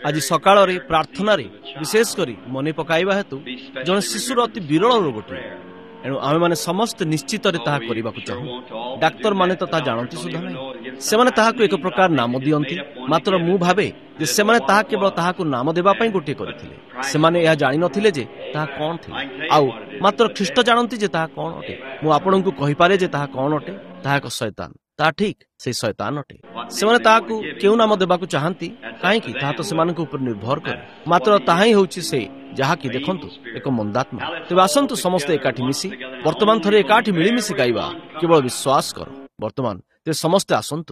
आज सकाळ प्रार्थना विशेषकर मन पकाइबा हेतु जन शिशुर अति विरल रोगटे एणु आमे माने समस्त निश्चित करने चाहूँ। डाक्तर माने तो जानती सुधा नहीं से एक प्रकार नाम दियंती मात्र मु भावे जे से केवल ताहाकु नाम देवाई गोटे करथिले सेमाने यह जानि नथिले जे ताहा कोन थिले आउ मात्र ख्रीष्ट जानती जे ताहा कोन अटे। मु आपनकु कहि पारे जे ताहा कोन अटे ताहा एक शैतान ता ठीक से शैतान अटे। सेमाने ताहाकु केउ नाम देबाकु चाहंती काहे कि ताहा तो सेमानकु ऊपर निर्भर करे मात्र ताहा ही होउची से जहा कि देखंतु एक मंदात्मा। तेबे आसंतु समस्त एकाठी मिसी वर्तमान थरे एकाठी मिलिमिसी गाइबा केवल विश्वास कर वर्तमान ते समस्त आसंतु।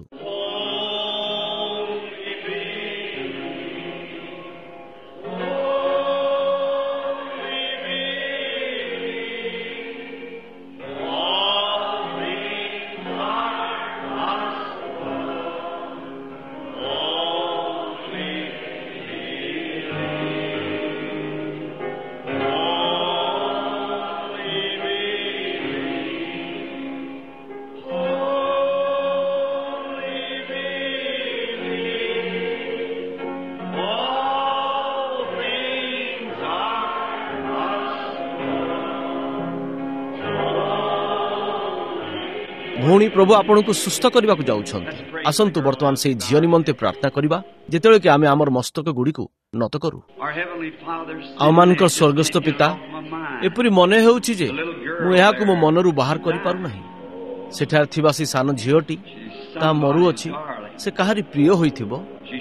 भौणी प्रभु आपन को सुस्थ करने को जाउछंती। आसंतु वर्तमान से झियो निमंते प्रार्थना करिबा जेतेले कि आमे हमर मस्तक गुडी को नत करू। आमानकर स्वर्गस्थ पिता एपरि मने हेउछि जे मु एहा को मो मनरु बाहर करि पारु नाही। सेठार थिबा सी सान झियोटी ता मरु अछि से कहारी प्रिय होइथिबो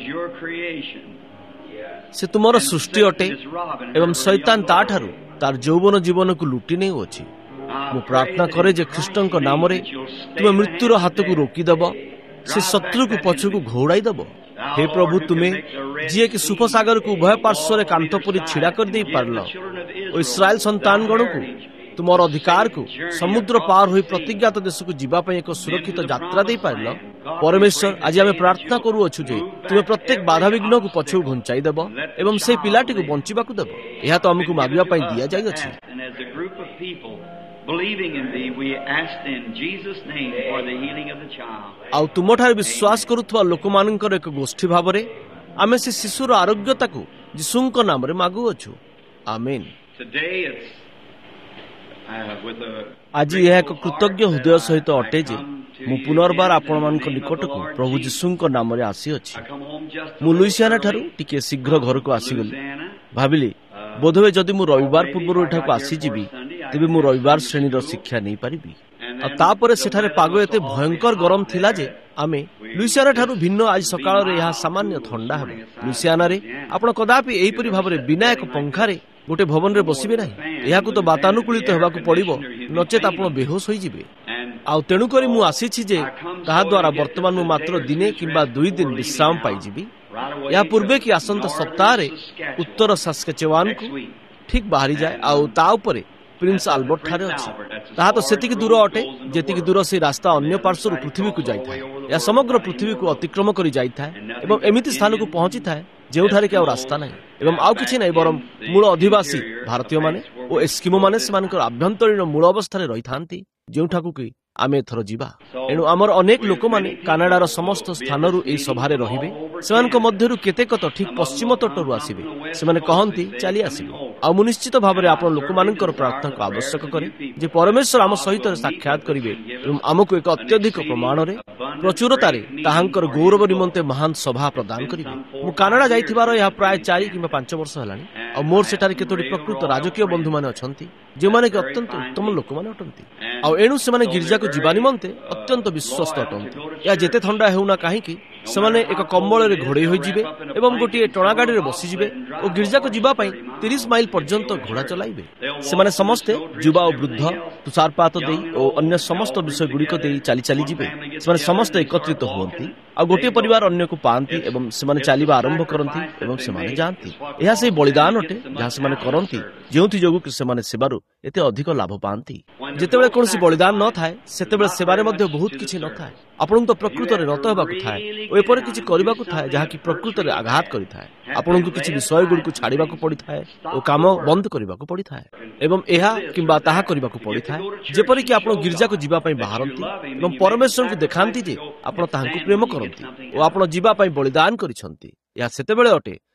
से तुमर सृष्टि अटे एवं शैतान ताठारु तार यौवन जीवन को लुटि नै अछि। मु प्रार्थना करे जे ख्रीष्टଙ୍କ नामरे तुमे मृत्युर हाथ को रोकीदेव से शत्रु को पछ को घोड़ाई देव। हे प्रभु तुमे जी कि सुफसागर को उभय पार्श्वर कांत परी छिड़ा कर दे पारल और इस्राएल संतान गण को तुमर अधिकार को समुद्र पार होई प्रतिज्ञात देश को जीवा पई एक सुरक्षित यात्रा दे पारल। परमेश्वर आज आमे प्रार्थना करू अछु जे तुमे प्रत्येक बाधा विघ्न को पछ घुंचाई देव एवं से पिलाटी को बंचिबा को देव। एहा तो हमकु मागिबा पई दिया जाय अछि। Believing in thee, we asked in Jesus' name for the healing of the child. आउ तुमठार विश्वास करुथवा लोकमानंकर एक गोष्ठी भाबरे आमे से शिशुर आरोग्यता को यीशुଙ୍କ नाम रे मागु अछु। आमेन। Today it's with a आज यह एक कृतज्ञ हृदय सहित अटे जे मु पुनर्बार आपण मानक निकट को प्रभु यीशुଙ୍କ नाम रे आसी अछि। मु लुइसियाना ठारू टिके शीघ्र घर को आसी गली भाबिली बोधवे जदि मु रविवार पूर्व एठा को आसी जीबी तेबे मु रविवार श्रेणीर शिक्षा नहीं पारिबी। तापरे सेठारे पाग एते भयंकर गरम थिला जे आमे लुइसियाना ठारू भिन्न आज सकाळ रे यहा सामान्य ठंडा हबे। लुइसियाना रे आपण कदापि एही परि भाबरे बिना एक पंखा रे गोटे भवन रे बसिबे नाही। एहा को तो वातानुकूलित हेबाकू पड़िबो नचेत आपण बेहोश होई जिबे। आ तेणु करी मु आसीछि जे ताहा द्वारा वर्तमान मु मात्र दिने किंबा 2 दिन विश्राम पाई जिबी। या पूर्वे कि आसंत सप्ताह रे उत्तर सास्केचुआन को ठीक बाहरी जाए आउ ता उपरे प्रिंस आल्बर्ट ठारे अछि। ताहा तो सेतिकी दूर अटे जेतिकी दूर से रास्ता अन्य पार्श्व पृथ्वी को जाई थाए या समग्र पृथ्वी को अतिक्रम करी जाई थाए एवं एमिति स्थान को पहुंची थाए जेउठारे कि आ रास्ता नाही एवं आउ किछि नै बरम मूल अधिवासी भारतीय माने ओ एस्किमो माने सेमानकर आभ्यंतरीण मूल अवस्था रे रही थांती जेउठाकू कि आमे थरो जीवा। एणु आमर अनेक लोक माने कानाडार समस्त स्थानरु ए सभारे रहिबे। सेमानक मध्यरु केतेक तो ठीक पश्चिम तटरु आसीबे। सेमाने कहंती चली आसीबे। आ मु निश्चित भाबरे आपण लोकमानकर प्रार्थना को आवश्यक करे जे परमेश्वर आम सहित साक्षात करिवे एवं आमको एक अत्यधिक प्रमाण रे प्रचुरता रे ताहांकर गौरव निमंते महान सभा प्रदान करिवे। मु कानाडा जाइथिबार या प्राय 4 किंबा 5 वर्ष हलानी आ मोर सेठारे केतोडी प्रकृत राजकीय बंधु माने अछंती जे माने कि अत्यंत उत्तम लोक माने अटंती आ एणु से माने गिरजा को जीवा निमंते अत्यंत विश्वस्त अटंती। या जेते ठंडा हेउना काहे कि सेमाने एक कंबल रे घोड़े होई जिवे एवं गोटी टणा गाड़ी रे बसी जिवे और गिरजा को जीवा पई 30 माइल पर्यंत घोड़ा चलाइबे। सेमाने समस्त युवा और वृद्ध तुषारपात देई और अन्य समस्त विषय गुडी को देई चली चली जिवे। सेमाने समस्त एकत्रित होंती आ गोटे परिवार अन्य को पांती एवं सेमाने चलीबा आरंभ करंती एवं सेमाने जानती। एहा से बलिदान अटे जहा सेमाने करंती जेउथि जोगु कि सेमाने सेबारु एते अधिक लाभ पांती। जेतेबेले कोनसी बलिदान न थाए सेतेबेले सेबारे मध्ये बहुत किछि न थाए। आपन तो प्रकृत रे रत हेबाकु थाए ओ एपर किछि करिबाकु थाए जहा कि प्रकृत रे आघात करि थाए। आपन को किछि विषय गुडी को छाड़ीबाकु पड़ी थाए ओ काम बंद करिबाकु पड़ी थाए एवं एहा किंबा ताहा करिबाकु पड़ी थाए जेपरि कि आपन गिरजा को जीवा पई बाहरंती एवं परमेश्वर को देखांती जे आपन ताहांकु प्रेम करंती ओ आपन जीवा पई बलिदान करिसंती। या सेतेबेले अटे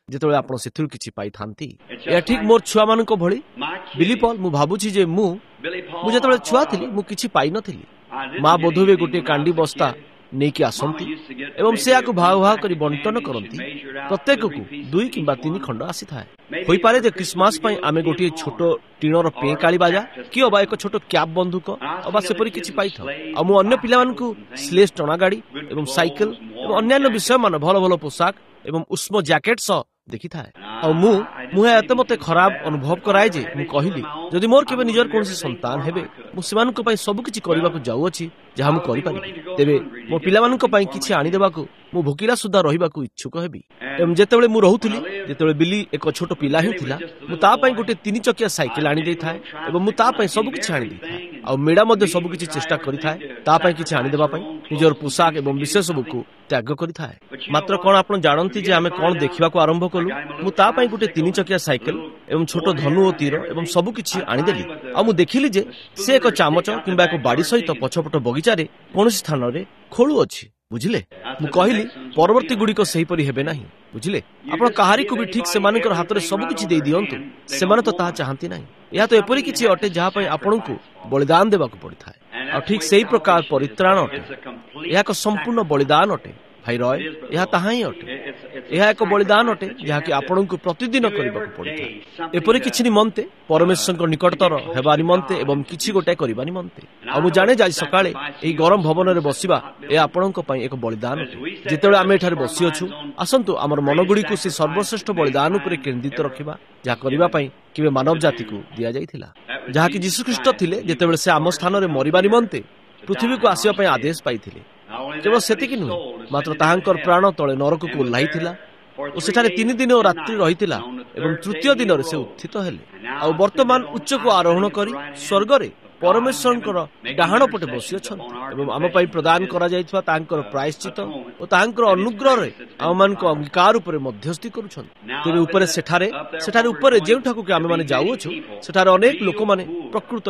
ଯେତେବେଳେ ଆପଣ ସେଥିରୁ କିଛି ପାଇଥାନ୍ତି। ଏହା ଠିକ୍ ମୋର ଛୁଆମାନଙ୍କ ଭଳି। ବିଲି ପଲ୍, ମୁଁ ଭାବୁଛି ଯେ ମୁଁ ଯେତେବେଳେ ଛୁଆ ଥିଲି ମୁଁ କିଛି ପାଇନଥିଲି। ମା ବୋଧହୁଏ ଗୋଟିଏ କାଣ୍ଡି ବସ୍ତା ନେଇକି ଆସନ୍ତି ଏବଂ ସେ ଏହାକୁ ଭାଗ ଭାଗ କରି ବଣ୍ଟନ କରନ୍ତି। ପ୍ରତ୍ୟେକକୁ 2 କିମ୍ବା 3 ଖଣ୍ଡ ଆସିଥାଏ। ହୋଇପାରେ ଯେ ଖ୍ରୀଷ୍ଟମାସ ପାଇଁ ଆମେ ଗୋଟିଏ ଛୋଟ ଟିଣର ପେଁକାଳି ବାଜା କି ଅବା ଏକ ଛୋଟ କ୍ୟାବ୍ ବନ୍ଧୁକ ଅବା ସେପରି କିଛି ପାଇଥାଉ। ଆଉ ମୁଁ ଅନ୍ୟ ପିଲାମାନଙ୍କୁ ସ୍ଲେଜ୍ ଟଣା ଗାଡ଼ି ଏବଂ ସାଇକେଲ ଏବଂ ଅନ୍ୟାନ୍ୟ ବିଷୟମାନ ଭଲ ଭଲ ପୋଷାକ ଏବଂ ଉଷ୍ମ ଜ୍ୟାକେଟ୍ ସହ ଦେଖିଥାଏ। ଆଉ ମୁଁ ଏତେ ମୋତେ ଖରାପ ଅନୁଭବ କରାଏ ଯେ ମୁଁ କହିଲି, ଯଦି ମୋର କେବେ ନିଜର କୌଣସି ସନ୍ତାନ ହେବେ, ମୁଁ ସେମାନଙ୍କ ପାଇଁ ସବୁ କିଛି କରିବାକୁ ଯାଉଅଛି ଯାହା ମୁଁ କରିପାରିବି। ତେବେ ମୋ ପିଲାମାନଙ୍କ ପାଇଁ କିଛି ଆଣିଦେବାକୁ ମୁଁ ଭୋକିଲା ସୁଦ୍ଧା ରହିବାକୁ ଇଚ୍ଛୁକ ହେବି। ଏବଂ ଯେତେବେଳେ ମୁଁ ରହୁଥିଲି, ଯେତେବେଳେ ବିଲି ଏକ ଛୋଟ ପିଲା ହିଁ ଥିଲା, ମୁଁ ତା ପାଇଁ ଗୋଟିଏ 3 ଚକିଆ ସାଇକେଲ ଆଣିଦେଇଥାଏ ଏବଂ ମୁଁ ତା ପାଇଁ ସବୁ କିଛି ଆଣିଦେଇଥାଏ। ଆଉ ମେଡ଼ା ମଧ୍ୟ ସବୁ କିଛି ଚେଷ୍ଟା କରିଥାଏ ତା ପାଇଁ କିଛି ଆଣିଦେବା ପାଇଁ, ନିଜର ପୋଷାକ ଏବଂ ବିଷୟ ସବୁକୁ ତ୍ୟାଗ କରିଥାଏ। ମାତ୍ର କ'ଣ ଆପଣ ଜାଣନ୍ତି ଯେ ଆମେ କ'ଣ ଦେଖିବାକୁ ଆରମ୍ଭ କଲୁ? ମୁଁ ତା ପାଇଁ ଗୋଟିଏ 3 ଚକିଆ ସାଇକେଲ ଏବଂ ଛୋଟ ଧନୁ ଓ ତୀର ଏବଂ ସବୁ କିଛି ଆଣିଦେଲି। ଆଉ ମୁଁ ଦେଖିଲି ଯେ ସେ ଏକ ଚାମଚ କିମ୍ବା ଏକ ବାଡ଼ି ସହିତ ପଛପଟ ବଗିଚାରେ କୌଣସି ସ୍ଥାନରେ ଖୋଳୁଅଛି। ବୁଝିଲେ? ମୁଁ କହିଲି, ପରବର୍ତ୍ତୀ ଗୁଡ଼ିକ ସେହିପରି ହେବେ ନାହିଁ। ବୁଝିଲେ? ଆପଣ କାହାରିକୁ ବି ଠିକ୍ ସେମାନଙ୍କର ହାତରେ ସବୁ କିଛି ଦେଇ ଦିଅନ୍ତୁ, ସେମାନେ ତ ତାହା ଚାହାନ୍ତି ନାହିଁ। ଏହା ତ ଏପରି କିଛି ଅଟେ ଯାହା ପାଇଁ ଆପଣଙ୍କୁ ବଳିଦାନ ଦେବାକୁ ପଡ଼ିଥାଏ। ଆଉ ଠିକ୍ ସେହି ପ୍ରକାର ପରିତ୍ରାଣ ଅଟେ। ଏହା ଏକ ସମ୍ପୂର୍ଣ୍ଣ ବଳିଦାନ ଅଟେ। ଭାଇ ରୟ, ଏହା ତାହା ହିଁ ଅଟେ। ଏହା ଏକ ବଳିଦାନ ଅଟେ ଯାହାକି ଆପଣଙ୍କୁ ପ୍ରତିଦିନ କରିବାକୁ ପଡ଼ିଥାଏ, ଏପରି କିଛି ନିମନ୍ତେ, ପରମେଶ୍ୱରଙ୍କ ନିକଟତର ହେବା ନିମନ୍ତେ ଏବଂ କିଛି ଗୋଟାଏ କରିବା ନିମନ୍ତେ। ଆଉ ମୁଁ ଜାଣେ ଯେ ଆଜି ସକାଳେ ଏହି ଗରମ ଭବନରେ ବସିବା ଏହା ଆପଣଙ୍କ ପାଇଁ ଏକ ବଳିଦାନ ଅଟେ। ଯେତେବେଳେ ଆମେ ଏଠାରେ ବସିଅଛୁ, ଆସନ୍ତୁ ଆମର ମନଗୁଡ଼ିକୁ ସେ ସର୍ବଶ୍ରେଷ୍ଠ ବଳିଦାନ ଉପରେ କେନ୍ଦ୍ରିତ ରଖିବା, ଯାହା କରିବା ପାଇଁ କେବେ ମାନବ ଜାତିକୁ ଦିଆଯାଇଥିଲା, ଯାହାକି ଯୀଶୁଖ୍ରୀଷ୍ଟ ଥିଲେ ଯେତେବେଳେ ସେ ଆମ ସ୍ଥାନରେ ମରିବା ନିମନ୍ତେ ପୃଥିବୀକୁ ଆସିବା ପାଇଁ ଆଦେଶ ପାଇଥିଲେ। କେବଳ ସେତିକି ନୁହେଁ, ମାତ୍ର ତାହାଙ୍କର ପ୍ରାଣ ତଳେ ନରକକୁ ଓହ୍ଲାଇଥିଲା ଓ ସେଠାରେ 3 ଦିନ ଓ ରାତ୍ରି ରହିଥିଲା ଏବଂ ତୃତୀୟ ଦିନରେ ସେ ଉତ୍ଥିତ ହେଲେ। ଆଉ ବର୍ତ୍ତମାନ ଉଚ୍ଚକୁ ଆରୋହଣ କରି ସ୍ୱର୍ଗରେ ପରମେଶ୍ୱରଙ୍କର ଡାହାଣ ପଟେ ବସିଅଛନ୍ତି ଏବଂ ଆମ ପାଇଁ ପ୍ରଦାନ କରାଯାଇଥିବା ତାଙ୍କର ପ୍ରାୟଶ୍ଚିତ ଓ ତାହାଙ୍କର ଅନୁଗ୍ରହରେ ଆମମାନଙ୍କ ଅଙ୍ଗୀକାର ଉପରେ ମଧ୍ୟସ୍ଥି କରୁଛନ୍ତି। ତେବେ ଉପରେ ସେଠାରେ ଉପରେ ଯେଉଁଠାକୁ କି ଆମେମାନେ ଯାଉଅଛୁ, ସେଠାରେ ଅନେକ ଲୋକମାନେ ପ୍ରକୃତ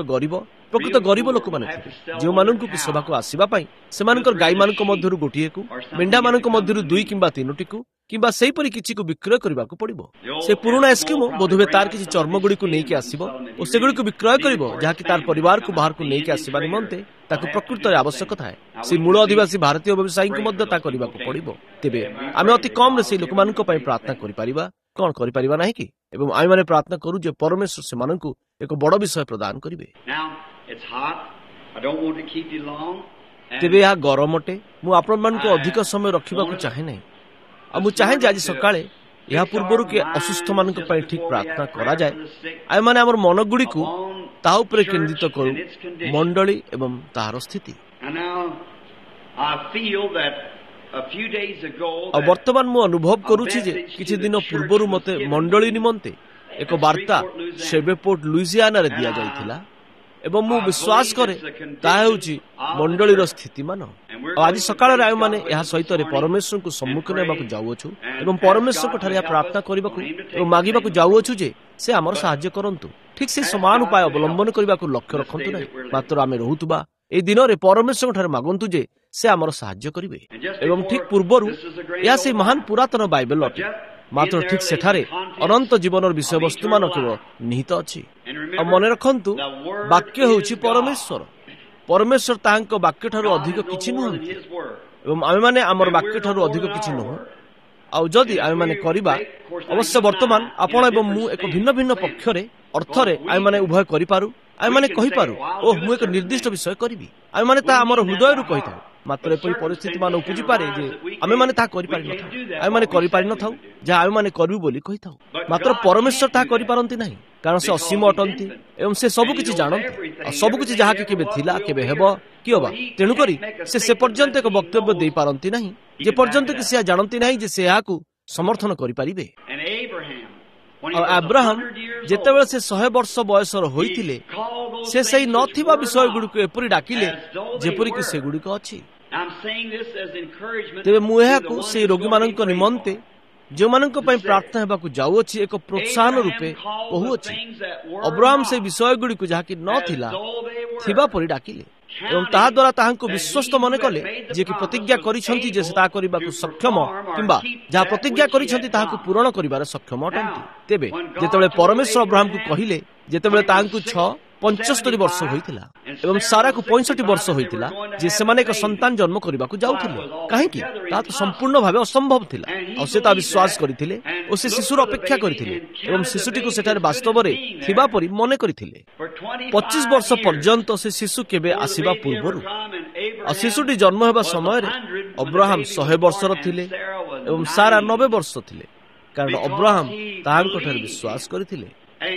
ଗରିବ ଲୋକମାନେ ଥିବେ, ଯେଉଁମାନଙ୍କୁ କି ସଭାକୁ ଆସିବା ପାଇଁ ସେମାନଙ୍କର ଗାଈମାନଙ୍କ ମଧ୍ୟରୁ ଗୋଟିଏକୁ, ମେଣ୍ଢାମାନଙ୍କ ମଧ୍ୟରୁ 2 କିମ୍ବା 3ଟିକୁ କିମ୍ବା ସେହିପରି କିଛିକୁ ବିକ୍ରୟ କରିବାକୁ ପଡ଼ିବ। ସେ ପୁରୁଣା ଏସ୍କିମୋ ବୋଧହୁଏ ତାର କିଛି ଚର୍ମଗୁଡ଼ିକୁ ନେଇକି ଆସିବ ଓ ସେଗୁଡ଼ିକୁ ବିକ୍ରୟ କରିବ, ଯାହାକି ତାର ପରିବାରକୁ ବାହାରକୁ ନେଇକି ଆସିବା ନିମନ୍ତେ ତାକୁ ପ୍ରକୃତରେ ଆବଶ୍ୟକ ଥାଏ। ସେ ମୂଳ ଅଧିବାସୀ ଭାରତୀୟ ବ୍ୟବସାୟୀଙ୍କୁ ମଧ୍ୟ ତାହା କରିବାକୁ ପଡ଼ିବ। ତେବେ ଆମେ ଅତି କମ୍ରେ ସେହି ଲୋକମାନଙ୍କ ପାଇଁ ପ୍ରାର୍ଥନା କରିପାରିବା, କ'ଣ କରିପାରିବା ନାହିଁ କି? ଏବଂ ଆମେମାନେ ପ୍ରାର୍ଥନା କରୁ ଯେ ପରମେଶ୍ୱର ସେମାନଙ୍କୁ ଏକ ବଡ଼ ବିଷୟ ପ୍ରଦାନ କରିବେ। ତେବେ ଏହା ଗରମ ଅଟେ। ମୁଁ ଆପଣମାନଙ୍କୁ ଅଧିକ ସମୟ ରଖିବାକୁ ଚାହେଁ ନାହିଁ। ଆଉ ମୁଁ ଚାହେଁ ଯେ ଆଜି ସକାଳେ ଏହା ପୂର୍ବରୁ କି ଅସୁସ୍ଥମାନଙ୍କ ପାଇଁ ଠିକ୍ ପ୍ରାର୍ଥନା କରାଯାଏ, ଆମେମାନେ ଆମର ମନଗୁଡ଼ିକୁ ତାହା ଉପରେ କେନ୍ଦ୍ରିତ କରୁ, ମଣ୍ଡଳୀ ଏବଂ ତାହାର ସ୍ଥିତି। ଆଉ ବର୍ତ୍ତମାନ ମୁଁ ଅନୁଭବ କରୁଛି ଯେ କିଛି ଦିନ ପୂର୍ବରୁ ମୋତେ ମଣ୍ଡଳୀ ନିମନ୍ତେ ଏକ ବାର୍ତ୍ତା ଶେଭେପୋର୍ଟ ଲୁଇଜିଆନାରେ ଦିଆଯାଇଥିଲା ଏବଂ ମୁଁ ବିଶ୍ୱାସ କରେ ତାହା ହେଉଛି ମଣ୍ଡଳୀର ସ୍ଥିତିମାନ। ଆଉ ଆଜି ସକାଳରେ ଆମେମାନେ ଏହା ସହିତ ପରମେଶ୍ୱରଙ୍କୁ ସମ୍ମୁଖୀନ ହେବାକୁ ଯାଉଅଛୁ ଏବଂ ପରମେଶ୍ୱରଙ୍କଠାରେ ଏହା ପ୍ରାର୍ଥନା କରିବାକୁ ଏବଂ ମାଗିବାକୁ ଯାଉଅଛୁ ଯେ ସେ ଆମର ସାହାଯ୍ୟ କରନ୍ତୁ। ଠିକ୍ ସେ ସମାନ ଉପାୟ ଅବଲମ୍ବନ କରିବାକୁ ଲକ୍ଷ୍ୟ ରଖନ୍ତୁ ନାହିଁ, ମାତ୍ର ଆମେ ରହୁଥିବା ଏହି ଦିନରେ ପରମେଶ୍ୱରଙ୍କଠାରେ ମାଗନ୍ତୁ ଯେ ସେ ଆମର ସାହାଯ୍ୟ କରିବେ। ଏବଂ ଠିକ୍ ପୂର୍ବରୁ ଏହା ସେହି ମହାନ ପୁରାତନ ବାଇବେଲ ଅଟେ, ମାତ୍ର ଠିକ୍ ସେଠାରେ ଅନନ୍ତ ଜୀବନର ବିଷୟବସ୍ତୁମାନ କେବଳ ନିହିତ ଅଛି। ଆଉ ମନେ ରଖନ୍ତୁ, ବାକ୍ୟ ହେଉଛି ପରମେଶ୍ୱର ତାହାଙ୍କ ବାକ୍ୟଠାରୁ ଅଧିକ କିଛି ନୁହନ୍ତି ଏବଂ ଆମେମାନେ ଆମର ବାକ୍ୟଠାରୁ ଅଧିକ କିଛି ନୁହଁ। ଆଉ ଯଦି ଆମେମାନେ କରିବା, ଅବଶ୍ୟ ବର୍ତ୍ତମାନ ଆପଣ ଏବଂ ମୁଁ ଏକ ଭିନ୍ନ ଭିନ୍ନ ପକ୍ଷରେ ଅର୍ଥରେ ଆମେମାନେ ଉଭୟ କରିପାରୁ। ଆମେମାନେ କହିପାରୁ, ଓହ ମୁଁ ଏକ ନିର୍ଦ୍ଦିଷ୍ଟ ବିଷୟ କରିବି। ଆମେମାନେ ତାହା ଆମର ହୃଦୟରୁ କହିଥାଉ, ମାତ୍ର ଏପରି ପରିସ୍ଥିତି ମାନ ଉପୁଜିପାରେ ଯେ ଆମେମାନେ ତାହା କରିପାରିନଥାଉ। ଆମେମାନେ କରିପାରିନଥାଉ ଯାହା ଆମେମାନେ କରିବୁ ବୋଲି କହିଥାଉ, ମାତ୍ର ପରମେଶ୍ୱର ତାହା କରିପାରନ୍ତି ନାହିଁ, କାରଣ ସେ ଅସୀମ ଅଟନ୍ତି ଏବଂ ସେ ସବୁ କିଛି ଜାଣନ୍ତି ଆଉ ସବୁ କିଛି ଯାହାକି କେବେ ଥିଲା, କେବେ ହେବ କି ଅବା। ତେଣୁକରି ସେ ପର୍ଯ୍ୟନ୍ତ ଏକ ବକ୍ତବ୍ୟ ଦେଇପାରନ୍ତି ନାହିଁ ଯେ ପର୍ଯ୍ୟନ୍ତ କି ସେ ଜାଣନ୍ତି ନାହିଁ ଯେ ସେ ଏହାକୁ ସମର୍ଥନ କରିପାରିବେ। ଆଉ ଆବ୍ରାହମ ଯେତେବେଳେ ସେ 100 ବର୍ଷ ବୟସର ହୋଇଥିଲେ, ସେ ସେହି ନଥିବା ବିଷୟଗୁଡ଼ିକୁ ଏପରି ଡାକିଲେ ଯେପରିକି ସେଗୁଡ଼ିକ ଅଛି। ତେବେ ମୁଁ ଏହାକୁ ସେହି ରୋଗୀମାନଙ୍କ ନିମନ୍ତେ ଯେଉଁମାନଙ୍କ ପାଇଁ ପ୍ରାର୍ଥନା ହେବାକୁ ଯାଉଅଛି ଏକ ପ୍ରୋତ୍ସାହନ ରୂପେ କହୁଅଛି। ଅବ୍ରାହମ ସେ ବିଷୟଗୁଡ଼ିକୁ ଯାହାକି ନଥିଲା ଥିବା ପରି ଡାକିଲେ ଏବଂ ତାହା ଦ୍ୱାରା ତାହାଙ୍କୁ ବିଶ୍ୱସ୍ତ ମନେ କଲେ, ଯିଏକି ପ୍ରତିଜ୍ଞା କରିଛନ୍ତି ଯେ ସେ ତାହା କରିବାକୁ ସକ୍ଷମ କିମ୍ବା ଯାହା ପ୍ରତିଜ୍ଞା କରିଛନ୍ତି ତାହାକୁ ପୂରଣ କରିବାରେ ସକ୍ଷମ ଅଟନ୍ତି। ତେବେ ଯେତେବେଳେ ପରମେଶ୍ୱର ଅବ୍ରାହମକୁ କହିଲେ, ଯେତେବେଳେ ତାହାଙ୍କୁ 75 ବର୍ଷ ହୋଇଥିଲା ଏବଂ ସାରାକୁ 65 ବର୍ଷ ହୋଇଥିଲା ଯେ ସେମାନେ ଏକ ସନ୍ତାନ ଜନ୍ମ କରିବାକୁ ଯାଉଥିଲେ, କାହିଁକି? ତାହା ତ ସମ୍ପୂର୍ଣ୍ଣ ଭାବେ ଅସମ୍ଭବ ଥିଲା। ଆଉ ସେ ତାହା ବିଶ୍ୱାସ କରିଥିଲେ ଓ ସେ ଶିଶୁର ଅପେକ୍ଷା କରିଥିଲେ ଏବଂ ଶିଶୁଟିକୁ ସେଠାରେ ବାସ୍ତବରେ ଥିବା ପରି ମନେ କରିଥିଲେ। 25 ବର୍ଷ ପର୍ଯ୍ୟନ୍ତ ସେ ଶିଶୁ କେବେ ଆସିବା ପୂର୍ବରୁ ଆଉ ଶିଶୁଟି ଜନ୍ମ ହେବା ସମୟରେ ଅବ୍ରାହମ 100 ବର୍ଷର ଥିଲେ ଏବଂ ସାରା 90 ବର୍ଷ ଥିଲେ, କାରଣ ଅବ୍ରାହମ ତାହାଙ୍କଠାରେ ବିଶ୍ୱାସ କରିଥିଲେ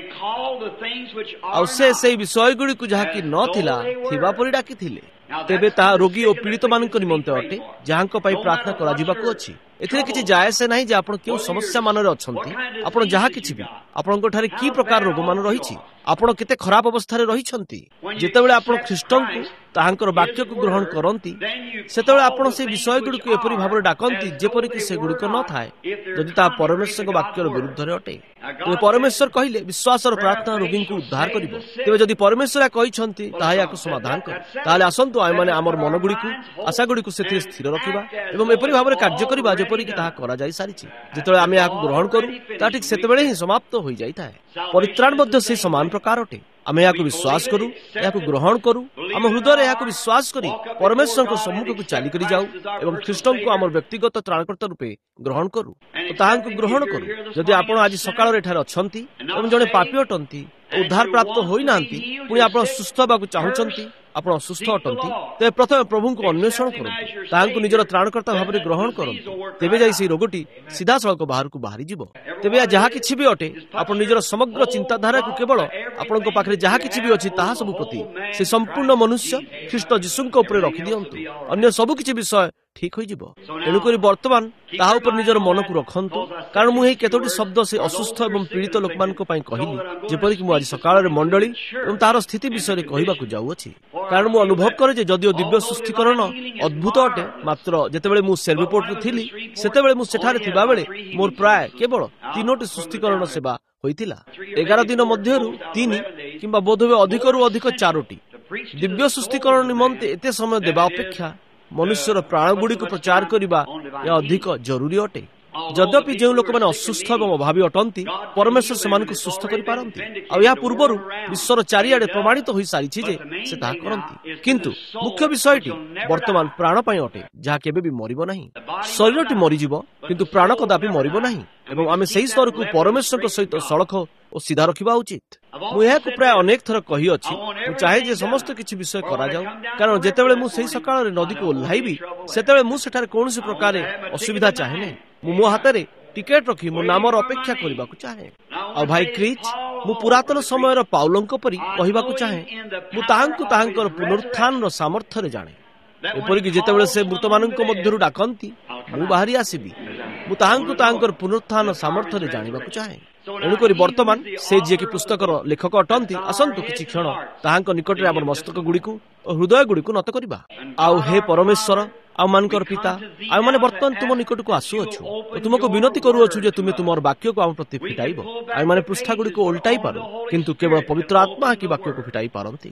ଆଉ ସେ ସେହି ବିଷୟଗୁଡ଼ିକୁ ଯାହାକି ନଥିଲା ଥିବା ପରି ଡାକିଥିଲେ। ତେବେ ତାହା ରୋଗୀ ଓ ପୀଡ଼ିତମାନଙ୍କ ନିମନ୍ତେ ଅଟେ, ଯାହାଙ୍କ ପାଇଁ ପ୍ରାର୍ଥନା କରାଯିବାକୁ ଅଛି। ଏଥିରେ କିଛି ଯାଏସେ ନାହିଁ ଯେ ଆପଣ କେଉଁ ସମସ୍ୟା ମାନରେ ଅଛନ୍ତି, ଆପଣ ଯାହା କିଛି ବି, ଆପଣଙ୍କଠାରେ କି ପ୍ରକାର ରୋଗମାନ ରହିଛି, ଆପଣ କେତେ ଖରାପ ଅବସ୍ଥାରେ ରହିଛନ୍ତି। ଯେତେବେଳେ ଆପଣ ଖ୍ରୀଷ୍ଟଙ୍କୁ ତାହାଙ୍କର ବାକ୍ୟକୁ ଗ୍ରହଣ କରନ୍ତି, ସେତେବେଳେ ଆପଣ ସେହି ବିଷୟଗୁଡ଼ିକୁ ଏପରି ଭାବରେ ଡାକନ୍ତି ଯେପରିକି ସେଗୁଡ଼ିକ ନଥାଏ, ଯଦି ତାହା ପରମେଶ୍ୱରଙ୍କ ବାକ୍ୟର ବିରୁଦ୍ଧରେ ଅଟେ। ତେବେ ପରମେଶ୍ୱର କହିଲେ ବିଶ୍ୱାସର ପ୍ରାର୍ଥନା ରୋଗୀଙ୍କୁ ଉଦ୍ଧାର କରିବ। ତେବେ ଯଦି ପରମେଶ୍ୱର କହିଛନ୍ତି ତାହା ଏହାକୁ ସମାଧାନ କରେ, ତାହେଲେ ଆସନ୍ତୁ ଆମେମାନେ ଆମର ମନଗୁଡ଼ିକୁ, ଆଶାଗୁଡ଼ିକୁ ସେଥିରେ ସ୍ଥିର ରଖିବା ଏବଂ ଏପରି ଭାବରେ କାର୍ଯ୍ୟ କରିବା ଯେପରିକି ତାହା କରାଯାଇ ସାରିଛି। ଯେତେବେଳେ ଆମେ ଏହାକୁ ଗ୍ରହଣ କରୁ, ତାହା ଠିକ୍ ସେତେବେଳେ ହିଁ ସମାପ୍ତ ହୋଇଯାଇଥାଏ। ପରିତ୍ରାଣ ମଧ୍ୟ ସେହି ସମାନ ପ୍ରକାର ଅଟେ। ଆମେ ଏହାକୁ ବିଶ୍ୱାସ କରୁ, ଏହାକୁ ଗ୍ରହଣ କରୁ, ଆମ ହୃଦୟରେ ଏହାକୁ ବିଶ୍ୱାସ କରି ପରମେଶ୍ୱରଙ୍କ ସମ୍ମୁଖକୁ ଚାଲିକରି ଯାଉ ଏବଂ ଖ୍ରୀଷ୍ଟଙ୍କୁ ଆମର ବ୍ୟକ୍ତିଗତ ତ୍ରାଣକର୍ତ୍ତା ରୂପେ ଗ୍ରହଣ କରୁ ଓ ତାହାଙ୍କୁ ଗ୍ରହଣ କରୁ। ଯଦି ଆପଣ ଆଜି ସକାଳରେ ଏଠାରେ ଅଛନ୍ତି ଏବଂ ଜଣେ ପାପୀ ଅଟନ୍ତି, ଉଦ୍ଧାର ପ୍ରାପ୍ତ ହୋଇନାହାନ୍ତି, ପୁଣି ଆପଣ ସୁସ୍ଥ ହେବାକୁ ଚାହୁଁଛନ୍ତି, ଆପଣ ଅସୁସ୍ଥ ଅଟନ୍ତି, ତେବେ ପ୍ରଥମେ ପ୍ରଭୁଙ୍କୁ ଅନ୍ୱେଷଣ କରନ୍ତୁ, ତାହାଙ୍କୁ ନିଜର ତ୍ରାଣକର୍ତ୍ତା ଭାବରେ ଗ୍ରହଣ କରନ୍ତୁ। ତେବେ ଯାଇ ସେହି ରୋଗଟି ସିଧାସଳଖ ବାହାରକୁ ବାହାରିଯିବ। ତେବେ ଏହା ଯାହା କିଛି ବି ଅଟେ, ଆପଣ ନିଜର ସମଗ୍ର ଚିନ୍ତାଧାରାକୁ କେବଳ ଆପଣଙ୍କ ପାଖରେ ଯାହା କିଛି ବି ଅଛି ତାହା ସବୁ ପ୍ରତି ସେ ସମ୍ପୂର୍ଣ୍ଣ ମନୁଷ୍ୟ ଖ୍ରୀଷ୍ଟ ଯୀଶୁଙ୍କ ଉପରେ ରଖିଦିଅନ୍ତୁ। ଅନ୍ୟ ସବୁ କିଛି ବିଷୟ ଠିକ୍ ହୋଇଯିବ। ତେଣୁକରି ବର୍ତ୍ତମାନ ତାହା ଉପରେ ନିଜର ମନକୁ ରଖନ୍ତୁ, କାରଣ ମୁଁ ଏହି କେତୋଟି ଶବ୍ଦ ସେ ଅସୁସ୍ଥ ଏବଂ ପୀଡ଼ିତ ଲୋକମାନଙ୍କ ପାଇଁ କହିଲି, ଯେପରିକି ମୁଁ ଆଜି ସକାଳରେ ମଣ୍ଡଳୀ ଏବଂ ତାହାର ସ୍ଥିତି ବିଷୟରେ କହିବାକୁ ଯାଉଅଛି। କାରଣ ମୁଁ ଅନୁଭବ କରେ ଯେ ଯଦିଓ ଦିବ୍ୟ ସୁସ୍ଥୀକରଣ ଅଦ୍ଭୁତ ଅଟେ, ମାତ୍ର ଯେତେବେଳେ ମୁଁ ସେଲ୍ବିପୋର୍ଟରେ ଥିଲି, ସେତେବେଳେ ମୁଁ ସେଠାରେ ଥିବାବେଳେ ମୋର ପ୍ରାୟ କେବଳ 3ଟି ସୁସ୍ଥୀକରଣ ସେବା ହୋଇଥିଲା। 11 ଦିନ ମଧ୍ୟରୁ 3 କିମ୍ବା ବୋଧହୁଏ ଅଧିକରୁ ଅଧିକ 4ଟି। ଦିବ୍ୟ ସୁସ୍ଥୀକରଣ ନିମନ୍ତେ ଏତେ ସମୟ ଦେବା ଅପେକ୍ଷା ମନୁଷ୍ୟର ପ୍ରାଣଗୁଡ଼ିକୁ ପ୍ରଚାର କରିବା ଏହା ଅଧିକ ଜରୁରୀ ଅଟେ। ଯଦ୍ୟପି ଯେଉଁ ଲୋକମାନେ ଅସୁସ୍ଥ ଏବଂ ଅଭାବୀ ଅଟନ୍ତି, ପରମେଶ୍ୱର ସେମାନଙ୍କୁ ସୁସ୍ଥ କରିପାରନ୍ତି ଆଉ ଏହା ପୂର୍ବରୁ ବିଶ୍ୱର ଚାରିଆଡ଼େ ପ୍ରମାଣିତ ହୋଇସାରିଛି ଯେ ସେ ତାହା କରନ୍ତି। କିନ୍ତୁ ମୁଖ୍ୟ ବିଷୟଟି ବର୍ତ୍ତମାନ ପ୍ରାଣ ପାଇଁ ଅଟେ, ଯାହା କେବେ ବି ମରିବ ନାହିଁ। ଶରୀରଟି ମରିଯିବ କିନ୍ତୁ ପ୍ରାଣ କଦାପି ମରିବ ନାହିଁ ଏବଂ ଆମେ ସେହି ସ୍ତରକୁ ପରମେଶ୍ୱରଙ୍କ ସହିତ ସଳଖ ଓ ସିଧା ରଖିବା ଉଚିତ। ମୁଁ ଏହାକୁ ପ୍ରାୟ ଅନେକ ଥର କହିଅଛି। ମୁଁ ଚାହେଁ ଯେ ସମସ୍ତ କିଛି ବିଷୟ କରାଯାଉ, କାରଣ ଯେତେବେଳେ ମୁଁ ସେହି ସକାଳରେ ନଦୀକୁ ଓହ୍ଲାଇବି, ସେତେବେଳେ ମୁଁ ସେଠାରେ କୌଣସି ପ୍ରକାର ଅସୁବିଧା ଚାହେଁ ନାହିଁ। ମୁଁ ମୋ ହାତରେ ଟିକେଟ ରଖି ମୋ ନାମର ଅପେକ୍ଷା କରିବାକୁ ଚାହେଁ। ଆଉ ଭାଇ କ୍ରିଚ୍, ମୁଁ ପୁରାତନ ସମୟର ପାଉଲଙ୍କ ପରି କହିବାକୁ ଚାହେଁ, ମୁଁ ତାହାଙ୍କୁ ତାହାଙ୍କର ପୁନରୁତ୍ଥାନର ସାମର୍ଥ୍ୟରେ ଜାଣେ। ଏପରିକି ଯେତେବେଳେ ସେ ମୃତମାନଙ୍କ ମଧ୍ୟରୁ ଡାକନ୍ତି, ମୁଁ ବାହାରି ଆସିବି। ମୁଁ ତାହାଙ୍କୁ ତାହାଙ୍କର ପୁନରୁତ୍ଥାନ ସାମର୍ଥ୍ୟରେ ଜାଣିବାକୁ ଚାହେଁ। ଏଣୁକରି ବର୍ତ୍ତମାନ ସେ ଯିଏକି ପୁସ୍ତକର ଲେଖକ ଅଟନ୍ତି, ଆସନ୍ତୁ କିଛି କ୍ଷଣ ତାହାଙ୍କ ନିକଟରେ ଆମର ମସ୍ତକ ଗୁଡ଼ିକୁ ଓ ହୃଦୟ ଗୁଡ଼ିକୁ ନତ କରିବା। ଆଉ ହେ ପରମେଶ୍ୱର, ଆମମାନଙ୍କର ପିତା, ଆମମାନେ ବର୍ତ୍ତମାନ ତୁମ ନିକଟକୁ ଆସୁଅଛୁ ଓ ତୁମକୁ ବିନତି କରୁଅଛୁ ଯେ ତୁମେ ତୁମର ବାକ୍ୟକୁ ଆମ ପ୍ରତି ଫିଟାଇବ। ଆମମାନେ ପୃଷ୍ଠା ଗୁଡ଼ିକୁ ଓଲଟାଇ ପାରୁ, କିନ୍ତୁ କେବଳ ପବିତ୍ର ଆତ୍ମା କି ବାକ୍ୟକୁ ଫିଟାଇ ପାରନ୍ତି।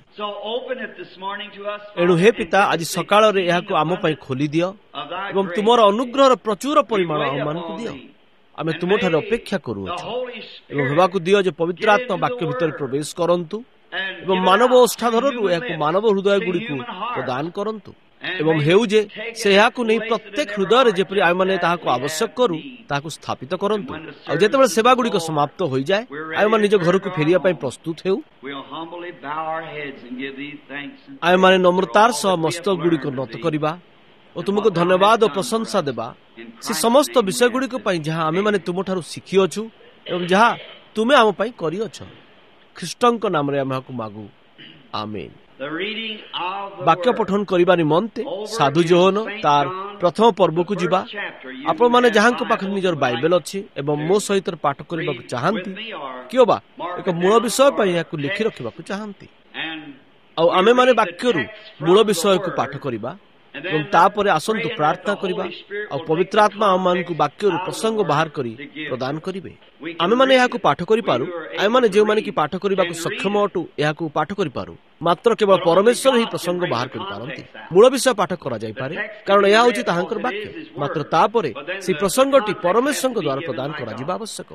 ଏଣୁ ହେ ପିତା, ଆଜି ସକାଳରେ ଏହାକୁ ଆମ ପାଇଁ ଖୋଲି ଦିଅ ଏବଂ ତୁମର ଅନୁଗ୍ରହର ପ୍ରଚୁର ପରିମାଣ ଆମମାନଙ୍କୁ ଦିଅ। ଆମେ ତୁମଠାରେ ଅପେକ୍ଷା କରୁଅଛୁ ଏବଂ ହେବାକୁ ଦିଅ ଯେ ପବିତ୍ର ଆତ୍ମା ବାକ୍ୟ ଭିତରେ ପ୍ରବେଶ କରନ୍ତୁ ଏବଂ ମାନବ ଓଷ୍ଠାଧରରୁ ଏହାକୁ ମାନବ ହୃଦୟ ଗୁଡ଼ିକୁ ପ୍ରଦାନ କରନ୍ତୁ ଏବଂ ହେଉ ଯେ ସେ ଏହାକୁ ନେଇ ପ୍ରତ୍ୟେକ ହୃଦୟରେ ଯେପରି ଆମେମାନେ ତାହାକୁ ଆବଶ୍ୟକ କରୁ ତାହାକୁ ସ୍ଥାପିତ କରନ୍ତୁ। ଆଉ ଯେତେବେଳେ ସେବା ଗୁଡ଼ିକ ସମାପ୍ତ ହୋଇଯାଏ, ଆମେମାନେ ନିଜ ଘରକୁ ଫେରିବା ପାଇଁ ପ୍ରସ୍ତୁତ ହେଉ। ଆମେମାନେ ନମ୍ରତାର ସହ ମସ୍ତକ ଗୁଡ଼ିକ ନତ କରିବା ଓ ତୁମକୁ ଧନ୍ୟବାଦ ଓ ପ୍ରଶଂସା ଦେବା ସେ ସମସ୍ତ ବିଷୟଗୁଡ଼ିକ ପାଇଁ ଯାହା ଆମେମାନେ ତୁମଠାରୁ ଶିଖିଅଛୁ ଏବଂ ଯାହା ତୁମେ ଆମ ପାଇଁ କରିଅଛ। ଖ୍ରୀଷ୍ଟଙ୍କ ନାମରେ ଆମେ ଏହାକୁ ମାଗୁ, ଆମେନ୍। ବାକ୍ୟ ପଠନ କରିବା ନିମନ୍ତେ ସାଧୁ ଜୋହନ ତାର ପ୍ରଥମ ପର୍ବକୁ ଯିବା। ଆପଣମାନେ ଯାହାଙ୍କ ପାଖରେ ନିଜର ବାଇବେଲ ଅଛି ଏବଂ ମୋ ସହିତ ପାଠ କରିବାକୁ ଚାହାନ୍ତି କିମ୍ବା ଏକ ମୂଳ ବିଷୟ ପାଇଁ ଏହାକୁ ଲେଖି ରଖିବାକୁ ଚାହାନ୍ତି, ଆଉ ଆମେମାନେ ବାକ୍ୟରୁ ମୂଳ ବିଷୟକୁ ପାଠ କରିବା ଏବଂ ତାପରେ ଆସନ୍ତୁ ପ୍ରାର୍ଥନା କରିବା ଆଉ ପବିତ୍ର ଆତ୍ମା ଆମମାନଙ୍କୁ ବାକ୍ୟରୁ ପ୍ରସଙ୍ଗ ବାହାର କରି ପ୍ରଦାନ କରିବେ। ଆମେମାନେ ଏହାକୁ ପାଠ କରିପାରୁ। ଆମେମାନେ ଯେଉଁମାନେ କି ପାଠ କରିବାକୁ ସକ୍ଷମ ଅଟୁ ଏହାକୁ ପାଠ କରିପାରୁ। ମାତ୍ର କେବଳ ପରମେଶ୍ୱର ହିଁ ପ୍ରସଙ୍ଗ ବାହାର କରିପାରନ୍ତି। ମୂଳ ବିଷୟ ପାଠ କରାଯାଇପାରେ କାରଣ ଏହା ହେଉଛି ତାହାଙ୍କର ବାକ୍ୟ। ମାତ୍ର ତାପରେ ସେହି ପ୍ରସଙ୍ଗଟି ପରମେଶ୍ୱରଙ୍କ ଦ୍ୱାରା ପ୍ରଦାନ କରାଯିବା ଆବଶ୍ୟକ।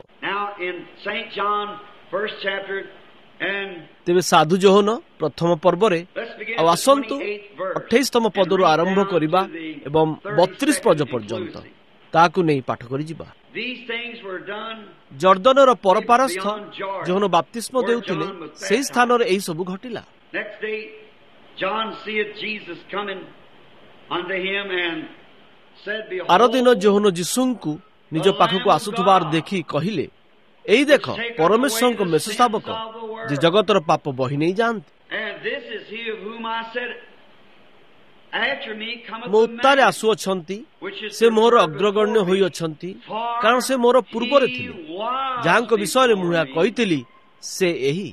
ତେବେ ସାଧୁ ଯୋହନ ପ୍ରଥମ ପର୍ବରେ ଆଉ ଆସନ୍ତୁ 28ତମ ପଦରୁ ଆରମ୍ଭ କରିବା ଏବଂ 32 ପଦ ପର୍ଯ୍ୟନ୍ତ ତାହାକୁ ନେଇ ପାଠ କରିଯିବା। ଜର୍ଦ୍ଦନର ପରପାରସ୍ଥ ଯୋହନ ବାପ୍ତିସ୍ମ ଦେଉଥିଲେ ସେହି ସ୍ଥାନରେ ଏହି ସବୁ ଘଟିଲା। ଆର ଦିନ ଯୋହନ ଯୀଶୁଙ୍କୁ ନିଜ ପାଖକୁ ଆସୁଥିବାର ଦେଖି କହିଲେ, ଏଇ ଦେଖ ପରମେଶ୍ୱରଙ୍କ ମେଷଶାବକ ଯେ ଜଗତର ପାପ ବହି ନେଇ ଯାଆନ୍ତି। ମୋ ଉତ୍ତାରେ ଆସୁଅଛନ୍ତି, ସେ ମୋର ଅଗ୍ରଗଣ୍ୟ ହୋଇଅଛନ୍ତି, କାରଣ ସେ ମୋର ପୂର୍ବରେ ଥିଲେ। ଯାହାଙ୍କ ବିଷୟରେ ମୁଁ ଏହା କହିଥିଲି ସେ ଏହି।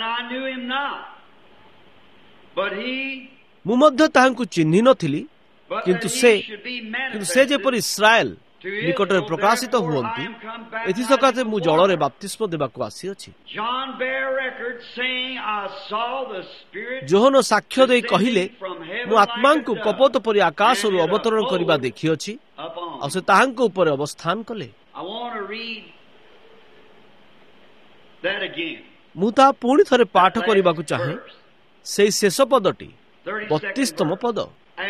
ମୁଁ ମଧ୍ୟ ତାହାଙ୍କୁ ଚିହ୍ନି ନଥିଲି, କିନ୍ତୁ ସେ ଯେପରି ଇସ୍ରାଏଲ ନିକଟରେ ପ୍ରକାଶିତ ହୁଅନ୍ତି, ଏଥିସକାଶେ ମୁଁ ଜଳରେ ବାପ୍ତିସ୍ମ ଦେବାକୁ ଆସିଅଛି। ଯୋହନ ସାକ୍ଷ୍ୟ ଦେଇ କହିଲେ, ମୁଁ ଆତ୍ମାଙ୍କୁ କପୋତ ପରି ଆକାଶରୁ ଅବତରଣ କରିବା ଦେଖିଅଛି, ଆଉ ସେ ତାହାଙ୍କ ଉପରେ ଅବସ୍ଥାନ କଲେ। ମୁଁ ତାହା ପୁଣି ଥରେ ପାଠ କରିବାକୁ ଚାହେଁ। ସେଇ ଶେଷ ପଦଟି 32ତମ ପଦ।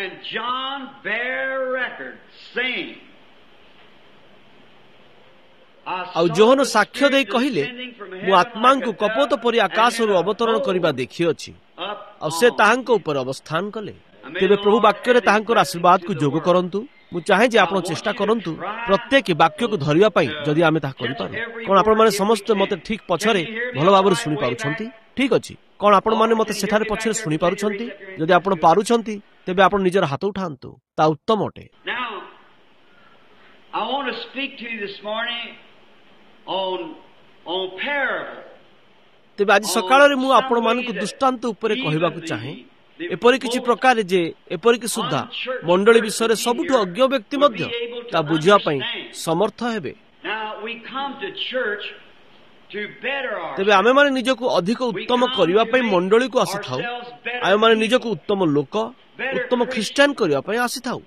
ଆଉ ଯୋହନ ସାକ୍ଷ୍ୟ ଦେଇ କହିଲେ, ମୁଁ ଆତ୍ମାଙ୍କୁ କପୋତ ପରି ଆକାଶରୁ ଅବତରଣ କରିବା ଦେଖିଅଛି, ଆଉ ସେ ତାହାଙ୍କ ଉପରେ ଅବସ୍ଥାନ କଲେ। ତେବେ ପ୍ରଭୁ ବାକ୍ୟରେ ତାହାଙ୍କର ଆଶୀର୍ବାଦକୁ ଯୋଗ କରନ୍ତୁ। ମୁଁ ଚାହେଁ ଯେ ଆପଣ ଚେଷ୍ଟା କରନ୍ତୁ ପ୍ରତ୍ୟେକ ବାକ୍ୟକୁ ଧରିବା ପାଇଁ, ଯଦି ଆମେ ତାହା କରିପାରୁ। କଣ ଆପଣମାନେ ସମସ୍ତେ ମୋତେ ଠିକ୍ ପଛରେ ଭଲ ଭାବରେ ଶୁଣିପାରୁଛନ୍ତି? ଠିକ୍ ଅଛି। କଣ ଆପଣମାନେ ମୋତେ ସେଠାରେ ପଛରେ ଶୁଣିପାରୁଛନ୍ତି? ଯଦି ଆପଣ ପାରୁଛନ୍ତି ତେବେ ଆପଣ ନିଜର ହାତ ଉଠାନ୍ତୁ, ତା ଉତ୍ତମ ଅଟେ। ତେବେ ଆଜି ସକାଳରେ ମୁଁ ଆପଣମାନଙ୍କୁ ଦୃଷ୍ଟାନ୍ତ ଉପରେ କହିବାକୁ ଚାହେଁ, ଏପରି କିଛି ପ୍ରକାର ଯେ ଏପରିକି ସୁଦ୍ଧା ମଣ୍ଡଳୀ ବିଷୟରେ ସବୁଠୁ ଅଜ୍ଞ ବ୍ୟକ୍ତି ମଧ୍ୟ ତା ବୁଝିବା ପାଇଁ ସମର୍ଥ ହେବେ। ତେବେ ଆମେମାନେ ନିଜକୁ ଅଧିକ ଉତ୍ତମ କରିବା ପାଇଁ ମଣ୍ଡଳୀକୁ ଆସିଥାଉ। ଆମେମାନେ ନିଜକୁ ଉତ୍ତମ ଲୋକ, ଉତ୍ତମ ଖ୍ରୀଷ୍ଟିଆନ କରିବା ପାଇଁ ଆସିଥାଉ।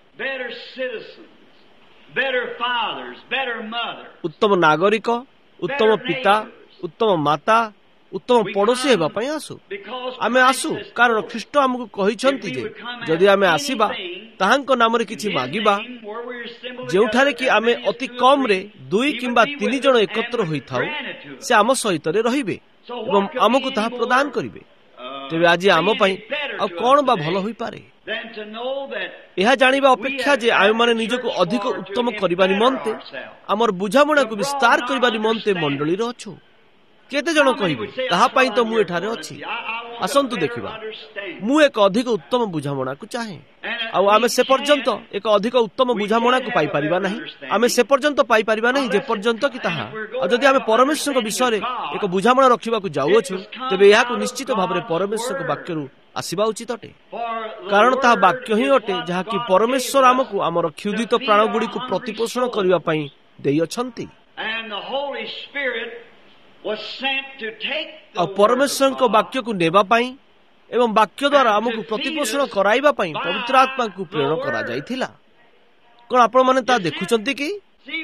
ଉତ୍ତମ ନାଗରିକ, ଉତ୍ତମ ପିତା, ଉତ୍ତମ ମାତା, ଉତ୍ତମ ପଡ଼ୋଶୀ ହେବା ପାଇଁ ଆସୁ। ଆମେ ଆସୁ କାରଣ ଖ୍ରୀଷ୍ଟ ଆମକୁ କହିଛନ୍ତି ଯେ ଯଦି ଆମେ ଆସିବା ତାହାଙ୍କ ନାମରେ କିଛି ମାଗିବା, ଯେଉଁଠାରେ କି ଆମେ ଅତି କମରେ 2 କିମ୍ବା 3 ଜଣ ଏକତ୍ର ହୋଇଥାଉ, ସେ ଆମ ସହିତ ରହିବେ ଏବଂ ଆମକୁ ତାହା ପ୍ରଦାନ କରିବେ। ତେବେ ଆଜି ଆମ ପାଇଁ ଆଉ କଣ ବା ଭଲ ହୋଇପାରେ? ଏହା ଜାଣିବା ଅପେକ୍ଷା ଯେ ଆମେମାନେ ନିଜକୁ ଅଧିକ ଉତ୍ତମ କରିବା ନିମନ୍ତେ, ଆମର ବୁଝାମଣାକୁ ବିସ୍ତାର କରିବା ନିମନ୍ତେ ମଣ୍ଡଳୀରେ ଅଛୁ। କେତେ ଜଣ କହିବେ, ତାହା ପାଇଁ ତ ମୁଁ ଏଠାରେ ଅଛି। ଆସନ୍ତୁ ଦେଖିବା। ମୁଁ ଏକ ଅଧିକ ଉତ୍ତମ ବୁଝାମଣାକୁ ଚାହେଁ, ଆଉ ଆମେ ସେ ପର୍ଯ୍ୟନ୍ତ ଏକ ଅଧିକ ଉତ୍ତମ ବୁଝାମଣାକୁ ପାଇପାରିବା ନାହିଁ। ଆମେ ସେ ପର୍ଯ୍ୟନ୍ତ ପାଇପାରିବା ନାହିଁ ଯେ ପର୍ଯ୍ୟନ୍ତ କି ତାହା, ଆଉ ଯଦି ଆମେ ପରମେଶ୍ୱରଙ୍କ ବିଷୟରେ ଏକ ବୁଝାମଣା ରଖିବାକୁ ଯାଉଅଛୁ, ତେବେ ଏହାକୁ ନିଶ୍ଚିତ ଭାବରେ ପରମେଶ୍ୱରଙ୍କ ବାକ୍ୟରୁ ଆସିବା ଉଚିତ ଅଟେ। କାରଣ ତାହା ବାକ୍ୟ ହିଁ ଅଟେ ଯାହାକି ପରମେଶ୍ୱର ଆମକୁ ଆମର କ୍ଷୁଧିତ ପ୍ରାଣଗୁଡ଼ିକୁ ପ୍ରତିପୋଷଣ କରିବା ପାଇଁ ଦେଇଅଛନ୍ତି। ଆଉ ପରମେଶ୍ୱରଙ୍କ ବାକ୍ୟକୁ ନେବା ପାଇଁ ଏବଂ ବାକ୍ୟ ଦ୍ୱାରା ଆମକୁ ପ୍ରତିପୋଷଣ କରାଇବା ପାଇଁ ପବିତ୍ର ଆତ୍ମାକୁ ପ୍ରେରଣ କରାଯାଇଥିଲା। କଣ ଆପଣମାନେ ତାହା ଦେଖୁଛନ୍ତି କି?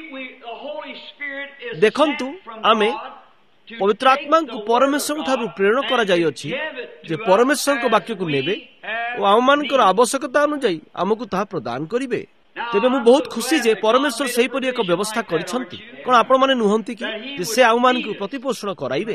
ଦେଖନ୍ତୁ, ଆମେ ପବିତ୍ର ଆତ୍ମାଙ୍କୁ ପରମେଶ୍ୱରଙ୍କ ଠାରୁ ପ୍ରେରଣ କରାଯାଇଅଛି ଯେ ପରମେଶ୍ୱରଙ୍କ ବାକ୍ୟକୁ ନେବେ ଓ ଆମମାନଙ୍କର ଆବଶ୍ୟକତା ଅନୁଯାୟୀ ଆମକୁ ତାହା ପ୍ରଦାନ କରିବେ। ତେବେ ମୁଁ ବହୁତ ଖୁସି ଯେ ପରମେଶ୍ୱର ସେହିପରି ଏକ ବ୍ୟବସ୍ଥା କରିଛନ୍ତି। କଣ ଆପଣମାନେ ନୁହନ୍ତି କି ଯେ ସେ ଆମମାନଙ୍କୁ ପ୍ରତିପୋଷଣ କରାଇବେ?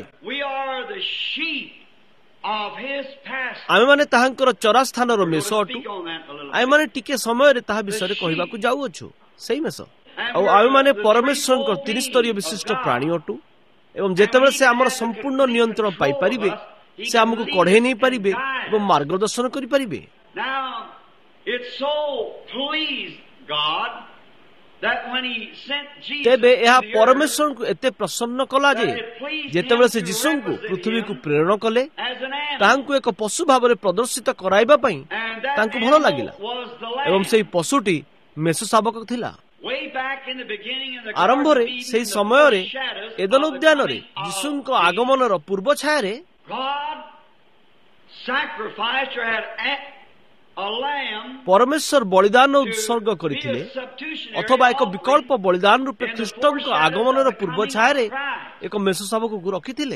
ଆମେମାନେ ତାହାଙ୍କର ଚରା ସ୍ଥାନର ମେଷ ଅଟୁ। ଆମେମାନେ ଟିକେ ସମୟରେ ତାହା ବିଷୟରେ କହିବାକୁ ଯାଉଅଛୁ, ସେଇ ମେଷ। ଆଉ ଆମେମାନେ ପରମେଶ୍ୱରଙ୍କ 3 ସ୍ତରୀୟ ବିଶିଷ୍ଟ ପ୍ରାଣୀ ଅଟୁ। ଏବଂ ଯେତେବେଳେ ସେ ଆମର ସମ୍ପୂର୍ଣ୍ଣ ନିୟନ୍ତ୍ରଣ ପାଇପାରିବେ, ସେ ଆମକୁ କଢ଼େଇ ନେଇପାରିବେ ଏବଂ ମାର୍ଗଦର୍ଶନ କରିପାରିବେ। ତେବେ ଏହା ପରମେଶ୍ୱରଙ୍କୁ ଏତେ ପ୍ରସନ୍ନ କଲା ଯେ ଯେତେବେଳେ ସେ ଯୀଶୁଙ୍କୁ ପୃଥିବୀକୁ ପ୍ରେରଣ କଲେ ତାହାଙ୍କୁ ଏକ ପଶୁ ଭାବରେ ପ୍ରଦର୍ଶିତ କରାଇବା ପାଇଁ ତାଙ୍କୁ ଭଲ ଲାଗିଲା ଏବଂ ସେହି ପଶୁଟି ମେଷ ଶାବକ ଥିଲା। ଆରମ୍ଭରେ ସେହି ସମୟରେ ଏଦନ ଉଦ୍ୟାନରେ ଯୀଶୁଙ୍କ ଆଗମନର ପୂର୍ବ ଛାୟାରେ ପରମେଶ୍ୱର ବଳିଦାନ ଉତ୍ସର୍ଗ କରିଥିଲେ ଅଥବା ଏକ ବିକଳ୍ପ ବଳିଦାନ ରୂପେ ଖ୍ରୀଷ୍ଟଙ୍କ ଆଗମନର ପୂର୍ବ ଛାୟାରେ ଏକ ମେଷ ଶାବକକୁ ରଖିଥିଲେ।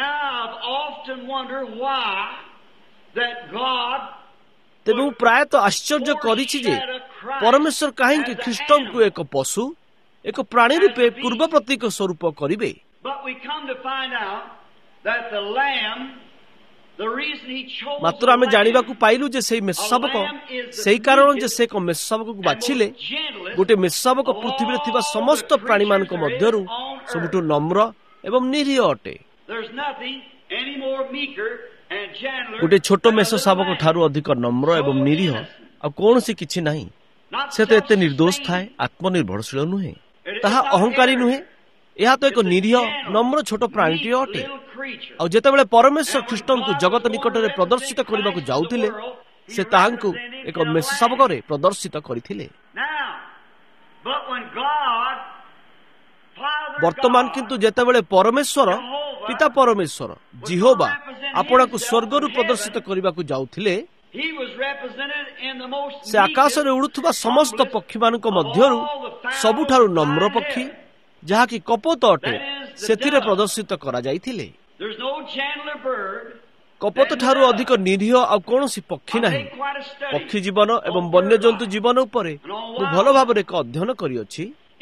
ତେବେ ମୁଁ ପ୍ରାୟତଃ ଆଶ୍ଚର୍ଯ୍ୟ କରିଛି ଯେ ପରମେଶ୍ୱର କାହିଁକି ଖ୍ରୀଷ୍ଟଙ୍କୁ ଏକ ପଶୁ ଏକ ପ୍ରାଣୀ ରୂପେ ପୂର୍ବ ପ୍ରତୀକ ସ୍ୱରୂପ କରିବେ। ମାତ୍ର ଆମେ ଜାଣିବାକୁ ପାଇଲୁ ଯେ ସେହି ମେଷ ଶାବକ ସେହି କାରଣ ଯେ ସେ ଏକ ମେଷ ଶାବକକୁ ବାଛିଲେ ଗୋଟିଏ ମେଷ ଶାବକ ପୃଥିବୀରେ ଥିବା ସମସ୍ତ ପ୍ରାଣୀମାନଙ୍କ ମଧ୍ୟରୁ ସବୁଠୁ ନମ୍ର ଏବଂ ନିରୀହ ଅଟେ। ଗୋଟିଏ ଛୋଟ ମେଷ ଶାବକ ଠାରୁ ଅଧିକ ନମ୍ର ଏବଂ ନିରୀହ ଆଉ କୌଣସି କିଛି ନାହିଁ। ସେ ତ ଏତେ ନିର୍ଦ୍ଦୋଷ ଥାଏ, ଆତ୍ମନିର୍ଭରଶୀଳ ନୁହେଁ, ତାହା ଅହଙ୍କାରୀ ନୁହେଁ, ଏହା ତ ଏକ ନିରୀହ ନମ୍ର ଛୋଟ ପ୍ରାଣୀଟିଏ ଅଟେ। ଆଉ ଯେତେବେଳେ ପରମେଶ୍ୱର ଖ୍ରୀଷ୍ଟଙ୍କୁ ଜଗତ ନିକଟରେ ପ୍ରଦର୍ଶିତ କରିବାକୁ ଯାଉଥିଲେ ସେ ତାହାଙ୍କୁ ଏକ ମେଷ ଶାବକରେ ପ୍ରଦର୍ଶିତ କରିଥିଲେ। ବର୍ତ୍ତମାନ କିନ୍ତୁ ଯେତେବେଳେ ପରମେଶ୍ୱର ପିତା ପରମେଶ୍ୱର ଜିହୋବା ଆପଣଙ୍କୁ ସ୍ୱର୍ଗରୁ ପ୍ରଦର୍ଶିତ କରିବାକୁ ଯାଉଥିଲେ ସେ ଆକାଶରେ ଉଡୁଥିବା ସମସ୍ତ ପକ୍ଷୀମାନଙ୍କ ମଧ୍ୟରୁ ସବୁଠାରୁ ନମ୍ର ପକ୍ଷୀ ଯାହାକି କପୋତ ଅଟେ ସେଥିରେ ପ୍ରଦର୍ଶିତ କରାଯାଇଥିଲେ। କପୋତ ଠାରୁ ଅଧିକ ନିରୀହ ଆଉ କୌଣସି ପକ୍ଷୀ ନାହିଁ। ପକ୍ଷୀ ଜୀବନ ଏବଂ ବନ୍ୟଜନ୍ତୁ ଜୀବନ ଉପରେ ମୁଁ ଭଲ ଭାବରେ ଏକ ଅଧ୍ୟୟନ କରିଅଛି।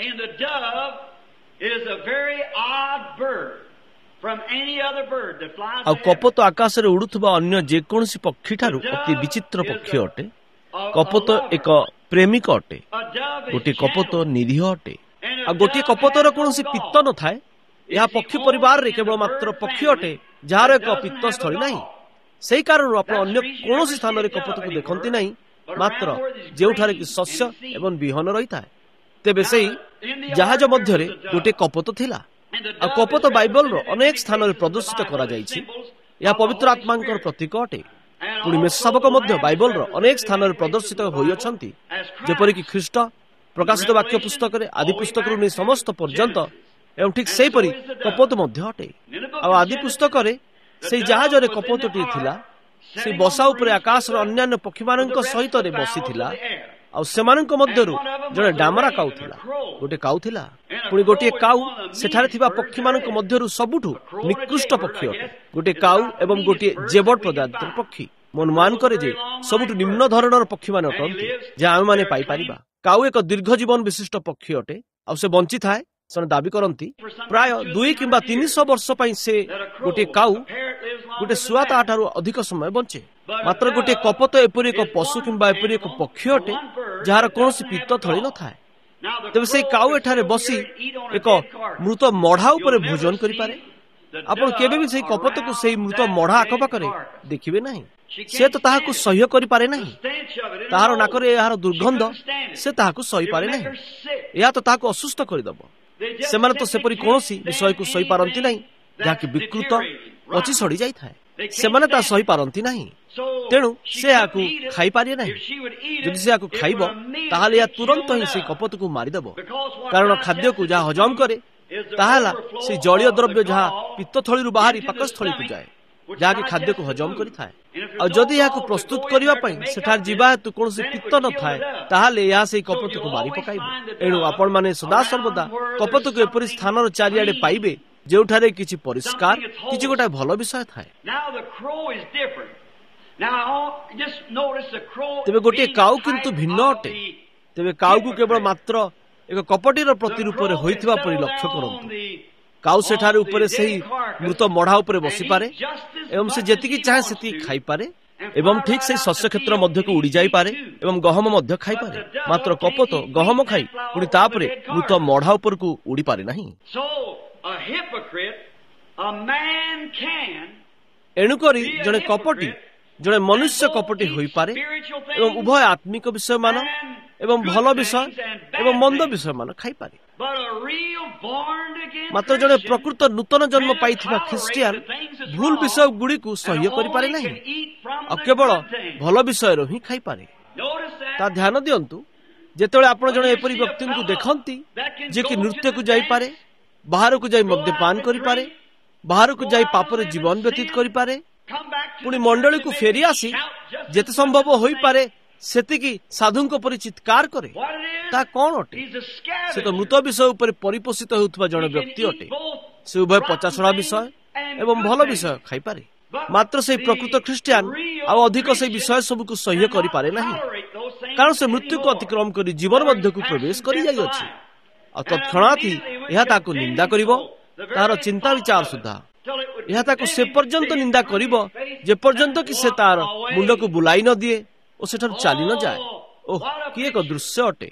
ଆଉ କପୋତ ଆକାଶରେ ଉଡୁଥିବା ଅନ୍ୟ ଯେକୌଣସି ପକ୍ଷୀ ଠାରୁ ଅତି ବିଚିତ୍ର ପକ୍ଷୀ ଅଟେ। କପୋତ ଏକ ପ୍ରେମିକ ଅଟେ, ଗୋଟିଏ କପୋତ ନିରୀହ ଅଟେ। ଆଉ ଗୋଟିଏ କପୋତର କୌଣସି ପିତ୍ତ ନଥାଏ। ଏହା ପକ୍ଷୀ ପରିବାରରେ କେବଳ ମାତ୍ର ପକ୍ଷୀ ଅଟେ ଯାହାର ଏକ ପିତ୍ତସ୍ଥଳୀ ନାହିଁ। ସେହି କାରଣରୁ ଆପଣ ଅନ୍ୟ କୌଣସି ସ୍ଥାନରେ କପୋତକୁ ଦେଖନ୍ତି ନାହିଁ, ମାତ୍ର ଯେଉଁଠାରେ କି ଶସ୍ୟ ଏବଂ ବିହନ ରହିଥାଏ। ତେବେ ସେହି ଜାହାଜ ମଧ୍ୟରେ ଗୋଟିଏ କପୋତ ଥିଲା। ଆଉ କପୋତ ବାଇବଲର ଅନେକ ସ୍ଥାନରେ ପ୍ରଦର୍ଶିତ କରାଯାଇଛି। ଏହା ପବିତ୍ର ଆତ୍ମାଙ୍କର ପ୍ରତୀକ ଅଟେ। ପୁଣି ମେଷ ଶାବକ ମଧ୍ୟ ବାଇବଲର ଅନେକ ସ୍ଥାନରେ ପ୍ରଦର୍ଶିତ ହୋଇଅଛନ୍ତି, ଯେପରିକି ଖ୍ରୀଷ୍ଟ ପ୍ରକାଶିତ ବାକ୍ୟ ପୁସ୍ତକରେ, ଆଦି ପୁସ୍ତକରୁ ନେଇ ସମସ୍ତ ପର୍ଯ୍ୟନ୍ତ, ଏବଂ ଠିକ୍ ସେହିପରି କପୋତ ମଧ୍ୟ ଅଟେ। ଆଉ ଆଦି ପୁସ୍ତକରେ ସେହି ଜାହାଜରେ କପୋତଟିଏ ଥିଲା। ସେହି ବସା ଉପରେ ଆକାଶର ଅନ୍ୟାନ୍ୟ ପକ୍ଷୀମାନଙ୍କ ସହିତ ବସିଥିଲା। ଆଉ ସେମାନଙ୍କ ମଧ୍ୟରୁ ଜଣେ ଡାମରା କାଉ ଥିଲା, ଗୋଟିଏ କାଉ ଥିଲା। ପୁଣି ଗୋଟିଏ କାଉ ସେଠାରେ ଥିବା ପକ୍ଷୀମାନଙ୍କ ମଧ୍ୟରୁ ସବୁଠୁ ନିକୃଷ୍ଟ ପକ୍ଷୀ ଅଟେ। ଗୋଟିଏ କାଉ ଏବଂ ଗୋଟିଏ ଜେବଟ ପ୍ରଜାତିର ପକ୍ଷୀ। ମୁଁ ଅନୁମାନ କରେ ଯେ ସବୁଠୁ ନିମ୍ନ ଧରଣର ପକ୍ଷୀମାନେ ଅଟନ୍ତି ଯାହା ଆମେମାନେ ପାଇପାରିବା। କାଉ ଏକ ଦୀର୍ଘ ଜୀବନ ବିଶିଷ୍ଟ ପକ୍ଷୀ ଅଟେ। ଆଉ ସେ ବଞ୍ଚିଥାଏ, ସେମାନେ ଦାବି କରନ୍ତି ପ୍ରାୟ 2 କିମ୍ବା 300 ବର୍ଷ ପାଇଁ ସେ ଗୋଟିଏ କାଉ ଗୋଟିଏ ଶୁଆ ତାହାଠାରୁ ଅଧିକ ସମୟ ବଞ୍ଚେ। ମାତ୍ର ଗୋଟିଏ କପୋତ ଏପରି ଏକ ପଶୁ କିମ୍ବା ଏପରି ଏକ ପକ୍ଷୀ ଅଟେ ଯାହାର କୌଣସି ପିତ୍ତ ଥଳି ନଥାଏ। ତେବେ ସେହି କାଉ ଏଠାରେ ବସି ଏକ ମୃତ ମଢା ଉପରେ ଭୋଜନ କରିପାରେ। ଆପଣ କେବେ ବି ସେହି କପୋତକୁ ସେହି ମୃତ ମଢା ଆଖପାଖରେ ଦେଖିବେ ନାହିଁ। ସେ ତ ତାହାକୁ ସହ୍ୟ କରିପାରେ ନାହିଁ। ତାହାର ନାକରେ ଏହାର ଦୁର୍ଗନ୍ଧ ସେ ତାହାକୁ ସହିପାରେ ନାହିଁ। ଏହା ତ ତାହାକୁ ଅସୁସ୍ଥ କରିଦେବ। ସେମାନେ ତ ସେପରି କୌଣସି ବିଷୟକୁ ସହିପାରନ୍ତି ନାହିଁ ଯାହାକି ବିକୃତ ପଚି ସଢି ଯାଇଥାଏ। ସେମାନେ ତାହା ସହିପାରନ୍ତି ନାହିଁ। ତେଣୁ ସେ ଏହାକୁ ଖାଇପାରିବେ ନାହିଁ। ଯଦି ସେ ଏହାକୁ ଖାଇବ ତାହେଲେ ଏହା ତୁରନ୍ତ ହିଁ ସେହି କପୋତକୁ ମାରିଦେବ। କାରଣ ଖାଦ୍ୟକୁ ଯାହା ହଜମ କରେ ତାହା ହେଲା ସେହି ଜଳୀୟ ଦ୍ରବ୍ୟ ଯାହା ପିତ୍ତଥଳିରୁ ବାହାରି ପାକସ୍ଥଳୀକୁ ଯାଏ, ଯାହାକି ଖାଦ୍ୟକୁ ହଜମ କରିଥାଏ। ଆଉ ଯଦି ଏହାକୁ ପ୍ରସ୍ତୁତ କରିବା ପାଇଁ ସେଠାରେ ଯିବା ହେତୁ କୌଣସି ପିତ୍ତ ନଥାଏ ତାହେଲେ ଏହା ସେହି କପୋତକୁ ମାରି ପକାଇବ। ଏଣୁ ଆପଣମାନେ ସଦାସର୍ବଦା କପୋତକୁ ଏପରି ସ୍ଥାନର ଚାରିଆଡେ ପାଇବେ ଯେଉଁଠାରେ କିଛି ପରିଷ୍କାର କିଛି ଗୋଟାଏ ଭଲ ବିଷୟ ଥାଏ। ତେବେ ଗୋଟିଏ କାଉ କିନ୍ତୁ ଭିନ୍ନ ଅଟେ। ତେବେ କାଉକୁ କେବଳ ମାତ୍ର ଏକ କପଟିର ପ୍ରତିରୂପରେ ହୋଇଥିବା ପରି ଲକ୍ଷ୍ୟ କରନ୍ତୁ। କାଉ ସେଠାରେ ଉପରେ ସେହି ମୃତ ମଢା ଉପରେ ବସିପାରେ ଏବଂ ସେ ଯେତିକି ଚାହେଁ ସେତିକି ଖାଇପାରେ ଏବଂ ଠିକ୍ ସେହି ଶସ୍ୟ କ୍ଷେତ୍ର ମଧ୍ୟକୁ ଉଡ଼ି ଯାଇପାରେ ଏବଂ ଗହମ ମଧ୍ୟ ଖାଇପାରେ। ମାତ୍ର କପୋତ ଗହମ ଖାଇ ପୁଣି ତାପରେ ମୃତ ମଢା ଉପରକୁ ଉଡ଼ିପାରେ ନାହିଁ। ଏଣୁକରି ଜଣେ କପଟି ଜଣେ ମନୁଷ୍ୟ କପଟି ହୋଇପାରେ ଏବଂ ଉଭୟ ଆତ୍ମିକ ବିଷୟମାନ ଏବଂ ଭଲ ବିଷୟ ଏବଂ ମନ୍ଦ ବିଷୟ ମାନ ଖାଇପାରେ। ମାତ୍ର ଜଣେ ପ୍ରକୃତ ନୂତନ ଜନ୍ମ ପାଇଥିବା ଖ୍ରୀଷ୍ଟିଆନ ଭୁଲ ବିଷୟ ଗୁଡ଼ିକୁ ସହ୍ୟ କରିପାରେ ନାହିଁ ଆଉ କେବଳ ଭଲ ବିଷୟରୁ ହିଁ ଖାଇପାରେ। ତା ଧ୍ୟାନ ଦିଅନ୍ତୁ, ଯେତେବେଳେ ଆପଣ ଜଣେ ଏପରି ବ୍ୟକ୍ତିଙ୍କୁ ଦେଖନ୍ତି ଯିଏକି ନୃତ୍ୟକୁ ଯାଇପାରେ, ବାହାରକୁ ଯାଇ ମଦ୍ୟପାନ କରିପାରେ, ବାହାରକୁ ଯାଇ ପାପରେ ଜୀବନ ବ୍ୟତୀତ କରିପାରେ, ପୁଣି ମଣ୍ଡଳୀକୁ ଫେରି ଆସି ଯେତେ ସମ୍ଭବ ହୋଇପାରେ ସେତିକି ସାଧୁଙ୍କ ପରି ଚିତ୍କାର କରେ, ତାହା କଣ ଅଟେ? ସେ ତ ମୃତ ବିଷୟ ଉପରେ ପରିପୋଷିତ ହେଉଥିବା ଜଣେ ବ୍ୟକ୍ତି ଅଟେ। ସେ ଉଭୟ ପଚାଶଣା ବିଷୟ ଏବଂ ଭଲ ବିଷୟ ଖାଇପାରେ। ମାତ୍ର ସେହି ପ୍ରକୃତ ଖ୍ରୀଷ୍ଟିଆନ ଆଉ ଅଧିକ ସେହି ବିଷୟ ସବୁକୁ ସହ୍ୟ କରିପାରେ ନାହିଁ, କାରଣ ସେ ମୃତ୍ୟୁକୁ ଅତିକ୍ରମ କରି ଜୀବନ ମଧ୍ୟକୁ ପ୍ରବେଶ କରି ଯାଇଅଛି ଆଉ ତତ୍କ୍ଷଣାତ୍ ଏହା ତାକୁ ନିନ୍ଦା କରିବ। ତାହାର ଚିନ୍ତା ବିଚାର ସୁଦ୍ଧା ଏହା ତାକୁ ସେ ପର୍ଯ୍ୟନ୍ତ ନିନ୍ଦା କରିବ ଯେପର୍ଯ୍ୟନ୍ତ କି ସେ ତାର ମୁଣ୍ଡକୁ ବୁଲାଇ ନ ଦିଏ ଓ ସେଠାରୁ ଚାଲି ନ ଯାଏ। ଓହ, କି ଏକ ଦୃଶ୍ୟ ଅଟେ!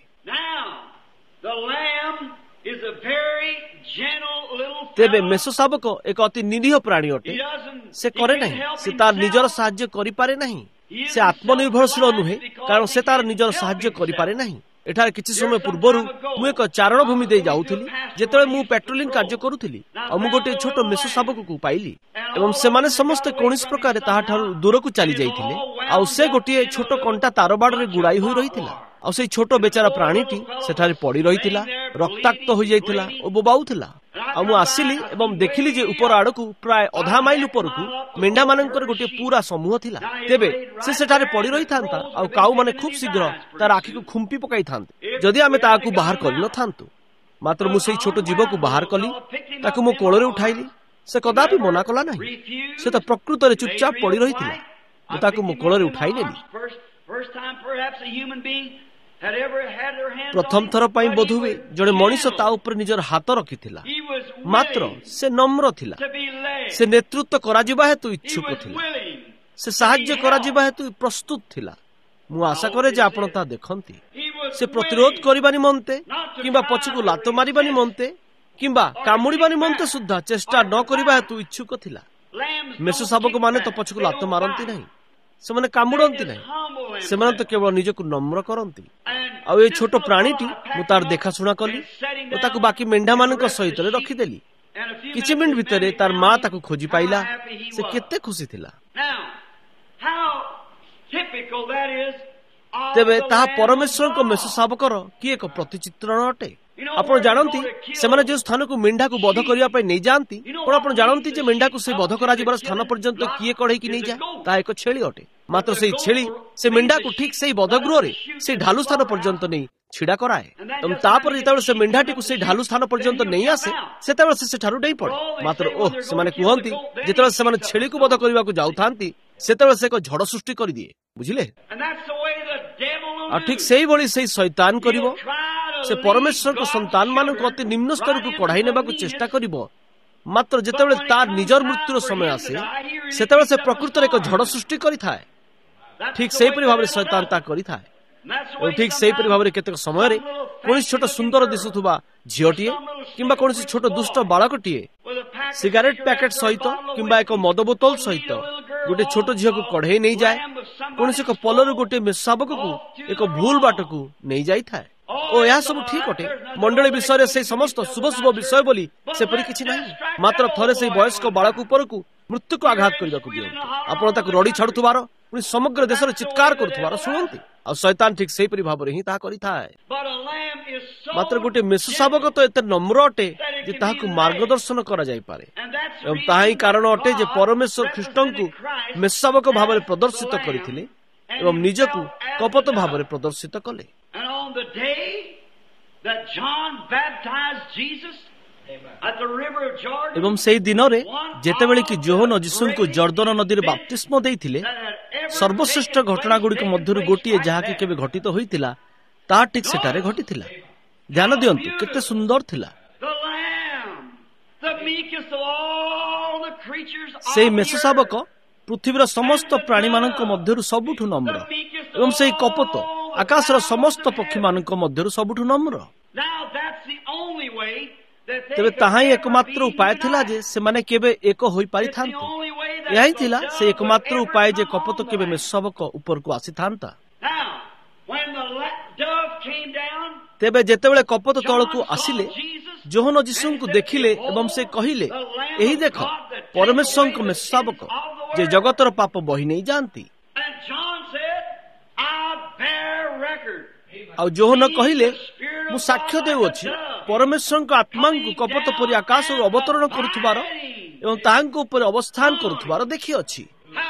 ତେବେ ମେଷ ଶାବକ ଏକ ଅତି ନିରୀହ ପ୍ରାଣୀ ଅଟେ। ସେ କରେ ନାହିଁ, ସେ ତାର ନିଜର ସାହାଯ୍ୟ କରିପାରେ ନାହିଁ। ସେ ଆତ୍ମନିର୍ଭରଶୀଳ ନୁହେଁ, କାରଣ ସେ ତାର ନିଜର ସାହାଯ୍ୟ କରିପାରେ ନାହିଁ। ଏଠାରେ କିଛି ସମୟ ପୂର୍ବରୁ ମୁଁ ଏକ ଚାରଣ ଭୂମି ଦେଇ ଯାଉଥିଲି, ଯେତେବେଳେ ମୁଁ ପେଟ୍ରୋଲିଂ କାର୍ଯ୍ୟ କରୁଥିଲି ଆଉ ମୁଁ ଗୋଟିଏ ଛୋଟ ମେଷ ଶାବକକୁ ପାଇଲି ଏବଂ ସେମାନେ ସମସ୍ତେ କୌଣସି ପ୍ରକାରେ ତାହାଠାରୁ ଦୂରକୁ ଚାଲି ଯାଇଥିଲେ ଆଉ ସେ ଗୋଟିଏ ଛୋଟ କଣ୍ଟା ତାର ବାଡ଼ରେ ଗୁଡ଼ାଇ ହୋଇ ରହିଥିଲା ଆଉ ସେଇ ଛୋଟ ବେଚାରା ପ୍ରାଣୀଟି ସେଠାରେ ପଡ଼ି ରହିଥିଲା, ରକ୍ତାକ୍ତ ହୋଇଯାଇଥିଲା ଓ ବୋବାଉଥିଲା। ଆଉ ମୁଁ ଆସିଲି ଏବଂ ଦେଖିଲି ଯେ ଉପର ଆଡ଼କୁ ପ୍ରାୟ ଅଧା ମାଇଲ ଉପରକୁ ମେଣ୍ଢାମାନଙ୍କର ଗୋଟିଏ ପୁରା ସମୂହ ଥିଲା। ତେବେ ସେ ସେଠାରେ ପଡ଼ି ରହିଥାନ୍ତା ଆଉ କାଉମାନେ ଖୁବ୍ ଶୀଘ୍ର ତାର ଆଖିକୁ ଖୁମ୍ପି ପକାଇଥାନ୍ତେ ଯଦି ଆମେ ତାହାକୁ ବାହାର କରିନଥାନ୍ତୁ। ମାତ୍ର ମୁଁ ସେଇ ଛୋଟ ଜୀବକୁ ବାହାର କଲି, ତାକୁ ମୋ କୋଳରେ ଉଠାଇଲି। ସେ କଦାପି ମନା କଲା ନାହିଁ। ସେ ତ ପ୍ରକୃତରେ ଚୁପଚାପ ପଡ଼ି ରହିଥିଲା। ମୁଁ ତାକୁ ମୋ କୋଳରେ ଉଠାଇ ନେଲି। ପ୍ରଥମ ଥର ପାଇଁ ବୋଧହୁଏ ଜଣେ ମଣିଷ ତା ଉପରେ ନିଜର ହାତ ରଖିଥିଲା। ମାତ୍ର ସେ ନମ୍ର ଥିଲା। ସେ ନେତୃତ୍ୱ କରାଯିବା ହେତୁ ଇଚ୍ଛୁକ ଥିଲା। ସେ ସାହାଯ୍ୟ କରାଯିବା ହେତୁ ପ୍ରସ୍ତୁତ ଥିଲା। ମୁଁ ଆଶା କରେ ଯେ ଆପଣ ତାହା ଦେଖନ୍ତି। ସେ ପ୍ରତିରୋଧ କରିବା ନିମନ୍ତେ କିମ୍ବା ପଛକୁ ଲାତ ମାରିବା ନିମନ୍ତେ କିମ୍ବା କାମୁଡ଼ିବା ନିମନ୍ତେ ସୁଦ୍ଧା ଚେଷ୍ଟା ନ କରିବା ହେତୁ ଇଚ୍ଛୁକ ଥିଲା। ମେଷ ଶାବକ ମାନେ ତ ପଛକୁ ଲାତ ମାରନ୍ତି ନାହିଁ, ସେମାନେ କାମୁଡ଼ନ୍ତି ନାହିଁ, ସେମାନେ ତ କେବଳ ନିଜକୁ ନମ୍ର କରନ୍ତି। ଆଉ ଏଇ ଛୋଟ ପ୍ରାଣୀଟି ମୁଁ ତାର ଦେଖାଶୁଣା କଲି ଓ ତାକୁ ବାକି ମେଣ୍ଢାମାନଙ୍କ ସହିତ ରଖିଦେଲି। କିଛି ମିନିଟ ଭିତରେ ତାର ମା ତାକୁ ଖୋଜି ପାଇଲା। ସେ କେତେ ଖୁସି ଥିଲା। ତେବେ ତାହା ପରମେଶ୍ୱରଙ୍କ ମେଷ ଶାବକର କି ଏକ ପ୍ରତିଚିତ୍ରଣ ଅଟେ। ଆପଣ ଜାଣନ୍ତି, ସେମାନେ ଯେଉଁ ସ୍ଥାନକୁ ମେଣ୍ଢାକୁ ବଧ କରିବା ପାଇଁ ନେଇଯାଆନ୍ତି, କଣ ଆପଣ ଜାଣନ୍ତି ଯେ ମେଣ୍ଢାକୁ ସେହି ବଧ କରାଯିବାର ସ୍ଥାନ ପର୍ଯ୍ୟନ୍ତ କିଏ କଢ଼େଇକି ନେଇଯାଏ? ତାହା ଏକ ଛେଳି ଅଟେ। ମାତ୍ର ସେହି ଛେଳି ସେ ମେଣ୍ଢାକୁ ଠିକ୍ ସେହି ବଧଗୃହରେ ସେହି ଢାଲୁ ସ୍ଥାନ ପର୍ଯ୍ୟନ୍ତ ନେଇ ଛିଡ଼ା କରାଏ ଏବଂ ତାପରେ ଯେତେବେଳେ ସେ ମେଣ୍ଢାଟିକୁ ସେହି ଢାଲୁ ସ୍ଥାନ ପର୍ଯ୍ୟନ୍ତ ନେଇ ଆସେ, ସେତେବେଳେ ସେ ସେଠାରୁ ଡେଇଁ ପଡ଼େ। ମାତ୍ର ସେମାନେ କୁହନ୍ତି, ଯେତେବେଳେ ସେମାନେ ଛେଳିକୁ ବଧ କରିବାକୁ ଯାଉଥାନ୍ତି ସେତେବେଳେ ସେ ଏକ ଝଡ଼ ସୃଷ୍ଟି କରିଦିଏ। ବୁଝିଲେ? ଆଉ ଠିକ୍ ସେଇଭଳି ସେଇ ଶୈତାନ କରିବ। ସେ ପରମେଶ୍ୱରଙ୍କ ସନ୍ତାନ ମାନଙ୍କୁ ଅତି ନିମ୍ନ ସ୍ତରକୁ କଢ଼ାଇ ନେବାକୁ ଚେଷ୍ଟା କରିବ। ମାତ୍ର ଯେତେବେଳେ ତାର ନିଜର ମୃତ୍ୟୁର ସମୟ ଆସେ, ସେତେବେଳେ ସେ ପ୍ରକୃତରେ ଏକ ଝଡ଼ ସୃଷ୍ଟି କରିଥାଏ। ଠିକ୍ ସେହିପରି ଭାବରେ ଶୈତାନ ତାହା କରିଥାଏ। ଓ ଠିକ୍ ସେହିପରି ଭାବରେ କେତେକ ସମୟରେ କୌଣସି ଛୋଟ ସୁନ୍ଦର ଦିଶୁଥିବା ଝିଅଟିଏ କିମ୍ବା କୌଣସି ଛୋଟ ଦୁଷ୍ଟ ବାଳକଟିଏ ସିଗାରେଟ୍ ପ୍ୟାକେଟ୍ ସହିତ କିମ୍ବା ଏକ ମଦ ବୋତଲ ସହିତ ଗୋଟିଏ ଛୋଟ ଝିଅକୁ କଢ଼େଇ ନେଇଯାଏ। କୌଣସି ଏକ ପଲରୁ ଗୋଟିଏ ମେଷ ଶାବକକୁ ଏକ ଭୁଲ ବାଟକୁ ନେଇଯାଇଥାଏ। ଓ ଏହା ସବୁ ଠିକ୍ ଅଟେ। ମଣ୍ଡଳୀ ବିଷୟରେ ସେହି ସମସ୍ତ ଶୁଭ ଶୁଭ ବିଷୟ ବୋଲି ସେପରି କିଛି ନାହିଁ। ମାତ୍ର ଥରେ ସେହି ବୟସ୍କ ବାଳକ ଉପରକୁ ମୃତ୍ୟୁକୁ ଆଘାତ କରିବାକୁ ଦିଅନ୍ତୁ। ଆପଣ ତାକୁ ରଡ଼ି ଛାଡ଼ୁଥିବାର, ପୁଣି ସମଗ୍ର ଦେଶରେ ଚିତ୍କାର କରୁଥିବାର ଶୁଣନ୍ତି। ଆଉ ଶୈତାନ ଠିକ୍ ସେହିପରି ଭାବରେ ହିଁ ତାହା କରିଥାଏ। ମାତ୍ର ଗୋଟିଏ ମେଷ ଶାବକ ତ ଏତେ ନମ୍ର ଅଟେ ଯେ ତାହାକୁ ମାର୍ଗଦର୍ଶନ କରାଯାଇପାରେ। ଏବଂ ତାହା ହିଁ କାରଣ ଅଟେ ଯେ ପରମେଶ୍ୱର ଖ୍ରୀଷ୍ଟଙ୍କୁ ମେଷ ଶାବକ ଭାବରେ ପ୍ରଦର୍ଶିତ କରିଥିଲେ ଏବଂ ନିଜକୁ କପଟ ଭାବରେ ପ୍ରଦର୍ଶିତ କଲେ। ଏବଂ ସେହି ଦିନରେ ଯେତେବେଳେ କି ଯୋହନ ଯୀଶୁଙ୍କୁ ଜର୍ଦ୍ଦନ ନଦୀରେ ବାପ୍ତିସ୍ମ ଦେଇଥିଲେ, ସର୍ବଶ୍ରେଷ୍ଠ ଘଟଣା ଗୁଡ଼ିକ ମଧ୍ୟରୁ ଗୋଟିଏ ଯାହାକି କେବେ ଘଟିତ ହୋଇଥିଲା, ତାହା ଠିକ୍ ସେଠାରେ ଘଟିଥିଲା। ଧ୍ୟାନ ଦିଅନ୍ତୁ, କେତେ ସୁନ୍ଦର ଥିଲା। ସେହି ମେଷ ଶାବକ ପୃଥିବୀର ସମସ୍ତ ପ୍ରାଣୀମାନଙ୍କ ମଧ୍ୟରୁ ସବୁଠୁ ନମ୍ର ଏବଂ ସେହି କପୋତ ଆକାଶର ସମସ୍ତ ପକ୍ଷୀମାନଙ୍କ ମଧ୍ୟରୁ ସବୁଠୁ ନମ୍ର। ତେବେ ତାହା ହିଁ ଏକମାତ୍ର ଉପାୟ ଥିଲା ଯେ ସେମାନେ କେବେ ଏକ ହୋଇପାରିଥାନ୍ତେ। ଏହା ହିଁ ଥିଲା ସେ ଏକମାତ୍ର ଉପାୟ ଯେ କପୋତ କେବେ ମେଷ ଶାବକ ଉପରକୁ ଆସିଥାନ୍ତା। ତେବେ ଯେତେବେଳେ କପଟ ତଳକୁ ଆସିଲେ, ଯୋହନ ଯୀଶୁଙ୍କୁ ଦେଖିଲେ ଏବଂ ସେ କହିଲେ, ଏହି ଦେଖ ପରମେଶ୍ୱରଙ୍କ ମେଷଶାବକ, ଯେ ଜଗତର ପାପ ବହି ନେଇ ଯାଆନ୍ତି। ଆଉ ଯୋହନ କହିଲେ, ମୁଁ ସାକ୍ଷ୍ୟ ଦେଉଅଛି ପରମେଶ୍ୱରଙ୍କ ଆତ୍ମାଙ୍କୁ କପଟ ପରି ଆକାଶରୁ ଅବତରଣ କରୁଥିବାର ଏବଂ ତାହାଙ୍କ ଉପରେ ଅବସ୍ଥାନ କରୁଥିବାର ଦେଖିଅଛି।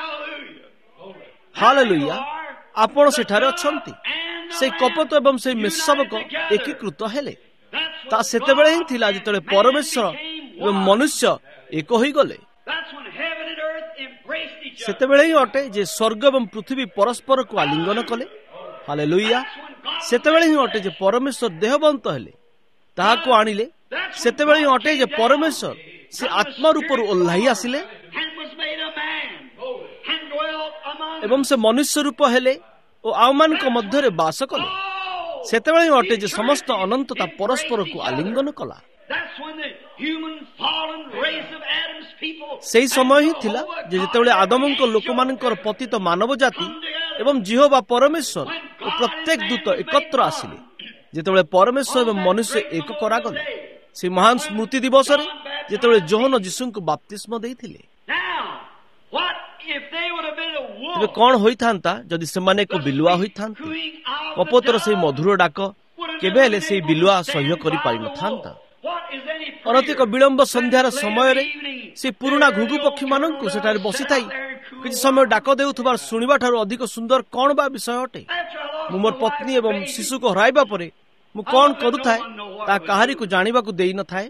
ହାଲେଲୁୟା! ଆପଣ ସେଠାରେ ଅଛନ୍ତି। ସେଇ କପଟ ଏବଂ ସେଇ ମେଷଶାବକ ଏକୀକୃତ ହେଲେ। ତା ସେତେବେଳେ ହିଁ ଥିଲା ଯେତେବେଳେ ପରମେଶ୍ୱର ଏବଂ ମନୁଷ୍ୟ ଏକ ହୋଇଗଲେ। ସେତେବେଳେ ହିଁ ଅଟେ ଯେ ସ୍ୱର୍ଗ ଏବଂ ପୃଥିବୀ ପରସ୍ପରକୁ ଆଲିଙ୍ଗନ କଲେ। ହାଲେଲୁୟା! ସେତେବେଳେ ହିଁ ଅଟେ ଯେ ପରମେଶ୍ୱର ଦେହବନ୍ତ ହେଲେ, ତାହାକୁ ଆଣିଲେ। ସେତେବେଳେ ହିଁ ଅଟେ ଯେ ପରମେଶ୍ୱର ସେ ଆତ୍ମା ରୂପରୁ ଓହ୍ଲାଇ ଆସିଲେ ଏବଂ ସେ ମନୁଷ୍ୟ ରୂପ ହେଲେ ଓ ଆମମାନଙ୍କ ମଧ୍ୟରେ ବାସ କଲେ। ସେତେବେଳେ ହିଁ ଅଟେ ଯେ ସମସ୍ତ ଅନନ୍ତତା ପରସ୍ପରକୁ ଆଲିଙ୍ଗନ କଲା। ସେହି ସମୟ ହିଁ ଥିଲା ଯେ ଯେତେବେଳେ ଆଦମଙ୍କ ଲୋକମାନଙ୍କର ପତିତ ମାନବ ଜାତି ଏବଂ ଜିହୋବା ପରମେଶ୍ୱର ଓ ପ୍ରତ୍ୟେକ ଦୂତ ଏକତ୍ର ଆସିଲେ। ଯେତେବେଳେ ପରମେଶ୍ୱର ଏବଂ ମନୁଷ୍ୟ ଏକ କରାଗଲେ, ସେ ମହାନ ସ୍ମୃତି ଦିବସରେ ଯେତେବେଳେ ଯୋହନ ଯୀଶୁଙ୍କୁ ବାପ୍ତିସ୍ମ ଦେଇଥିଲେ। ତେବେ କଣ ହୋଇଥାନ୍ତା ଯଦି ସେମାନେ ଏକ ବିଲୁଆ ହୋଇଥାନ୍ତେ? କପୋତର ସେହି ମଧୁର ଡାକ କେବେ ହେଲେ ସେହି ବିଲୁଆ ସହ୍ୟ କରିପାରିନଥାନ୍ତା। ଅନତିକ ବିଳମ୍ବ ସନ୍ଧ୍ୟାର ସମୟରେ ସେ ପୁରୁଣା ଘୁଘୁ ପକ୍ଷୀ ମାନଙ୍କୁ ସେଠାରେ ବସିଥାଇ କିଛି ସମୟ ଡାକ ଦେଉଥିବାର ଶୁଣିବା ଠାରୁ ଅଧିକ ସୁନ୍ଦର କଣ ବା ବିଷୟ ଅଟେ? ମୁଁ ମୋର ପତ୍ନୀ ଏବଂ ଶିଶୁକୁ ହରାଇବା ପରେ ମୁଁ କଣ କରୁଥାଏ ତାହା କାହାରିକୁ ଜାଣିବାକୁ ଦେଇନଥାଏ।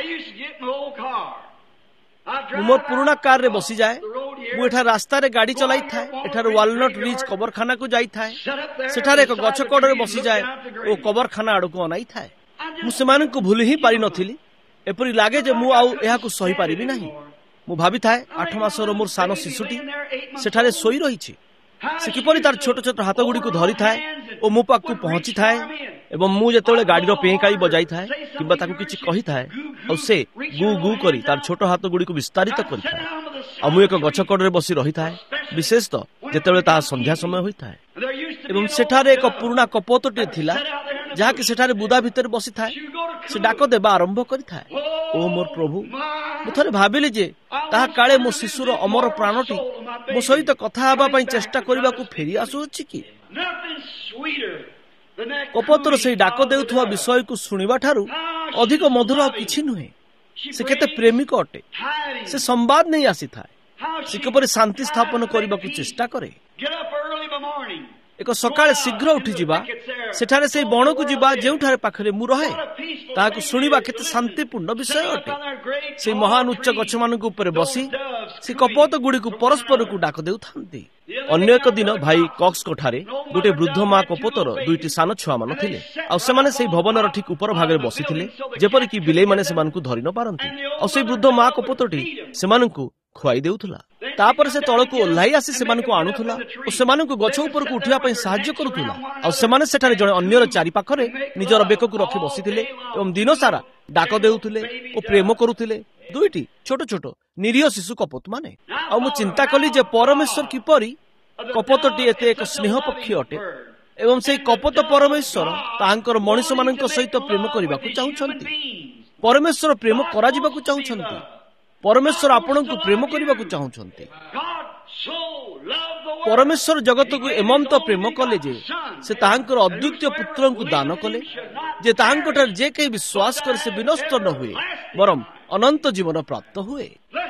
ମୁଁ ମୋର ପୁରୁଣା କାରରେ ବସିଯାଏ। ମୁଁ ଏଠାରେ ରାସ୍ତାରେ ଗାଡି ଚଲାଇଥାଏ। ଏଠାରେ ୱାଲନଟ୍ ରିଜ୍ କବରଖାନାକୁ ଯାଇଥାଏ। ସେଠାରେ ଏକ ଗଛ କଡ଼ରେ ବସିଯାଏ ଓ କବରଖାନା ଆଡକୁ ଅନାଇଥାଏ। ମୁଁ ସେମାନଙ୍କୁ ଭୁଲି ହିଁ ପାରିନଥିଲି। ଏପରି ଲାଗେ ଯେ ମୁଁ ଆଉ ଏହାକୁ ସହିପାରିବି ନାହିଁ। ମୁଁ ଭାବିଥାଏ 8 ମାସର ମୋର ସାନ ଶିଶୁଟି ସେଠାରେ ଶୋଇ ରହିଛି। ସେ କିପରି ତାର ଛୋଟ ଛୋଟ ହାତ ଗୁଡ଼ିକୁ ଧରିଥାଏ ଓ ମୋ ପାଖକୁ ପହଞ୍ଚିଥାଏ ଏବଂ ମୁଁ ଯେତେବେଳେ ଗାଡିର ପେଁକାଳି ବଜାଇଥାଏ କିମ୍ବା ତାକୁ କିଛି କହିଥାଏ, ଆଉ ସେ ଗୁ ଗୁ କରି ତାର ଛୋଟ ହାତ ଗୁଡ଼ିକୁ ବିସ୍ତାରିତ କରିଥାଏ। ଆଉ ମୁଁ ଏକ ଗଛ କଡ଼ରେ ବସି ରହିଥାଏ, ବିଶେଷତଃ ଯେତେବେଳେ ତାହା ସନ୍ଧ୍ୟା ସମୟ ହୋଇଥାଏ। ଏବଂ ସେଠାରେ ଏକ ପୁରୁଣା କପୋତଟିଏ ଥିଲା ଯାହାକି ସେଠାରେ ବୁଦା ଭିତରେ ବସିଥାଏ। ସେ ଡାକ ଦେବା ଆରମ୍ଭ କରିଥାଏ। ଓ ମୋର ପ୍ରଭୁ, ମୁଁ ଥରେ ଭାବିଲି ଯେ ତାହା କାଳେ ମୋ ଶିଶୁର ଅମର ପ୍ରାଣଟି ମୋ ସହିତ କଥା ହେବା ପାଇଁ ଚେଷ୍ଟା କରିବାକୁ ଫେରି ଆସୁଅଛି କି? କପୋତର ସେହି ଡାକ ଦେଉଥିବା ବିଷୟକୁ ଶୁଣିବା ଠାରୁ ଅଧିକ ମଧୁର ଆଉ କିଛି ନୁହେଁ। ସେ କେତେ ପ୍ରେମିକ ଅଟେ। ସେ ସମ୍ବାଦ ନେଇ ଆସିଥାଏ। ସେ କିପରି ଶାନ୍ତି ସ୍ଥାପନ କରିବାକୁ ଚେଷ୍ଟା କରେ। ଏକ ସକାଳେ ଶୀଘ୍ର ଉଠିଯିବା, ସେଠାରେ ସେହି ବଣକୁ ଯିବା ଯେଉଁଠାରେ ପାଖରେ ମୁଁ ରହେ, ତାହାକୁ ଶୁଣିବା କେତେ ଶାନ୍ତିପୂର୍ଣ୍ଣ ବିଷୟ ଅଟେ। ସେହି ମହାନ ଉଚ୍ଚ ଗଛମାନଙ୍କ ଉପରେ ବସି ସେ କପୋତ ଗୁଡ଼ିକୁ ପରସ୍ପରକୁ ଡାକ ଦେଉଥାନ୍ତି। ଅନ୍ୟ ଏକ ଦିନ ଭାଇ କକ୍ସଙ୍କ ଠାରେ ଗୋଟିଏ ବୃଦ୍ଧ ମା କପୋତର 2ଟି ସାନ ଛୁଆମାନ ଥିଲେ। ଆଉ ସେମାନେ ସେହି ଭବନର ଠିକ୍ ଉପର ଭାଗରେ ବସିଥିଲେ, ଯେପରିକି ବିଲେଇମାନେ ସେମାନଙ୍କୁ ଧରି ନ ପାରନ୍ତି। ଆଉ ସେହି ବୃଦ୍ଧ ମା କପୋତଟି ସେମାନଙ୍କୁ ଖୁଆଇ ଦେଉଥିଲା। ତାପରେ ସେ ତଳକୁ ଓହ୍ଲାଇ ଆସି ସେମାନଙ୍କୁ ଆଣୁଥିଲା ଓ ସେମାନଙ୍କୁ ଗଛ ଉପରକୁ ଉଠିବା ପାଇଁ ସାହାଯ୍ୟ କରୁଥିଲା। ଆଉ ସେମାନେ ସେଠାରେ ଜଣେ ଅନ୍ୟର ଚାରି ପାଖରେ ନିଜର ବେକକୁ ରଖି ବସିଥିଲେ ଏବଂ ଦିନ ସାରା ଡାକ ଦେଉଥିଲେ ଓ ପ୍ରେମ କରୁଥିଲେ। 2ଟି ଛୋଟ ଛୋଟ ନିରୀହ ଶିଶୁ କପୋତ ମାନେ। ଆଉ ମୁଁ ଚିନ୍ତା କଲି ଯେ ପରମେଶ୍ୱର କିପରି କପୋତଟି ଏତେ ଏକ ସ୍ନେହ ପକ୍ଷୀ ଅଟେ ଏବଂ ସେହି କପୋତ ପରମେଶ୍ୱର ତାହାଙ୍କର ମଣିଷମାନଙ୍କ ସହିତ ପ୍ରେମ କରିବାକୁ ଚାହୁଁଛନ୍ତି। ପରମେଶ୍ୱର ପ୍ରେମ କରାଯିବାକୁ ଚାହୁଁଛନ୍ତି। ପରମେଶ୍ୱର ଆପଣଙ୍କୁ ପ୍ରେମ କରିବାକୁ ଚାହୁଁଛନ୍ତି। ପରମେଶ୍ୱର ଜଗତକୁ ଏମନ୍ତ ପ୍ରେମ କଲେ ଯେ ସେ ତାହାଙ୍କର ଅଦ୍ୱିତୀୟ ପୁତ୍ରଙ୍କୁ ଦାନ କଲେ, ଯେ ତାହାଙ୍କଠାରେ ଯେ କେହି ବିଶ୍ୱାସ କରେ ସେ ବିନଷ୍ଟ ନ ହୁଏ, ବରଂ ଅନନ୍ତ ଜୀବନ ପ୍ରାପ୍ତ ହୁଏ।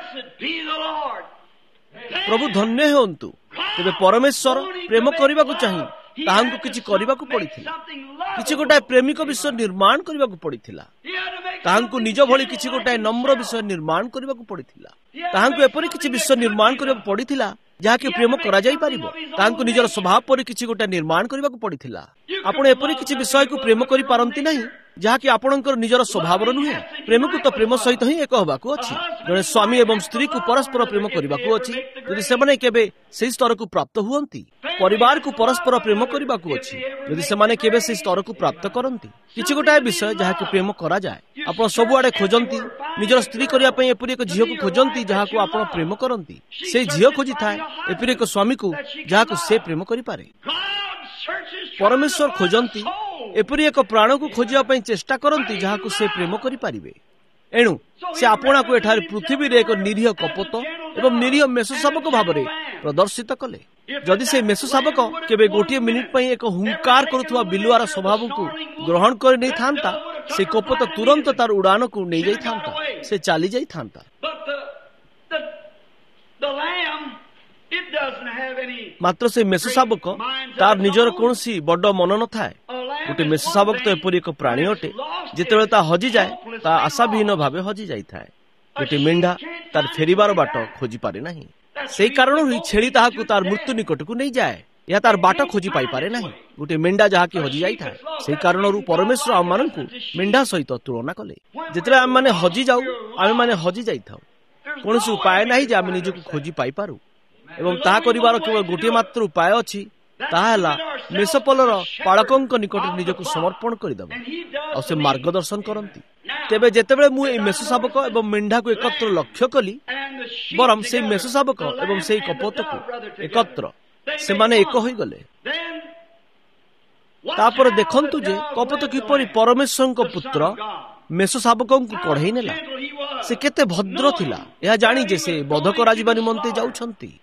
ପ୍ରଭୁ ଧନ୍ୟ ହୁଅନ୍ତୁ। ତେବେ ପରମେଶ୍ୱର ପ୍ରେମ କରିବାକୁ ଚାହିଁ ତାହାଙ୍କୁ କିଛି କରିବାକୁ ପଡ଼ିଥିଲା। କିଛି ଗୋଟାଏ ପ୍ରେମିକ ବିଷୟ ନିର୍ମାଣ କରିବାକୁ ପଡ଼ିଥିଲା। ତାହାଙ୍କୁ ନିଜ ଭଳି କିଛି ଗୋଟାଏ ନମ୍ର ବିଷୟ ନିର୍ମାଣ କରିବାକୁ ପଡ଼ିଥିଲା। ତାହାଙ୍କୁ ଏପରି କିଛି ବିଷୟ ନିର୍ମାଣ କରିବାକୁ ପଡ଼ିଥିଲା ଯାହାକି ପ୍ରେମ କରାଯାଇପାରିବ। ତାହାଙ୍କୁ ନିଜର ସ୍ୱଭାବ ପରି କିଛି ଗୋଟାଏ ନିର୍ମାଣ କରିବାକୁ ପଡ଼ିଥିଲା। ଆପଣ ଏପରି କିଛି ବିଷୟକୁ ପ୍ରେମ କରିପାରନ୍ତି ନାହିଁ ଯାହାକି ଆପଣଙ୍କର ନିଜର ସ୍ୱଭାବର ନୁହେଁ। ପ୍ରେମକୁ ତ ପ୍ରେମ ସହିତ ହିଁ ଏକ ହେବାକୁ ଅଛି। ଜଣେ ସ୍ୱାମୀ ଏବଂ ସ୍ତ୍ରୀକୁ ପରସ୍ପର ପ୍ରେମ କରିବାକୁ ଅଛି। ଯଦି ସେମାନେ କେବେ ସେହି ସ୍ତରକୁ ପ୍ରାପ୍ତ ହୁଅନ୍ତି, ପରିବାରକୁ ପରସ୍ପର ପ୍ରେମ କରିବାକୁ ଅଛି। ଯଦି ସେମାନେ କେବେ ସେହି ସ୍ତରକୁ ପ୍ରାପ୍ତ କରନ୍ତି, କିଛି ଗୋଟାଏ ବିଷୟ ଯାହାକି ପ୍ରେମ କରାଯାଏ। ଆପଣ ସବୁଆଡେ ଖୋଜନ୍ତି, ନିଜର ସ୍ତ୍ରୀ କରିବା ପାଇଁ ଏପରି ଏକ ଝିଅକୁ ଖୋଜନ୍ତି ଯାହାକୁ ଆପଣ ପ୍ରେମ କରନ୍ତି। ସେହି ଝିଅ ଖୋଜିଥାଏ ଏପରି ଏକ ସ୍ୱାମୀକୁ ଯାହାକୁ ସେ ପ୍ରେମ କରିପାରେ। ପରମେଶ୍ୱର ଖୋଜନ୍ତି एपरी एक प्राण को खोजिया चेष्टा करती जहां से प्रेम करें। एणु से आपना को एठार पृथ्वी रे एक निरीह कपट एवं निरीह मेष शावक भाव में प्रदर्शित कले। जदि से मेष शावक केबे गोटे मिनिट एक हुंकार करुवा बिलुआर स्वभाव को ग्रहण कर नहीं था, से कपट तुरंत तार उड़ान को नहीं जाई था, से चली जाई था। मात्र से मेष शावक तार निजर कौन सी बड़ मन न थाए। गोटे मेष शावक तो एपरी एक प्राणी अटे जितेबाला ता हजि जाए ता आशाविहीन भावे हजि जाई थाए। गोटे मेंढा तार फेरिबार बाट खोजी पारे नहीं, से कारण छेली ताहाकु तार मृत्यु निकट को नहीं जाए या तार बाट खोजी पाई पारे नहीं। गोटे मेंढा जहाँकि हजि जाई थाए, से कारण परमेश्वर आम मान को मेंढा सहित तुलना कले। जिते आम मैंने हजि जाऊ आम मैंने हजि जाई थाऊ, कौन उपाय नहीं जे आम निजक खोजी पाई पारू एवं ताहा करिवार केवल गोटे मात्र उपाय अछि, ताहा मेषपलर पालकंक निकट निजक समर्पण करदेव और से मार्गदर्शन करती। तेबे जेतेबेले मु ए मेष शावक एवं मेंढा को एकत्र लक्ष्य कली, बरम से मेष शावक एवं से कपट को एकत्र से माने एक होई गले। तापर देखंतु जे कपट किपरि परमेश्वर को पुत्र मेष शावक को कढ़ई नेला। से केते भद्र थिला यह जानी जे से बध करा जिबा निमंते जाउछंती।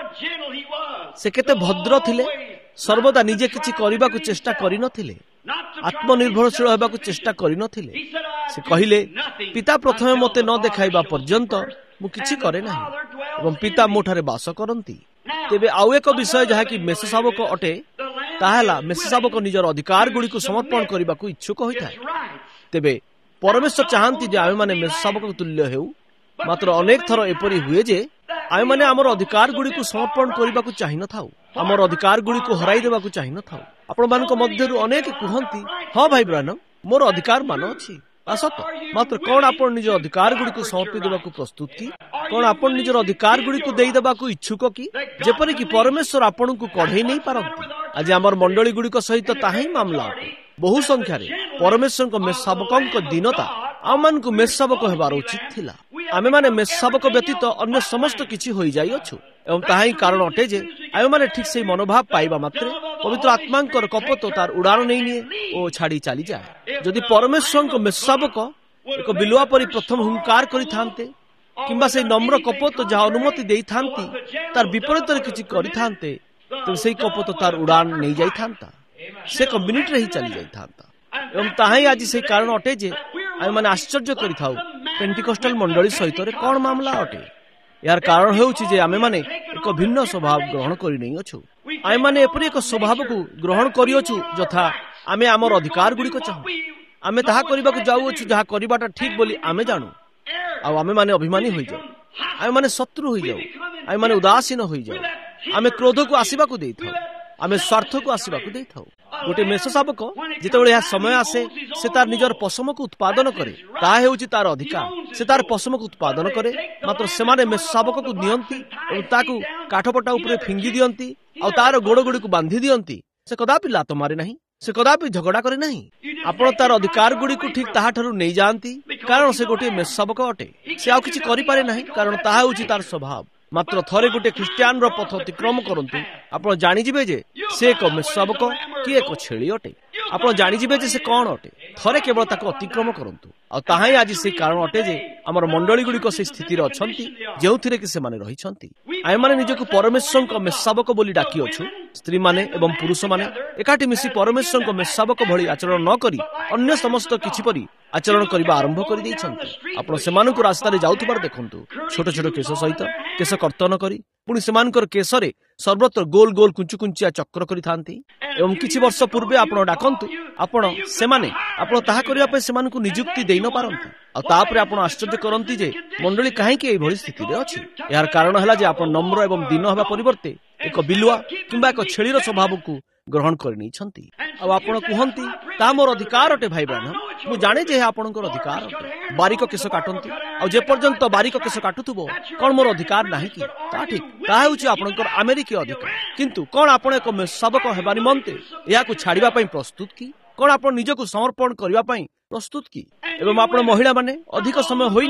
से केते भद्र थिले, सर्वदा निजे किछि करिबा को चेष्टा करि नथिले, आत्मनिर्भरशील होबा को चेष्टा करि नथिले। से कहिले पिता प्रथमे मते न देखाइबा पर्यंत मु किछि करे नाही एवं पिता मोठारे वास करंती। तेबे आउ एक विषय जहा कि मेष शावक अटे, ताहला मेष शावक निजर अधिकार गुडी को समर्पण करिबा को इच्छुक होइथाय। तेबे परमेश्वर चाहती जे आमे माने मेष शावक तुल्य हेउ, मात्र अनेक थर एपरी हुए जे आमे माने हमर अधिकार गुडी को समर्पण करिबा को चाहि न थाउ, हमर अधिकार गुडी को हराई देबा को चाहि न थाउ। आपण मानक मध्यरु अनेक कुहंती हां भाई ब्राह्मण मोर अधिकार मान अछि असत, मात्र कोन आपण निज अधिकार गुडी को समर्पि देबा को प्रस्तुत की? कोन आपण निजर अधिकार गुडी को देई देबा को इच्छुक की? जेपरि कि परमेश्वर आपण को कढई नहीं पारंती। आज हमर मंडली गुडी को सहित ताही मामला अटे। बहु संख्या रे परमेश्वर को मेष शावकंक दीनता आम मान को मेष शावक हेबार उचित थिला। आमे माने मेष शावक व्यतीत अन्य समस्त किछि होई जाई अछु एवं ताही कारण अटे जे आमे माने ठीक से मनोभाव पाइबा मात्रे पवित्र आत्मांकर कपट तार उड़ान नहीं निए ओ छाड़ी चली जाए। जदि परमेश्वर को मेष शावक एक बिलुआ परि प्रथम हुंकार करि थांते किंबा से नम्र कपट जहा अनुमति देई थांती तार विपरीत किछि करि थांते, तो सेही कपट तार उड़ान नहीं जाई थांता, से एक मिनिट रे ही चली जाई थांता। एवं ताही आज से कारण अटे जे आमे माने आश्चर्य करि थाउ पेंटिकोस्टल मंडली सहित रे कोन मामला अटे। यार कारण हेउछि जे आमे माने एक भिन्न स्वभाव ग्रहण करि नै अछु। आमे माने एपरि एक स्वभाव को ग्रहण करि अछु जथा आमे हमर अधिकार गुडी को चाहू, आमे ताहा करिबा को जाउ अछु जहा करिबाटा ठीक बोली आमे जानू। आ आमे माने अभिमानी होई जाऊ, आमे माने शत्रु होई जाऊ, आमे माने उदासीन होई जाऊ, आमे क्रोध को आसीबा को देई थाउ, आमे स्वार्थ को आसीबा को देई थाउ। गोटे मेष शावक जेतेबेले यह समय आसे से तार निजर पशम को उत्पादन करे, ताहा हेउछि तार अधिकार। से तार पशम को उत्पादन करे, मात्र सेमाने मेष शावक को नियंती एवं ताकू काठपटा उपरे फिंगी दियंती और तार गोड़ गुडी को बांधी दियंती। से कदापि लात मारे नहीं, से कदापि झगड़ा करे नहीं। आपण तार अधिकार गुडी को ठीक ताहा ठारू नहीं जानती, कारण से गोटे मेष शावक अटे। से आउ किछि करि पारे नहीं, कारण ताहा हेउछि तार स्वभाव। मात्र थरे गोटे ख्रीष्टियान रो पथ अतिक्रम करंतु, आपण जानि जिवे जे से एक मेष शावक कि एक छेली अटे। आपण जानि जिवे जे से कोन अटे, थरे केवल ताको अतिक्रम करंतु। आ ताहाई आज से कारण अटे जे हमर मंडली गुडी को से स्थिति रे अछंती जेउथिरे कि से माने रहिछंती। आय माने निजको परमेश्वर को मेष शावक बोली डाकी अछु। स्त्री माने एवं पुरुष माने एकाठी मिसी परमेश्वर को मेष शावक भली आचरण न करी अन्य समस्त किछि परि आचरण करबा आरंभ करि दैछंती। आपण सेमानकु रास्ता रे जाउथबार देखंतु, छोट छोट केश सहित केश कर्तन करी पुणी सेमानकर केशरे सर्वत्र गोल गोल कुंचु कुंचिया चक्र करि थांती। एवं किछि वर्ष पूर्वे आपण डाकंतु, आपण सेमाने आपण ताहा करिया पे सेमानकु नियुक्ति देई न पारंती। आ तापरे आपण आश्चर्य करंती जे मंडली काहे के एई भली स्थिति रे अछि। यार कारण हला जे आपण नम्र एवं दीन होबा परिवर्ते एक बिलुआ किंबा एक छेलीर स्वभाव को ग्रहण करनी छंती। अब आपण कुहंती ता मोर अधिकार अटे भाई बहन, मु जाने जे आपणकर अधिकार अटे। बारिक केश काटंती आ जे पर्यंत बारिक केश काटुथुबो कोन मोर अधिकार नाही कि? ता ठीक, ता हेउछि आपणकर अमेरिकी अधिकार। किंतु कोन आपण एक मेष शावक हेबा निमंते या को छाड़िबा पई प्रस्तुत कि? कोन आपण निजको समर्पण करिबा पई प्रस्तुत कि? एवं आपण महिला माने अधिक समय होई नाही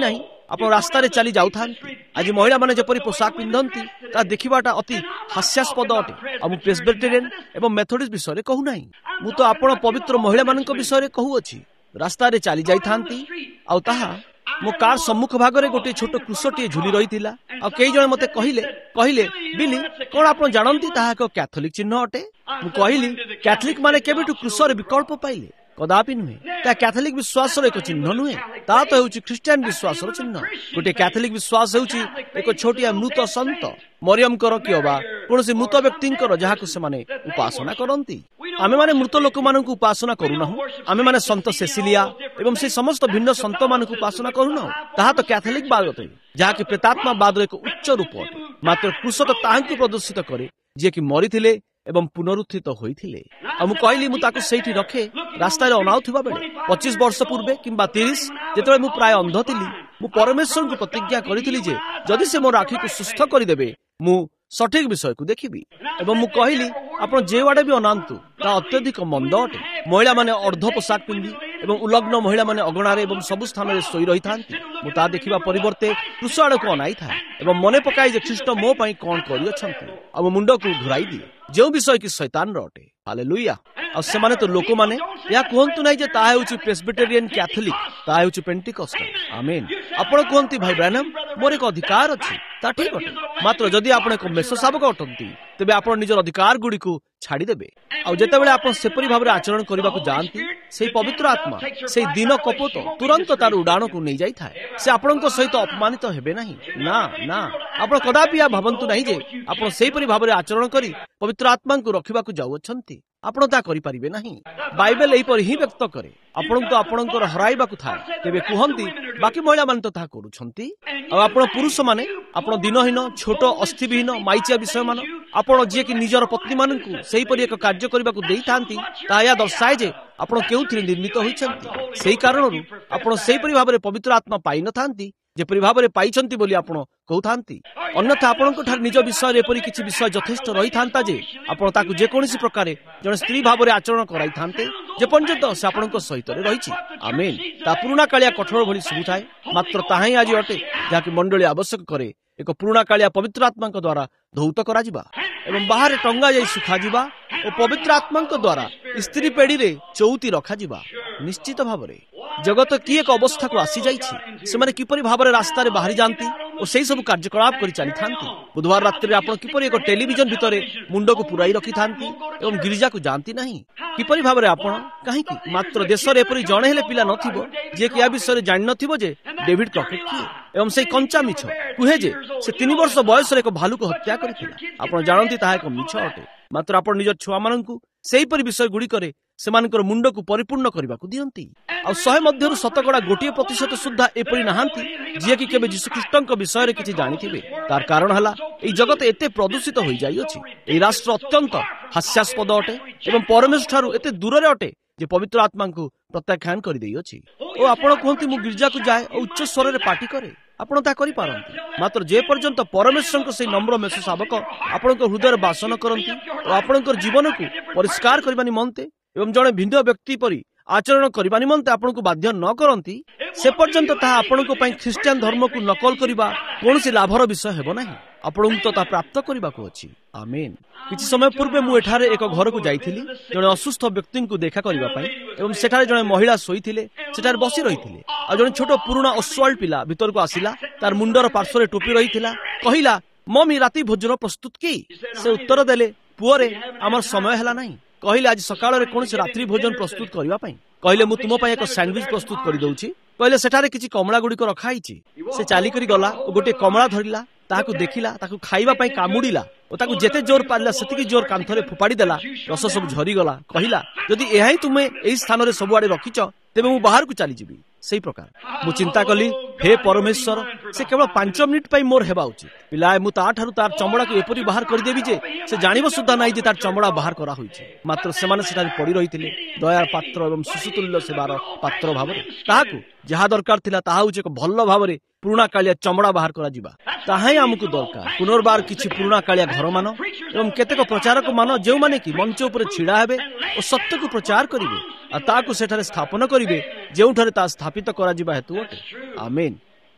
ଆପଣ ରାସ୍ତାରେ ଚାଲି ଯାଉଥାନ୍ତି। ଆଜି ମହିଳାମାନେ ଯେପରି ପୋଷାକ ପିନ୍ଧନ୍ତି ତାହା ଦେଖିବାଟା ଅତି ହାସ୍ୟାସ୍ପଦ ଅଟେ। ଆଉ ମୁଁ ପ୍ରେସବିଟେରିଆନ ଏବଂ ମେଥୋଡିଷ୍ଟ ବିଷୟରେ କହୁନାହିଁ। ମୁଁ ତ ଆପଣ ପବିତ୍ର ମହିଳାମାନଙ୍କ ବିଷୟରେ କହୁଅଛି। ରାସ୍ତାରେ ଚାଲି ଯାଇଥାନ୍ତି ଆଉ ତାହା ମୋ କାର ସମ୍ମୁଖ ଭାଗରେ ଗୋଟିଏ ଛୋଟ କୃଷଟିଏ ଝୁଲି ରହିଥିଲା। ଆଉ କେହି ଜଣେ ମତେ କହିଲେ ବିଲି, କଣ ଆପଣ ଜାଣନ୍ତି ତାହା ଏକ କ୍ୟାଥୋଲିକ ଚିହ୍ନ ଅଟେ? ମୁଁ କହିଲି, କ୍ୟାଥୋଲିକ ମାନେ କେବେଠୁ କୃଷର ବିକଳ୍ପ ପାଇଲେ? କଦାପି ନୁହେଁ। ତାହା କ୍ୟାଥୋଲିକ ବିଶ୍ୱାସର ଏକ ଚିହ୍ନ ନୁହେଁ, ତାହା ତ ହେଉଛି ଖ୍ରୀଷ୍ଟିଆନ ବିଶ୍ୱାସର ଚିହ୍ନ। ଗୋଟିଏ କ୍ୟାଥୋଲିକ ବିଶ୍ୱାସ ହେଉଛି ଏକ ଛୋଟିଆ ମୃତ ସନ୍ଥ ମରିୟମଙ୍କର କିମ୍ବା କୌଣସି ମୃତ ବ୍ୟକ୍ତିଙ୍କର ଯାହାକୁ ସେମାନେ ଉପାସନା କରନ୍ତି। ଆମେମାନେ ମୃତ ଲୋକମାନଙ୍କୁ ଉପାସନା କରୁନାହୁଁ। ଆମେମାନେ ସନ୍ଥ ସେସିଲିଆ ଏବଂ ସେ ସମସ୍ତ ଭିନ୍ନ ସନ୍ଥମାନଙ୍କୁ ଉପାସନା କରୁନାହୁଁ। ତାହା ତ କ୍ୟାଥୋଲିକ ବାଦ ଅଟେ, ଯାହାକି ପ୍ରେତାତ୍ମାବାଦର ଏକ ଉଚ୍ଚ ରୂପ ଅଟେ। ମାତ୍ର କୃଷ ତ ତାହାଙ୍କୁ ପ୍ରଦର୍ଶିତ କରେ ଯିଏକି ମରିଥିଲେ ଏବଂ ପୁନରୁତ୍ଥିତ ହୋଇଥିଲେ। ଆଉ ମୁଁ କହିଲି, ମୁଁ ତାକୁ ସେଇଠି ରଖେ ରାସ୍ତାରେ ଅନାଉଥିବା ବେଳେ 25 ବର୍ଷ ପୂର୍ବେ କିମ୍ବା 30, ଯେତେବେଳେ ମୁଁ ପ୍ରାୟ ଅନ୍ଧ ଥିଲି, ମୁଁ ପରମେଶ୍ୱରଙ୍କୁ ପ୍ରତିଜ୍ଞା କରିଥିଲି ଯେ ଯଦି ସେ ମୋର ଆଖିକୁ ସୁସ୍ଥ କରିଦେବେ ମୁଁ ସଠିକ ବିଷୟକୁ ଦେଖିବି। ଏବଂ ମୁଁ କହିଲି, ଆପଣ ଯେଉଁଆଡ଼େ ବି ଅନାନ୍ତୁ ତାହା ଅତ୍ୟଧିକ ମନ୍ଦ ଅଟେ। ମହିଳାମାନେ ଅର୍ଦ୍ଧ ପୋଷାକ ପିନ୍ଧି ଏବଂ ଉଲଗ୍ନ ମହିଳାମାନେ ଅଗଣାରେ ଏବଂ ସବୁ ସ୍ଥାନରେ ଶୋଇ ରହିଥାନ୍ତି। ମୁଁ ତାହା ଦେଖିବା ପରିବର୍ତ୍ତେ କୃଷ ଆଡ଼କୁ ଅନାଇଥାଏ ଏବଂ ମନେ ପକାଏ ଯେ ଖ୍ରୀଷ୍ଟ ମୋ ପାଇଁ କଣ କରିଅଛନ୍ତି। ଆଉ ମୋ ମୁଣ୍ଡକୁ ଘୁରାଇ ଦିଏ, ଯେଉଁ ବିଷୟ କି ଶୈତାନର ଅଟେ। ହାଲେଲୁୟା। ଆଉ ସେମାନେ ତ ଲୋକମାନେ ଏହା କୁହନ୍ତୁ ନାହିଁ ଯେ ତାହା ହେଉଛି ପ୍ରେସବିଟେରିଆନ କ୍ୟାଥୋଲିକ, ତାହା ହେଉଛି ପେଣ୍ଟିକଷ୍ଟ। ଆମେନ୍। ଆପଣ କୁହନ୍ତି, ଭାଇ ବ୍ରାନମ୍, ମୋର ଏକ ଅଧିକାର ଅଛି। ତା ଠିକ ଅଟେ। ମାତ୍ର ଯଦି ଆପଣ ଏକ ମେଷ ଶାବକ ଅଟନ୍ତି ତେବେ ଆପଣ ନିଜର ଅଧିକାର ଗୁଡ଼ିକୁ ଛାଡ଼ିଦେବେ। ଆଉ ଯେତେବେଳେ ଆପଣ ସେପରି ଭାବରେ ଆଚରଣ କରିବାକୁ ଯାଆନ୍ତି, ସେହି ପବିତ୍ର ଆତ୍ମା ସେହି ଦିନ କପୋତ ତୁରନ୍ତ ତାର ଉଡ଼ାଣକୁ ନେଇଯାଇଥାଏ। ସେ ଆପଣଙ୍କ ସହିତ ଅପମାନିତ ହେବେ ନାହିଁ। ନା ନା, ଆପଣ କଦାପି ଏହା ଭାବନ୍ତୁ ନାହିଁ ଯେ ଆପଣ ସେହିପରି ଭାବରେ ଆଚରଣ କରି ପବିତ୍ର ଆତ୍ମାଙ୍କୁ ରଖିବାକୁ ଯାଉଅଛନ୍ତି। ଆପଣ ତାହା କରିପାରିବେ ନାହିଁ। ବାଇବେଲ ଏହିପରି ହିଁ ବ୍ୟକ୍ତ କରେ। ଆପଣଙ୍କୁ ଆପଣଙ୍କର ହରାଇବାକୁ ଥାଏ, ତେବେ କୁହନ୍ତି ବାକି ମହିଳାମାନେ ତ ତାହା କରୁଛନ୍ତି। ଆଉ ଆପଣ ପୁରୁଷମାନେ, ଆପଣ ଦିନହୀନ, ଛୋଟ, ଅସ୍ଥିବିହୀନ, ମାଇଚିଆ ବିଷୟମାନ, ଆପଣ ଯିଏକି ନିଜର ପତ୍ନୀମାନଙ୍କୁ ସେହିପରି ଏକ କାର୍ଯ୍ୟ କରିବାକୁ ଦେଇଥାନ୍ତି, ତାହା ଏହା ଦର୍ଶାଏ ଯେ ଆପଣ କେଉଁଥିରେ ନିର୍ମିତ ହୋଇଛନ୍ତି। ସେହି କାରଣରୁ ଆପଣ ସେହିପରି ଭାବରେ ପବିତ୍ର ଆତ୍ମା ପାଇନଥାନ୍ତି ଯେପରି ଭାବରେ ପାଇଛନ୍ତି ବୋଲି ଆପଣ କହୁଥାନ୍ତି। ଅନ୍ୟଥା ଆପଣଙ୍କ ଠାରେ ନିଜ ବିଷୟରେ ଏପରି କିଛି ବିଷୟ ଯଥେଷ୍ଟ ରହିଥାନ୍ତା ଯେ ଆପଣ ତାକୁ ଯେକୌଣସି ପ୍ରକାରେ ଜଣେ ସ୍ତ୍ରୀ ଭାବରେ ଆଚରଣ କରାଇଥାନ୍ତେ ଯେପର୍ଯ୍ୟନ୍ତ ସେ ଆପଣଙ୍କ ସହିତ ରହିଛି। ଆମେନ୍। ତା ପୁରୁଣା କାଳିଆ କଠୋର ଭଳି ଶୁଭୁଥାଏ, ମାତ୍ର ତାହା ହିଁ ଆଜି ଅଟେ ଯାହାକି ମଣ୍ଡଳୀ ଆବଶ୍ୟକ କରେ। ଏକ ପୁରୁଣା କାଳିଆ ପବିତ୍ର ଆତ୍ମାଙ୍କ ଦ୍ୱାରା ଧୌତ କରାଯିବା ଏବଂ ବାହାରେ ଟଙ୍ଗା ଯାଇ ଶୁଖାଯିବା ଓ ପବିତ୍ର ଆତ୍ମାଙ୍କ ଦ୍ୱାରା ସ୍ତ୍ରୀ ପେଢ଼ିରେ ଚଉତି ରଖାଯିବା। ନିଶ୍ଚିତ ଭାବରେ ଜଗତ କି ଏକ ଅବସ୍ଥାକୁ ଆସିଯାଇଛି। ସେମାନେ କିପରି ଭାବରେ ରାସ୍ତାରେ ବାହାରି ଯାଆନ୍ତି ଓ ସେହି ସବୁ କାର୍ଯ୍ୟକଳାପ କରି ଚାଲିଥାନ୍ତି। ବୁଧବାର ରାତ୍ରିରେ ଆପଣ କିପରି ଏକ ଟେଲିଭିଜନ ଭିତରେ ମୁଣ୍ଡକୁ ପୁରାଇ ରଖିଥାନ୍ତି ଏବଂ ଗିର୍ଜାକୁ ଯାଆନ୍ତି ନାହିଁ। କିପରି ଭାବରେ ଆପଣ, କାହିଁକି? ମାତ୍ର ଦେଶରେ ଏପରି ଜଣେ ହେଲେ ପିଲା ନଥିବ ଯିଏକି ଏହା ବିଷୟରେ ଜାଣିନଥିବ ଯେ ଡେଭିଡ୍ କ୍ରକେଟ୍ କିଏ। ଏବଂ ସେହି କଞ୍ଚା ମିଛ କୁହେ ଯେ ସେ 3 ବର୍ଷ ବୟସରେ ଏକ ଭାଲୁକୁ ହତ୍ୟା କରିଥିଲା। ଆପଣ ଜାଣନ୍ତି ତାହା ଏକ ମିଛ ଅଟେ। ମାତ୍ର ଆପଣ ନିଜ ଛୁଆମାନଙ୍କୁ ସେହିପରି ବିଷୟ ଗୁଡ଼ିକରେ ସେମାନଙ୍କର ମୁଣ୍ଡକୁ ପରିପୂର୍ଣ୍ଣ କରିବାକୁ ଦିଅନ୍ତି। ଆଉ 100 ମଧ୍ୟରୁ ଶତକଡ଼ା 1% ସୁଦ୍ଧା ଏପରି ନାହାନ୍ତି ଯିଏକି କେବେ ଯୀଶୁଖ୍ରୀଷ୍ଟଙ୍କ ବିଷୟରେ କିଛି ଜାଣିଥିବେ। ତାର କାରଣ ହେଲା ଏହି ଜଗତ ଏତେ ପ୍ରଦୂଷିତ ହୋଇଯାଇଅଛି। ଏହି ରାଷ୍ଟ୍ର ଅତ୍ୟନ୍ତ ହାସ୍ୟାସ୍ପଦ ଅଟେ ଏବଂ ପରମେଶ୍ୱର ଠାରୁ ଏତେ ଦୂରରେ ଅଟେ ଯେ ପବିତ୍ର ଆତ୍ମାଙ୍କୁ ପ୍ରତ୍ୟାଖ୍ୟାନ କରିଦେଇଅଛି। ଓ ଆପଣ କୁହନ୍ତି, ମୁଁ ଗିର୍ଜାକୁ ଯାଏ ଓ ଉଚ୍ଚ ସ୍ୱରରେ ପାଟି କରେ। ଆପଣ ତାହା କରିପାରନ୍ତି, ମାତ୍ର ଯେପର୍ଯ୍ୟନ୍ତ ପରମେଶ୍ୱରଙ୍କ ସେହି ନମ୍ର ମେଷ ଶାବକ ଆପଣଙ୍କ ହୃଦୟରେ ବାସନ କରନ୍ତି ଓ ଆପଣଙ୍କର ଜୀବନକୁ ପରିଷ୍କାର କରିବା ନିମନ୍ତେ ଏବଂ ଜଣେ ଭିନ୍ନ ବ୍ୟକ୍ତି ପରି ଆଚରଣ କରିବା ନିମନ୍ତେ ଆପଣଙ୍କୁ ବାଧ୍ୟ ନ କରନ୍ତି, ସେ ପର୍ଯ୍ୟନ୍ତ ତାହା ଆପଣଙ୍କ ପାଇଁ ଖ୍ରୀଷ୍ଟିଆନ ଧର୍ମକୁ ନକଲ କରିବା କୌଣସି ଲାଭର ବିଷୟ ହେବ ନାହିଁ। ଆପଣଙ୍କୁ ତ ତାହା ପ୍ରାପ୍ତ କରିବାକୁ ଅଛି। ଆମେନ୍। କିଛି ସମୟ ପୂର୍ବେ ମୁଁ ଏଠାରେ ଏକ ଘରକୁ ଯାଇଥିଲି ଜଣେ ଅସୁସ୍ଥ ବ୍ୟକ୍ତିଙ୍କୁ ଦେଖା କରିବା ପାଇଁ ଏବଂ ସେଠାରେ ଜଣେ ମହିଳା ଶୋଇଥିଲେ, ସେଠାରେ ବସି ରହିଥିଲେ। ଆଉ ଜଣେ ଛୋଟ ପୁରୁଣା ଅଶ୍ୱାଳ ପିଲା ଭିତରକୁ ଆସିଲା। ତାର ମୁଣ୍ଡର ପାର୍ଶ୍ୱରେ ଟୋପି ରହିଥିଲା। କହିଲା, ମମି, ରାତି ଭୋଜନ ପ୍ରସ୍ତୁତ କି? ସେ ଉତ୍ତର ଦେଲେ, ପୁଅରେ, ଆମର ସମୟ ହେଲା ନାହିଁ। କହିଲେ, ଆଜି ସକାଳରେ କୌଣସି ରାତ୍ରି ଭୋଜନ ପ୍ରସ୍ତୁତ କରିବା ପାଇଁ? କହିଲେ, ମୁଁ ତୁମ ପାଇଁ ଏକ ସ୍ୟାଣ୍ଡୱିଚ ପ୍ରସ୍ତୁତ କରିଦେଉଛି। କହିଲେ, ସେଠାରେ କିଛି କମଳା ଗୁଡ଼ିକ ରଖାହେଇଛି। ସେ ଚାଲିକରି ଗଲା ଓ ଗୋଟିଏ କମଳା ଧରିଲା, ତାହାକୁ ଦେଖିଲା, ତାକୁ ଖାଇବା ପାଇଁ କାମୁଡ଼ିଲା ଓ ତାକୁ ଯେତେ ଜୋର ପାରିଲା ସେତିକି ଜୋର କାନ୍ଥରେ ଫୋପାଡ଼ି ଦେଲା। ରସ ସବୁ ଝରିଗଲା। କହିଲା, ଯଦି ଏହା ହିଁ ତୁମେ ଏହି ସ୍ଥାନରେ ସବୁଆଡ଼େ ରଖିଛ ତେବେ ମୁଁ ବାହାରକୁ ଚାଲିଯିବି। ସେହି ପ୍ରକାର ମୁଁ ଚିନ୍ତା କଲି, ହେ ପରମେଶ୍ୱର, ସେ କେବଳ 5 ମିନିଟ୍ ପାଇଁ ମୋର ହେବା ଉଚିତ। ପିଲାଏ, ମୁଁ ତାଠାରୁ ତାର ଚମଡ଼ାକୁ ଏପରି ବାହାର କରିଦେବି ଯେ ସେ ଜାଣିବ ସୁଦ୍ଧା ନାହିଁ ଯେ ତାର ଚମଡ଼ା ବାହାର କରାହୋଇଛି। ମାତ୍ର ସେମାନେ ସେଠାରେ ପଡ଼ି ରହିଥିଲେ ଦୟାର ପାତ୍ର ଏବଂ ଶିଶୁତୁଲ୍ୟ ସେବାର ପାତ୍ର ଭାବରେ। ତାହାକୁ ଯାହା ଦରକାର ଥିଲା ତାହା ହେଉଛି ଏକ ଭଲ ଭାବରେ ପୁରୁଣା କାଳିଆ ଚମଡ଼ା ବାହାର କରାଯିବା। ତାହା ହିଁ ଆମକୁ ଦରକାର। ପୁନର୍ବାର କିଛି ପୁରୁଣା କାଳିଆ ଘରମାନ ଏବଂ କେତେକ ପ୍ରଚାରକ ମାନ ଯେଉଁମାନେ କି ମଞ୍ଚ ଉପରେ ଛିଡ଼ା ହେବେ ଓ ସତ୍ୟକୁ ପ୍ରଚାର କରିବେ ଆଉ ତାହାକୁ ସେଠାରେ ସ୍ଥାପନ କରିବେ ଯେଉଁଠାରେ ତାହା ସ୍ଥାପିତ କରାଯିବା ହେତୁ ଅଟେ। ଆମେନ୍।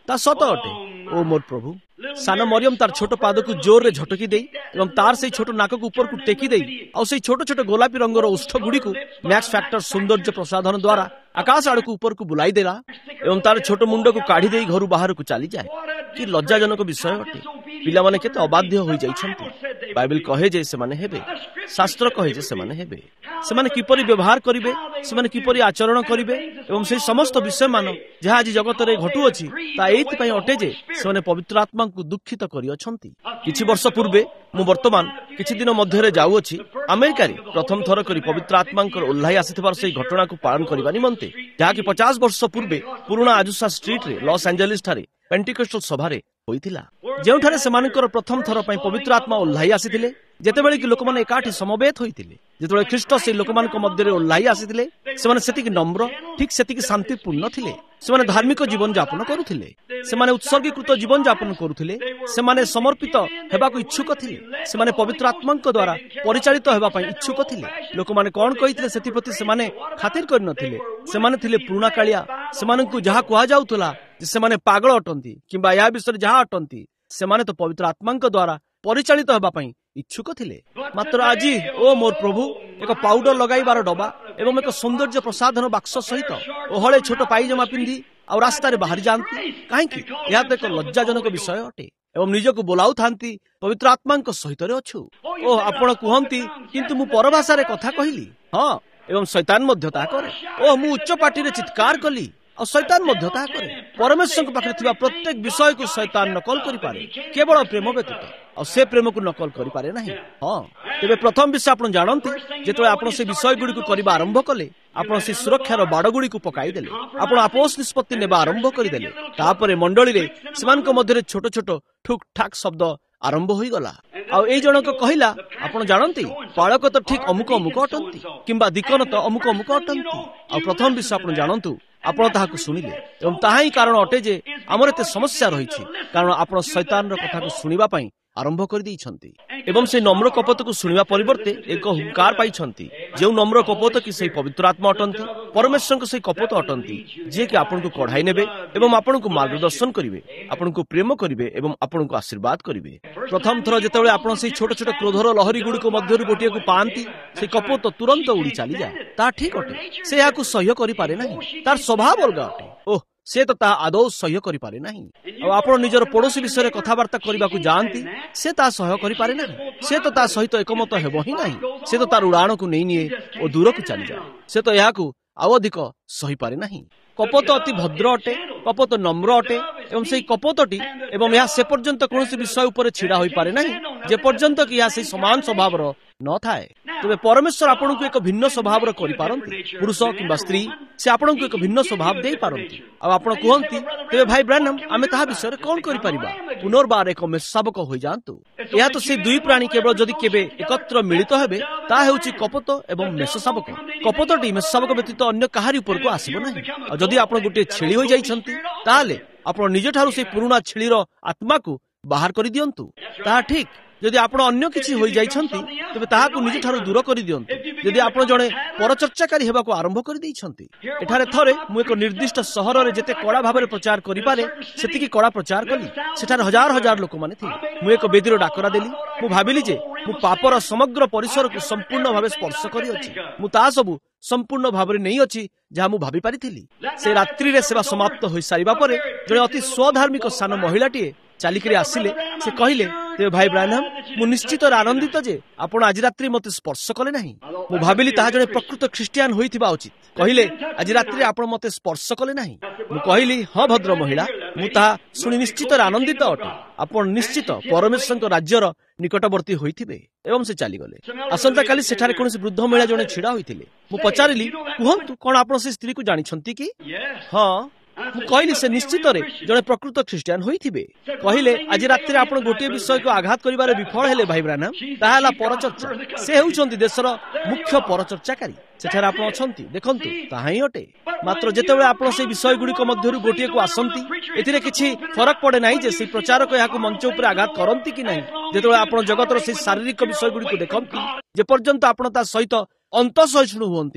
ତା ସତ ଅଟେ। ଓ ମୋର ପ୍ରଭୁ, ସାନ ମରିୟମ ତାର ଛୋଟ ପାଦକୁ ଜୋରରେ ଝଟକି ଦେଇ ଏବଂ ତାର ସେଇ ଛୋଟ ନାକକୁ ଉପରକୁ ଟେକି ଦେଇ ଆଉ ସେଇ ଛୋଟ ଛୋଟ ଗୋଲାପୀ ରଙ୍ଗର ଓଷ୍ଠ ଗୁଡ଼ିକୁ ମ୍ୟାକ୍ସ ଫ୍ୟାକ୍ଟର ସୌନ୍ଦର୍ଯ୍ୟ ପ୍ରସାଧନ ଦ୍ୱାରା ଆକାଶ ଆଡ଼କୁ ଉପରକୁ ବୁଲାଇ ଦେଲା ଏବଂ ତାର ଛୋଟ ମୁଣ୍ଡକୁ କାଢି ଦେଇ ଘରୁ ବାହାରକୁ ଚାଲିଯାଏ। କି ଲଜ୍ଜାଜନକ ବିଷୟ ଅଟେ। ପିଲାମାନେ କେତେ ଅବାଧ୍ୟ ହୋଇଯାଇଛନ୍ତି। ବାଇବେଲ କହେ ଯେ ସେମାନେ ହେବେ, ଶାସ୍ତ୍ର କହେ ଯେ ସେମାନେ ହେବେ। ସେମାନେ କିପରି ବ୍ୟବହାର କରିବେ, ସେମାନେ କିପରି ଆଚରଣ କରିବେ ଏବଂ ସେହି ସମସ୍ତ ବିଷୟମାନ ଯାହା ଆଜି ଜଗତରେ ଘଟୁଅଛି ତା ଏଇଥିପାଇଁ ଅଟେ ଯେ ସେମାନେ ପବିତ୍ର ଆତ୍ମାଙ୍କୁ ଦୁଃଖିତ କରିଅଛନ୍ତି। କିଛି ବର୍ଷ ପୂର୍ବେ ମୁଁ ବର୍ତ୍ତମାନ କିଛି ଦିନ ମଧ୍ୟରେ ଯାଉଅଛି ଆମେରିକାରେ ପ୍ରଥମ ଥର କରି ପବିତ୍ର ଆତ୍ମାଙ୍କର ଓହ୍ଲାଇ ଆସିଥିବାର ସେହି ଘଟଣାକୁ ପାଳନ କରିବା ନିମନ୍ତେ, ଯାହାକି 50 ବର୍ଷ ପୂର୍ବେ ପୁରୁଣା ଆଜୁସା ଷ୍ଟ୍ରିଟ୍ରେ ଲସ୍ ଆଞ୍ଜେଲିସ୍ ଠାରେ ପେଣ୍ଟିକୋଷ୍ଟାଲ ସଭାରେ ହୋଇଥିଲା, ଯେଉଁଠାରେ ସେମାନଙ୍କର ପ୍ରଥମ ଥର ପାଇଁ ପବିତ୍ର ଆତ୍ମା ଓହ୍ଲାଇ ଆସିଥିଲେ। ଯେତେବେଳେ କି ଲୋକମାନେ ଏକାଠି ସମବେତ ହୋଇଥିଲେ, ଯେତେବେଳେ ଖ୍ରୀଷ୍ଟ ସେହି ଲୋକମାନଙ୍କ ମଧ୍ୟରେ ଓହ୍ଲାଇ ଆସିଥିଲେ, ସେମାନେ ସେତିକି ନମ୍ର, ଠିକ୍ ସେତିକି ଶାନ୍ତିପୂର୍ଣ୍ଣ ଥିଲେ। ସେମାନେ ଧାର୍ମିକ ଜୀବନ ଯାପନ କରୁଥିଲେ, ସେମାନେ ଉତ୍ସର୍ଗୀକୃତ ଜୀବନ ଯାପନ କରୁଥିଲେ, ସେମାନେ ସମର୍ପିତ ହେବାକୁ ଇଚ୍ଛୁକ ଥିଲେ, ସେମାନେ ପବିତ୍ର ଆତ୍ମାଙ୍କ ଦ୍ୱାରା ପରିଚାଳିତ ହେବା ପାଇଁ ଇଚ୍ଛୁକ ଥିଲେ। ଲୋକମାନେ କଣ କହିଥିଲେ ସେଥିପ୍ରତି ସେମାନେ ଖାତିର କରିନଥିଲେ। ସେମାନେ ଥିଲେ ପୁରୁଣା କାଳିଆ। ସେମାନଙ୍କୁ ଯାହା କୁହାଯାଉଥିଲା ଯେ ସେମାନେ ପାଗଳ ଅଟନ୍ତି କିମ୍ବା ଏହା ବିଷୟରେ ଯାହା ଅଟନ୍ତି, ସେମାନେ ତ ପବିତ୍ର ଆତ୍ମାଙ୍କ ଦ୍ୱାରା ପରିଚାଳିତ ହେବା ପାଇଁ ଇଚ୍ଛୁକ ଥିଲେ। ମାତ୍ର ଆଜି, ଓ ମୋର ପ୍ରଭୁ, ଏକ ପାଉଡର ଲଗାଇବାର ଡବା ଏବଂ ଏକ ସୌନ୍ଦର୍ଯ୍ୟ ପ୍ରସାଧନ ବାକ୍ସ ସହିତ ଓହଳେ ଛୋଟ ପାଇଜାମା ପିନ୍ଧି ଆଉ ରାସ୍ତାରେ ବାହାରି ଯାଆନ୍ତି। କାହିଁକି? ଏହା ତ ଏକ ଲଜ୍ଜାଜନକ ବିଷୟ ଅଟେ। ଏବଂ ନିଜକୁ ବୋଲାଉଥାନ୍ତି ପବିତ୍ର ଆତ୍ମାଙ୍କ ସହିତରେ ଅଛୁ। ଓ ଆପଣ କୁହନ୍ତି, କିନ୍ତୁ ମୁଁ ପରଭାଷାରେ କଥା କହିଲି। ହଁ, ଏବଂ ଶୈତାନ ମଧ୍ୟ ତାହା କରେ। ଓ ମୁଁ ଉଚ୍ଚ ପାଟିରେ ଚିତ୍କାର କଲି, ଆଉ ଶୈତାନ ମଧ୍ୟ ତାହା କରେ। ପରମେଶ୍ୱରଙ୍କ ପାଖରେ ଥିବା ପ୍ରତ୍ୟେକ ବିଷୟକୁ ଶୈତାନ ନକଲ କରିପାରେ, କେବଳ ପ୍ରେମ ବ୍ୟତୀତ, ଆଉ ସେ ପ୍ରେମକୁ ନକଲ କରିପାରେ ନାହିଁ। ହଁ, ତେବେ ପ୍ରଥମ ବିଷୟ ଆପଣ ଜାଣନ୍ତି, ଯେତେବେଳେ ଆପଣ ସେ ବିଷୟ ଗୁଡ଼ିକୁ କରିବା ଆରମ୍ଭ କଲେ, ଆପଣ ସେ ସୁରକ୍ଷାର ବାଡ଼ଗୁଡ଼ିକୁ ପକାଇଦେଲେ, ଆପଣ ଆପୋଷ ନିଷ୍ପତ୍ତି ନେବା ଆରମ୍ଭ କରିଦେଲେ। ତାପରେ ମଣ୍ଡଳୀରେ ସେମାନଙ୍କ ମଧ୍ୟରେ ଛୋଟ ଛୋଟ ଠୁକ୍ ଠାକ୍ ଶବ୍ଦ ଆରମ୍ଭ ହୋଇଗଲା। ଆଉ ଏଇ ଜଣକ କହିଲା, ଆପଣ ଜାଣନ୍ତି ପାଳକ ତ ଠିକ୍ ଅମୁକ ଅମୁକ ଅଟନ୍ତି କିମ୍ବା ଦିକନ ତ ଅମୁକ ଅମୁକ ଅଟନ୍ତି। ଆଉ ପ୍ରଥମ ବିଷୟ ଆପଣ ଜାଣନ୍ତୁ, ଆପଣ ତାହାକୁ ଶୁଣିଲେ ଏବଂ ତାହା ହିଁ କାରଣ ଅଟେ ଯେ ଆମର ଏତେ ସମସ୍ୟା ରହିଛି, କାରଣ ଆପଣ ଶୈତାନର କଥାକୁ ଶୁଣିବା ପାଇଁ ଆରମ୍ଭ କରିଦେଇଛନ୍ତି ଏବଂ ସେହି ନମ୍ର କପତକୁ ଶୁଣିବା ପରିବର୍ତ୍ତେ ଏକ ହୁଙ୍କାର ପାଇଛନ୍ତି, ଯେଉଁ ନମ୍ର କପତ କି ସେହି ପବିତ୍ର ଆତ୍ମା ଅଟନ୍ତି, ପରମେଶ୍ୱରଙ୍କ ସେହି କପତ ଅଟନ୍ତି, ଯିଏକି ଆପଣଙ୍କୁ କଢ଼ାଇ ନେବେ ଏବଂ ଆପଣଙ୍କୁ ମାର୍ଗଦର୍ଶନ କରିବେ, ଆପଣଙ୍କୁ ପ୍ରେମ କରିବେ ଏବଂ ଆପଣଙ୍କୁ ଆଶୀର୍ବାଦ କରିବେ। ପ୍ରଥମ ଥର ଯେତେବେଳେ ଆପଣ ସେହି ଛୋଟ ଛୋଟ କ୍ରୋଧର ଲହରୀ ଗୁଡ଼ିକ ମଧ୍ୟରୁ ଗୋଟିଏକୁ ପାଆନ୍ତି, ସେହି କପତ ତୁରନ୍ତ ଉଡ଼ି ଚାଲିଯାଏ। ତାହା ଠିକ୍ ଅଟେ। ସେ ଏହାକୁ ସହ୍ୟ କରିପାରେ ନାହିଁ। ତାର ସ୍ୱଭାବ ଅଲଗା ଅଟେ। ଓହ, ସେ ତ ତାହା ଆଦୌ ସହ୍ୟ କରିପାରେ ନାହିଁ। ଆଉ ଆପଣ ନିଜର ପଡ଼ୋଶୀ ବିଷୟରେ କଥାବାର୍ତ୍ତା କରିବାକୁ ଯାଆନ୍ତି, ସେ ତାହା ସହ୍ୟ କରିପାରେ ନାହିଁ। ସେ ତ ତା ସହିତ ଏକମତ ହେବ ହିଁ ନାହିଁ। ସେ ତ ତାର ଉଡ଼ାଣକୁ ନେଇ ନିଏ ଓ ଦୂରକୁ ଚାଲିଯାଏ। ସେ ତ ଏହାକୁ ଆଉ ଅଧିକ ସହିପାରେ ନାହିଁ। କପତ ଅତି ଭଦ୍ର ଅଟେ, କପତ ନମ୍ର ଅଟେ ଏବଂ ସେହି କପତଟି ଏବଂ ଏହା ସେ ପର୍ଯ୍ୟନ୍ତ କୌଣସି ବିଷୟ ଉପରେ ଛିଡ଼ା ହୋଇପାରେ ନାହିଁ ଯେ ପର୍ଯ୍ୟନ୍ତ କି ଏହା ସେହି ସମାନ ସ୍ୱଭାବର ନଥାଏ। ତେବେ ପରମେଶ୍ୱର ଆପଣଙ୍କୁ ଏକ ଭିନ୍ନ ସ୍ୱଭାବର କରିପାରନ୍ତି। ପୁରୁଷ କିମ୍ବା ସ୍ତ୍ରୀ, ସେ ଆପଣଙ୍କୁ ଏକ ଭିନ୍ନ ସ୍ୱଭାବ ଦେଇପାରନ୍ତି। ଆଉ ଆପଣ କୁହନ୍ତି, ତେବେ ଭାଇ ବ୍ରାନମ୍, ଆମେ ତାହା ବିଷୟରେ କଣ କରିପାରିବା? ପୁନର୍ବାର ଏକ ମେଷଶାବକ ହୋଇଯାଆନ୍ତୁ। ଏହା ତ ସେହି ଦୁଇ ପ୍ରାଣୀ କେବଳ ଯଦି କେବେ એકତ୍ର ମିଳିତ ହେବେ, ତାହା ହେଉଛି କପତ ଏବଂ ମେଷଶାବକ। କପତଟି ମେଷଶାବକ ବ୍ୟତୀତ ଅନ୍ୟ କାହାରି ଉପରକୁ ଆସିବ ନାହିଁ। ଆଉ ଯଦି ଆପଣ ଗୋଟିଏ ଛେଳି ହୋଇଯାଇଛନ୍ତି, ତାହେଲେ ଆପଣ ନିଜଠାରୁ ସେହି ପୁରୁଣା ଛେଳିର ଆତ୍ମାକୁ ବାହାର କରିଦିଅନ୍ତୁ। ତାହା ଠିକ୍। ଯଦି ଆପଣ ଅନ୍ୟ କିଛି ହୋଇଯାଇଛନ୍ତି, ତେବେ ତାହାକୁ ନିଜଠାରୁ ଦୂର କରିଦିଅନ୍ତୁ। ଯଦି ଆପଣ ଜଣେ ପରଚର୍ଚ୍ଚାକାରୀ ହେବାକୁ ଆରମ୍ଭ କରିଦେଇଛନ୍ତି, ଏଠାରେ ଥରେ ମୁଁ ଏକ ନିର୍ଦ୍ଦିଷ୍ଟ ସହରରେ ଯେତେ କଡ଼ା ଭାବରେ ପ୍ରଚାର କରିପାରେ ସେତିକି କଡ଼ା ପ୍ରଚାର କଲି। ସେଠାରେ ହଜାର ହଜାର ଲୋକମାନେ ଥିଲେ। ମୁଁ ଏକ ବେଦୀର ଡାକରା ଦେଲି। ମୁଁ ଭାବିଲି ଯେ ମୁଁ ପାପର ସମଗ୍ର ପରିସରକୁ ସମ୍ପୂର୍ଣ୍ଣ ଭାବେ ସ୍ପର୍ଶ କରିଅଛି। ମୁଁ ତାହା ସବୁ ସମ୍ପୂର୍ଣ୍ଣ ଭାବରେ ନେଇଅଛି ଯାହା ମୁଁ ଭାବିପାରିଥିଲି। ସେ ରାତ୍ରିରେ ସେବା ସମାପ୍ତ ହୋଇସାରିବା ପରେ ଜଣେ ଅତି ସ୍ୱଧାର୍ମିକ ସାନ ମହିଳାଟିଏ ଚାଲିକରି ଆସିଲେ। ସେ କହିଲେ, ତେବେ ଭାଇ ବ୍ରାନମ୍, ମୁଁ ନିଶ୍ଚିତରେ ଆନନ୍ଦିତ ଯେ ଆପଣ ଆଜି ରାତ୍ରି ମୋତେ ସ୍ପର୍ଶ କଲେ ନାହିଁ। ମୁଁ ଭାବିଲି ତାହା ଜଣେ ପ୍ରକୃତ ଖ୍ରୀଷ୍ଟିଆନ ହୋଇଥିବା ଉଚିତ। କହିଲେ, ଆଜି ରାତ୍ରିରେ ଆପଣ ମୋତେ ସ୍ପର୍ଶ କଲେ ନାହିଁ। ମୁଁ କହିଲି, ହଁ ଭଦ୍ର ମହିଳା, ମୁଁ ତାହା ଶୁଣି ନିଶ୍ଚିତରେ ଆନନ୍ଦିତ ଅଟେ। ଆପଣ ନିଶ୍ଚିତ ପରମେଶ୍ୱରଙ୍କ ରାଜ୍ୟର ନିକଟବର୍ତ୍ତୀ ହୋଇଥିବେ। ଏବଂ ସେ ଚାଲିଗଲେ। ଆସନ୍ତାକାଲି ସେଠାରେ କୌଣସି ବୃଦ୍ଧ ମହିଳା ଜଣେ ଛିଡ଼ା ହୋଇଥିଲେ। ମୁଁ ପଚାରିଲି, କୁହନ୍ତୁ, କ'ଣ ଆପଣ ସେ ସ୍ତ୍ରୀକୁ ଜାଣିଛନ୍ତି କି? ହଁ, ମୁଁ କହିଲି, ସେ ନିଶ୍ଚିତରେ ଜଣେ ପ୍ରକୃତ ଖ୍ରୀଷ୍ଟିଆନ ହୋଇଥିବେ। କହିଲେ, ଆଜି ରାତିରେ ଆପଣ ଗୋଟିଏ ବିଷୟକୁ ଆଘାତ କରିବାରେ ବିଫଳ ହେଲେ ଭାଇ ବ୍ରାନମ୍, ତାହା ହେଲା ପରଚର୍ଚ୍ଚା। ସେ ହେଉଛନ୍ତି ଦେଶର ମୁଖ୍ୟ ପରଚର୍ଚ୍ଚାକାରୀ। ସେଠାରେ ଆପଣ ଅଛନ୍ତି, ଦେଖନ୍ତୁ, ତାହା ହିଁ ଅଟେ। ମାତ୍ର ଯେତେବେଳେ ଆପଣ ସେହି ବିଷୟ ଗୁଡ଼ିକ ମଧ୍ୟରୁ ଗୋଟିଏକୁ ଆସନ୍ତି, ଏଥିରେ କିଛି ଫରକ ପଡ଼େ ନାହିଁ ଯେ ସେହି ପ୍ରଚାରକ ଏହାକୁ ମଞ୍ଚ ଉପରେ ଆଘାତ କରନ୍ତି କି ନାହିଁ। ଯେତେବେଳେ ଆପଣ ଜଗତର ସେହି ଶାରୀରିକ ବିଷୟ ଗୁଡ଼ିକୁ ଦେଖନ୍ତି, ଯେପର୍ଯ୍ୟନ୍ତ ଆପଣ ତା ସହିତ ଅନ୍ତଃସହିଷ୍ଣୁ ହୁଅନ୍ତି,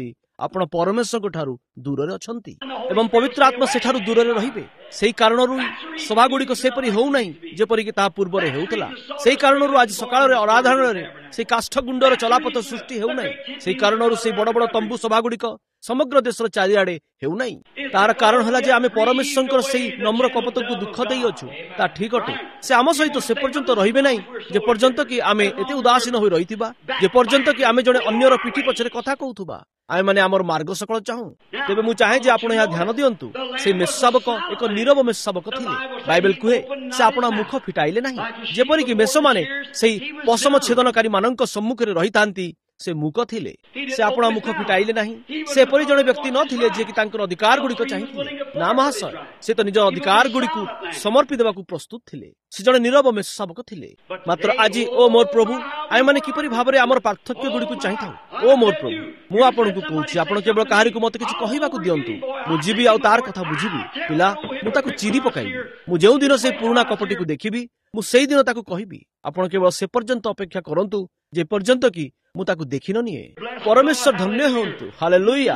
ଆପଣ ପରମେଶ୍ୱରଙ୍କ ଠାରୁ ଦୂରରେ ଅଛନ୍ତି ଏବଂ ପବିତ୍ର ଆତ୍ମା ସେଠାରୁ ଦୂରରେ ରହିବେ। ସେହି କାରଣରୁ ସଭାଗୁଡ଼ିକ ସେପରି ହେଉନାହିଁ ଯେପରିକି ତାହା ପୂର୍ବରେ ହେଉଥିଲା। ସେହି କାରଣରୁ ଆଜି ସକାଳରେ ଆରାଧନାରେ ସେହି କାଷ୍ଠ ଗୁଣ୍ଡର ଚଲାପଥ ସୃଷ୍ଟି ହେଉନାହିଁ। ସେହି କାରଣରୁ ସେହି ବଡ଼ ବଡ଼ ତମ୍ବୁ ସଭାଗୁଡ଼ିକ ସମଗ୍ର ଦେଶର ଚାରିଆଡ଼େ ହେଉନାହିଁ। ତାହାର କାରଣ ହେଲା ଯେ ଆମେ ପରମେଶ୍ୱରଙ୍କର ସେହି ନମ୍ର କପଟକୁ ଦୁଃଖ ଦେଇଅଛୁ। ତା ଠିକ୍ ଅଟେ। ସେ ଆମ ସହିତ ସେ ପର୍ଯ୍ୟନ୍ତ ରହିବେ ନାହିଁ ଯେପର୍ଯ୍ୟନ୍ତ କି ଆମେ ଏତେ ଉଦାସୀନ ହୋଇ ରହିଥିବା, ଯେପର୍ଯ୍ୟନ୍ତ କି ଆମେ ଜଣେ ଅନ୍ୟର ପିଠି ପଛରେ କଥା କହୁଥିବା। ଆମେମାନେ ଆମର ମାର୍ଗ ସକଳ ଚାହୁଁ। ତେବେ ମୁଁ ଚାହେଁ ଯେ ଆପଣ ଏହା ଧ୍ୟାନ ଦିଅନ୍ତୁ। ସେହି ମେଷଶାବକ ଏକ ନୀରବ ମେଷଶାବକ ଥିଲେ। ବାଇବେଲ କୁହେ ସେ ଆପଣା ମୁଖ ଫିଟାଇଲେ ନାହିଁ। ଯେପରିକି ମେଷମାନେ ସେହି ପଶମ ଛେଦନକାରୀ ମାନଙ୍କ ସମ୍ମୁଖରେ ରହିଥାନ୍ତି, ସେ ମୂକ ଥିଲେ। ସେ ଆପଣା ମୁଖ ଫିଟାଇଲେ ନାହିଁ। ସେ ଏପରି ଜଣେ ବ୍ୟକ୍ତି ନଥିଲେ ଯିଏକି ତାଙ୍କର ଅଧିକାର ଗୁଡ଼ିକ ଚାହିଁଥିଲେ। ନା ମହାଶୟ, ସେ ତ ନିଜ ଅଧିକାର ଗୁଡ଼ିକୁ ସମର୍ପି ଦେବାକୁ ପ୍ରସ୍ତୁତ ଥିଲେ। ସେ ଜଣେ ନୀରବ ମେଷଶାବକ ଥିଲେ। ମାତ୍ର ଆଜି ଓ ମୋର ପ୍ରଭୁ, ଆମେମାନେ କିପରି ଭାବରେ ଆମର ପାର୍ଥକ୍ୟ ଗୁଡ଼ିକୁ ଚାହିଁଥାଉ। ଓ ମୋର ପ୍ରଭୁ, ମୁଁ ଆପଣଙ୍କୁ କହୁଛି, ଆପଣ କେବଳ କାହାରିକୁ ମୋତେ କିଛି କହିବାକୁ ଦିଅନ୍ତୁ। ମୁଁ ଯିବି ଆଉ ତାର କଥା ବୁଝିବି। ପିଲା, ମୁଁ ତାକୁ ଚିରି ପକାଇବି। ମୁଁ ଯେଉଁ ଦିନ ସେଇ ପୁରୁଣା କପଟିକୁ ଦେଖିବି, ମୁଁ ସେଇଦିନ ତାକୁ କହିବି। ଆପଣ କେବଳ ସେ ପର୍ଯ୍ୟନ୍ତ ଅପେକ୍ଷା କରନ୍ତୁ ଯେ ପର୍ଯ୍ୟନ୍ତ କି ମୁଁ ତାକୁ ଦେଖି ନ ନିଏ। ପରମେଶ୍ୱର ଧନ୍ୟ ହୁଅନ୍ତୁ। ହାଲେଲୁୟା।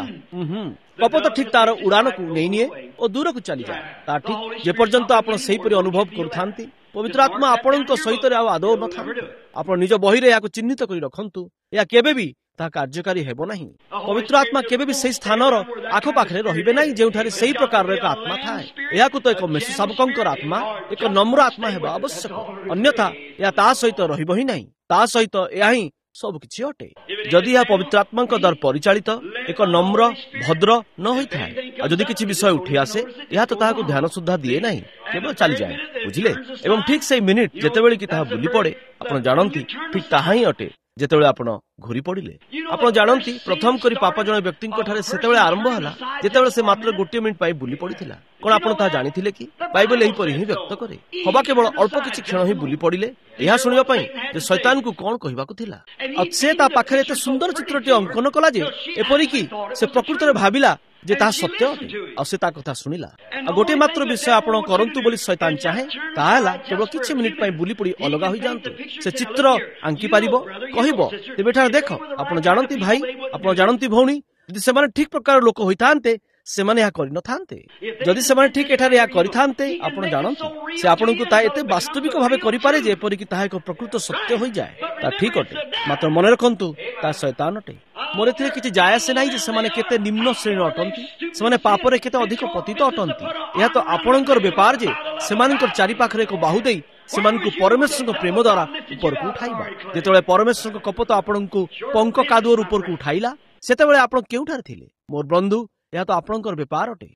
କପଟ ଠିକ୍ ତାର ଉଡ଼ାଣକୁ ନେଇ ନିଏ ଓ ଦୂରକୁ ଚାଲିଯାଏ। ତା ଠିକ୍ ଯେପର୍ଯ୍ୟନ୍ତ ଆପଣ ସେହିପରି ଅନୁଭବ କରୁଥାନ୍ତି, ପବିତ୍ର ଆତ୍ମା ଆପଣଙ୍କ ସହିତ ଆଉ ଆଦୌ ନଥାନ୍ତି। ଆପଣ ନିଜ ବହିରେ ଏହାକୁ ଚିହ୍ନିତ କରି ରଖନ୍ତୁ। ଏହା କେବେ ବି ତାହା କାର୍ଯ୍ୟକାରୀ ହେବ ନାହିଁ। ପବିତ୍ର ଆତ୍ମା କେବେ ବି ସେହି ସ୍ଥାନର ଆଖପାଖରେ ରହିବେ ନାହିଁ ଯେଉଁଠାରେ ସେହି ପ୍ରକାରର ଏକ ଆତ୍ମା ଥାଏ। ଏହାକୁ ତ ଏକ ମେଷଶାବକଙ୍କର ଆତ୍ମା, ଏକ ନମ୍ର ଆତ୍ମା ହେବା ଆବଶ୍ୟକ। ଅନ୍ୟଥା ଏହା ତା ସହିତ ରହିବ ହିଁ ନାହିଁ। ତା ସହିତ ଏହା ହିଁ ସବୁ କିଛି ଅଟେ। ଯଦି ଏହା ପବିତ୍ର ଆତ୍ମାଙ୍କ ଦ୍ୱାରା ପରିଚାଳିତ ଏକ ନମ୍ର ଭଦ୍ର ନ ହୋଇଥାଏ, ଆଉ ଯଦି କିଛି ବିଷୟ ଉଠି ଆସେ, ଏହା ତ ତାହାକୁ ଧ୍ୟାନ ସୁଦ୍ଧା ଦିଏ ନାହିଁ, କେବଳ ଚାଲିଯାଏ। ବୁଝିଲେ? ଏବଂ ଠିକ୍ ସେଇ ମିନିଟ୍ ଯେତେବେଳେ କି ତାହା ବୁଲି ପଡ଼େ, ଆପଣ ଜାଣନ୍ତି ଠିକ୍ ତାହା ହିଁ ଅଟେ। ଯେତେବେଳେ ଆପଣ ଘୁରି ପଡ଼ିଲେ, ଆପଣ ଜାଣନ୍ତି ପ୍ରଥମ କରି ପାପ ଜଣେ ବ୍ୟକ୍ତିଙ୍କ ଠାରେ ସେତେବେଳେ ଆରମ୍ଭ ହେଲା ଯେତେବେଳେ ସେ ମାତ୍ର ଗୋଟିଏ ମିନିଟ୍ ପାଇଁ ବୁଲି ପଡ଼ିଥିଲା। କ'ଣ ଆପଣ ତାହା ଜାଣିଥିଲେ କି? ବାଇବେଲ ଏହିପରି ହିଁ ବ୍ୟକ୍ତ କରେ। ହବା କେବଳ ଅଳ୍ପ କିଛି କ୍ଷଣ ହିଁ ବୁଲି ପଡ଼ିଲେ ଏହା ଶୁଣିବା ପାଇଁ ଯେ ଶୈତାନକୁ କ'ଣ କହିବାକୁ ଥିଲା। ଆଉ ସେ ତା ପାଖରେ ଏତେ ସୁନ୍ଦର ଚିତ୍ରଟି ଅଙ୍କନ କଲା ଯେ ଏପରିକି ସେ ପ୍ରକୃତରେ ଭାବିଲା ଯେ ତାହା ସତ୍ୟ ଅଟେ, ଆଉ ସେ ତା କଥା ଶୁଣିଲା। ଆଉ ଗୋଟିଏ ମାତ୍ର ବିଷୟ ଆପଣ କରନ୍ତୁ ବୋଲି ଶୈତାନ ଚାହେଁ, ତାହା ହେଲା କେବଳ କିଛି ମିନିଟ୍ ପାଇଁ ବୁଲି ପଡ଼ି ଅଲଗା ହୋଇଯାଆନ୍ତୁ। ସେ ଚିତ୍ର ଆଙ୍କି ପାରିବ, କହିବ ତେବେ ଏଠାରେ ଦେଖ। ଆପଣ ଜାଣନ୍ତି ଭାଇ, ଆପଣ ଜାଣନ୍ତି ଭଉଣୀ, ଯଦି ସେମାନେ ଠିକ୍ ପ୍ରକାର ଲୋକ ହୋଇଥାନ୍ତେ ସେମାନେ ଏହା କରିନଥାନ୍ତେ। ଯଦି ସେମାନେ ଠିକ୍ ଏଠାରେ ଏହା କରିଥାନ୍ତେ, ଆପଣ ଜାଣନ୍ତି ସେ ଆପଣଙ୍କୁ ତାହା ଏତେ ବାସ୍ତବିକ ଭାବେ କରିପାରେ ଯେ ଏପରିକି ତାହା ଏକ ପ୍ରକୃତ ସତ୍ୟ ହୋଇଯାଏ। ତା ଠିକ୍ ଅଟେ, ମାତ୍ର ମନେ ରଖନ୍ତୁ ତାହା ଶୈତାନ ଅଟେ। ମୋର ଏଥିରେ କିଛି ଯାଏ ଆସେ ନାହିଁ ଯେ ସେମାନେ କେତେ ନିମ୍ନ ଶ୍ରେଣୀର ଅଟନ୍ତି, ସେମାନେ ପାପରେ କେତେ ଅଧିକ ପତିତ ଅଟନ୍ତି। ଏହା ତ ଆପଣଙ୍କର ବେପାର ଯେ ସେମାନଙ୍କର ଚାରିପାଖରେ ଏକ ବାହୁ ଦେଇ ସେମାନଙ୍କୁ ପରମେଶ୍ୱରଙ୍କ ପ୍ରେମ ଦ୍ୱାରା ଉପରକୁ ଉଠାଇବା। ଯେତେବେଳେ ପରମେଶ୍ୱରଙ୍କ କପଟ ଆପଣଙ୍କୁ ପଙ୍କ କାଦୁଅର ଉପରକୁ ଉଠାଇଲା, ସେତେବେଳେ ଆପଣ କେଉଁଠାରେ ଥିଲେ? ମୋର ବନ୍ଧୁ, ଏହା ତ ଆପଣଙ୍କର ବେପାର ଅଟେ।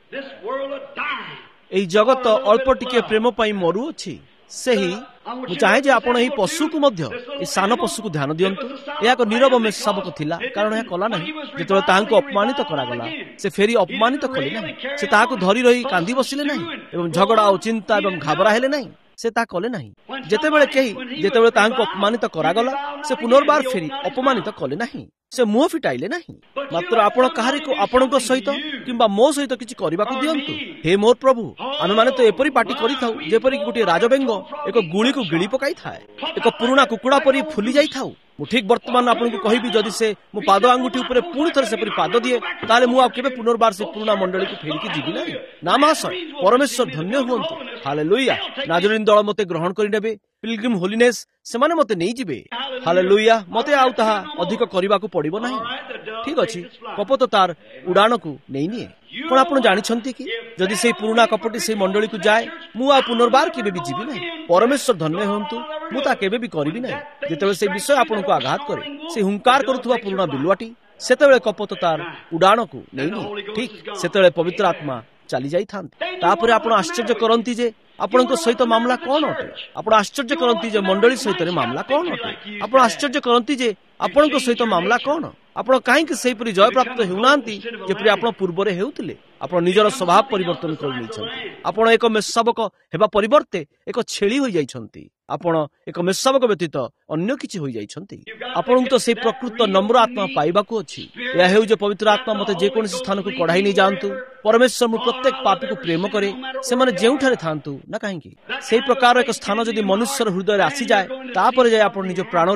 ଏହି ଜଗତ ଅଳ୍ପ ଟିକେ ପ୍ରେମ ପାଇଁ ମରୁଅଛି। ସେହି ମୁଁ ଚାହେଁ ଯେ ଆପଣ ଏହି ପଶୁକୁ ମଧ୍ୟ, ଏହି ସାନ ପଶୁକୁ ଧ୍ୟାନ ଦିଅନ୍ତୁ। ଏହା ଏକ ନୀରବ ମେଷଶାବକ ଥିଲା, କାରଣ ଏହା କଲା ନାହିଁ। ଯେତେବେଳେ ତାହାଙ୍କୁ ଅପମାନିତ କରାଗଲା, ସେ ଫେରି ଅପମାନିତ କଲେ ନାହିଁ। ସେ ତାହାକୁ ଧରି ରହି କାନ୍ଦି ବସିଲେ ନାହିଁ ଏବଂ ଝଗଡ଼ା ଓ ଚିନ୍ତା ଏବଂ ଘାବରା ହେଲେ ନାହିଁ। ସେ ତାହା କଲେ ନାହିଁ। ଯେତେବେଳେ ତାହାଙ୍କୁ ଅପମାନିତ କରାଗଲା, ସେ ପୁନର୍ବାର ଫେରି ଅପମାନିତ କଲେ ନାହିଁ। ସେ ମୁହଁ ଫିଟାଇଲେ ନାହିଁ। ମାତ୍ର ଆପଣ କାହାରିକୁ ଆପଣଙ୍କ ସହିତ କିମ୍ବା ମୋ ସହିତ କିଛି କରିବାକୁ ଦିଅନ୍ତୁ। ହେ ମୋର ପ୍ରଭୁ, ଆମେମାନେ ତ ଏପରି ପାଟି କରିଥାଉ ଯେପରିକି ଗୋଟିଏ ରାଜବେଙ୍ଗ ଏକ ଗୁଳିକୁ ଗିଳି ପକାଇଥାଏ, ଏକ ପୁରୁଣା କୁକୁଡ଼ା ପରି ଫୁଲି ଯାଇଥାଉ। ମୁଁ ଠିକ୍ ବର୍ତ୍ତମାନ ଆପଣଙ୍କୁ କହିବି, ଯଦି ସେ ମୋ ପାଦ ଆଙ୍ଗୁଠି ଉପରେ ପୁଣି ଥରେ ସେପରି ପାଦ ଦିଏ, ତାହେଲେ ମୁଁ ଆଉ କେବେ ପୁନର୍ବାର ସେ ପୁରୁଣା ମଣ୍ଡଳୀକୁ ଫେରିକି ଯିବି ନାହିଁ। ନା ମହାଶୟ, ପରମେଶ୍ୱର ଧନ୍ୟ ହୁଅନ୍ତୁ। ହାଲେଲୁୟା। ନାଜରୀନ ଦଳ ମୋତେ ଗ୍ରହଣ କରିନେବେ। ପିଲଗ୍ରିମ ହୋଲିନେସ୍ ସେମାନେ ମୋତେ ନେଇଯିବେ। ହାଲେଲୁୟା। ମୋତେ ଆଉ ତାହା ଅଧିକ କରିବାକୁ ପଡ଼ିବ ନାହିଁ। ଠିକ୍ ଅଛି, କପଟ ତାର ଉଡ଼ାଣକୁ ନେଇନିଏ। କ'ଣ ଆପଣ ଜାଣିଛନ୍ତି କି ଯଦି ସେହି ପୁରୁଣା କପଟି ସେହି ମଣ୍ଡଳୀକୁ ଯାଏ, ମୁଁ ଆଉ ପୁନର୍ବାର କେବେ ବି ଯିବି ନାହିଁ। ପରମେଶ୍ୱର ଧନ୍ୟ ହୁଅନ୍ତୁ, ମୁଁ ତାହା କେବେ ବି କରିବି ନାହିଁ। ଯେତେବେଳେ ସେହି ବିଷୟ ଆପଣଙ୍କୁ ଆଘାତ କରେ, ସେ ହୁଙ୍କାର କରୁଥିବା ପୁରୁଣା ବିଲୁଆଟି, ସେତେବେଳେ କପଟ ତାର ଉଡ଼ାଣକୁ ନେଇନିଏ। ଠିକ୍ ସେତେବେଳେ ପବିତ୍ର ଆତ୍ମା ଚାଲି ଯାଇଥାନ୍ତି। ତାପରେ ଆପଣ ଆଶ୍ଚର୍ଯ୍ୟ କରନ୍ତି ଯେ ଆପଣଙ୍କ ସହିତ ମାମଲା କ'ଣ ଅଟେ। ଆପଣ ଆଶ୍ଚର୍ଯ୍ୟ କରନ୍ତି ଯେ ମଣ୍ଡଳୀ ସହିତ ମାମଲା କ'ଣ ଅଟେ। ଆପଣ ଆଶ୍ଚର୍ଯ୍ୟ କରନ୍ତି ଯେ ଆପଣଙ୍କ ସହିତ ମାମଲା କ'ଣ। ଆପଣ କାହିଁକି ସେହିପରି ଜୟପ୍ରାପ୍ତ ହେଉନାହାନ୍ତି ଯେପରି ଆପଣ ପୂର୍ବରେ ହେଉଥିଲେ। ଆପଣ ନିଜର ସ୍ୱଭାବ ପରିବର୍ତ୍ତନ କରି ନେଇଛନ୍ତି। ଆପଣ ଏକ ମେଷଶାବକ ହେବା ପରିବର୍ତ୍ତେ ଏକ ଛେଳି ହୋଇଯାଇଛନ୍ତି। ଆପଣ ଏକ ମେଷଶାବକ ବ୍ୟତୀତ ଅନ୍ୟ କିଛି ହୋଇଯାଇଛନ୍ତି। ଆପଣଙ୍କୁ ତ ସେହି ପ୍ରକୃତ ନମ୍ର ଆତ୍ମା ପାଇବାକୁ ଅଛି। ଏହା ହେଉ ଯେ ପବିତ୍ର ଆତ୍ମା ମୋତେ ଯେକୌଣସି ସ୍ଥାନକୁ କଢ଼ାଇ ନେଇ ଯାଆନ୍ତୁ। ପରମେଶ୍ୱର ମୁଁ ପ୍ରତ୍ୟେକ ପାପୀକୁ ପ୍ରେମ କରେ, ସେମାନେ ଯେଉଁଠାରେ ଥାଆନ୍ତୁ ନା କାହିଁକି। ସେହି ପ୍ରକାର ଏକ ସ୍ଥାନ ଯଦି ମନୁଷ୍ୟର ହୃଦୟରେ ଆସିଯାଏ, ତାପରେ ଯାଇ ଆପଣ ନିଜ ପ୍ରାଣରେ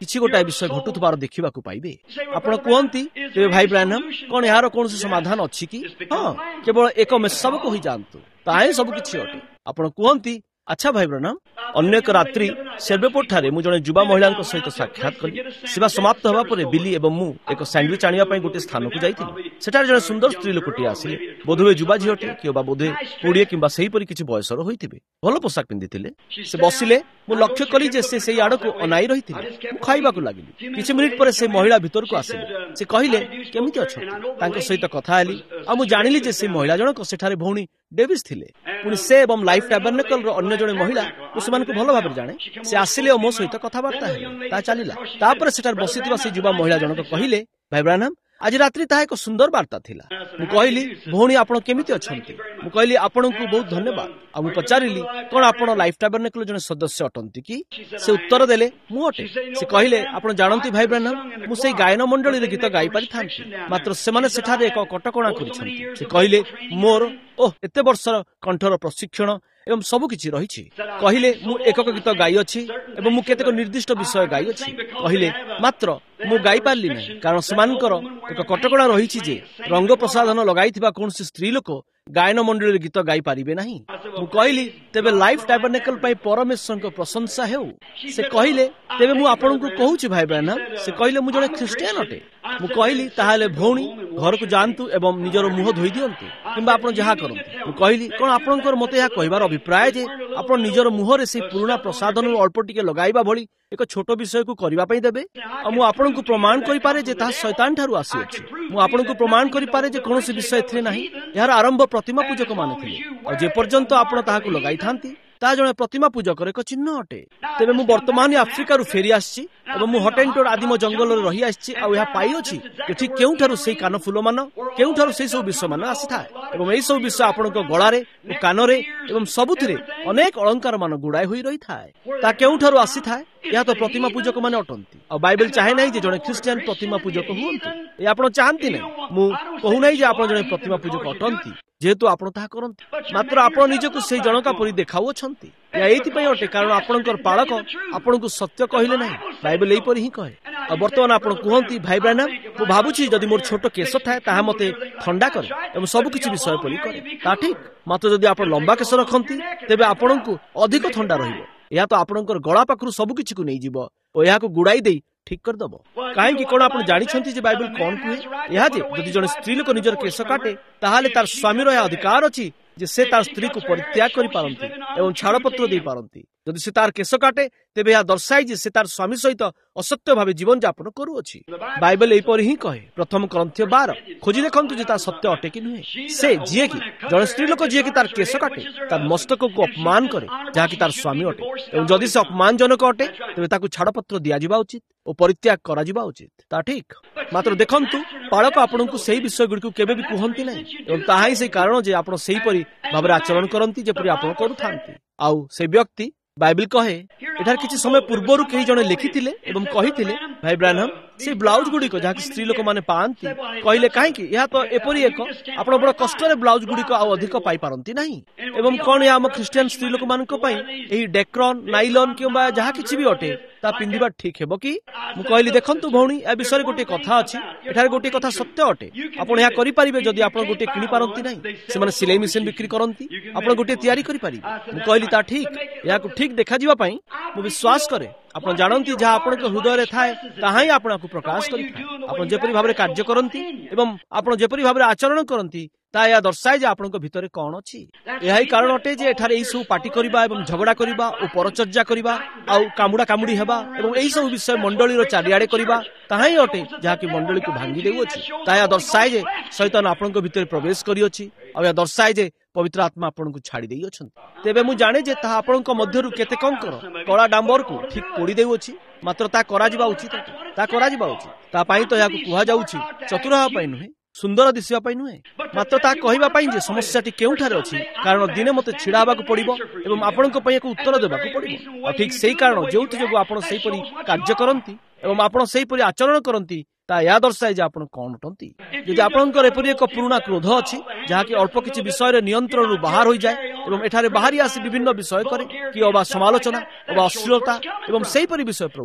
କିଛି ଗୋଟାଏ ବିଷୟ ଘଟୁଥିବାର ଦେଖିବାକୁ ପାଇବେ। ଆପଣ କୁହନ୍ତି, ତେବେ ଭାଇ ବ୍ରାନମ୍, କଣ ଏହାର କୌଣସି ସମାଧାନ ଅଛି କି? ହଁ, କେବଳ ଏକ ମେଷଶାବକ ହୋଇଯାଆନ୍ତୁ, ତାହା ହିଁ ସବୁ କିଛି ଅଟେ। ଆପଣ କୁହନ୍ତି, ଆଚ୍ଛା ଭାଇ ବ୍ରାନମ୍, ଅନ୍ୟ ଏକ ରାତ୍ରି ସେବେପୋର୍ଟ ଠାରେ ମୁଁ ଜଣେ ଯୁବା ମହିଳାଙ୍କ ସହିତ ସାକ୍ଷାତ କଲି। ସେବା ସମାପ୍ତ ହେବା ପରେ ବିଲି ଏବଂ ମୁଁ ଏକ ସ୍ୟାଣ୍ଡୱିଚ ଆଣିବା ପାଇଁ ଗୋଟିଏ ସ୍ଥାନକୁ ଯାଇଥିଲି। ସେଠାରେ ଜଣେ ସୁନ୍ଦର ସ୍ତ୍ରୀ ଲୋକଟିଏ ଆସିଲେ। ବୋଧହୁଏ ଯୁବା ଝିଅଟେ କିମ୍ବା ବୋଧେ 20 କିମ୍ବା ସେହିପରି କିଛି ବୟସର ହୋଇଥିବେ। ଭଲ ପୋଷାକ ପିନ୍ଧିଥିଲେ। ସେ ବସିଲେ। ମୁଁ ଲକ୍ଷ୍ୟ କଲି ଯେ ସେ ସେହି ଆଡ଼କୁ ଅନାଇ ରହିଥିଲେ। ମୁଁ ଖାଇବାକୁ ଲାଗିଲି। କିଛି ମିନିଟ୍ ପରେ ସେ ମହିଳା ଭିତରକୁ ଆସିଲେ। ସେ କହିଲେ, କେମିତି ଅଛନ୍ତି? ତାଙ୍କ ସହିତ କଥା ହେଲି ଆଉ ମୁଁ ଜାଣିଲି ଯେ ସେ ମହିଳା ଜଣକ ସେଠାରେ ଭଉଣୀ ଡେଭିସ୍ ଥିଲେ। ପୁଣି ସେ ଏବଂ ଲାଇଫ୍ ଟ୍ୟାବର୍ନାକଲର ଅନ୍ୟ ଜଣେ ମହିଳା, ମୁଁ ସେମାନଙ୍କୁ ଭଲ ଭାବରେ ଜାଣେ। ସେ ଆସିଲେ ଓ ମୋ ସହିତ କଥାବାର୍ତ୍ତା ହେଲେ। ତା ଚାଲିଲା। ତାପରେ ସେଠାରେ ବସିଥିବା ସେ ଯୁବା ମହିଳା ଜଣକ କହିଲେ, ଭାଇ ବ୍ରାନମ୍, ଆଜି ରାତ୍ରି ତାହା ଏକ ସୁନ୍ଦର ବାର୍ତ୍ତା ଥିଲା। ମୁଁ କହିଲି, ଭଉଣୀ ଆପଣ କେମିତି ଅଛନ୍ତି? ମୁଁ କହିଲି, ଆପଣଙ୍କୁ ବହୁତ ଧନ୍ୟବାଦ। ଆଉ ମୁଁ ପଚାରିଲି, କଣ ଆପଣ ଲାଇଫ୍ ଟ୍ୟାବର୍ନାକଲ ଜଣେ ସଦସ୍ୟ ଅଟନ୍ତି କି? ସେ ଉତ୍ତର ଦେଲେ, ମୁଁ ଅଟେ। ସେ କହିଲେ, ଆପଣ ଜାଣନ୍ତି ଭାଇ ବ୍ରାନମ୍, ମୁଁ ସେଇ ଗାୟନ ମଣ୍ଡଳୀରେ ଗୀତ ଗାଇ ପାରିଥାନ୍ତି, ମାତ୍ର ସେମାନେ ସେଠାରେ ଏକ କଟକଣା କରିଛନ୍ତି। ସେ କହିଲେ, ମୋର ଏତେ ବର୍ଷର କଣ୍ଠର ପ୍ରଶିକ୍ଷଣ ଏବଂ ସବୁ କିଛି ରହିଛି। କହିଲେ, ମୁଁ ଏକକ ଗୀତ ଗାଇଅଛି ଏବଂ ମୁଁ କେତେକ ନିର୍ଦ୍ଦିଷ୍ଟ ବିଷୟ ଗାଇଅଛି। କହିଲେ, ମାତ୍ର ମୁଁ ଗାଇପାରିଲି ନାହିଁ କାରଣ ସେମାନଙ୍କର ଏକ କଟକଣା ରହିଛି ଯେ ରଙ୍ଗ ପ୍ରସାଧନ ଲଗାଇଥିବା କୌଣସି ସ୍ତ୍ରୀ ଲୋକ ଗାୟନ ମଣ୍ଡଳୀରେ ଗୀତ ଗାଇପାରିବେ ନାହିଁ। ମୁଁ କହିଲି, ତେବେ ଲାଇଫ୍ ଟ୍ୟାବର୍ନାକଲ ପାଇଁ ପରମେଶ୍ୱରଙ୍କ ପ୍ରଶଂସା ହେଉ। ସେ କହିଲେ, ତେବେ ମୁଁ ଆପଣଙ୍କୁ କହୁଛି ଭାଇ ବ୍ରାନମ୍, ସେ କହିଲେ, ମୁଁ ଜଣେ ଖ୍ରୀଷ୍ଟିଆନ ଅଟେ। ମୁଁ କହିଲି, ତାହେଲେ ଭଉଣୀ ଘରକୁ ଯାଆନ୍ତୁ ଏବଂ ନିଜର ମୁହଁ ଧୋଇ ଦିଅନ୍ତୁ କିମ୍ବା ଆପଣ ଯାହା କରନ୍ତୁ। ମୁଁ କହିଲି, କଣ ଆପଣଙ୍କର ମୋତେ ଏହା କହିବାର ଅଭିପ୍ରାୟ ଯେ ଆପଣ ନିଜର ମୁହଁରେ ସେହି ପୁରୁଣା ପ୍ରସାଧନରୁ ଅଳ୍ପ ଟିକେ ଲଗାଇବା ଭଳି ଏକ ଛୋଟ ବିଷୟକୁ କରିବା ପାଇଁ ଦେବେ? ଆଉ ମୁଁ ଆପଣଙ୍କୁ ପ୍ରମାଣ କରିପାରେ ଯେ ତାହା ଶୈତାନ ଠାରୁ ଆସିଅଛି। ମୁଁ ଆପଣଙ୍କୁ ପ୍ରମାଣ କରିପାରେ ଯେ କୌଣସି ବିଷୟ ଏଥିରେ ନାହିଁ। ଏହାର ଆରମ୍ଭ ପ୍ରତିମା ପୂଜକ ମାନେ ଥିଲେ ଆଉ ଯେପର୍ଯ୍ୟନ୍ତ ଆପଣ ତାହାକୁ ଲଗାଇଥାନ୍ତି ତାହା ଜଣେ ପ୍ରତିମା ପୂଜକର ଏକ ଚିହ୍ନ ଅଟେ। ତେବେ ମୁଁ ବର୍ତ୍ତମାନ ଆଫ୍ରିକାରୁ ଫେରି ଆସିଛି ଏବଂ ମୁଁ ହଟେଣ୍ଟୋର ଆଦିମ ଜଙ୍ଗଲରେ ରହି ଆସିଛି ଆଉ ଏହା ପାଇଅଛି ଯେ ଠିକ୍ କେଉଁଠାରୁ ସେହି କାନଫୁଲମାନ, କେଉଁଠାରୁ ସେହି ସବୁ ବିଷୟମାନ ଆସିଥାଏ ଏବଂ ଏହିସବୁ ବିଷୟ ଆପଣଙ୍କ ଗଳାରେ ଓ କାନରେ ଏବଂ ସବୁଥିରେ ଅନେକ ଅଳଙ୍କାର ମାନ ଗୁଡ଼ାଏ ହୋଇ ରହିଥାଏ। ତାହା କେଉଁଠାରୁ ଆସିଥାଏ? ଏହା ତ ପ୍ରତିମା ପୂଜକ ମାନେ ଅଟନ୍ତି। ଆଉ ବାଇବେଲ ଚାହେଁ ନାହିଁ ଯେ ଜଣେ ଖ୍ରୀଷ୍ଟିଆନ ପ୍ରତିମା ପୂଜକ ହୁଅନ୍ତୁ। ଏ ଆପଣ ଚାହାନ୍ତି ନାହିଁ। ମୁଁ କହୁନାହିଁ ଯେ ଆପଣ ଜଣେ ପ୍ରତିମା ପୂଜକ ଅଟନ୍ତି, ଯେହେତୁ ଆପଣ ତାହା କରନ୍ତି, ମାତ୍ର ଆପଣ ନିଜକୁ ସେହି ଜଣକା ପରି ଦେଖାଉଅଛନ୍ତି। ଏହା ଏଇଥିପାଇଁ ଅଟେ କାରଣ ଆପଣଙ୍କର ପାଳକ ଆପଣଙ୍କୁ ସତ୍ୟ କହିଲେ ନାହିଁ। ବାଇବେଲ ଏହିପରି ହିଁ କହେ। ଆଉ ବର୍ତ୍ତମାନ ଆପଣ କୁହନ୍ତି, ଭାଇ ବ୍ରାନମ୍, ମୁଁ ଭାବୁଛି ଯଦି ମୋର ଛୋଟ କେଶ ଥାଏ ତାହା ମୋତେ ଥଣ୍ଡା କରେ ଏବଂ ସବୁ କିଛି ବିଷୟ ପରି କରେ। ତା ଠିକ୍, ମାତ୍ର ଯଦି ଆପଣ ଲମ୍ବା କେଶ ରଖନ୍ତି ତେବେ ଆପଣଙ୍କୁ ଅଧିକ ଥଣ୍ଡା ରହିବ। ଏହା ତ ଆପଣଙ୍କର ଗଳା ପାଖରୁ ସବୁ କିଛିକୁ ନେଇଯିବ ଓ ଏହାକୁ ଗୁଡାଇ ଦେଇ ଠିକ୍ କରିଦେବ। କାହିଁକି? କଣ ଆପଣ ଜାଣିଛନ୍ତି ଯେ ବାଇବେଲ କଣ କୁହେ? ଏହା ଯେ ଯଦି ଜଣେ ସ୍ତ୍ରୀ ଲୋକ ନିଜର କେଶ କାଟେ ତାହେଲେ ତାର ସ୍ୱାମୀର ଏହା ଅଧିକାର ଅଛି ଯେ ସେ ତାର ସ୍ତ୍ରୀକୁ ପରିତ୍ୟାଗ କରିପାରନ୍ତି ଏବଂ ଛାଡ଼ପତ୍ର ଦେଇପାରନ୍ତି। ଯଦି ସେ ତାର କେଶ କାଟେ ତେବେ ଏହା ଦର୍ଶାଏ ଯେ ସେ ତାର ସ୍ୱାମୀ ସହିତ ଅସତ୍ୟ ଭାବେ ଜୀବନ ଯାପନ କରୁଅଛି। ବାଇବେଲ ଏହିପରି ହିଁ କହେ। 1 Corinthians 12 ଖୋଜି ଦେଖନ୍ତୁ ଯେ ତାହା ସତ୍ୟ ଅଟେ କି ନୁହେଁ। ସେ ଯିଏକି ଜଣେ ସ୍ତ୍ରୀ ଲୋକ ଯିଏକି ତାର କେଶ କାଟେ ତାର ମସ୍ତକକୁ ଅପମାନ କରେ, ଯାହାକି ତାର ସ୍ୱାମୀ ଅଟେ, ଏବଂ ଯଦି ସେ ଅପମାନଜନକ ଅଟେ ତେବେ ତାକୁ ଛାଡ଼ପତ୍ର ଦିଆଯିବା ଉଚିତ ଓ ପରିତ୍ୟାଗ କରାଯିବା ଉଚିତ। ତା ଠିକ୍, ମାତ୍ର ଦେଖନ୍ତୁ ପାଳକ ଆପଣଙ୍କୁ ସେହି ବିଷୟଗୁଡ଼ିକୁ କେବେ ବି କୁହନ୍ତି ନାହିଁ ଏବଂ ତାହା ହିଁ ସେହି କାରଣ ଯେ ଆପଣ ସେହିପରି ଭାବରେ ଆଚରଣ କରନ୍ତି ଯେପରି ଆପଣ କରୁଥାନ୍ତି। ଆଉ ସେ ବ୍ୟକ୍ତି, ବାଇବେଲ କହେ, ଏଠାରେ କିଛି ସମୟ ପୂର୍ବରୁ କେହି ଜଣେ ଲେଖିଥିଲେ ଏବଂ କହିଥିଲେ, ଭାଇ ବ୍ରାନମ୍, ସେଇ ବ୍ଲାଉଜ ଗୁଡ଼ିକ ଯାହାକି ସ୍ତ୍ରୀ ଲୋକମାନେ ପାଆନ୍ତି, କହିଲେ କାହିଁକି ଏହା ତ ଏପରି ଏକ ଆପଣ ବଡ଼ କଷ୍ଟରେ ବ୍ଲାଉଜ ଗୁଡ଼ିକ ଆଉ ଅଧିକ ପାଇପାରନ୍ତି ନାହିଁ। ଏବଂ କଣ ଏହା ଆମ ଖ୍ରୀଷ୍ଟିଆନ ସ୍ତ୍ରୀ ଲୋକମାନଙ୍କ ପାଇଁ ଏହି ଡେକ୍ରନ୍, ନାଇଲନ୍ କିମ୍ବା ଯାହା କିଛି ବି ଅଟେ ତା ପିନ୍ଧିବା ଠିକ୍ ହେବ କି? ମୁଁ କହିଲି, ଦେଖନ୍ତୁ ଭଉଣୀ, ଏ ବିଷୟରେ ଗୋଟିଏ କଥା ଅଛି। ଏଠାରେ ଗୋଟିଏ କଥା ସତ୍ୟ ଅଟେ। ଆପଣ ଏହା କରିପାରିବେ ଯଦି ଆପଣ ଗୋଟିଏ କିଣିପାରନ୍ତି ନାହିଁ। ସେମାନେ ସିଲେଇ ମେସିନ ବିକ୍ରି କରନ୍ତି, ଆପଣ ଗୋଟିଏ ତିଆରି କରିପାରିବେ। ମୁଁ କହିଲି, ତା ଠିକ୍, ଏହାକୁ ଠିକ୍ ଦେଖାଯିବା ପାଇଁ ମୁଁ ବିଶ୍ୱାସ କରେ। ଆପଣ ଜାଣନ୍ତି ଯାହା ଆପଣଙ୍କ ହୃଦୟରେ ଥାଏ ତାହା ହିଁ ଆପଣଙ୍କୁ ପ୍ରକାଶ କରିଥାଏ। ଆପଣ ଯେପରି ଭାବରେ କାର୍ଯ୍ୟ କରନ୍ତି ଏବଂ ଆପଣ ଯେପରି ଭାବରେ ଆଚରଣ କରନ୍ତି ତାହା ଏହା ଦର୍ଶାଏ ଯେ ଆପଣଙ୍କ ଭିତରେ କଣ ଅଛି। ଏହା ହିଁ କାରଣ ଅଟେ ଯେ ଏଠାରେ ଏହି ସବୁ ପାଟି କରିବା ଏବଂ ଝଗଡ଼ା କରିବା ଓ ପରଚର୍ଚ୍ଚା କରିବା ଆଉ କାମୁଡ଼ା କାମୁଡ଼ି ହେବା ଏବଂ ଏହି ସବୁ ବିଷୟ ମଣ୍ଡଳୀର ଚାରିଆଡ଼େ କରିବା ତାହା ହିଁ ଅଟେ ଯାହାକି ମଣ୍ଡଳୀକୁ ଭାଙ୍ଗି ଦେଉଅଛି। ତାହା ଏହା ଦର୍ଶାଏ ଯେ ଶୈତାନ ଆପଣଙ୍କ ଭିତରେ ପ୍ରବେଶ କରିଅଛି ଆଉ ଏହା ଦର୍ଶାଏ ଯେ ପବିତ୍ର ଆତ୍ମା ଆପଣଙ୍କୁ ଛାଡ଼ି ଦେଇଅଛନ୍ତି। ତେବେ ମୁଁ ଜାଣେ ଯେ ତାହା ଆପଣଙ୍କ ମଧ୍ୟରୁ କେତେକଙ୍କର କଳା ଡାମ୍ବରକୁ ଠିକ୍ ପୋଡ଼ି ଦେଉଅଛି, ମାତ୍ର ତାହା କରାଯିବା ଉଚିତ। ତାହା କରାଯିବା ଉଚିତ। ତା ପାଇଁ ତ ଏହାକୁ କୁହାଯାଉଛି ଚତୁର ହେବା ପାଇଁ ନୁହେଁ, ସୁନ୍ଦର ଦିଶିବା ପାଇଁ ନୁହେଁ, ମାତ୍ର ତାହା କହିବା ପାଇଁ ଯେ ସମସ୍ୟାଟି କେଉଁଠାରେ ଅଛି। କାରଣ ଦିନେ ମୋତେ ଛିଡ଼ା ହେବାକୁ ପଡ଼ିବ ଏବଂ ଆପଣଙ୍କ ପାଇଁ ଏକ ଉତ୍ତର ଦେବାକୁ ପଡ଼ିବ। ଆଉ ଠିକ୍ ସେହି କାରଣ ଯେଉଁଥି ଯୋଗୁଁ ଆପଣ ସେହିପରି କାର୍ଯ୍ୟ କରନ୍ତି ଏବଂ ଆପଣ ସେହିପରି ଆଚରଣ କରନ୍ତି ତାହା ଏହା ଦର୍ଶାଏ ଯେ ଆପଣ କଣ ଅଟନ୍ତି। ଯଦି ଆପଣଙ୍କର ଏପରି ଏକ ପୁରୁଣା କ୍ରୋଧ ଅଛି ଯାହାକି ଅଳ୍ପ କିଛି ବିଷୟରେ ନିୟନ୍ତ୍ରଣରୁ ବାହାର ହୋଇଯାଏ ଏବଂ ଏଠାରେ ବାହାରି ଆସି ବିଭିନ୍ନ ବିଷୟ କରେ କି ଅବା ସମାଲୋଚନା ଅବା ଅଶ୍ଳୀଳତା ଏବଂ ସେହିପରି ବିଷୟ ପ୍ରଭୃତି,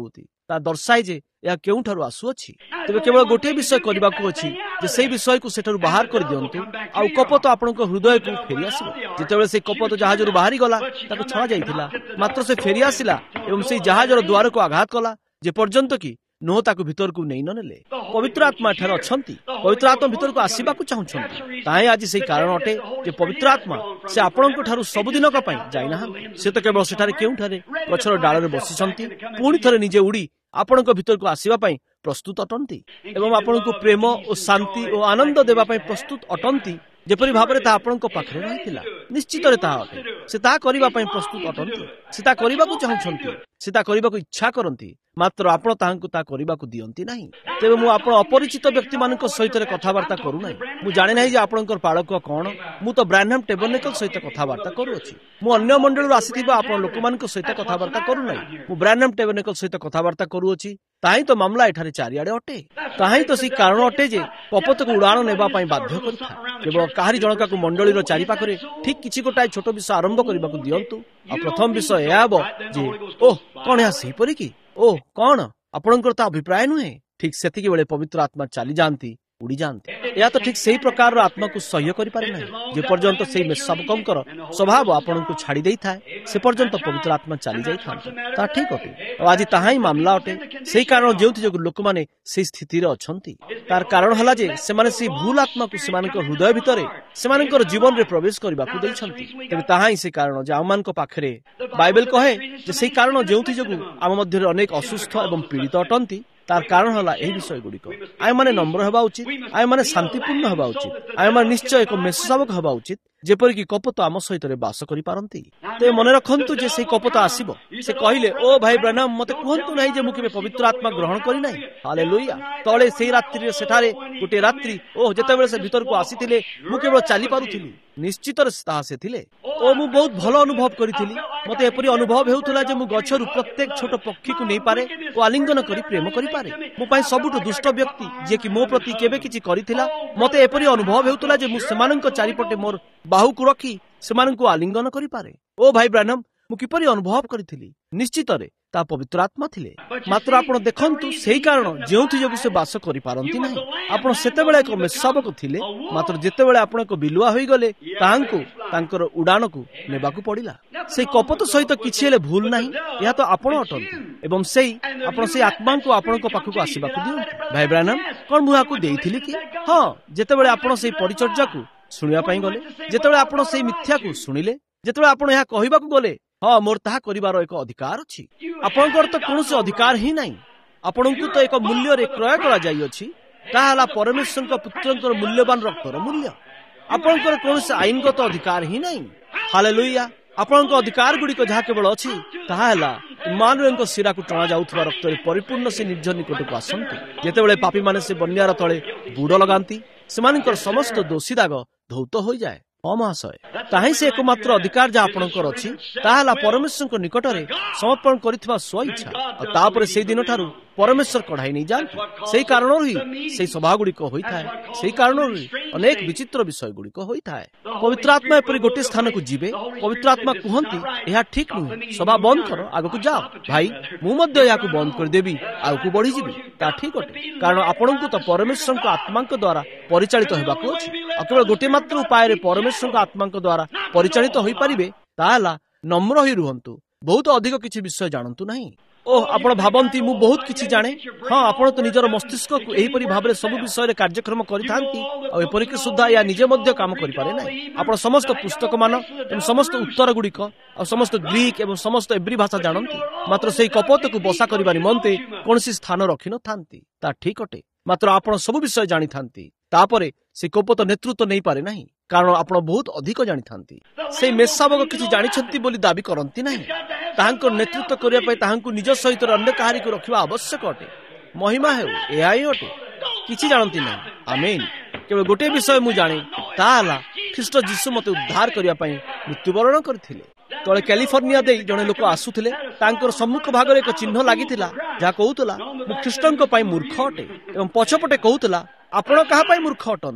ତା ଦର୍ଶାଏ ଯେ ଏହା କେଉଁଠାରୁ ଆସୁଅଛି। ତେବେ କେବଳ ଗୋଟିଏ ବିଷୟ କରିବାକୁ ଅଛି ଯେ ସେଇ ବିଷୟକୁ ସେଠାରୁ ବାହାର କରିଦିଅନ୍ତୁ, ଆଉ କପଟ ଆପଣଙ୍କ ହୃଦୟକୁ ଫେରି ଆସିବ। ଯେତେବେଳେ ସେ କପଟ ଜାହାଜରୁ ବାହାରିଗଲା ତାକୁ ଛଣା ଯାଇଥିଲା, ମାତ୍ର ସେ ଫେରି ଆସିଲା ଏବଂ ସେଇ ଜାହାଜର ଦୁଆରକୁ ଆଘାତ କଲା ଯେପର୍ଯ୍ୟନ୍ତ କି ନୋହ ତାକୁ ଭିତରକୁ ନେଇ ନନେଲେ। ପବିତ୍ର ଆତ୍ମା ଏଠାରେ ଅଛନ୍ତି, ପବିତ୍ର ଆତ୍ମା ଭିତରକୁ ଆସିବାକୁ ଚାହୁଁଛନ୍ତି। ତାହିଁ ଆଜି ସେଇ କାରଣ ଅଟେ ଯେ ପବିତ୍ର ଆତ୍ମା ସେ ଆପଣଙ୍କ ଠାରୁ ସବୁଦିନକ ପାଇଁ ଯାଇନାହାନ୍ତି। ସେ ତ କେବଳ ସେଠାରେ କେଉଁଠାରେ ଗଛର ଡାଳରେ ବସିଛନ୍ତି, ପୁଣି ଥରେ ନିଜେ ଉଡ଼ି ଆପଣଙ୍କ ଭିତରକୁ ଆସିବା ପାଇଁ ପ୍ରସ୍ତୁତ ଅଟନ୍ତି ଏବଂ ଆପଣଙ୍କୁ ପ୍ରେମ ଓ ଶାନ୍ତି ଓ ଆନନ୍ଦ ଦେବା ପାଇଁ ପ୍ରସ୍ତୁତ ଅଟନ୍ତି, ଯେପରି ଭାବରେ ତାହା ଆପଣଙ୍କ ପାଖରେ ରହିଥିଲା। ନିଶ୍ଚିତରେ ତାହା ଅଟେ। ସେ ତାହା କରିବା ପାଇଁ ପ୍ରସ୍ତୁତ ଅଟନ୍ତି, ସେ ତାହା କରିବାକୁ ଚାହୁଁଛନ୍ତି, ସେ ତାହା କରିବାକୁ ଇଚ୍ଛା କରନ୍ତି, ମାତ୍ର ଆପଣ ତାହାଙ୍କୁ ତାହା କରିବାକୁ ଦିଅନ୍ତି ନାହିଁ। ତେବେ ମୁଁ ଆପଣ ଅପରିଚିତ ବ୍ୟକ୍ତିମାନଙ୍କ ସହିତ କଥାବାର୍ତ୍ତା କରୁନାହିଁ। ମୁଁ ଜାଣେ ନାହିଁ ଯେ ଆପଣଙ୍କର ପାଳକ କଣ। ମୁଁ ତ ବ୍ରାନହାମ ଟେବରନେକଲ ସହିତ କଥାବାର୍ତ୍ତା କରୁଅଛି। ମୁଁ ଅନ୍ୟ ମଣ୍ଡଳରୁ ଆସିଥିବା ଆପଣ ଲୋକମାନଙ୍କ ସହିତ କଥାବାର୍ତ୍ତା କରୁନାହିଁ। ମୁଁ ବ୍ରାନହାମ ଟେବରନେକଲ ସହିତ କଥାବାର୍ତ୍ତା କରୁଅଛି। ତାହିଁ ତ ମାମଲା ଏଠାରେ ଚାରିଆଡେ ଅଟେ। ତାହିଁ ତ ସେଇ କାରଣ ଅଟେ ଯେ କପଟକୁ ଉଡ଼ାଣ ନେବା ପାଇଁ ବାଧ୍ୟ କରିଥାଏ। କେବଳ କାହାରି ଜଣକାକୁ ମଣ୍ଡଳୀର ଚାରିପାଖରେ ଠିକ କିଛି ଗୋଟାଏ ଛୋଟ ବିଷୟ ଆରମ୍ଭ କରିବାକୁ ଦିଅନ୍ତୁ, ଆଉ ପ୍ରଥମ ବିଷୟ ଏହା ହେବ ଯେ ଓହ କଣ ଏହା ସେହିପରି କି, ଓହ କଣ ଆପଣଙ୍କର ତା ଅଭିପ୍ରାୟ ନୁହେଁ। ଠିକ ସେତିକି ବେଳେ ପବିତ୍ର ଆତ୍ମା ଚାଲିଯାଆନ୍ତି, ଉଡ଼ିଯାଆନ୍ତି। ଏହା ତ ଠିକ ସେଇ ପ୍ରକାରର ଆତ୍ମାକୁ ସହ୍ୟ କରିପାରେ ନାହିଁ। ଯେପର୍ଯ୍ୟନ୍ତ ସେଇ ମେଷଶାବକଙ୍କର ସ୍ୱଭାବ ଆପଣଙ୍କୁ ଛାଡ଼ି ଦେଇଥାଏ ସେ ପର୍ଯ୍ୟନ୍ତ ପବିତ୍ର ଆତ୍ମା ଚାଲି ଯାଇଥାନ୍ତି। ତାହା ଠିକ ଅଟେ, ଆଉ ଆଜି ତାହା ହିଁ ମାମଲା ଅଟେ। ସେଇ କାରଣ ଯେଉଁଥି ଯୋଗୁଁ ଲୋକମାନେ ସେଇ ସ୍ଥିତିରେ ଅଛନ୍ତି, ତାର କାରଣ ହେଲା ଯେ ସେମାନେ ସେଇ ଭୁଲ ଆତ୍ମାକୁ ସେମାନଙ୍କ ହୃଦୟ ଭିତରେ ସେମାନଙ୍କର ଜୀବନରେ ପ୍ରବେଶ କରିବାକୁ ଦେଇଛନ୍ତି। ତେବେ ତାହା ହିଁ ସେ କାରଣ ଯେ ଆମମାନଙ୍କ ପାଖରେ ବାଇବେଲ କହେ ଯେ ସେଇ କାରଣ ଯେଉଁଥି ଯୋଗୁଁ ଆମ ମଧ୍ୟରେ ଅନେକ ଅସୁସ୍ଥ ଏବଂ ପୀଡ଼ିତ ଅଟନ୍ତି, ତାର କାରଣ ହେଲା ଏହି ବିଷୟ ଗୁଡ଼ିକ। ଆମେମାନେ ନମ୍ର ହେବା ଉଚିତ, ଆମେମାନେ ଶାନ୍ତିପୂର୍ଣ୍ଣ ହେବା ଉଚିତ, ଆମେମାନେ ନିଶ୍ଚୟ ଏକ ମେଷଶାବକ ହେବା ଉଚିତ, ଯେପରିକି କପଟ ଆମ ସହିତ ବାସ କରିପାରନ୍ତି। ତେବେ ମନେ ରଖନ୍ତୁ ଯେ ସେଇ କପଟ ଆସିବ। ସେ କହିଲେ, ଓ ଭାଇ ବ୍ରାନହାମ, ମତେ କୁହନ୍ତୁ ନାହିଁ ଯେ ମୁଁ କେବେ ପବିତ୍ର ଆତ୍ମା ଗ୍ରହଣ କରିନାହିଁ। ହାଲେଲୁୟା। ତଳେ ସେଇ ରାତ୍ରିରେ ସେଠାରେ ଗୋଟିଏ ରାତ୍ରି, ଯେତେବେଳେ ସେ ଭିତରକୁ ଆସିଥିଲେ ମୁଁ କେବଳ ଚାଲି ପାରୁଥିଲି। ନିଶ୍ଚିତରେ ତାହା ସେ ଥିଲେ। ମୁଁ ବହୁତ ଭଲ ଅନୁଭବ କରିଥିଲି। ମତେ ଏପରି ଅନୁଭବ ହେଉଥିଲା ଯେ ମୁଁ ଗଛରୁ ପ୍ରତ୍ୟେକ ଛୋଟ ପକ୍ଷୀକୁ ନେଇପାରେ ଓ ଆଲିଙ୍ଗନ କରି ପ୍ରେମ କରିପାରେ। ମୋ ପାଇଁ ସବୁଠୁ ଦୁଷ୍ଟ ବ୍ୟକ୍ତି ଯିଏକି ମୋ ପ୍ରତି କେବେ କିଛି କରିଥିଲା, ମତେ ଏପରି ଅନୁଭବ ହେଉଥିଲା ଯେ ମୁଁ ସେମାନଙ୍କ ଚାରିପଟେ ମୋର ବାହୁକୁ ରଖି ସେମାନଙ୍କୁ ଆଲିଙ୍ଗନ କରିପାରେ। ଭାଇ ବ୍ରାନହାମ, ମୁଁ କିପରି ଅନୁଭବ କରିଥିଲି? ନିଶ୍ଚିତରେ ତା ପବିତ୍ର ଆତ୍ମା ଥିଲେ। ମାତ୍ର ଆପଣ ଦେଖନ୍ତୁ ସେଇ କାରଣ ଯେଉଁଥି ଯୋଗୁଁ ସେ ବାସ କରିପାରନ୍ତି ନାହିଁ। ଆପଣ ସେତେବେଳେ ଏକ ମେଷଶାବକ ଥିଲେ, ମାତ୍ର ଯେତେବେଳେ ଆପଣ ଏକ ବିଲୁଆ ହୋଇଗଲେ ତାହାଙ୍କୁ ତାଙ୍କର ଉଡ଼ାଣକୁ ନେବାକୁ ପଡ଼ିଲା। ସେଇ କପଟ ସହିତ କିଛି ହେଲେ ଭୁଲ ନାହିଁ, ଏହା ତ ଆପଣ ଅଟନ୍ତି ଏବଂ ଆପଣ ସେଇ ଆତ୍ମାଙ୍କୁ ଆପଣଙ୍କ ପାଖକୁ ଆସିବାକୁ ଦିଅନ୍ତୁ। ଭାଇ ବ୍ରାନହାମ, କଣ ମୁଁ ଏହାକୁ ଦେଇଥିଲି କି? ହଁ, ଯେତେବେଳେ ଆପଣ ସେଇ ପରିଚର୍ଯ୍ୟାକୁ ଶୁଣିବା ପାଇଁ ଗଲେ, ଯେତେବେଳେ ଆପଣ ସେଇ ମିଥ୍ୟାକୁ ଶୁଣିଲେ, ଯେତେବେଳେ ଆପଣ ଏହା କହିବାକୁ ଗଲେ, ହଁ ମୋର ତାହା କରିବାର ଏକ ଅଧିକାର ଅଛି। ଆପଣଙ୍କର ତ କୌଣସି ଅଧିକାର ହିଁ ନାହିଁ। ଆପଣଙ୍କୁ ତ ଏକ ମୂଲ୍ୟରେ କ୍ରୟ କରାଯାଇଅଛି, ତାହା ହେଲା ପରମେଶ୍ୱରଙ୍କ ପୁତ୍ରଙ୍କର ମୂଲ୍ୟବାନ ରକ୍ତର ମୂଲ୍ୟ। ଆପଣଙ୍କର କୌଣସି ଆଇନଗତ ଅଧିକାର ହିଁ ନାହିଁ। ହାଲେଲୁୟା। ଆପଣଙ୍କ ଅଧିକାର ଗୁଡ଼ିକ ଯାହା କେବଳ ଅଛି ତାହା ହେଲା ଇମ୍ମାନୁଏଲଙ୍କ ଶିରାକୁ ଟଣା ଯାଉଥିବା ରକ୍ତରେ ପରିପୂର୍ଣ୍ଣ ସେ ନିଜ ନିକଟକୁ ଆସନ୍ତି। ଯେତେବେଳେ ପାପୀମାନେ ସେ ବନ୍ୟାର ତଳେ ବୁଡ଼ ଲଗାନ୍ତି, ସେମାନଙ୍କର ସମସ୍ତ ଦୋଷୀ ଦାଗ ଧୌତ ହୋଇଯାଏ। ମହାଶୟ, ତାହିଁ ସେ ଏକମାତ୍ର ଅଧିକାର ଯାହା ଆପଣଙ୍କର ଅଛି, ତାହା ହେଲା ପରମେଶ୍ୱରଙ୍କ ନିକଟରେ ସମର୍ପଣ କରିଥିବା ସ୍ୱ ଇଚ୍ଛା। ଆଉ ତାପରେ ସେଇ ଦିନ ଠାରୁ ପରମେଶ୍ୱର କଢାଇ ନେଇଯାଆନ୍ତି। ସେଇ କାରଣରୁ ହିଁ ସେଇ ସଭା ଗୁଡ଼ିକ ହୋଇଥାଏ। ସେଇ କାରଣରୁ ହିଁ ଅନେକ ବିଚିତ୍ର ବିଷୟ ଗୁଡ଼ିକ ହୋଇଥାଏ। ପବିତ୍ର ଆତ୍ମା ଏପରି ଗୋଟିଏ ସ୍ଥାନକୁ ଯିବେ, ପବିତ୍ର ଆତ୍ମା କୁହନ୍ତି ଏହା ଠିକ ନୁହେଁ, ସଭା ବନ୍ଦ କର, ଆଗକୁ ଯାଅ। ଭାଇ, ମୁଁ ମଧ୍ୟ ଏହାକୁ ବନ୍ଦ କରିଦେବି, ଆଗକୁ ବଢିଯିବି। ତାହା ଠିକ ଅଟେ, କାରଣ ଆପଣଙ୍କୁ ତ ପରମେଶ୍ୱରଙ୍କ ଆତ୍ମାଙ୍କ ଦ୍ୱାରା ପରିଚାଳିତ ହେବାକୁ ଅଛି। ଆଉ କେବଳ ଗୋଟିଏ ମାତ୍ର ଉପାୟରେ ପରମେଶ୍ୱରଙ୍କ ଆତ୍ମାଙ୍କ ଦ୍ୱାରା ପରିଚାଳିତ ହୋଇପାରିବେ, ତାହା ହେଲା ନମ୍ର ହୋଇ ରୁହନ୍ତୁ। ବହୁତ ଅଧିକ କିଛି ବିଷୟ ଜାଣନ୍ତୁ ନାହିଁ। ଆପଣ ଭାବନ୍ତି ମୁଁ ବହୁତ କିଛି ଜାଣେ। ହଁ, ଆପଣ ତ ନିଜର ମସ୍ତିଷ୍କକୁ ଏହିପରି ଭାବରେ ସବୁ ବିଷୟରେ କାର୍ଯ୍ୟକ୍ରମ କରିଥାନ୍ତି, ଆଉ ଏପରିକି ସୁଦ୍ଧା ଏହା ନିଜେ ମଧ୍ୟ କାମ କରିପାରେ ନାହିଁ। ଆପଣ ସମସ୍ତ ପୁସ୍ତକମାନ ଏବଂ ସମସ୍ତ ଉତ୍ତର ଗୁଡ଼ିକ ଆଉ ସମସ୍ତ ଗ୍ରୀକ୍ ଏବଂ ସମସ୍ତ ଏବ୍ରି ଭାଷା ଜାଣନ୍ତି, ମାତ୍ର ସେହି କପଟକୁ ବସା କରିବା ନିମନ୍ତେ କୌଣସି ସ୍ଥାନ ରଖିନଥାନ୍ତି। ତା ଠିକ ଅଟେ, ମାତ୍ର ଆପଣ ସବୁ ବିଷୟ ଜାଣିଥାନ୍ତି। ତାପରେ ସେ କପଟ ନେତୃତ୍ୱ ନେଇପାରେ ନାହିଁ, କାରଣ ଆପଣ ବହୁତ ଅଧିକ ଜାଣିଥାନ୍ତି। ସେଇ ମେଷଶାବକ କିଛି ଜାଣିଛନ୍ତି ବୋଲି ଦାବି କରନ୍ତି ନାହିଁ। ତାହାଙ୍କ ନେତୃତ୍ୱ କରିବା ପାଇଁ ତାହାଙ୍କୁ ନିଜ ସହିତ ଅନ୍ୟ କାହାରିକୁ ରଖିବା ଆବଶ୍ୟକ ଅଟେ। ମହିମା ହେଉ, ଏହା ହିଁ ଅଟେ। କିଛି ଜାଣନ୍ତି ନାହିଁ। ଆମେନ୍। କେବଳ ଗୋଟିଏ ବିଷୟ ମୁଁ ଜାଣେ, ତାହା ହେଲା ଖ୍ରୀଷ୍ଟ ଯୀଶୁ ମୋତେ ଉଦ୍ଧାର କରିବା ପାଇଁ ମୃତ୍ୟୁବରଣ କରିଥିଲେ। ତଳେ କାଲିଫର୍ଣ୍ଣିଆ ଦେଇ ଜଣେ ଲୋକ ଆସୁଥିଲେ। ତାଙ୍କର ସମ୍ମୁଖ ଭାଗରେ ଏକ ଚିହ୍ନ ଲାଗିଥିଲା ଯାହା କହୁଥିଲା ମୁଁ ଖ୍ରୀଷ୍ଟଙ୍କ ପାଇଁ ମୂର୍ଖ ଅଟେ, ଏବଂ ପଛପଟେ କହୁଥିଲା ଆପଣ କାହା ପାଇଁ ମୂର୍ଖ ଅଟନ୍ତି।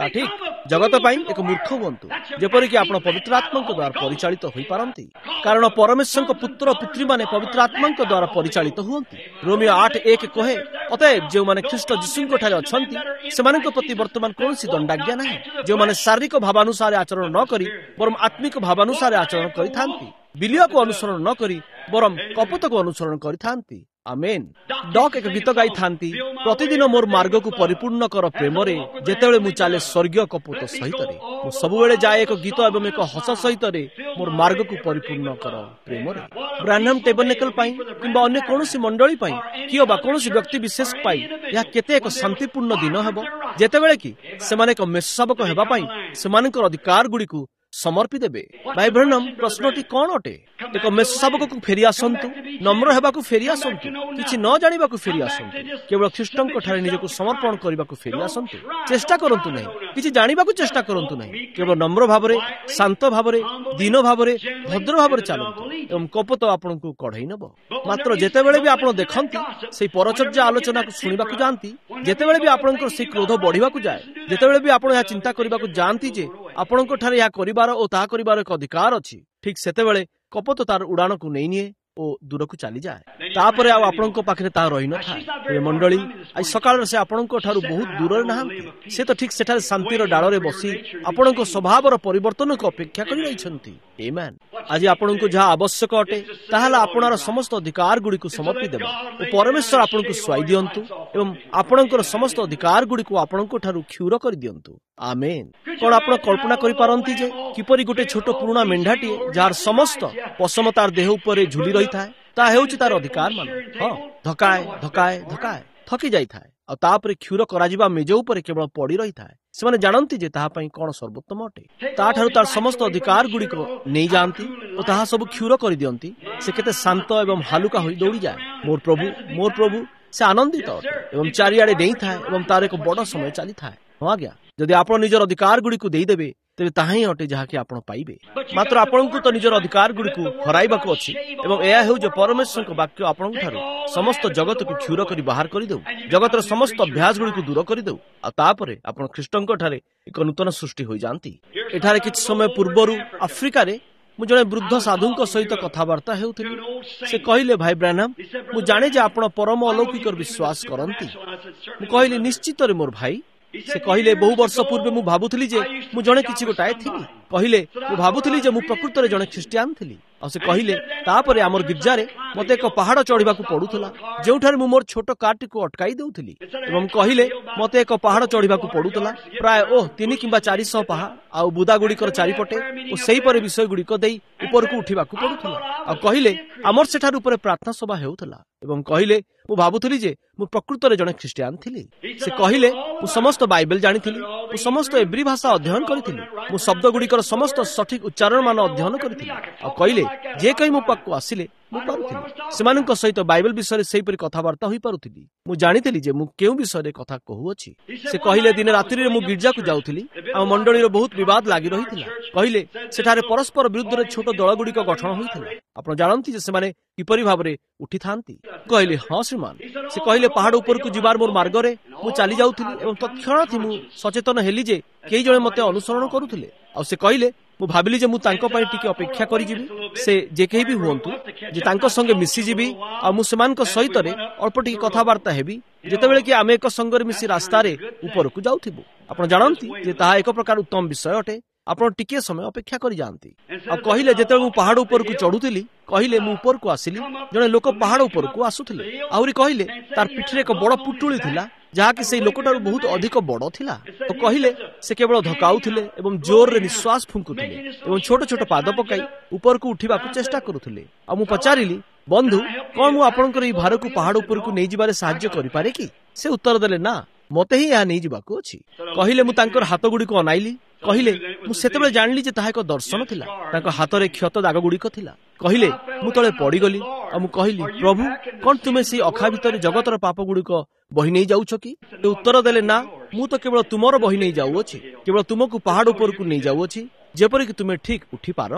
ତା ଠିକ ଜଗତ ପାଇଁ ଏକ ମୂର୍ଖ ହୁଅନ୍ତୁ, ଯେପରିକି ଆପଣ ପବିତ୍ର ଆତ୍ମାଙ୍କ ଦ୍ୱାରା ପରିଚାଳିତ ହୋଇପାରନ୍ତି, କାରଣ ପରମେଶ୍ୱରଙ୍କ ପୁତ୍ର ପୁତ୍ରୀମାନେ ପବିତ୍ର ଆତ୍ମାଙ୍କ ଦ୍ୱାରା ପରିଚାଳିତ ହୁଅନ୍ତି। ରୋମିଓ 8:1 କହେ, ଅତଏବ ଯେଉଁମାନେ ଖ୍ରୀଷ୍ଟ ଯୀଶୁଙ୍କ ଠାରେ ଅଛନ୍ତି ସେମାନଙ୍କ ପ୍ରତି ବର୍ତ୍ତମାନ କୌଣସି ଦଣ୍ଡାଜ୍ଞା ନାହିଁ, ଯେଉଁମାନେ ଶାରୀରିକ ଭାବାନୁସାରେ ଆଚରଣ ନ କରି ବରଂ ଆତ୍ମିକ ଭାବାନୁସାରେ ଆଚରଣ କରିଥାନ୍ତି, ବିଲିୟକୁ ଅନୁସରଣ ନ କରି ବରଂ କପଟକୁ ଅନୁସରଣ କରିଥାନ୍ତି। ଆମେନ୍। ଡକ୍ ଏକ ଗୀତ ଗାଇଥାନ୍ତି, ପ୍ରତିଦିନ ମୋର ମାର୍ଗକୁ ପରିପୂର୍ଣ୍ଣ କର ପ୍ରେମରେ, ଯେତେବେଳେ ମୁଁ ଚାଲେ ସ୍ୱର୍ଗୀୟ କପୋତ ସହିତରେ। ମୁଁ ସବୁବେଳେ ଯାଏ ଏକ ଗୀତ ଏବଂ ଏକ ହସ ସହିତରେ, ମୋର ମାର୍ଗକୁ ପରିପୂର୍ଣ୍ଣ କର ପ୍ରେମରେ। ବ୍ରାହ୍ମଣ ଟେବର୍ନେକଲ ପାଇଁ କିମ୍ବା ଅନ୍ୟ କୌଣସି ମଣ୍ଡଳୀ ପାଇଁ କିଏ ବା କୌଣସି ବ୍ୟକ୍ତି ବିଶେଷ ପାଇଁ ଏହା କେତେ ଏକ ଶାନ୍ତିପୂର୍ଣ୍ଣ ଦିନ ହେବ, ଯେତେବେଳେ କି ସେମାନେ ଏକ ମେଷଶାବକ ହେବା ପାଇଁ ସେମାନଙ୍କର ଅଧିକାର ଗୁଡ଼ିକୁ ସମର୍ପି ଦେବେ। ଭାଇ ବ୍ରାହ୍ମଣ, ପ୍ରଶ୍ନଟି କଣ ଅଟେ? ଏକ ମେଷଶାବକକୁ ଫେରି ଆସନ୍ତୁ, ନମ୍ର ହେବାକୁ ଫେରି ଆସନ୍ତୁ, କିଛି ନ ଜାଣିବାକୁ ଫେରି ଆସନ୍ତୁ, କେବଳ ଖ୍ରୀଷ୍ଟଙ୍କ ଠାରେ ନିଜକୁ ସମର୍ପଣ କରିବାକୁ ଫେରି ଆସନ୍ତୁ। ଚେଷ୍ଟା କରନ୍ତୁ ନାହିଁ, କିଛି ଜାଣିବାକୁ ଚେଷ୍ଟା କରନ୍ତୁ ନାହିଁ, କେବଳ ନମ୍ର ଭାବରେ, ଶାନ୍ତ ଭାବରେ, ଦୀନ ଭାବରେ, ଭଦ୍ର ଭାବରେ ଚାଲନ୍ତୁ ଏବଂ କପଟ ଆପଣଙ୍କୁ କଢେଇ ନେବ। ମାତ୍ର ଯେତେବେଳେ ବି ଆପଣ ଦେଖନ୍ତି ସେଇ ପରଚର୍ଯ୍ୟା ଆଲୋଚନାକୁ ଶୁଣିବାକୁ ଯାଆନ୍ତି, ଯେତେବେଳେ ବି ଆପଣଙ୍କର ସେଇ କ୍ରୋଧ ବଢିବାକୁ ଯାଏ, ଯେତେବେଳେ ବି ଆପଣ ଏହା ଚିନ୍ତା କରିବାକୁ ଯାଆନ୍ତି ଯେ ଆପଣଙ୍କ ଠାରେ ଏହା କରିବାର ଓ ତାହା କରିବାର ଏକ ଅଧିକାର ଅଛି, ଠିକ ସେତେବେଳେ କପଟ ତାର ଉଡାଣକୁ ନେଇନିଏ ଓ ଦୂରକୁ ଚାଲିଯାଏ। ତାପରେ ଆଉ ଆପଣଙ୍କ ପାଖରେ ତାହା ରହିନଥାଏ। ମଣ୍ଡଳୀ, ଆଜି ସକାଳରେ ସେ ଆପଣଙ୍କ ଠାରୁ ବହୁତ ଦୂରରେ ନାହାନ୍ତି, ସେ ତ ଠିକ ସେଠାରେ ଶାନ୍ତିର ଡାଳରେ ବସି ଆପଣଙ୍କ ସ୍ୱଭାବର ପରିବର୍ତ୍ତନକୁ ଅପେକ୍ଷା କରି ରହିଛନ୍ତି। ଆମେନ୍। ଆଜି ଆପଣଙ୍କୁ ଯାହା ଆବଶ୍ୟକ ଅଟେ ତାହା ହେଲା ଆପଣଙ୍କର ସମସ୍ତ ଅଧିକାର ଗୁଡ଼ିକୁ ସମର୍ପି ଦେବା ଓ ପରମେଶ୍ୱର ଆପଣଙ୍କୁ ସୁଆଇ ଦିଅନ୍ତୁ ଏବଂ ଆପଣଙ୍କର ସମସ୍ତ ଅଧିକାର ଗୁଡ଼ିକୁ ଆପଣଙ୍କ ଠାରୁ କ୍ଷୁର କରିଦିଅନ୍ତୁ। ଆମେନ୍। କଣ ଆପଣ କଳ୍ପନା କରିପାରନ୍ତି ଯେ କିପରି ଗୋଟେ ଛୋଟ ପୁରୁଣା ମେଣ୍ଢାଟିଏ ଯାହାର ସମସ୍ତ ପଶମ ତାର ଦେହ ଉପରେ ଝୁଲି ରହିଥାଏ, ତାହା ହେଉଛି ତାର ଅଧିକାର ମାନ, ହଁ, ଧକାଏ ଧକାଏ ଧକାଏ ଥକି ଯାଇଥାଏ ଆଉ ତାପରେ କ୍ଷୁର କରାଯିବା ମେଜ ଉପରେ କେବଳ ପଡି ରହିଥାଏ। ସେମାନେ ଜାଣନ୍ତି ଯେ ତାହା ପାଇଁ କଣ ସର୍ବୋତ୍ତମ ଅଟେ। ତାଠାରୁ ତାର ସମସ୍ତ ଅଧିକାର ଗୁଡ଼ିକ ନେଇଯାଆନ୍ତି ଓ ତାହା ସବୁ କ୍ଷୁର କରିଦିଅନ୍ତି। ସେ କେତେ ଶାନ୍ତ ଏବଂ ହାଲୁକା ହୋଇ ଦୌଡ଼ିଯାଏ। ମୋର ପ୍ରଭୁ, ସେ ଆନନ୍ଦିତ ଅଟେ ଏବଂ ଚାରିଆଡେ ଡେଇଁଥାଏ ଏବଂ ତାର ଏକ ବଡ ସମୟ ଚାଲିଥାଏ। ହଁ ଆଜ୍ଞା, ଯଦି ଆପଣ ନିଜର ଅଧିକାର ଗୁଡ଼ିକୁ ଦେଇଦେବେ ତେବେ ତାହା ହିଁ ଅଟେ ଯାହାକି ଆପଣ ପାଇବେ। ମାତ୍ର ଆପଣଙ୍କୁ ତ ନିଜର ଅଧିକାର ଗୁଡ଼ିକୁ ହରାଇବାକୁ ଅଛି ଏବଂ ଏହା ହେଉ ଯେ ପରମେଶ୍ୱରଙ୍କ ବାକ୍ୟ ଆପଣଙ୍କ ଠାରୁ ସମସ୍ତ ଜଗତକୁ କ୍ଷୁର କରି ବାହାର କରିଦେଉ, ଜଗତର ସମସ୍ତ ଅଭ୍ୟାସ ଗୁଡ଼ିକୁ ଦୂର କରିଦେଉ ଆଉ ତାପରେ ଆପଣ ଖ୍ରୀଷ୍ଟଙ୍କ ଠାରେ ଏକ ନୂତନ ସୃଷ୍ଟି ହୋଇଯାଆନ୍ତି। ଏଠାରେ କିଛି ସମୟ ପୂର୍ବରୁ ଆଫ୍ରିକାରେ ମୁଁ ଜଣେ ବୃଦ୍ଧ ସାଧୁଙ୍କ ସହିତ କଥାବାର୍ତ୍ତା ହେଉଥିଲି। ସେ କହିଲେ, ଭାଇ ବ୍ରାହ୍ମଣ, ମୁଁ ଜାଣେ ଯେ ଆପଣ ପରମ ଅଲୌକିକର ବିଶ୍ୱାସ କରନ୍ତି। ମୁଁ କହିଲି, ନିଶ୍ଚିତରେ ମୋର ଭାଇ। ସେ କହିଲେ, ବହୁ ବର୍ଷ ପୂର୍ବେ ମୁଁ ଭାବୁଥିଲି ଯେ ମୁଁ ଜଣେ କିଛି ଗୋଟାଏ ଥିଲି। କହିଲେ, ମୁଁ ଭାବୁଥିଲି ଯେ ମୁଁ ପ୍ରକୃତରେ ଜଣେ ଖ୍ରୀଷ୍ଟିଆନ ଥିଲି। ଆଉ ସେ କହିଲେ, ତାପରେ ଆମର ଗିର୍ଜାରେ ମୋତେ ଏକ ପାହାଡ ଚଢିବାକୁ ପଡୁଥିଲା, ଯେଉଁଠାରେ ମୁଁ ମୋର ଛୋଟ କାରଟିକୁ ଅଟକାଇ ଦେଉଥିଲି ଏବଂ କହିଲେ ମୋତେ ଏକ ପାହାଡ ଚଢିବାକୁ ପଡୁଥିଲା, ପ୍ରାୟ 3 କିମ୍ବା 400 ପାହାଡ ଆଉ ବୁଦା ଗୁଡ଼ିକର ଚାରିପଟେ ଓ ସେହିପରି ବିଷୟ ଗୁଡ଼ିକ ଦେଇ ଉପରକୁ ଉଠିବାକୁ ପଡୁଥିଲା। ଆଉ କହିଲେ, ଆମର ସେଠାରେ ଉପରେ ପ୍ରାର୍ଥନା ସଭା ହେଉଥିଲା ଏବଂ କହିଲେ, ମୁଁ ଭାବୁଥିଲି ଯେ ମୁଁ ପ୍ରକୃତରେ ଜଣେ ଖ୍ରୀଷ୍ଟିଆନ ଥିଲି। ସେ କହିଲେ, ମୁଁ ସମସ୍ତ ବାଇବେଲ ଜାଣିଥିଲି, ମୁଁ ସମସ୍ତ ଏବ୍ରି ଭାଷା ଅଧ୍ୟୟନ କରିଥିଲି, ମୁଁ ଶବ୍ଦ ଗୁଡ଼ିକର ସମସ୍ତ ସଠିକ ଉଚ୍ଚାରଣ ମାନ ଅଧ୍ୟୟନ କରିଥିଲି। ଆଉ କହିଲେ, ଯେ କେହି ମୋ ପାଖକୁ ଆସିଲେ ମୁଁ ପାରୁଥିଲି ସେମାନଙ୍କ ସହିତ ବାଇବେଲ ବିଷୟରେ ସେହିପରି କଥାବାର୍ତ୍ତା ହୋଇପାରୁଥିଲି। ମୁଁ ଜାଣିଥିଲି ଯେ ମୁଁ କେଉଁ ବିଷୟରେ କଥା କହୁଅଛି। ସେ କହିଲେ, ଦିନେ ରାତ୍ରିରେ ମୁଁ ଗିର୍ଜାକୁ ଯାଉଥିଲି, ଆମ ମଣ୍ଡଳୀର ବହୁତ ବିବାଦ ଲାଗି ରହିଥିଲା। କହିଲେ, ସେଠାରେ ପରସ୍ପର ବିରୁଦ୍ଧରେ ଛୋଟ ଦଳ ଗୁଡ଼ିକ ଗଠନ ହୋଇଥିଲା। ଆପଣ ଜାଣନ୍ତି ଯେ ସେମାନେ କିପରି ଭାବରେ ଉଠିଥାନ୍ତି? କହିଲେ, ହଁ ଶ୍ରୀମାନ। ସେ କହିଲେ, ପାହାଡ ଉପରକୁ ଯିବାର ମୋର ମାର୍ଗରେ ମୁଁ ଚାଲି ଯାଉଥିଲି ଏବଂ ତତ୍କ୍ଷଣାତ୍ ମୁଁ ସଚେତନ ହେଲି ଯେ କେହି ଜଣେ ମୋତେ ଅନୁସରଣ କରୁଥିଲେ। ଆଉ ସେ କହିଲେ, ମୁଁ ଭାବିଲି ଯେ ମୁଁ ତାଙ୍କ ପାଇଁ ଟିକେ ଅପେକ୍ଷା କରିଯିବି, ସେ ଯେ କେହି ବି ହୁଅନ୍ତୁ, ଯେ ତାଙ୍କ ସଙ୍ଗେ ମିଶିଯିବି ଆଉ ମୁଁ ସେମାନଙ୍କ ସହିତରେ ଅଳ୍ପ ଟିକେ କଥାବାର୍ତ୍ତା ହେବି, ଯେତେବେଳେ କି ଆମେ ଏକ ସଙ୍ଗରେ ମିଶି ରାସ୍ତାରେ ଉପରକୁ ଯାଉଥିବୁ। ଆପଣ ଜାଣନ୍ତି ଯେ ତାହା ଏକ ପ୍ରକାର ଉତ୍ତମ ବିଷୟ ଅଟେ। ଆପଣ ଟିକିଏ ସମୟ ଅପେକ୍ଷା କରି ଯାଆନ୍ତି। ଆଉ କହିଲେ, ଯେତେବେଳେ ମୁଁ ପାହାଡ ଉପରକୁ ଚଢୁଥିଲି, କହିଲେ ମୁଁ ଉପରକୁ ଆସିଲି, ଜଣେ ଲୋକ ପାହାଡ ଉପରକୁ ଆସୁଥିଲେ। ଆହୁରି କହିଲେ, ତାର ପିଠିରେ ଏକ ବଡ ପୁଟୁଳି ଥିଲା, ଯାହାକି ସେଇ ଲୋକଠାରୁ ବହୁତ ଅଧିକ ବଡ ଥିଲା। ଓ କହିଲେ, ସେ କେବଳ ଧକାଉଥିଲେ ଏବଂ ଜୋରରେ ନିଶ୍ୱାସ ଫୁଙ୍କୁଥିଲେ ଏବଂ ଛୋଟ ଛୋଟ ପାଦ ପକାଇ ଉପରକୁ ଉଠିବାକୁ ଚେଷ୍ଟା କରୁଥିଲେ। ଆଉ ମୁଁ ପଚାରିଲି, ବନ୍ଧୁ, କଣ ମୁଁ ଆପଣଙ୍କର ଏହି ଭାରକୁ ପାହାଡ ଉପରକୁ ନେଇଯିବାରେ ସାହାଯ୍ୟ କରିପାରେ କି? ସେ ଉତ୍ତର ଦେଲେ, ନା, ମୋତେ ହିଁ ଏହା ନେଇଯିବାକୁ ଅଛି। କହିଲେ, ମୁଁ ତାଙ୍କର ହାତ ଗୁଡ଼ିକୁ ଅନାଇଲି। କହିଲେ, ମୁଁ ସେତେବେଳେ ଜାଣିଲି ଯେ ତାହା ଏକ ଦର୍ଶନ ଥିଲା। ତାଙ୍କ ହାତରେ କ୍ଷତ ଦାଗ ଗୁଡ଼ିକ ଥିଲା। କହିଲେ, ମୁଁ ତଳେ ପଡ଼ିଗଲି ଆଉ ମୁଁ କହିଲି, ପ୍ରଭୁ, କଣ ତୁମେ ସେଇ ଅଖା ଭିତରେ ଜଗତର ପାପ ଗୁଡ଼ିକ ବହି ନେଇ ଯାଉଛ କି? ସେ ଉତ୍ତର ଦେଲେ, ନା, ମୁଁ ତ କେବଳ ତୁମର ବହି ନେଇ ଯାଉଅଛି, କେବଳ ତୁମକୁ ପାହାଡ ଉପରକୁ ନେଇ ଯାଉଅଛି, ଯେପରିକି ତୁମେ ଠିକ ଉଠିପାର।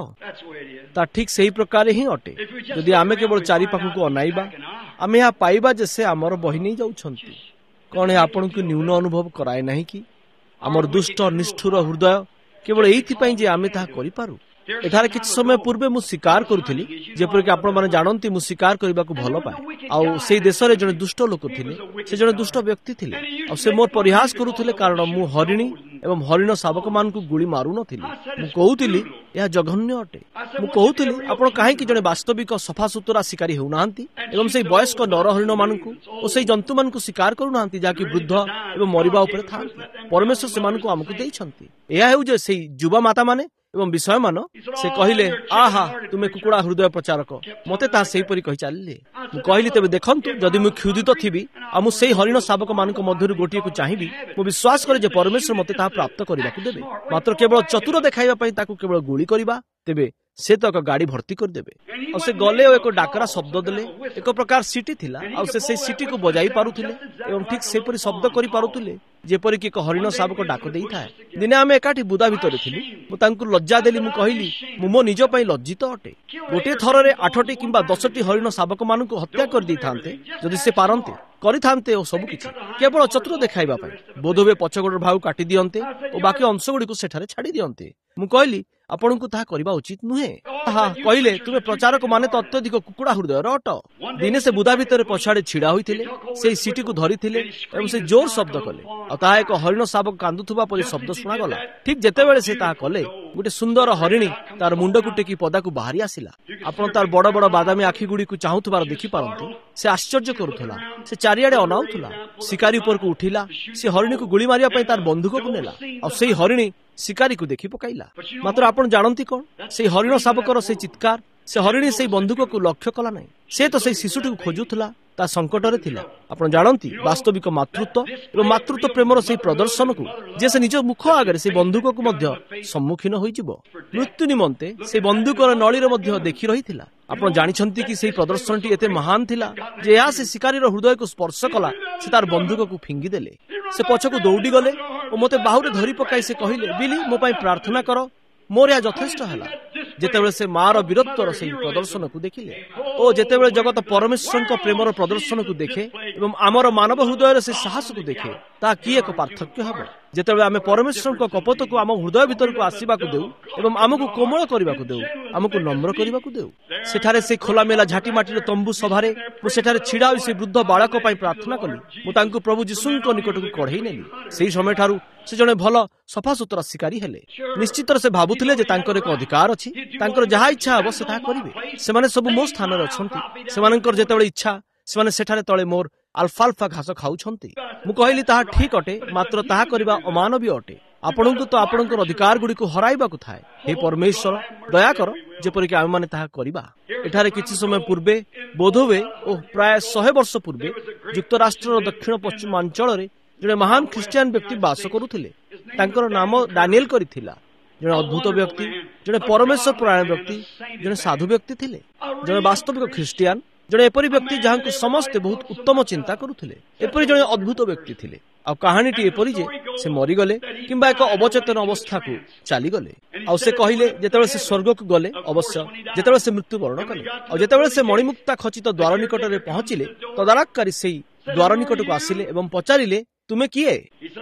ତା ଠିକ ସେହି ପ୍ରକାର ହିଁ ଅଟେ। ଯଦି ଆମେ କେବଳ ଚାରି ପାଖକୁ ଅନାଇବା, ଆମେ ଏହା ପାଇବା ଯେ ସେ ଆମର ବହି ନେଇ ଯାଉଛନ୍ତି। କଣ ଏହା ଆପଣଙ୍କୁ ନ୍ୟୁନ ଅନୁଭବ କରାଏ ନାହିଁ କି? ଆମର ଦୁଷ୍ଟ ନିଷ୍ଠୁର ହୃଦୟ କେବଳ ଏଇଥିପାଇଁ ଯେ ଆମେ ତାହା କରିପାରୁ। ଏଠାରେ କିଛି ସମୟ ପୂର୍ବେ ମୁଁ ସ୍ୱୀକାର କରୁଥିଲି, ଯେପରିକି ଆପଣମାନେ ଜାଣନ୍ତି ମୁଁ ସ୍ୱୀକାର କରିବାକୁ ଭଲ ପାଏ। ଆଉ ସେଇ ଦେଶରେ ଜଣେ ଦୁଷ୍ଟ ଲୋକ ଥିଲେ, ସେ ଜଣେ ଦୁଷ୍ଟ ବ୍ୟକ୍ତି ଥିଲେ। ଆଉ ସେ ମୋର ପରିହାସ କରୁଥିଲେ କାରଣ ମୁଁ ହରିଣୀ ଏବଂ ହରିଣ ଶାବକମାନଙ୍କୁ ଗୁଳି ମାରୁନଥିଲି। ମୁଁ କହୁଥିଲି ଏହା ଜଘନ୍ୟ ଅଟେ। ମୁଁ କହୁଥିଲି ଆପଣ କାହିଁକି ଜଣେ ବାସ୍ତବିକ ସଫାସୁତୁରା ଶିକାରୀ ହେଉନାହାନ୍ତି ଏବଂ ସେଇ ବୟସ୍କ ନରହରିଣ ମାନଙ୍କୁ ଓ ସେଇ ଜନ୍ତୁମାନଙ୍କୁ ଶିକାର କରୁନାହାନ୍ତି ଯାହାକି ବୃଦ୍ଧ ଏବଂ ମରିବା ଉପରେ ଥାଆନ୍ତି। ପରମେଶ୍ୱର ସେମାନଙ୍କୁ ଆମକୁ ଦେଇଛନ୍ତି। ଏହା ହେଉ ଯେ ସେଇ ଯୁବା ମାତାମାନେ ଏବଂ ବିଷୟମାନ। ସେ କହିଲେ, ଆହା ତୁମେ କୁକୁଡ଼ା ହୃଦୟ ପ୍ରଚାରକ। ମୋତେ ତାହା ସେହିପରି କହି ଚାଲିଲେ। ମୁଁ କହିଲି, ତେବେ ଦେଖନ୍ତୁ, ଯଦି ମୁଁ କ୍ଷୁଧିତ ଥିବି ଆଉ ମୁଁ ସେଇ ହରିଣ ଶାବକ ମାନଙ୍କ ମଧ୍ୟରୁ ଗୋଟିଏକୁ ଚାହିଁବି, ମୁଁ ବିଶ୍ୱାସ କରେ ଯେ ପରମେଶ୍ୱର ମୋତେ ତାହା ପ୍ରାପ୍ତ କରିବାକୁ ଦେବେ। ମାତ୍ର କେବଳ ଚତୁର ଦେଖାଇବା ପାଇଁ ତାକୁ କେବଳ ଗୁଳି କରିବା, ତେବେ ସେ ତ ଏକ ଗାଡ଼ି ଭର୍ତ୍ତି କରିଦେବେ। ଆଉ ସେ ଗଲେ ଓ ଏକ ଡାକରା ଶବ୍ଦ ଦେଲେ। ଏକ ପ୍ରକାର ସିଟି ଥିଲା ଆଉ ସେ ସେଇ ସିଟିକୁ ବଜାଇ ପାରୁଥିଲେ ଏବଂ ଠିକ୍ ସେପରି ଶବ୍ଦ କରିପାରୁଥିଲେ ଯେପରିକି ଏକ ହରିଣ ଶାବକ ଡାକ ଦେଇଥାଏ। ଦିନେ ଆମେ ଏକାଠି ବୁଦା ଭିତରେ ଥିଲୁ। ମୁଁ ତାଙ୍କୁ ଲଜ୍ଜା ଦେଲି। ମୁଁ କହିଲି, ମୁଁ ମୋ ନିଜ ପାଇଁ ଲଜ୍ଜିତ ଅଟେ। ଗୋଟିଏ ଥରରେ 8ଟି କିମ୍ବା 10ଟି ହରିଣ ଶାବକ ମାନଙ୍କୁ ହତ୍ୟା କରିଦେଇଥାନ୍ତେ ଯଦି ସେ ପାରନ୍ତେ, କରିଥାନ୍ତେ ଓ ସବୁ କିଛି କେବଳ ଚତୁର ଦେଖାଇବା ପାଇଁ। ବୋଧହୁଏ ପଛଗୋଡ଼ର ଭାଗ କାଟି ଦିଅନ୍ତେ ଓ ବାକି ଅଂଶ ଗୁଡ଼ିକୁ ସେଠାରେ ଛାଡ଼ି ଦିଅନ୍ତେ। ମୁଁ କହିଲି, ଆପଣଙ୍କୁ ତାହା କରିବା ଉଚିତ ନୁହେଁ। ତାହା କହିଲେ, ତୁମେ ପ୍ରଚାରକ ମାନେ ତ ଅତ୍ୟଧିକ କୁକୁଡ଼ା ହୃଦୟର ଅଟ। ଦିନେ ସେ ବୁଦା ଭିତରେ ପଛଆଡ଼େ ଛିଡ଼ା ହୋଇଥିଲେ, ସେଇ ସିଟିକୁ ଧରିଥିଲେ ଏବଂ ସେ ଜୋର ଶବ୍ଦ କଲେ ଆଉ ତାହା ଏକ ହରିଣ ଶାବକ କାନ୍ଦୁଥିବା ପରି ଶବ୍ଦ ଶୁଣାଗଲା। ଠିକ୍ ଯେତେବେଳେ ସେ ତାହା କଲେ, ଗୋଟେ ସୁନ୍ଦର ହରିଣୀ ତାର ମୁଣ୍ଡକୁ ଟେକି ପଦାକୁ ବାହାରି ଆସିଲା। ଆପଣ ତାର ବଡ଼ ବଡ଼ ବାଦାମୀ ଆଖି ଗୁଡ଼ିକୁ ଚାହୁଁଥିବାର ଦେଖିପାରନ୍ତି। ସେ ଆଶ୍ଚର୍ଯ୍ୟ କରୁଥିଲା। ସେ ଚାରିଆଡ଼େ ଅନାଉଥିଲା। ଶିକାରୀ ଉପରକୁ ଉଠିଲା। ସେ ହରିଣୀକୁ ଗୁଳି ମାରିବା ପାଇଁ ତାର ବନ୍ଧୁକକୁ ନେଲା ଆଉ ସେଇ ହରିଣୀ ଶିକାରୀକୁ ଦେଖି ପକାଇଲା। ମାତ୍ର ଆପଣ ଜାଣନ୍ତି କଣ? ସେଇ ହରିଣ ଶାବକର ସେଇ ଚିତ୍କାର, ସେ ହରିଣୀ ସେଇ ବନ୍ଧୁକକୁ ଲକ୍ଷ୍ୟ କଲା ନାହିଁ। ସେ ତ ସେଇ ଶିଶୁଟିକୁ ଖୋଜୁଥିଲା, ତା ସଙ୍କଟରେ ଥିଲା। ଆପଣ ଜାଣନ୍ତି ବାସ୍ତବିକ ମାତୃତ୍ୱ ଏବଂ ମାତୃତ୍ୱ ପ୍ରେମର ସେଇ ପ୍ରଦର୍ଶନକୁ ଯେ ସେ ନିଜ ମୁଖ ଆଗରେ ସେଇ ବନ୍ଧୁକକୁ ମଧ୍ୟ ସମ୍ମୁଖୀନ ହୋଇଯିବ। ମୃତ୍ୟୁ ନିମନ୍ତେ ସେଇ ବନ୍ଧୁକର ନଳୀରେ ମଧ୍ୟ ଦେଖି ରହିଥିଲା। ଆପଣ ଜାଣିଛନ୍ତି କି ସେଇ ପ୍ରଦର୍ଶନଟି ଏତେ ମହାନ ଥିଲା ଯେ ଏହା ସେ ଶିକାରୀର ହୃଦୟକୁ ସ୍ପର୍ଶ କଲା। ସେ ତାର ବନ୍ଧୁକକୁ ଫିଙ୍ଗିଦେଲେ। ସେ ପଛକୁ ଦୌଡ଼ି ଗଲେ ଓ ମୋତେ ବାହୁରେ ଧରି ପକାଇ ସେ କହିଲେ, ବିଲି, ମୋ ପାଇଁ ପ୍ରାର୍ଥନା କର, ମୋର ଏହା ଯଥେଷ୍ଟ ହେଲା। ଯେତେବେଳେ ସେ ମାର ବୀରତ୍ୱର ସେହି ପ୍ରଦର୍ଶନକୁ ଦେଖିଲେ ଓ ଯେତେବେଳେ ଜଗତ ପରମେଶ୍ୱରଙ୍କ ପ୍ରେମର ପ୍ରଦର୍ଶନକୁ ଦେଖେ ଏବଂ ଆମର ମାନବ ହୃଦୟରେ ସେ ସାହସକୁ ଦେଖେ, ତାହା କି ଏକ ପାର୍ଥକ୍ୟ ହେବ। ଯେତେବେଳେ ଆମେ ପରମେଶ୍ୱରଙ୍କ କପତକୁ ଆମ ହୃଦୟ ଭିତରକୁ ଆସିବାକୁ ଦେଉ ଏବଂ ଆମକୁ କୋମଳ କରିବାକୁ ଦେଉ, ଆମକୁ ନମ୍ର କରିବାକୁ ଦେଉ। ସେଠାରେ ସେ ଖୋଲାମେଲା ଝାଟି ମାଟିର ତମ୍ବୁ ସଭାରେ ମୁଁ ସେଠାରେ ଛିଡ଼ା ହୋଇ ସେ ବୃଦ୍ଧ ବାଳକ ପାଇଁ ପ୍ରାର୍ଥନା କଲି। ମୁଁ ତାଙ୍କୁ ପ୍ରଭୁ ଯୀଶୁଙ୍କ ନିକଟକୁ କଢ଼େଇ ନେଲି। ସେହି ସମୟଠାରୁ ସେ ଜଣେ ଭଲ ସଫାସୁତୁରା ଶିକାରୀ ହେଲେ। ନିଶ୍ଚିତରେ ସେ ଭାବୁଥିଲେ ଯେ ତାଙ୍କର ଏକ ଅଧିକାର ଅଛି, ତାଙ୍କର ଯାହା ଇଚ୍ଛା ହେବ ସେ ତାହା କରିବେ। ସେମାନେ ସବୁ ମୋ ସ୍ଥାନରେ ଅଛନ୍ତି। ସେମାନଙ୍କର ଯେତେବେଳେ ଇଚ୍ଛା ସେମାନେ ସେଠାରେ ତଳେ ମୋର ଆଲଫାଲଫା ଘାସ ଖାଉଛନ୍ତି। ମୁଁ କହିଲି, ତାହା ଠିକ୍ ଅଟେ, ମାତ୍ର ତାହା କରିବା ଅମାନବୀୟ ଅଟେ। ଆପଣଙ୍କୁ ତ ଆପଣଙ୍କର ଅଧିକାର ଗୁଡ଼ିକୁ ହରାଇବାକୁ ଥାଏ। ହେ ପରମେଶ୍ୱର, ଦୟାକର ଯେପରିକି ଆମେମାନେ ତାହା କରିବା। ଏଠାରେ କିଛି ସମୟ ପୂର୍ବେ, ବୋଧହୁଏ ଓ ପ୍ରାୟ 100 ବର୍ଷ ପୂର୍ବେ, ଯୁକ୍ତରାଷ୍ଟ୍ରର ଦକ୍ଷିଣ ପଶ୍ଚିମାଞ୍ଚଳରେ ଜଣେ ମହାନ ଖ୍ରୀଷ୍ଟିଆନ ବ୍ୟକ୍ତି ବାସ କରୁଥିଲେ। ତାଙ୍କର ନାମ ଡାନିଏଲ କରିଥିଲା। ଜଣେ ଅଦ୍ଭୁତ ବ୍ୟକ୍ତି, ଜଣେ ପରମେଶ୍ୱର ପରାୟଣ ବ୍ୟକ୍ତି, ଜଣେ ସାଧୁ ବ୍ୟକ୍ତି ଥିଲେ, ଜଣେ ବାସ୍ତବିକ ଖ୍ରୀଷ୍ଟିଆନ, ଜଣେ ଏପରି ବ୍ୟକ୍ତି ଯାହାଙ୍କୁ ସମସ୍ତେ ବହୁତ ଉତ୍ତମ ଚିନ୍ତା କରୁଥିଲେ। ଏପରି ଜଣେ ଅଦ୍ଭୁତ ବ୍ୟକ୍ତି ଥିଲେ। ଆଉ କାହାଣୀଟି ଏପରି ଯେ ସେ ମରିଗଲେ କିମ୍ବା ଏକ ଅବଚେତନ ଅବସ୍ଥାକୁ ଚାଲିଗଲେ। ଆଉ ସେ କହିଲେ ଯେତେବେଳେ ସେ ସ୍ୱର୍ଗକୁ ଗଲେ, ଅବଶ୍ୟ ଯେତେବେଳେ ସେ ମୃତ୍ୟୁବରଣ କଲେ ଆଉ ଯେତେବେଳେ ସେ ମଣିମୁକ୍ତା ଖଚିତ ଦ୍ୱାର ନିକଟରେ ପହଞ୍ଚିଲେ, ତଦାରଖକାରୀ ସେଇ ଦ୍ୱାର ନିକଟକୁ ଆସିଲେ ଏବଂ ପଚାରିଲେ, ତୁମେ କିଏ?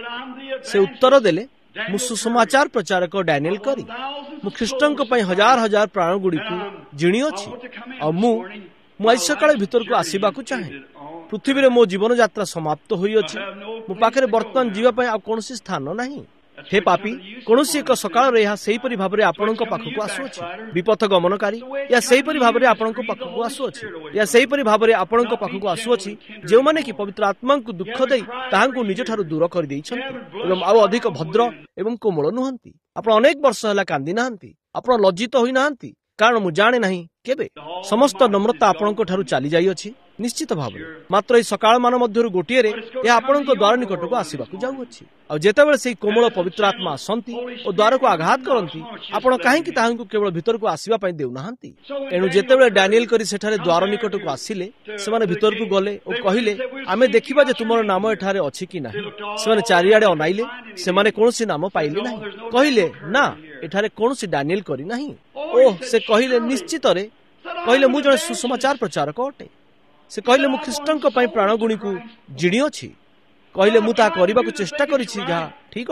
ସେ ଉତ୍ତର ଦେଲେ, ମୁଁ ସୁସମାଚାର ପ୍ରଚାରକ ଡାନିଏଲ କରି। ମୁଁ ଖ୍ରୀଷ୍ଟଙ୍କ ପାଇଁ ହଜାର ହଜାର ପ୍ରାଣ ଗୁଡ଼ିକୁ ଜିଣିଅଛି ଆଉ ମୁଁ ଆଜି ସକାଳେ ଭିତରକୁ ଆସିବାକୁ ଚାହେଁ। ପୃଥିବୀରେ ମୋ ଜୀବନଯାତ୍ରା ସମାପ୍ତ ହୋଇଅଛି। ମୋ ପାଖରେ ବର୍ତ୍ତମାନ ଯିବା ପାଇଁ ଆଉ କୌଣସି ସ୍ଥାନ ନାହିଁ। ହେ ପାପୀ, କୌଣସି ଏକ ସକାଳରେ ଏହା ସେହିପରି ଭାବରେ ଆପଣଙ୍କ ପାଖକୁ ଆସୁଅଛି। ବିପଥ ଗମନକାରୀ, ଏହା ସେହିପରି ଭାବରେ ଆପଣଙ୍କ ପାଖକୁ ଆସୁଅଛି। ଏହା ସେହିପରି ଭାବରେ ଆପଣଙ୍କ ପାଖକୁ ଆସୁଅଛି ଯେଉଁମାନେ କି ପବିତ୍ର ଆତ୍ମାଙ୍କୁ ଦୁଃଖ ଦେଇ ତାହାଙ୍କୁ ନିଜଠାରୁ ଦୂର କରିଦେଇଛନ୍ତି ଏବଂ ଆଉ ଅଧିକ ଭଦ୍ର ଏବଂ କୋମଳ ନୁହନ୍ତି। ଆପଣ ଅନେକ ବର୍ଷ ହେଲା କାନ୍ଦି ନାହାନ୍ତି। ଆପଣ ଲଜ୍ଜିତ ହୋଇନାହାନ୍ତି, କାରଣ ମୁଁ ଜାଣେ ନାହିଁ କେବେ ସମସ୍ତ ନମ୍ରତା ଆପଣଙ୍କ ଠାରୁ ଚାଲି ଯାଇଅଛି। ନିଶ୍ଚିତ ଭାବରେ ମାତ୍ର ଏହି ସକାଳ ମାନ ମଧ୍ୟରୁ ଗୋଟିଏରେ ଏହା ଆପଣଙ୍କ ଦ୍ୱାର ନିକଟକୁ ଆସିବାକୁ ଯାଉଅଛି। ଆଉ ଯେତେବେଳେ ସେହି କୋମଳ ପବିତ୍ର ଆତ୍ମା ଆସନ୍ତି ଓ ଦ୍ୱାରକୁ ଆଘାତ କରନ୍ତି, ଆପଣ କାହିଁକି ତାହାଙ୍କୁ କେବଳ ଭିତରକୁ ଆସିବା ପାଇଁ ଦେଉନାହାନ୍ତି? ଏଣୁ ଯେତେବେଳେ ଡାନିଏଲ କରି ସେଠାରେ ଦ୍ୱାର ନିକଟକୁ ଆସିଲେ, ସେମାନେ ଭିତରକୁ ଗଲେ ଓ କହିଲେ, ଆମେ ଦେଖିବା ଯେ ତୁମର ନାମ ଏଠାରେ ଅଛି କି ନାହିଁ। ସେମାନେ ଚାରିଆଡ଼େ ଅନାଇଲେ, ସେମାନେ କୌଣସି ନାମ ପାଇଲେ ନାହିଁ। କହିଲେ, ନା, ଏଠାରେ କୌଣସି ଡାନିଏଲ କରି ନାହିଁ। ଓଃ, ସେ କହିଲେ, ନିଶ୍ଚିତରେ କହିଲେ, ମୁଁ ଜଣେ ସୁସମାଚାର ପ୍ରଚାରକ ଅଟେ। ସେ କହିଲେ, ମୁଁ ଖ୍ରୀଷ୍ଟଙ୍କ ପାଇଁ ପ୍ରାଣଗୁଣିକୁ ଜିଣିଅଛି। କହିଲେ, ମୁଁ ତାହା କରିବାକୁ ଚେଷ୍ଟା କରିଛି, ଯାହା ଠିକ୍ ଅଟେ।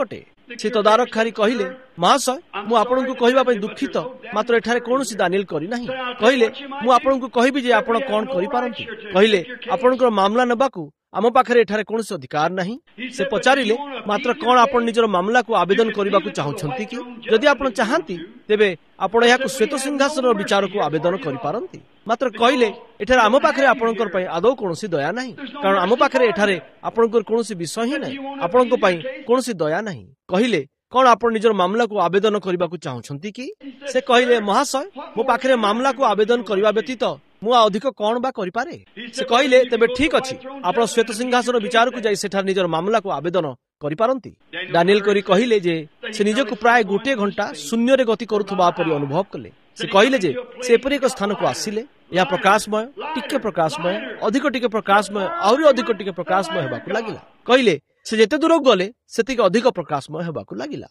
ସେ ତଦାରଖକାରୀ କହିଲେ, ମହାଶୟ, ମୁଁ ଆପଣଙ୍କୁ କହିବା ପାଇଁ ଦୁଃଖିତ, ମାତ୍ର ଏଠାରେ କୌଣସି ଦାନିଏଲ କରିନାହିଁ। କହିଲେ, ମୁଁ ଆପଣଙ୍କୁ କହିବି ଯେ ଆପଣ କଣ କରିପାରନ୍ତି। କହିଲେ, ଆପଣଙ୍କର ମାମଲା ନେବାକୁ ଆମ ପାଖରେ ଏଠାରେ କୌଣସି ଅଧିକାର ନାହିଁ। ସେ ପଚାରିଲେ, ମାତ୍ର କଣ ଆପଣ ନିଜର ମାମଲାକୁ ଆବେଦନ କରିବାକୁ ଚାହୁଁଛନ୍ତି କି? ଯଦି ଆପଣ ଚାହାନ୍ତି, ତେବେ ଆପଣ ଏହାକୁ ଶ୍ୱେତ ସିଂହାସନର ବିଚାରକୁ ଆବେଦନ କରିପାରନ୍ତି। ମାତ୍ର କହିଲେ, ଏଠାରେ ଆମ ପାଖରେ ଆପଣଙ୍କ ପାଇଁ ଆଦୌ କୌଣସି ଦୟା ନାହିଁ, କାରଣ ଆମ ପାଖରେ ଏଠାରେ ଆପଣଙ୍କର କୌଣସି ବିଷୟ ହିଁ ନାହିଁ। ଆପଣଙ୍କ ପାଇଁ କୌଣସି ଦୟା ନାହିଁ। କହିଲେ, କଣ ଆପଣ ନିଜର ମାମଲାକୁ ଆବେଦନ କରିବାକୁ ଚାହୁଁଛନ୍ତି କି? ସେ କହିଲେ, ମହାଶୟ, ମୋ ପାଖରେ ମାମଲାକୁ ଆବେଦନ କରିବା ବ୍ୟତୀତ ମୁଁ ଅଧିକ କଣ ବା କରିପାରେ? ସେ କହିଲେ, ତେବେ ଠିକ ଅଛି, ଆପଣ ଶ୍ୱେତ ସିଂହାସନ ବିଚାରକୁ ଯାଇ ସେଠାରେ ନିଜର ମାମଲାକୁ ଆବେଦନ କରିପାରନ୍ତି। ଦାନିଏଲ କରି କହିଲେ ଯେ ସେ ନିଜକୁ ପ୍ରାୟ 1 ଘଣ୍ଟା ଶୂନ୍ୟରେ ଗତି କରୁଥିବା ପରି ଅନୁଭବ କଲେ। ସେ କହିଲେ ଯେ ସେ ଏପରି ଏକ ସ୍ଥାନକୁ ଆସିଲେ, ଏହା ପ୍ରକାଶମୟ, ଟିକେ ପ୍ରକାଶମୟ, ଅଧିକ ଟିକେ ପ୍ରକାଶମୟ, ଆହୁରି ଅଧିକ ଟିକେ ପ୍ରକାଶମୟ ହେବାକୁ ଲାଗିଲା। କହିଲେ, ସେ ଯେତେ ଦୂରକୁ ଗଲେ ସେତିକି ଅଧିକ ପ୍ରକାଶମୟ ହେବାକୁ ଲାଗିଲା।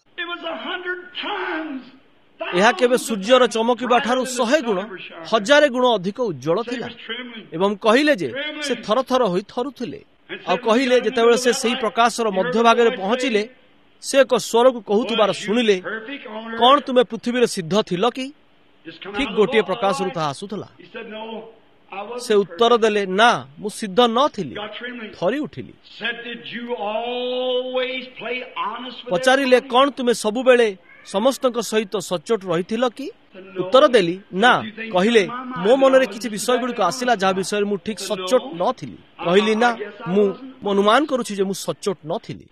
ଏହା କେବେ ସୂର୍ଯ୍ୟର ଚମକିବା ଠାରୁ 100 ଗୁଣ, 1000 ଗୁଣ ଅଧିକ ଉଜ୍ଜଳ ଥିଲା। ଏବଂ କହିଲେ ଯେ ସେ ଥରଥର ହୋଇ ଥରୁଥିଲେ। ଆଉ କହିଲେ, ଯେତେବେଳେ ସେ ସେହି ପ୍ରକାଶର ମଧ୍ୟଭାଗରେ ପହଞ୍ଚିଲେ, ସେ ଏକ ସ୍ୱରକୁ କହୁଥିବାର ଶୁଣିଲେ, କଣ ତୁମେ ପୃଥିବୀରେ ସିଦ୍ଧ ଥିଲ କି? ଠିକ୍ ଗୋଟିଏ ପ୍ରକାଶରୁ ତାହା ଆସୁଥିଲା। ସେ ଉତ୍ତର ଦେଲେ, ନା, ମୁଁ ସିଦ୍ଧ ନଥିଲି। ଥରି ଉଠିଲି। ପଚାରିଲେ, କଣ ତୁମେ ସବୁବେଳେ ସମସ୍ତଙ୍କ ସହିତ ସଚ୍ଚୋଟ ରହିଥିଲ କି? ଉତ୍ତର ଦେଲି, ନା। କହିଲେ, ମୋ ମନରେ କିଛି ବିଷୟ ଗୁଡ଼ିକ ଆସିଲା ଯାହା ବିଷୟରେ ମୁଁ ଠିକ୍ ସଚ୍ଚୋଟ ନଥିଲି। କହିଲି, ନା, ମୁଁ ଅନୁମାନ କରୁଛି ଯେ ମୁଁ ସଚ୍ଚୋଟ ନଥିଲି।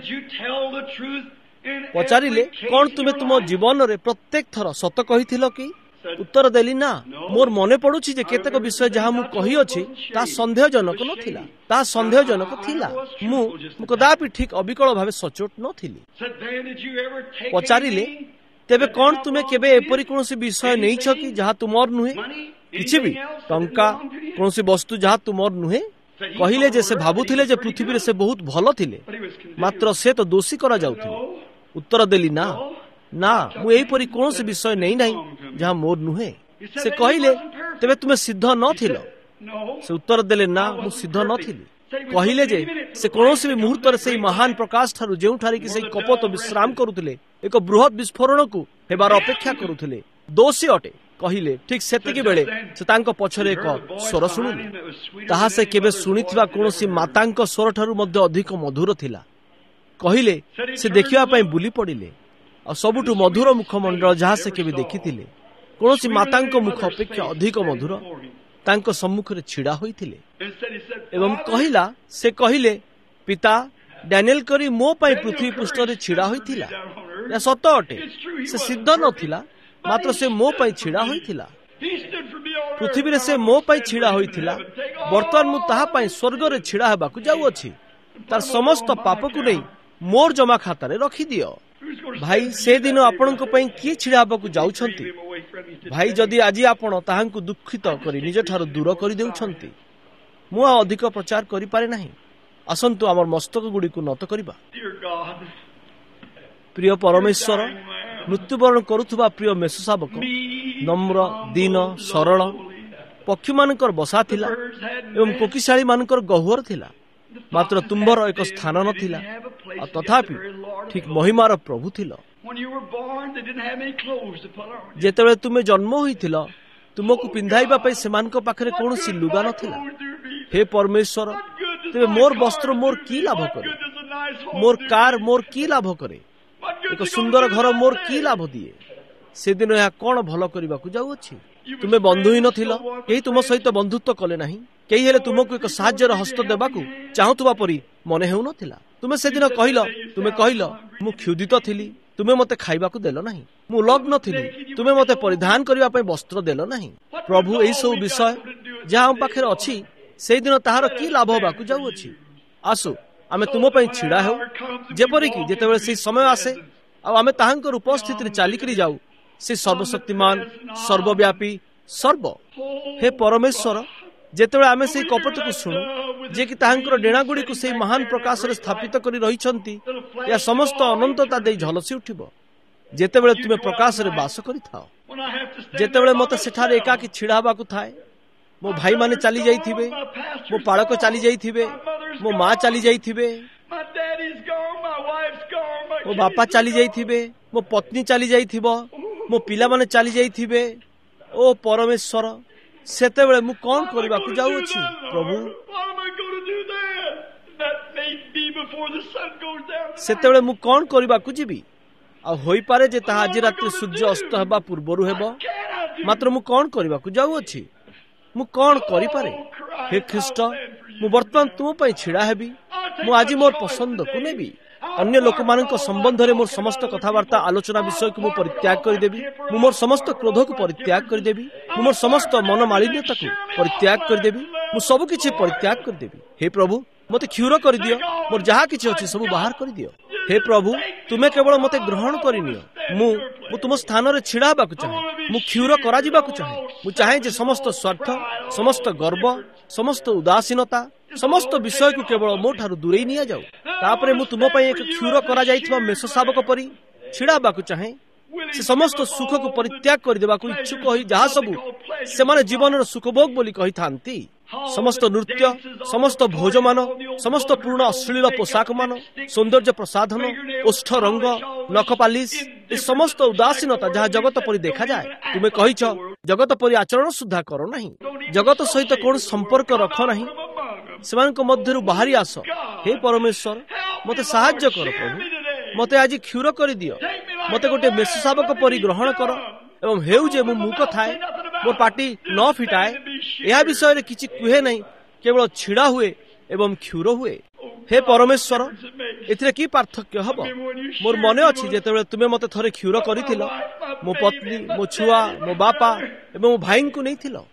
ପଚାରିଲେ, କଣ ତୁମେ ତୁମ ଜୀବନରେ ପ୍ରତ୍ୟେକ ଥର ସତ କହିଥିଲ କି? ଉତ୍ତର ଦେଲି, ନା। ମୋର ମନେ ପଡୁଛି ଯେ କେତେକ ବିଷୟ ଯାହା ମୁଁ କହିଅଛି ତାହା ସନ୍ଦେହଜନକ ନଥିଲା। ତାହା ସନ୍ଦେହଜନକ ଥିଲା। ମୁଁ କଦାପି ଠିକ୍ ଅବିକଳ ଭାବେ ସଚ୍ଚୋଟ ନଥିଲି। ପଚାରିଲେ, ତେବେ କଣ ତୁମେ କେବେ ଏପରି କୌଣସି ବିଷୟ ନେଇଛ କି ଯାହା ତୁମର ନୁହେଁ? କିଛି ବି? ଟଙ୍କା, କୌଣସି ବସ୍ତୁ ଯାହା ତୁମର ନୁହେଁ? କହିଲେ ଯେ ସେ ଭାବୁଥିଲେ ଯେ ପୃଥିବୀରେ ସେ ବହୁତ ଭଲ ଥିଲେ, ମାତ୍ର ସେ ତ ଦୋଷୀ କରାଯାଉଥିଲେ। ଉତ୍ତର ଦେଲି, ନା, ନା, ମୁଁ ଏହିପରି କୌଣସି ବିଷୟ ନେଇ ନାହିଁ ଯାହା ମୋର ନୁହେଁ। ସେ କହିଲେ, ତେବେ ତୁମେ ସିଦ୍ଧ ନଥିଲ? ସେ ଉତ୍ତର ଦେଲେ, ନା, ମୁଁ ସିଦ୍ଧ ନଥିଲି। କହିଲେ ଯେ ସେ କୌଣସି ବି ମୁହୂର୍ତ୍ତରେ ସେହି ମହାନ ପ୍ରକାଶ ଠାରୁ ଯେଉଁଠାରେ କି ସେହି କପୋତ ବିଶ୍ରାମ କରୁଥିଲେ, ଏକ ବୃହତ୍ ବିସ୍ଫୋରଣକୁ ହେବାର ଅପେକ୍ଷା କରୁଥିଲେ, ଦୋଷୀ ଅଟେ। କହିଲେ, ଠିକ୍ ସେତିକି ବେଳେ ସେ ତାଙ୍କ ପଛରେ ଏକ ସ୍ୱର ଶୁଣିଲେ। ତାହା ସେ କେବେ ଶୁଣିଥିବା କୌଣସି ମାତାଙ୍କ ସ୍ୱର ଠାରୁ ମଧ୍ୟ ଅଧିକ ମଧୁର ଥିଲା। କହିଲେ, ସେ ଦେଖିବା ପାଇଁ ବୁଲି ପଡ଼ିଲେ, ଆଉ ସବୁଠୁ ମଧୁର ମୁଖମଣ୍ଡଳ ଯାହା ସେ କେବେ ଦେଖିଥିଲେ, କୌଣସି ମାତାଙ୍କ ମୁଖ ଅପେକ୍ଷା ଅଧିକ ମଧୁର, ତାଙ୍କ ସମ୍ମୁଖରେ ଛିଡ଼ା ହୋଇଥିଲେ। ଏବଂ କହିଲା, ସେ କହିଲେ, ପିତା, ଡାନିଏଲ କରି ମୋ ପାଇଁ ପୃଥିବୀ ପୃଷ୍ଠରେ ଛିଡ଼ା ହୋଇଥିଲା। ଏହା ସତ ଅଟେ। ସେ ସିଦ୍ଧ ନଥିଲା, ମାତ୍ର ସେ ମୋ ପାଇଁ ଛିଡ଼ା ହୋଇଥିଲା। ପୃଥିବୀରେ ସେ ମୋ ପାଇଁ ଛିଡ଼ା ହୋଇଥିଲା। ବର୍ତ୍ତମାନ ମୁଁ ତାହା ପାଇଁ ସ୍ୱର୍ଗରେ ଛିଡ଼ା ହେବାକୁ ଯାଉଅଛି। ତାର ସମସ୍ତ ପାପକୁ ନେଇ ମୋର ଜମା ଖାତାରେ ରଖିଦିଅ। ଭାଇ, ସେଦିନ ଆପଣଙ୍କ ପାଇଁ କିଏ ଛିଡ଼ା ହେବାକୁ ଯାଉଛନ୍ତି? ଭାଇ, ଯଦି ଆଜି ଆପଣ ତାହାଙ୍କୁ ଦୁଃଖିତ କରି ନିଜଠାରୁ ଦୂର କରିଦେଉଛନ୍ତି, ମୁଁ ଆଉ ଅଧିକ ପ୍ରଚାର କରିପାରେ ନାହିଁ। ଆସନ୍ତୁ ଆମର ମସ୍ତକ ଗୁଡ଼ିକୁ ନତ କରିବା। ପ୍ରିୟ ପରମେଶ୍ୱର, ମୃତ୍ୟୁବରଣ କରୁଥିବା ପ୍ରିୟ ମେଷଶାବକ, ନମ୍ର, ଦୀନ, ସରଳ, ପକ୍ଷୀମାନଙ୍କର ବସା ଥିଲା ଏବଂ କୋକିଶାଳୀ ମାନଙ୍କର ଗହ୍ୱର ଥିଲା, ମାତ୍ର ତୁମ୍ଭର ଏକ ସ୍ଥାନ ନଥିଲା। ଆଉ ତଥାପି ଠିକ୍ ମହିମାର ପ୍ରଭୁ ଥିଲ। ଯେତେବେଳେ ତୁମେ ଜନ୍ମ ହୋଇଥିଲ, ତୁମକୁ ପିନ୍ଧାଇବା ପାଇଁ ସେମାନଙ୍କ ପାଖରେ କୌଣସି ଲୁଗା ନଥିଲା। ହେ ପରମେଶ୍ୱର, ତେବେ ମୋର ବସ୍ତ୍ର ମୋର କି ଲାଭ କରେ? ମୋର କାର ମୋର କି ଲାଭ କରେ? ଏକ ସୁନ୍ଦର ଘର ମୋର କି ଲାଭ ଦିଏ? ସେଦିନ ଏହା କଣ ଭଲ କରିବାକୁ ଯାଉଅଛି? ତୁମେ ବନ୍ଧୁହୀନ ଥିଲ, କେହି ତୁମ ସହିତ ବନ୍ଧୁତ୍ୱ କଲେ ନାହିଁ। କେହି ହେଲେ ତୁମକୁ ଏକ ସାହାଯ୍ୟର ହସ୍ତ ଦେବାକୁ ଚାହୁଁଥିବା ପରି ମନେ ହେଉନଥିଲା। ତୁମେ ସେଦିନ କହିଲ, ମୁଁ କ୍ଷୁଧିତ ଥିଲି, ତୁମେ ମୋତେ ଖାଇବାକୁ ଦେଲ ନାହିଁ। ମୁଁ ଲଗ୍ନ ଥିଲି, ତୁମେ ମୋତେ ପରିଧାନ କରିବା ପାଇଁ ବସ୍ତ୍ର ଦେଲ ନାହିଁ। ପ୍ରଭୁ, ଏହି ସବୁ ବିଷୟ ଯାହା ଆମ ପାଖରେ ଅଛି, ସେଇଦିନ ତାହାର କି ଲାଭ ହେବାକୁ ଯାଉଅଛି? ଆସୁ ଆମେ ତୁମ ପାଇଁ ଛିଡ଼ା ହେଉ, ଯେପରିକି ଯେତେବେଳେ ସେହି ସମୟ ଆସେ ଆଉ ଆମେ ତାହାଙ୍କର ଉପସ୍ଥିତିରେ ଚାଲିକରି ଯାଉ, ସେ ସର୍ବଶକ୍ତିମାନ, ସର୍ବବ୍ୟାପୀ, ସର୍ବ। ହେ ପରମେଶ୍ୱର, ଯେତେବେଳେ ଆମେ ସେହି କପଟକୁ ଶୁଣୁ, ଯେ କି ତାହାଙ୍କର ଡେଣାଗୁଡ଼ିକୁ ସେହି ମହାନ ପ୍ରକାଶରେ ସ୍ଥାପିତ କରି ରହିଛନ୍ତି, ଏହା ସମସ୍ତ ଅନନ୍ତତା ଦେଇ ଝଲସି ଉଠିବ। ଯେତେବେଳେ ତୁମେ ପ୍ରକାଶରେ ବାସ କରିଥାଅ, ଯେତେବେଳେ ମୋତେ ସେଠାରେ ଏକାକୀ ଛିଡ଼ା ହେବାକୁ ଥାଏ, ମୋ ଭାଇମାନେ ଚାଲି ଯାଇଥିବେ, ମୋ ପାଳକ ଚାଲି ଯାଇଥିବେ, ମୋ ମା ଚାଲି ଯାଇଥିବେ, मो बापा चली जाइथिबे, मो पत्नी चली जाइथिबो, मो पिला माने चली जाइथिबे, ओ परमेश्वर सेतेबेले मु कोन करबा को जाउ अछि प्रभु। सेतेबेले मु कोन करबा को जीबी आ होई पारे जे ता आज रात्रि सूर्य अस्त हेबा पूर्वरु हेबो, मात्र मु कोन करबा को जाउ अछि, मु कोन करि पारे। हे ख्रीष्ट मु वर्तमान तुम पई छिड़ा हेबी, मु आज मोर पसंद को नेबी, अन्य लोक मानक संबंध रे मोर समस्त कथावार्ता आलोचना विषय को मु परित्याग कर देबी, मु मोर समस्त क्रोध को परित्याग कर देबी, मु मोर समस्त मनमालिन्यता को परित्याग कर देबी, मु सब किछि परित्याग कर देबी। हे प्रभु मते क्षुर कर दियो, मोर जहा किछि अछि सब बाहर कर दियो। हे प्रभु तुमे केवल मते ग्रहण करिनियो, मु तुम स्थान रे छिड़ा हेबाकु चाहे, मु क्षुर करा जिबाकु चाहे। मु चाहे जे समस्त स्वार्थ, समस्त गर्व, समस्त उदासीनता, समस्त विषय को केवल मो ठारू दूरेई निया जाऊ। तापरे मु तुम पई एक क्षुर करा जाइथिबा मेष शावक परी छिड़ा हेबाकु चाहे। से समस्त सुख को परित्याग कर देबाकु इच्छुक होई जहा सबु से माने जीवन सुखभोग बोली कहि थांती, समस्त नृत्य, समस्त भोजमान, समस्त पूर्ण अश्लील पोशाक मान, सौंदर्य प्रसाधन, ओष्ठ रंग, नख पालिश, ए समस्त उदासीनता जहाँ जगत परी देखा जाए, तुमे कहिछ जगत परी आचरण सुधा करो नहीं, जगत सहित कौन संपर्क रख नहीं, सेमानक मध्यरु बाहरी आस। हे परमेश्वर मते साहाय्य कर प्रभु, मते आज क्षुर कर दियो, मते गोटे मेष शावक परी ग्रहण कर एवं हेउ जे मु मूक थाए, मोर पाटी न फिटाए, यह विषय रे किछि कुहे नहीं, केवल छिड़ा हुए एवं क्षुर हुए। हे परमेश्वर एथिरे की पार्थक्य हबो। मोर मने अछि जेतेबेले तुमे मते थरे क्षुर करिथिलो, मो पत्नी, मो छुआ, मो बापा एवं मो भाई को नैथिलो,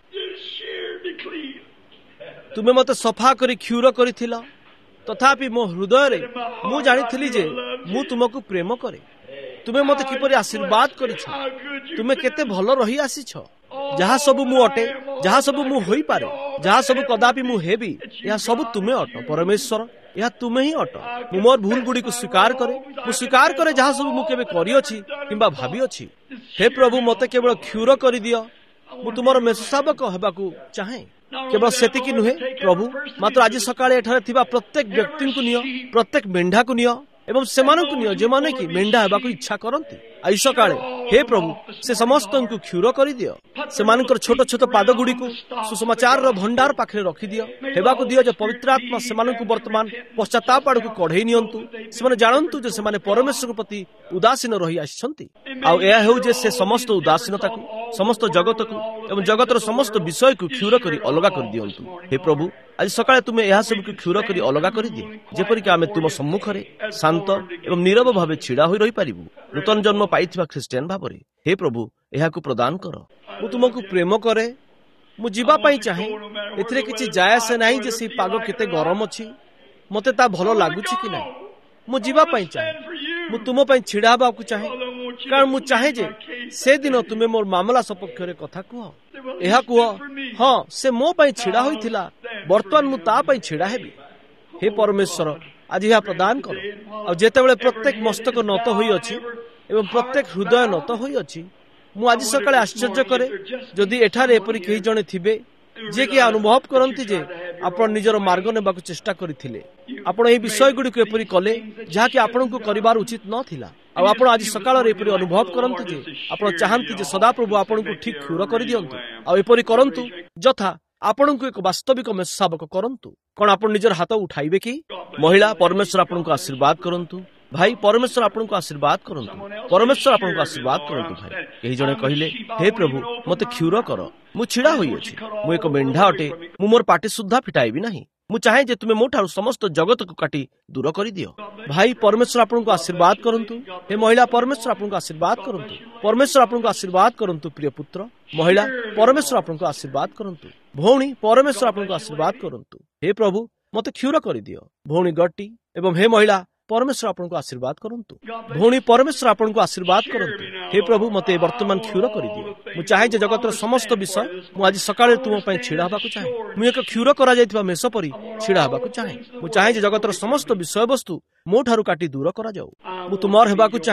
तुमे मते सफा करी क्षुर करिथिलो, तथापि मो हृदय रे मु जानिथिली जे मु तुमको प्रेम करे। तुमे मते किपरि आशीर्वाद करिछ, तुमे केते भलो रही आसीछ। जहा सब मु अटे, जहा सब मु होई पारे, जहा सब कदापि मु हेबी, या सब तुमे अट परमेश्वर, या तुमे ही अट। मु मोर भूल गुडी को स्वीकार करे, मु स्वीकार करे जहा सब मु केबे करि अछि किबा भाबी अछि। हे प्रभु मते केवल क्षुर करि दियो, मु तुमर मेष शावक हेबाकू चाहे। केवल सेतिकी नुहे प्रभु, मात्र आज सकाळे एठारे थिबा प्रत्येक व्यक्ति को नियो, प्रत्येक मेंढा को नियो एवं सेमानकु नियो जे माने कि मेंढा हेबाकू इच्छा करंती। आई सकाळे हे प्रभु से समस्त को क्षुर करि दियो, सेमानकर छोट छोट पाद गुडी को सुसमाचार रो भंडार पाखरे रखि दियो, हेबाकू दियो जे पवित्र आत्मा सेमानकु वर्तमान पश्चाताप आडकु कढेई नियंतु, सेमाने जानंतु जे सेमाने परमेश्वर प्रति उदासीन रही आछंती। आ एहा हेउ जे से समस्त उदासीनता को, समस्त जगत को एवं जगतर समस्त विषय को क्षुर करी अलगा कर दियंतु। हे प्रभु आज सकाळे तुमे एहा सब को क्षुर करी अलगा करि दियो, जेपरि कि आमे तुम सम्मुखरे शांत एवं नीरव भावे छिड़ा होई रही पारिबु, नूतन जन्म पाइथिबा ख्रिस्टियन भाबरे। हे प्रभु एहाकु प्रदान कर। मु तुमको प्रेम करे, मु जीवा पई चाहे, एथिरे किछि जाय से नाही जे से पाग केते गरम अछि, मते ता भलो लागुछि कि नाही। मु जीवा पई चाहे, मु तुम पई छिड़ा बाकू चाहे, कारण मु चाहे जे से दिन तुमे मोर मामला सपक्ष रे कथा कुह, एहा कुह हां से मो पई छिड़ा होइथिला, वर्तमान मु ता पई छिड़ा हेबी। हे परमेश्वर आज यह प्रदान कर। आ जेतेबेले प्रत्येक मस्तक नत होई अछि एवं प्रत्येक हृदय नत होई अछि, मु आज सकाळे आश्चर्य करे जदि एठारे एपरि केही जणे थिबे जे कि अनुभव करंती जे आपण निजर मार्ग नेबाकू चेष्टा करिथिले, आपण एही विषय गुडी को एपरि कले जहा कि आपण को करिवार उचित न थिला। आ आपण आज सकाळ रे एपरि अनुभव करंती जे आपण चाहंती जे सदा प्रभु आपण को ठीक क्षुर करि दियंतु, आ एपरि करंतु जथा आपण को एक वास्तविक मेष शावक करंतु। कोन आपण निजर हाथ उठाइबे कि? महिला परमेश्वर आपण को आशीर्वाद करंतु, भाई परमेश्वर आपण को आशीर्वाद करंतु, परमेश्वर आपण को आशीर्वाद करंतु। भाई एही जणे कहिले हे प्रभु मते क्षुर कर, मु छिड़ा होई अछि, मु एक मेंढा अटे, मु मोर पाटी सुद्धा फिटाइबी नाही। मु चाहे जे तुमे मोठारु समस्त जगत को काटी दूर करि दियो। भाई परमेश्वर आपण को आशीर्वाद करंतु, हे महिला परमेश्वर आपण को आशीर्वाद करंतु, परमेश्वर आपण को आशीर्वाद करंतु। प्रिय पुत्र महिला परमेश्वर आपण को आशीर्वाद करंतु, भौणी परमेश्वर आपण को आशीर्वाद करंतु। हे प्रभु मते क्षुर करि दियो। भौणी गट्टी एवं हे महिला परमेश्वर आपण को आशीर्वाद करंतु, भौणी परमेश्वर आपण को आशीर्वाद करंतु। हे प्रभु मते वर्तमान क्षुर करि दियो। मु चाहे जे जगतर समस्त विषय मु आज सकाळे तुम पई छिड़ा हबाकू चाहे, मु एक क्षुर करा जायतिबा मेष परी छिड़ा हबाकू चाहे। मु चाहे जे जगतर समस्त विषय वस्तु मो ठारू काटी दूर करा जाऊ, मु तुमर हेबाकू चाहे,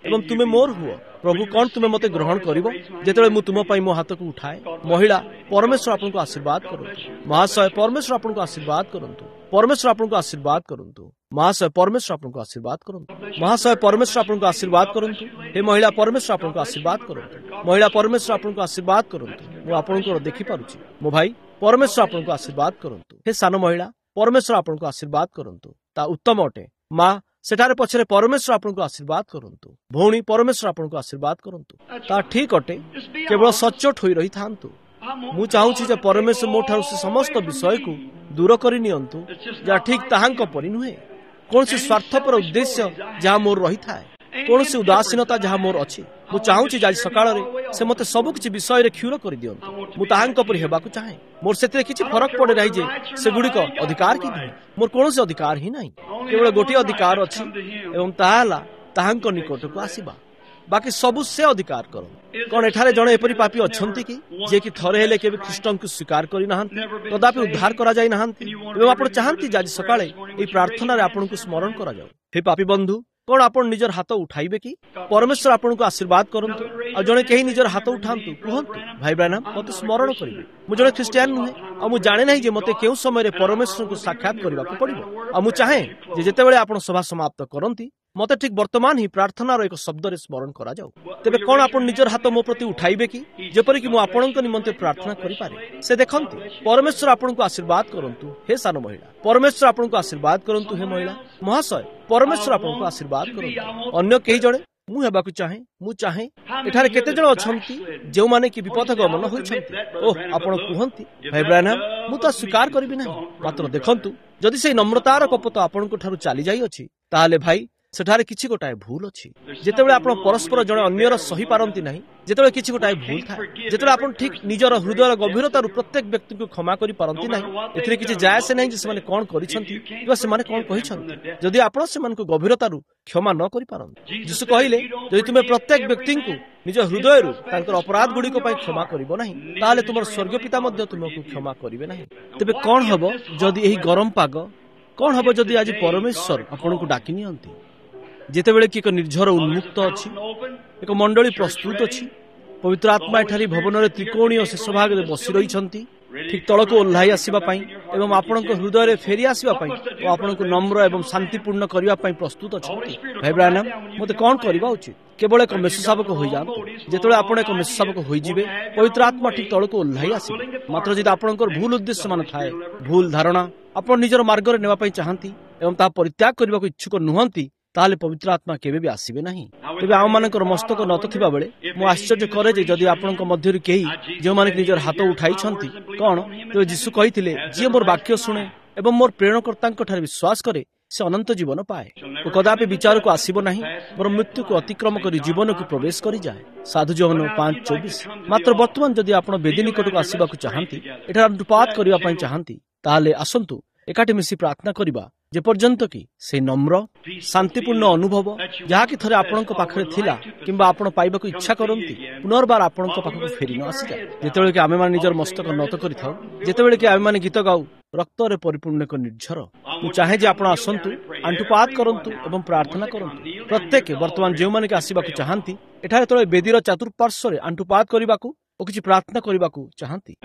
ଏବଂ ତୁମେ ମୋର ହୁଅ। ପ୍ରଭୁ କ'ଣ ତୁମେ ମୋତେ ଗ୍ରହଣ କରିବ ଯେତେବେଳେ ମୁଁ ତୁମ ପାଇଁ ମୋ ହାତକୁ ଉଠାଏ? ମହିଳା, ପରମେଶ୍ୱର ଆପଣଙ୍କୁ ଆଶୀର୍ବାଦ କରନ୍ତୁ। ମହାଶୟ, ପରମେଶ୍ୱର ଆପଣଙ୍କୁ ଆଶୀର୍ବାଦ କରନ୍ତୁ। ପରମେଶ୍ୱର ଆପଣଙ୍କୁ ଆଶୀର୍ବାଦ କରନ୍ତୁ। ମହାଶୟ, ପରମେଶ୍ୱର ଆପଣଙ୍କୁ ଆଶୀର୍ବାଦ କରନ୍ତୁ। ମହାଶୟ, ପରମେଶ୍ୱର ଆପଣଙ୍କୁ ଆଶୀର୍ବାଦ କରନ୍ତୁ। ହେ ମହିଳା, ପରମେଶ୍ୱର ଆପଣଙ୍କୁ ଆଶୀର୍ବାଦ କରନ୍ତୁ। ମହିଳା, ପରମେଶ୍ୱର ଆପଣଙ୍କୁ ଆଶୀର୍ବାଦ କରନ୍ତୁ। ମୁଁ ଆପଣଙ୍କର ଦେଖିପାରୁଛି। ମୋ ଭାଇ, ପରମେଶ୍ୱର ଆପଣଙ୍କୁ ଆଶୀର୍ବାଦ କରନ୍ତୁ। ହେ ସାନ ମହିଳା, ପରମେଶ୍ୱର ଆପଣଙ୍କୁ ଆଶୀର୍ବାଦ କରନ୍ତୁ। ତା ଉତ୍ତମ ଅଟେ। ମା, ସେଠାରେ ପଛରେ ପରମେଶ୍ୱର ଆପଣଙ୍କୁ ଆଶୀର୍ବାଦ କରନ୍ତୁ। ଭଉଣୀ, ପରମେଶ୍ୱର ଆପଣଙ୍କୁ ଆଶୀର୍ବାଦ କରନ୍ତୁ। ତା ଠିକ ଅଟେ। କେବଳ ସଚ୍ଚୋଟ ହୋଇ ରହିଥାନ୍ତୁ। ମୁଁ ଚାହୁଁଛି ଯେ ପରମେଶ୍ୱର ମୋ ଠାରୁ ସେ ସମସ୍ତ ବିଷୟକୁ ଦୂର କରି ନିଅନ୍ତୁ ଯାହା ଠିକ ତାହାଙ୍କ ପରି ନୁହେଁ। କୌଣସି ସ୍ୱାର୍ଥପର ଉଦ୍ଦେଶ୍ୟ ଯାହା ମୋର ରହିଥାଏ, କୌଣସି ଉଦାସୀନତା ଯାହା ମୋର ଅଛି। ମୁଁ ଚାହୁଁଛି ଯେ ଆଜି ସକାଳରେ ସେ ମୋତେ ସବୁ କିଛି ବିଷୟରେ କ୍ଷୁର କରିଦିଅନ୍ତୁ। ମୁଁ ତାହାଙ୍କ ପରି ହେବାକୁ ଚାହେଁ। ମୋର ସେଥିରେ କିଛି ଫରକ ପଡ଼େ ନାହିଁ ଯେ ସେଗୁଡ଼ିକ ଅଧିକାର କି ନୁହେଁ। ମୋର କୌଣସି ଅଧିକାର ହିଁ ନାହିଁ। କେବଳ ଗୋଟିଏ ଅଧିକାର ଅଛି ଏବଂ ତାହା ହେଲା ତାହାଙ୍କ ନିକଟକୁ ଆସିବା। ବାକି ସବୁ ସେ ଅଧିକାର କର। କ'ଣ ଏଠାରେ ଜଣେ ଏପରି ପାପୀ ଅଛନ୍ତି କି ଯିଏକି ଥରେ ହେଲେ କେବେ ଖ୍ରୀଷ୍ଟଙ୍କୁ ସ୍ୱୀକାର କରିନାହାନ୍ତି, କଦାପି ଉଦ୍ଧାର କରାଯାଇ ନାହାନ୍ତି? ଏବଂ ଆପଣ ଚାହାନ୍ତି ଯେ ଆଜି ସକାଳେ ଏହି ପ୍ରାର୍ଥନାରେ ଆପଣଙ୍କୁ ସ୍ମରଣ କରାଯାଉ। ହେ ପାପୀ ବନ୍ଧୁ, କ'ଣ ଆପଣ ନିଜର ହାତ ଉଠାଇବେ କି? ପରମେଶ୍ୱର ଆପଣଙ୍କୁ ଆଶୀର୍ବାଦ କରନ୍ତୁ। ଆଉ ଜଣେ କେହି ନିଜର ହାତ ଉଠାନ୍ତୁ, କୁହନ୍ତୁ, ଭାଇ ବ୍ରାନମ୍, ମୋତେ ସ୍ମରଣ କରିବେ। ମୁଁ ଜଣେ ଖ୍ରୀଷ୍ଟିଆନ ନୁହେଁ, ଆଉ ମୁଁ ଜାଣେ ନାହିଁ ଯେ ମୋତେ କେଉଁ ସମୟରେ ପରମେଶ୍ୱରଙ୍କୁ ସାକ୍ଷାତ କରିବାକୁ ପଡ଼ିବ। ଆଉ ମୁଁ ଚାହେଁ ଯେ ଯେତେବେଳେ ଆପଣ ସଭା ସମାପ୍ତ କରନ୍ତି, ମୋତେ ଠିକ ବର୍ତ୍ତମାନ ହିଁ ପ୍ରାର୍ଥନାର ଏକ ଶବ୍ଦରେ ସ୍ମରଣ କରାଯାଉ। ତେବେ କ'ଣ ଆପଣ ନିଜର ହାତ ମୋ ପ୍ରତି ଉଠାଇବେ କି, ଯେପରିକି ମୁଁ ଆପଣଙ୍କ ନିମନ୍ତେ ପ୍ରାର୍ଥନା କରିପାରେ? ସେ ଦେଖନ୍ତୁ, ପରମେଶ୍ୱର ଆପଣଙ୍କୁ ଆଶୀର୍ବାଦ କରନ୍ତୁ। ହେ ସାନ ମହିଳା, ପରମେଶ୍ୱର ଆପଣଙ୍କୁ ଆଶୀର୍ବାଦ କରନ୍ତୁ। ହେ ମହିଳା, ମହାଶୟ, ପରମେଶ୍ୱର ଆପଣଙ୍କୁ ଆଶୀର୍ବାଦ କରନ୍ତୁ। ଅନ୍ୟ କେହି ଜଣେ ମୁଁ ହେବାକୁ ଚାହେଁ। ମୁଁ ଚାହେଁ। ଏଠାରେ କେତେ ଜଣ ଅଛନ୍ତି ଯେଉଁମାନେ କି ବିପଥ ଗମନ ହୋଇଛନ୍ତି? ଓହ, ଆପଣ କୁହନ୍ତି, ଭାଇ ବ୍ରାନମ୍, ମୁଁ ତ ସ୍ୱୀକାର କରିବି ନାହିଁ। ମାତ୍ର ଦେଖନ୍ତୁ, ଯଦି ସେହି ନମ୍ରତାର କପୋତ ଆପଣଙ୍କ ଠାରୁ ଚାଲି ଯାଇଅଛି, ତାହେଲେ ଭାଇ, ସେଠାରେ କିଛି ଗୋଟାଏ ଭୁଲ ଅଛି। ଯେତେବେଳେ ଆପଣ ପରସ୍ପର ଜଣେ ଅନ୍ୟର ସହି ପାରନ୍ତି ନାହିଁ, ଯେତେବେଳେ କିଛି ଗୋଟାଏ ଭୁଲ ଥାଏ, ଯେତେବେଳେ ଆପଣ ଠିକ ନିଜର ହୃଦୟର ଗଭୀରତାରୁ ପ୍ରତ୍ୟେକ ବ୍ୟକ୍ତିଙ୍କୁ କ୍ଷମା କରିପାରନ୍ତି ନାହିଁ, ଏଥିରେ କିଛି ଯାଏ ଆସେ ନାହିଁ ଯେ ସେମାନେ କ'ଣ କରିଛନ୍ତି କିମ୍ବା ସେମାନେ କ'ଣ କହିଛନ୍ତି। ଯଦି ଆପଣ ସେମାନଙ୍କୁ ଗଭୀରତାରୁ କ୍ଷମା ନ କରିପାରନ୍ତି, ଯୀଶୁ କହିଲେ, ଯଦି ତୁମେ ପ୍ରତ୍ୟେକ ବ୍ୟକ୍ତିଙ୍କୁ ନିଜ ହୃଦୟରୁ ତାଙ୍କର ଅପରାଧ ଗୁଡ଼ିକ ପାଇଁ କ୍ଷମା କରିବ ନାହିଁ, ତାହେଲେ ତୁମର ସ୍ୱର୍ଗୀୟ ପିତା ମଧ୍ୟ ତୁମକୁ କ୍ଷମା କରିବେ ନାହିଁ। ତେବେ କ'ଣ ହେବ ଯଦି ଏହି ଗରମ ପାଗ, କ'ଣ ହେବ ଯଦି ଆଜି ପରମେଶ୍ୱର ଆପଣଙ୍କୁ ଡାକି ନିଅନ୍ତି? ଯେତେବେଳେ କି ଏକ ନିର୍ଝର ଉନ୍ମୁକ୍ତ ଅଛି, ଏକ ମଣ୍ଡଳୀ ପ୍ରସ୍ତୁତ ଅଛି, ପବିତ୍ର ଆତ୍ମା ଏଠାରେ ଭବନରେ ତ୍ରିକୋଣୀୟ ଶେଷ ଭାଗରେ ବସି ରହିଛନ୍ତି, ଠିକ ତଳକୁ ଓହ୍ଲାଇ ଆସିବା ପାଇଁ ଏବଂ ଆପଣଙ୍କ ହୃଦୟରେ ଫେରି ଆସିବା ପାଇଁ ଓ ଆପଣଙ୍କୁ ନମ୍ର ଏବଂ ଶାନ୍ତିପୂର୍ଣ୍ଣ କରିବା ପାଇଁ ପ୍ରସ୍ତୁତ ଅଛନ୍ତି। ଭାଇ ବ୍ରାନମ୍, ମୋତେ କ'ଣ କରିବା ଉଚିତ? କେବଳ ଏକ ମେଷଶାବକ ହୋଇଯାଆନ୍ତୁ। ଯେତେବେଳେ ଆପଣ ଏକ ମେଷଶାବକ ହୋଇଯିବେ, ପବିତ୍ର ଆତ୍ମା ଠିକ ତଳକୁ ଓହ୍ଲାଇ ଆସିବେ। ମାତ୍ର ଯଦି ଆପଣଙ୍କର ଭୁଲ ଉଦ୍ଦେଶ୍ୟ ମାନ ଥାଏ, ଭୁଲ ଧାରଣା, ଆପଣ ନିଜର ମାର୍ଗରେ ନେବା ପାଇଁ ଚାହାନ୍ତି ଏବଂ ତାହା ପରିତ୍ୟାଗ କରିବାକୁ ଇଚ୍ଛୁକ ନୁହନ୍ତି, ତାହେଲେ ପବିତ୍ର ଆତ୍ମା କେବେ ବି ଆସିବେ ନାହିଁ। ତେବେ ଆମମାନଙ୍କର ମସ୍ତକ ନ ଥିବା ବେଳେ ମୁଁ ଆଶ୍ଚର୍ଯ୍ୟ କରେ ଯେ ଯଦି ଆପଣଙ୍କ ମଧ୍ୟରୁ କେହି ଯେଉଁମାନେ ନିଜର ହାତ ଉଠାଇଛନ୍ତି, କ'ଣ ତେବେ ଯୀଶୁ କହିଥିଲେ, ଯିଏ ମୋର ବାକ୍ୟ ଶୁଣେ ଏବଂ ମୋର ପ୍ରେରଣକର୍ତ୍ତାଙ୍କ ଠାରେ ବିଶ୍ୱାସ କରେ, ସେ ଅନନ୍ତ ଜୀବନ ପାଏ ଓ କଦାପି ବିଚାରକୁ ଆସିବ ନାହିଁ, ମୋର ମୃତ୍ୟୁକୁ ଅତିକ୍ରମ କରି ଜୀବନକୁ ପ୍ରବେଶ କରିଯାଏ। ସାଧୁ ଯୋହନ 5:24। ମାତ୍ର ବର୍ତ୍ତମାନ ଯଦି ଆପଣ ବେଦୀ ନିକଟକୁ ଆସିବାକୁ ଚାହାନ୍ତି, ଏଠାରେ ଅନୁପାତ କରିବା ପାଇଁ ଚାହାନ୍ତି, ତାହେଲେ ଆସନ୍ତୁ ଏକାଠି ମିଶି ପ୍ରାର୍ଥନା କରିବା, ଯେପର୍ଯ୍ୟନ୍ତ କି ସେହି ନମ୍ର ଶାନ୍ତିପୂର୍ଣ୍ଣ ଅନୁଭବ ଯାହାକି ଥରେ ଆପଣଙ୍କ ପାଖରେ ଥିଲା କିମ୍ବା ଆପଣ ପାଇବାକୁ ଇଚ୍ଛା କରନ୍ତି, ପୁନର୍ବାର ଆପଣଙ୍କ ପାଖକୁ ଫେରି ନ ଆସିଯାଏ। ଯେତେବେଳେ କି ଆମେମାନେ ନିଜର ମସ୍ତକ ନତ କରିଥାଉ, ଯେତେବେଳେ କି ଆମେମାନେ ଗୀତ ଗାଉ, ରକ୍ତରେ ପରିପୂର୍ଣ୍ଣ ଏକ ନିର୍ଝର, ମୁଁ ଚାହେଁ ଯେ ଆପଣ ଆସନ୍ତୁ, ଆଣ୍ଠୁପାତ କରନ୍ତୁ ଏବଂ ପ୍ରାର୍ଥନା କରନ୍ତୁ। ପ୍ରତ୍ୟେକ ବର୍ତ୍ତମାନ ଯେଉଁମାନେ କି ଆସିବାକୁ ଚାହାନ୍ତି, ଏଠାରେ ତଳେ ବେଦୀର ଚତୁଃପାର୍ଶ୍ୱରେ ଆଣ୍ଠୁପାତ କରିବାକୁ ଓ କିଛି ପ୍ରାର୍ଥନା କରିବାକୁ ଚାହାନ୍ତି।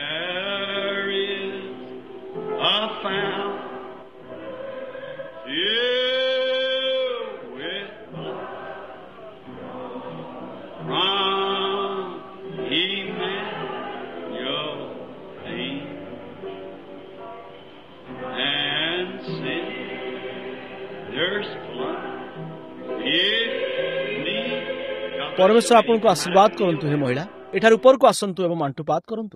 ପରମେଶ୍ୱର ଆପଣଙ୍କୁ ଆଶୀର୍ବାଦ କରନ୍ତୁ। ହେ ମହିଳା, ଏଠାରେ ଉପରକୁ ଆସନ୍ତୁ ଏବଂ ଆଣ୍ଠୁପାତ କରନ୍ତୁ।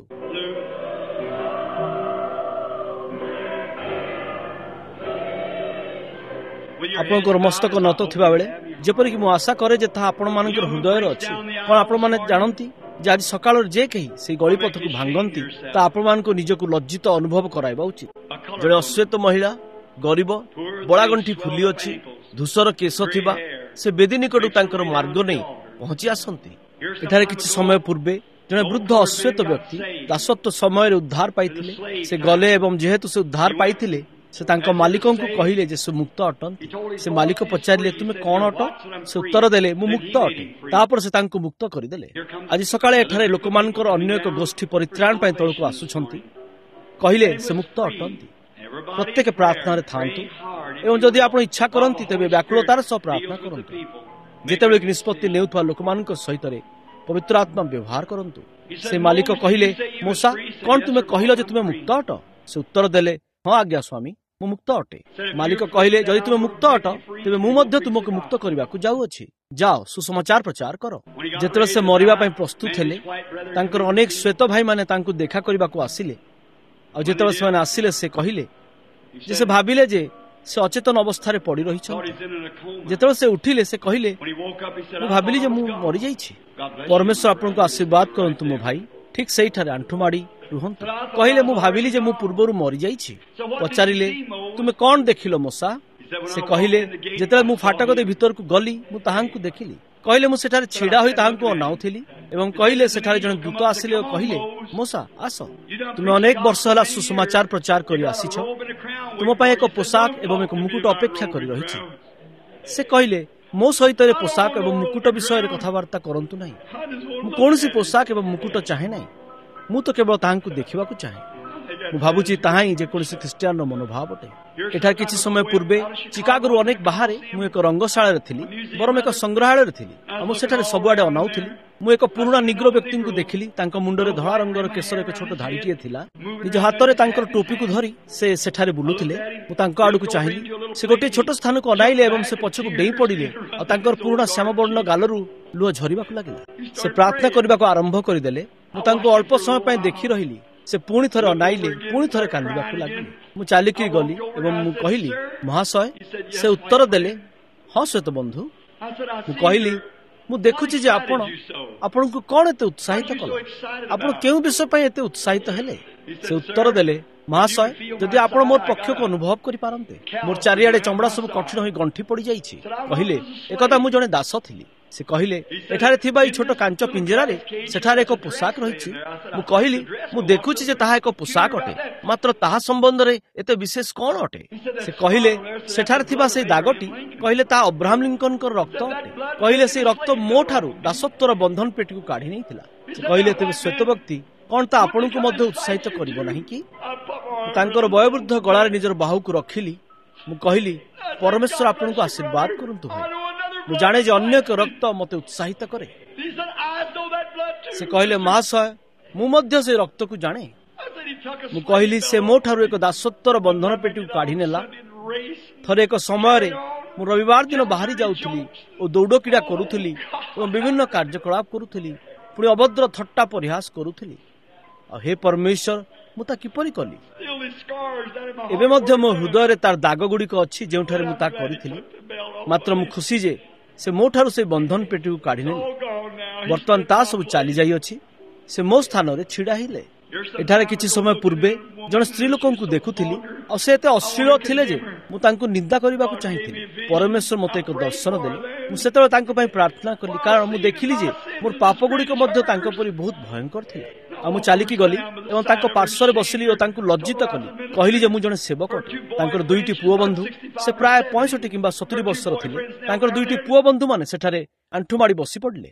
ଆପଣଙ୍କର ମସ୍ତକ ନତ ଥିବା ବେଳେ, ଯେପରିକି ମୁଁ ଆଶା କରେ ଯେ ତାହା ଆପଣମାନଙ୍କର ହୃଦୟରେ ଅଛି। କ'ଣ ଆପଣମାନେ ଜାଣନ୍ତି ଯେ ଆଜି ସକାଳରେ ଯେ କେହି ସେହି ଗଳିପଥକୁ ଭାଙ୍ଗନ୍ତି, ତା ଆପଣମାନଙ୍କୁ ନିଜକୁ ଲଜ୍ଜିତ ଅନୁଭବ କରାଇବା ଉଚିତ। ଜଣେ ଅଶ୍ୱେତ ମହିଳା, ଗରିବ, ବଳାଗଣ୍ଠି ଫୁଲି ଅଛି, ଧୂସର କେଶ ଥିବା, ସେ ବେଦୀ ନିକଟକୁ ତାଙ୍କର ମାର୍ଗ ନେଇ ପହଞ୍ଚି ଆସନ୍ତି। ଏଠାରେ କିଛି ସମୟ ପୂର୍ବେ ଜଣେ ବୃଦ୍ଧ ଅଶ୍ୱେତ ବ୍ୟକ୍ତି ଦାସତ୍ୱ ସମୟରେ ଉଦ୍ଧାର ପାଇଥିଲେ। ସେ ଗଲେ ଏବଂ ଯେହେତୁ ସେ ଉଦ୍ଧାର ପାଇଥିଲେ, ସେ ତାଙ୍କ ମାଲିକଙ୍କୁ କହିଲେ ଯେ ସେ ମୁକ୍ତ ଅଟନ୍ତି। ସେ ମାଲିକ ପଚାରିଲେ, ତୁମେ କଣ ଅଟ? ସେ ଉତ୍ତର ଦେଲେ, ମୁଁ ମୁକ୍ତ ଅଟେ। ତାପରେ ସେ ତାଙ୍କୁ ମୁକ୍ତ କରିଦେଲେ। ଆଜି ସକାଳେ ଏଠାରେ ଲୋକମାନଙ୍କର ଅନ୍ୟ ଏକ ଗୋଷ୍ଠୀ ପରିତ୍ରାଣ ପାଇଁ ତଳକୁ ଆସୁଛନ୍ତି। କହିଲେ ସେ ମୁକ୍ତ ଅଟନ୍ତି। ପ୍ରତ୍ୟେକ ପ୍ରାର୍ଥନାରେ ଥାଆନ୍ତୁ ଏବଂ ଯଦି ଆପଣ ଇଚ୍ଛା କରନ୍ତି ତେବେ ବ୍ୟାକୁଳତାର ସହ ପ୍ରାର୍ଥନା କରନ୍ତୁ। ଯେତେବେଳେ କି ନିଷ୍ପତ୍ତି ନେଉଥିବା ଲୋକମାନଙ୍କ ସହିତ ପବିତ୍ର ଆତ୍ମା ବ୍ୟବହାର କରନ୍ତୁ। ସେ ମାଲିକ କହିଲେ, ମୂଷା, କଣ ତୁମେ କହିଲ ଯେ ତୁମେ ମୁକ୍ତ ଅଟ? ସେ ଉତ୍ତର ଦେଲେ, ହଁ ଆଜ୍ଞା ସ୍ୱାମୀ, ମୁଁ ମୁକ୍ତ ଅଟେ। ମାଲିକ କହିଲେ, ଯଦି ତୁମେ ମୁକ୍ତ ଅଟ ତେବେ ମୁଁ ମଧ୍ୟ ତୁମକୁ ମୁକ୍ତ କରିବାକୁ ଯାଉଅଛି। ଯାଅ, ସୁସମାଚାର ପ୍ରଚାର କର। ଯେତେବେଳେ ସେ ମରିବା ପାଇଁ ପ୍ରସ୍ତୁତ ହେଲେ, ତାଙ୍କର ଅନେକ ଶ୍ୱେତ ଭାଇମାନେ ତାଙ୍କୁ ଦେଖା କରିବାକୁ ଆସିଲେ। ଆଉ ଯେତେବେଳେ ସେମାନେ ଆସିଲେ, ସେ କହିଲେ ଯେ ସେ ଭାବିଲେ ଯେ ସେ ଅଚେତନ ଅବସ୍ଥାରେ ପଡି ରହିଛନ୍ତି। ଯେତେବେଳେ ସେ ଉଠିଲେ, ସେ କହିଲେ, ମୁଁ ଭାବିଲି ଯେ ମୁଁ ମରିଯାଇଛି। ପରମେଶ୍ୱର ଆପଣଙ୍କୁ ଆଶୀର୍ବାଦ କରନ୍ତୁ ମୋ ଭାଇ। ଠିକ୍ ସେଇଠାରେ ଆଣ୍ଠୁମାଡ଼ି ରୁହନ୍ତୁ। କହିଲେ, ମୁଁ ଭାବିଲି ଯେ ମୁଁ ପୂର୍ବରୁ ମରିଯାଇଛି। ପଚାରିଲେ, ତୁମେ କଣ ଦେଖିଲ ମୂଷା? ସେ କହିଲେ, ଯେତେବେଳେ ମୁଁ ଫାଟକ ଦେଇ ଭିତରକୁ ଗଲି, ମୁଁ ତାହାଙ୍କୁ ଦେଖିଲି। କହିଲେ, ମୁଁ ସେଠାରେ ଛିଡ଼ା ହୋଇ ତାହାଙ୍କୁ ଅନାଉଥିଲି ଏବଂ କହିଲେ, ସେଠାରେ ଜଣେ ଦୂତ ଆସିଲେ ଓ କହିଲେ, ମୂଷା, ଆସ, ତୁମେ ଅନେକ ବର୍ଷ ହେଲା ସୁସମାଚାର ପ୍ରଚାର କରି ଆସିଛ। ତୁମ ପାଇଁ ଏକ ପୋଷାକ ଏବଂ ଏକ ମୁକୁଟ ଅପେକ୍ଷା କରି ରହିଛି। ସେ କହିଲେ, ମୋ ସହିତ ପୋଷାକ ଏବଂ ମୁକୁଟ ବିଷୟରେ କଥାବାର୍ତ୍ତା କରନ୍ତୁ ନାହିଁ। ମୁଁ କୌଣସି ପୋଷାକ ଏବଂ ମୁକୁଟ ଚାହେଁ ନାହିଁ। ମୁଁ ତ କେବଳ ତାହାଙ୍କୁ ଦେଖିବାକୁ ଚାହେଁ। ମୁଁ ଭାବୁଛି ତାହା ହିଁ ଯେକୌଣସି ଖ୍ରୀଷ୍ଟିଆନର ମନୋଭାବ ଅଟେ। ଏଠାରେ କିଛି ସମୟ ପୂର୍ବେ ଚିକାଗୋରୁ ଅନେକ ବାହାରେ ମୁଁ ଏକ ରଙ୍ଗଶାଳାରେ ଥିଲି, ବରଂ ଏକ ସଂଗ୍ରହାଳୟରେ ଥିଲି। ଆଉ ମୁଁ ସେଠାରେ ସବୁଆଡେ ଅନାଉଥିଲି। ମୁଁ ଏକ ପୁରୁଣା ନିଗ୍ରୋ ବ୍ୟକ୍ତିଙ୍କୁ ଦେଖିଲି। ତାଙ୍କ ମୁଣ୍ଡରେ ଧଳା ରଙ୍ଗର କେଶର ଏକ ଛୋଟ ଧାଡ଼ିଟିଏ ଥିଲା। ନିଜ ହାତରେ ତାଙ୍କର ଟୋପିକୁ ଧରି ସେ ସେଠାରେ ବୁଲୁଥିଲେ। ମୁଁ ତାଙ୍କ ଆଡ଼କୁ ଚାହିଁଲି। ସେ ଗୋଟିଏ ଛୋଟ ସ୍ଥାନକୁ ଅନାଇଲେ ଏବଂ ସେ ପଛକୁ ଡେଇଁ ପଡ଼ିଲେ ଆଉ ତାଙ୍କର ପୁରୁଣା ଶ୍ୟାମବର୍ଣ୍ଣ ଗାଲରୁ ଲୁହ ଝରିବାକୁ ଲାଗିଲା। ସେ ପ୍ରାର୍ଥନା କରିବାକୁ ଆରମ୍ଭ କରିଦେଲେ। ମୁଁ ତାଙ୍କୁ ଅଳ୍ପ ସମୟ ପାଇଁ ଦେଖି ରହିଲି। ସେ ପୁଣି ଥରେ ଅନାଇଲେ, ପୁଣି ଥରେ କାନ୍ଦିବାକୁ ଲାଗିଲେ। ମୁଁ ଚାଲିକି ଗଲି ଏବଂ ମୁଁ କହିଲି, ମହାଶୟ? ସେ ଉତ୍ତର ଦେଲେ, ହଁ ଶ୍ୱେତ ବନ୍ଧୁ। ମୁଁ କହିଲି, ମୁଁ ଦେଖୁଛି ଯେ ଆପଣଙ୍କୁ କଣ ଏତେ ଉତ୍ସାହିତ କଲା? ଆପଣ କେଉଁ ବିଷୟ ପାଇଁ ଏତେ ଉତ୍ସାହିତ ହେଲେ? ସେ ଉତ୍ତର ଦେଲେ, ମହାଶୟ, ଯଦି ଆପଣ ମୋର ପକ୍ଷକୁ ଅନୁଭବ କରିପାରନ୍ତେ, ମୋର ଚାରିଆଡେ ଚମଡ଼ା ସବୁ କଠିନ ହୋଇ ଗଣ୍ଠି ପଡ଼ିଯାଇଛି। କହିଲେ, ଏକଥା ମୁଁ ଜଣେ ଦାସ ଥିଲି। ସେ କହିଲେ, ଏଠାରେ ଥିବା ଏହି ଛୋଟ କାଞ୍ଚ ପିଞ୍ଜରାରେ ସେଠାରେ ଏକ ପୋଷାକ ରହିଛି। ମୁଁ କହିଲି, ମୁଁ ଦେଖୁଛି ଯେ ତାହା ଏକ ପୋଷାକ ଅଟେ, ମାତ୍ର ତାହା ସମ୍ବନ୍ଧରେ ଏତେ ବିଶେଷ କଣ ଅଟେ? ସେ କହିଲେ, ସେଠାରେ ଥିବା ସେହି ଦାଗଟି, କହିଲେ ତାହା ଅବ୍ରାହମ ଲିଙ୍କନଙ୍କର ରକ୍ତ ଅଟେ। କହିଲେ, ସେହି ରକ୍ତ ମୋ ଠାରୁ ଦାସତ୍ୱର ବନ୍ଧନ ପେଟିକୁ କାଢି ନେଇଥିଲା। ସେ କହିଲେ, ତେବେ ଶ୍ୱେତ ବ୍ୟକ୍ତି, କଣ ତା ଆପଣଙ୍କୁ ମଧ୍ୟ ଉତ୍ସାହିତ କରିବ ନାହିଁ କି? ତାଙ୍କର ବୟୋବୃଦ୍ଧ ଗଳାରେ ନିଜର ବାହୁକୁ ରଖିଲି। ମୁଁ କହିଲି, ପରମେଶ୍ୱର ଆପଣଙ୍କୁ ଆଶୀର୍ବାଦ କରନ୍ତୁ ଭାଇ। ମୁଁ ଜାଣେ ଯେ ଅନ୍ୟ ଏକ ରକ୍ତ ମୋତେ ଉତ୍ସାହିତ କରେ। ସେ କହିଲେ, ମହାଶୟ, ମୁଁ ମଧ୍ୟ ସେ ରକ୍ତକୁ ଜାଣେ। ମୁଁ କହିଲି, ସେ ମୋ ଠାରୁ ଏକ ଦାସତ୍ୱର ବନ୍ଧନ ପେଟିକୁ କାଢି ନେଲା। ଥରେ ଏକ ସମୟରେ ମୁଁ ରବିବାର ଦିନ ବାହାରି ଯାଉଥିଲି ଓ ଦୌଡ଼ କ୍ରୀଡ଼ା କରୁଥିଲି ଏବଂ ବିଭିନ୍ନ କାର୍ଯ୍ୟକଳାପ କରୁଥିଲି। ପୁଣି ଅଭଦ୍ର ଥଟ୍ଟା ପରିହାସ କରୁଥିଲି। ଆଉ ହେ ପରମେଶ୍ୱର, ମୁଁ ତା କିପରି କଲି? ଏବେ ମଧ୍ୟ ମୋ ହୃଦୟରେ ତାର ଦାଗ ଗୁଡ଼ିକ ଅଛି ଯେଉଁଠାରେ ମୁଁ ତା କରିଥିଲି। ମାତ୍ର ମୁଁ ଖୁସି ଯେ ସେ ମୋ ଠାରୁ ସେ ବନ୍ଧନ ପେଟିକୁ କାଢି ନେଲେ। ବର୍ତ୍ତମାନ ତା ସବୁ ଚାଲି ଯାଇଅଛି। ସେ ମୋ ସ୍ଥାନରେ ଛିଡ଼ା ହେଲେ। ଏଠାରେ କିଛି ସମୟ ପୂର୍ବେ ଜଣେ ସ୍ତ୍ରୀ ଲୋକଙ୍କୁ ଦେଖୁଥିଲି ଆଉ ସେ ଏତେ ଅଶ୍ଳୀଳ ଥିଲେ ଯେ ମୁଁ ତାଙ୍କୁ ନିନ୍ଦା କରିବାକୁ ଚାହିଁଥିଲି। ପରମେଶ୍ୱର ମୋତେ ଏକ ଦର୍ଶନ ଦେଲେ। ମୁଁ ସେତେବେଳେ ତାଙ୍କ ପାଇଁ ପ୍ରାର୍ଥନା କଲି, କାରଣ ମୁଁ ଦେଖିଲି ଯେ ମୋର ପାପ ଗୁଡ଼ିକ ମଧ୍ୟ ତାଙ୍କ ପରି ବହୁତ ଭୟଙ୍କର ଥିଲା। ଆଉ ମୁଁ ଚାଲିକି ଗଲି ଏବଂ ତାଙ୍କ ପାର୍ଶ୍ୱରେ ବସିଲି ଓ ତାଙ୍କୁ ଲଜ୍ଜିତ କଲି। କହିଲି ଯେ ମୁଁ ଜଣେ ସେବକ ଅଟେ। ତାଙ୍କର ଦୁଇଟି ପୁଅ ବନ୍ଧୁ, ସେ ପ୍ରାୟ 65 କିମ୍ବା 70 ବର୍ଷର ଥିଲେ। ତାଙ୍କର ଦୁଇଟି ପୁଅ ବନ୍ଧୁମାନେ ସେଠାରେ ଆଣ୍ଠୁମାଡ଼ି ବସି ପଡ଼ିଲେ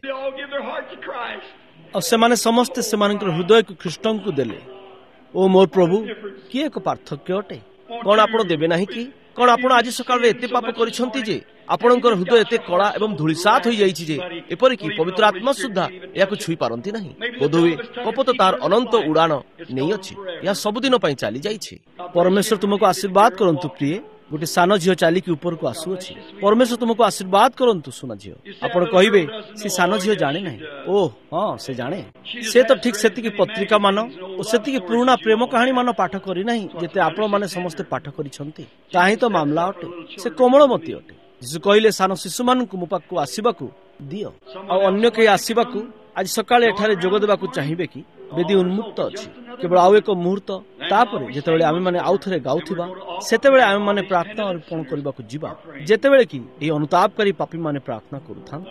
ଆଉ ସେମାନେ ସମସ୍ତେ ସେମାନଙ୍କର ହୃଦୟକୁ ଖ୍ରୀଷ୍ଟଙ୍କୁ ଦେଲେ। ଓ ମୋର ପ୍ରଭୁ, କିଏ ଏକ ପାର୍ଥକ୍ୟ ଅଟେ? କଣ ଆପଣ ଦେବେ ନାହିଁ କି? କଣ ଆପଣ ଆଜି ସକାଳରେ ଏତେ ପାପ କରିଛନ୍ତି ଯେ ଆପଣଙ୍କର ହୃଦୟ ଏତେ କଳା ଏବଂ ଧୂଳିସାତ ହୋଇଯାଇଛି ଯେ ଏପରିକି ପବିତ୍ର ଆତ୍ମା ସୁଦ୍ଧା ଏହାକୁ ଛୁଇଁ ପାରନ୍ତି ନାହିଁ? ବୋଧହୁଏ କପଟ ତାହାର ଅନନ୍ତ ଉଡ଼ାଣ ନେଇଅଛି। ଏହା ସବୁଦିନ ପାଇଁ ଚାଲି ଯାଇଛି। ପରମେଶ୍ୱର ତୁମକୁ ଆଶୀର୍ବାଦ କରନ୍ତୁ ପ୍ରିୟ। ଗୋଟେ ସାନ ଝିଅ ଚାଲିକି ଉପରକୁ ଆସୁଅଛି। ପରମେଶ୍ୱର ତୁମକୁ ଆଶୀର୍ବାଦ କରନ୍ତୁ ସୁନା ଝିଅ। ଆପଣ କହିବେ, ସେ ସାନ ଝିଅ ଜାଣେ ନାହିଁ। ଓହ ହଁ, ସେ ଜାଣେ। ସେ ତ ଠିକ୍ ସେତିକି ପତ୍ରିକା ମାନ ଓ ସେତିକି ପୁରୁଣା ପ୍ରେମ କାହାଣୀ ମାନ ପାଠ କରିନାହିଁ ଯେତେ ଆପଣମାନେ ସମସ୍ତେ ପାଠ କରିଛନ୍ତି। ତାହା ହିଁ ତ ମାମଲା ଅଟେ। ସେ କୋମଳମତି ଅଟେ। ଯୀଶୁ କହିଲେ, ସାନ ଶିଶୁମାନଙ୍କୁ ମୋ ପାଖକୁ ଆସିବାକୁ ଦିଅ। ଆଉ ଅନ୍ୟ କେହି ଆସିବାକୁ ଆଜି ସକାଳେ ଏଠାରେ ଯୋଗ ଦେବାକୁ ଚାହିଁବେ କି? ବେଦୀ ଉନ୍ମୁକ୍ତ ଅଛି। କେବଳ ଆଉ ଏକ ମୁହୂର୍ତ୍ତ, ତାପରେ ଯେତେବେଳେ ଆମେମାନେ ଆଉ ଥରେ ଗାଉଥିବା, ସେତେବେଳେ ଆମେମାନେ ପ୍ରାର୍ଥନା ଅର୍ପଣ କରିବାକୁ ଯିବା, ଯେତେବେଳେ କି ଏହି ଅନୁତାପକାରୀ ପାପୀମାନେ ପ୍ରାର୍ଥନା କରୁଥାନ୍ତି।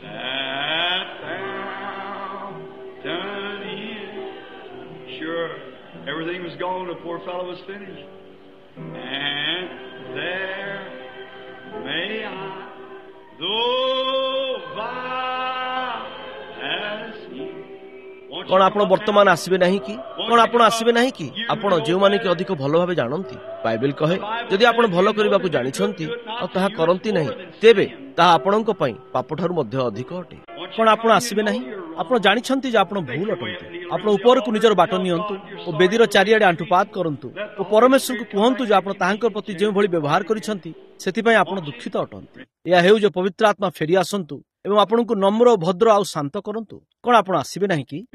That fountain is sure. Everything was gone. The poor fellow was finished. And there may I, though vile as he. କଣ ଆପଣ ବର୍ତ୍ତମାନ ଆସିବେ ନାହିଁ କି? କଣ ଆପଣ ଆସିବେ ନାହିଁ କି? ଆପଣ ଯେଉଁମାନେ କି ଅଧିକ ଭଲ ଭାବେ ଜାଣନ୍ତି, ବାଇବେଲ କହେ ଯଦି ଆପଣ ଭଲ କରିବାକୁ ଜାଣିଛନ୍ତି ଆଉ ତାହା କରନ୍ତି ନାହିଁ, ତେବେ ତାହା ଆପଣଙ୍କ ପାଇଁ ପାପଠାରୁ ମଧ୍ୟ ଅଧିକ ଅଟେ। କଣ ଆପଣ ଆସିବେ ନାହିଁ? ଆପଣ ଜାଣିଛନ୍ତି ଯେ ଆପଣ ଭୁଲ ଅଟନ୍ତି। ଆପଣ ଉପରକୁ ନିଜର ବାଟ ନିଅନ୍ତୁ ଓ ବେଦୀର ଚାରିଆଡେ ଆଣ୍ଠୁପାତ କରନ୍ତୁ ଓ ପରମେଶ୍ୱରଙ୍କୁ କୁହନ୍ତୁ ଯେ ଆପଣ ତାହାଙ୍କ ପ୍ରତି ଯେଉଁଭଳି ବ୍ୟବହାର କରିଛନ୍ତି ସେଥିପାଇଁ ଆପଣ ଦୁଃଖିତ ଅଟନ୍ତି। ଏହା ହେଉ ଯେ ପବିତ୍ର ଆତ୍ମା ଫେରି ଆସନ୍ତୁ ଏବଂ ଆପଣଙ୍କୁ ନମ୍ର, ଭଦ୍ର ଆଉ ଶାନ୍ତ କରନ୍ତୁ। କଣ ଆପଣ ଆସିବେ ନାହିଁ କି?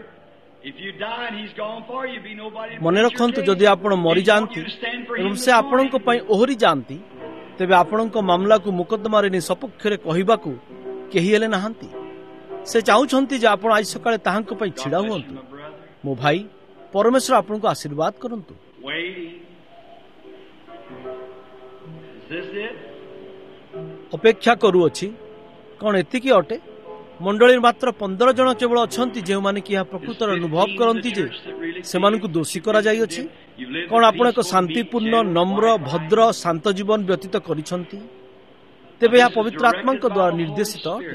ମନେ ରଖନ୍ତୁ, ଯଦି ଆପଣ ମରିଯାଆନ୍ତି ଏବଂ ସେ ଆପଣଙ୍କ ପାଇଁ ଓହରି ଯାଆନ୍ତି, ତେବେ ଆପଣଙ୍କ ମାମଲାକୁ ମୁକଦ୍ଦମାରେ ନେଇ ସପକ୍ଷରେ କହିବାକୁ କେହି ହେଲେ ନାହାନ୍ତି। ସେ ଚାହୁଁଛନ୍ତି ଯେ ଆପଣ ଆଜି ସକାଳେ ତାହାଙ୍କ ପାଇଁ ଛିଡା ହୁଅନ୍ତୁ। ମୋ ଭାଇ, ପରମେଶ୍ୱର ଆପଣଙ୍କୁ ଆଶୀର୍ବାଦ କରନ୍ତୁ। ଅପେକ୍ଷା କରୁଅଛି, କଣ ଏତିକି ଅଟେ? ମଣ୍ଡଳୀରେ ମାତ୍ର 15 ଜଣ କେବଳ ଅଛନ୍ତି ଯେଉଁମାନେ କି ଏହା ପ୍ରକୃତରେ ଅନୁଭବ କରନ୍ତି ଯେ ସେମାନଙ୍କୁ ଦୋଷୀ କରାଯାଇଅଛି। କଣ ଆପଣ ଏକ ଶାନ୍ତିପୂର୍ଣ୍ଣ, ନମ୍ର, ଭଦ୍ର, ଶାନ୍ତ ଜୀବନ ବ୍ୟତୀତ କରିଛନ୍ତି? ତେବେ ଏହା ପବିତ୍ର ଆତ୍ମାଙ୍କ ଦ୍ୱାରା ନିର୍ଦ୍ଦେଶିତ ଅଟେ।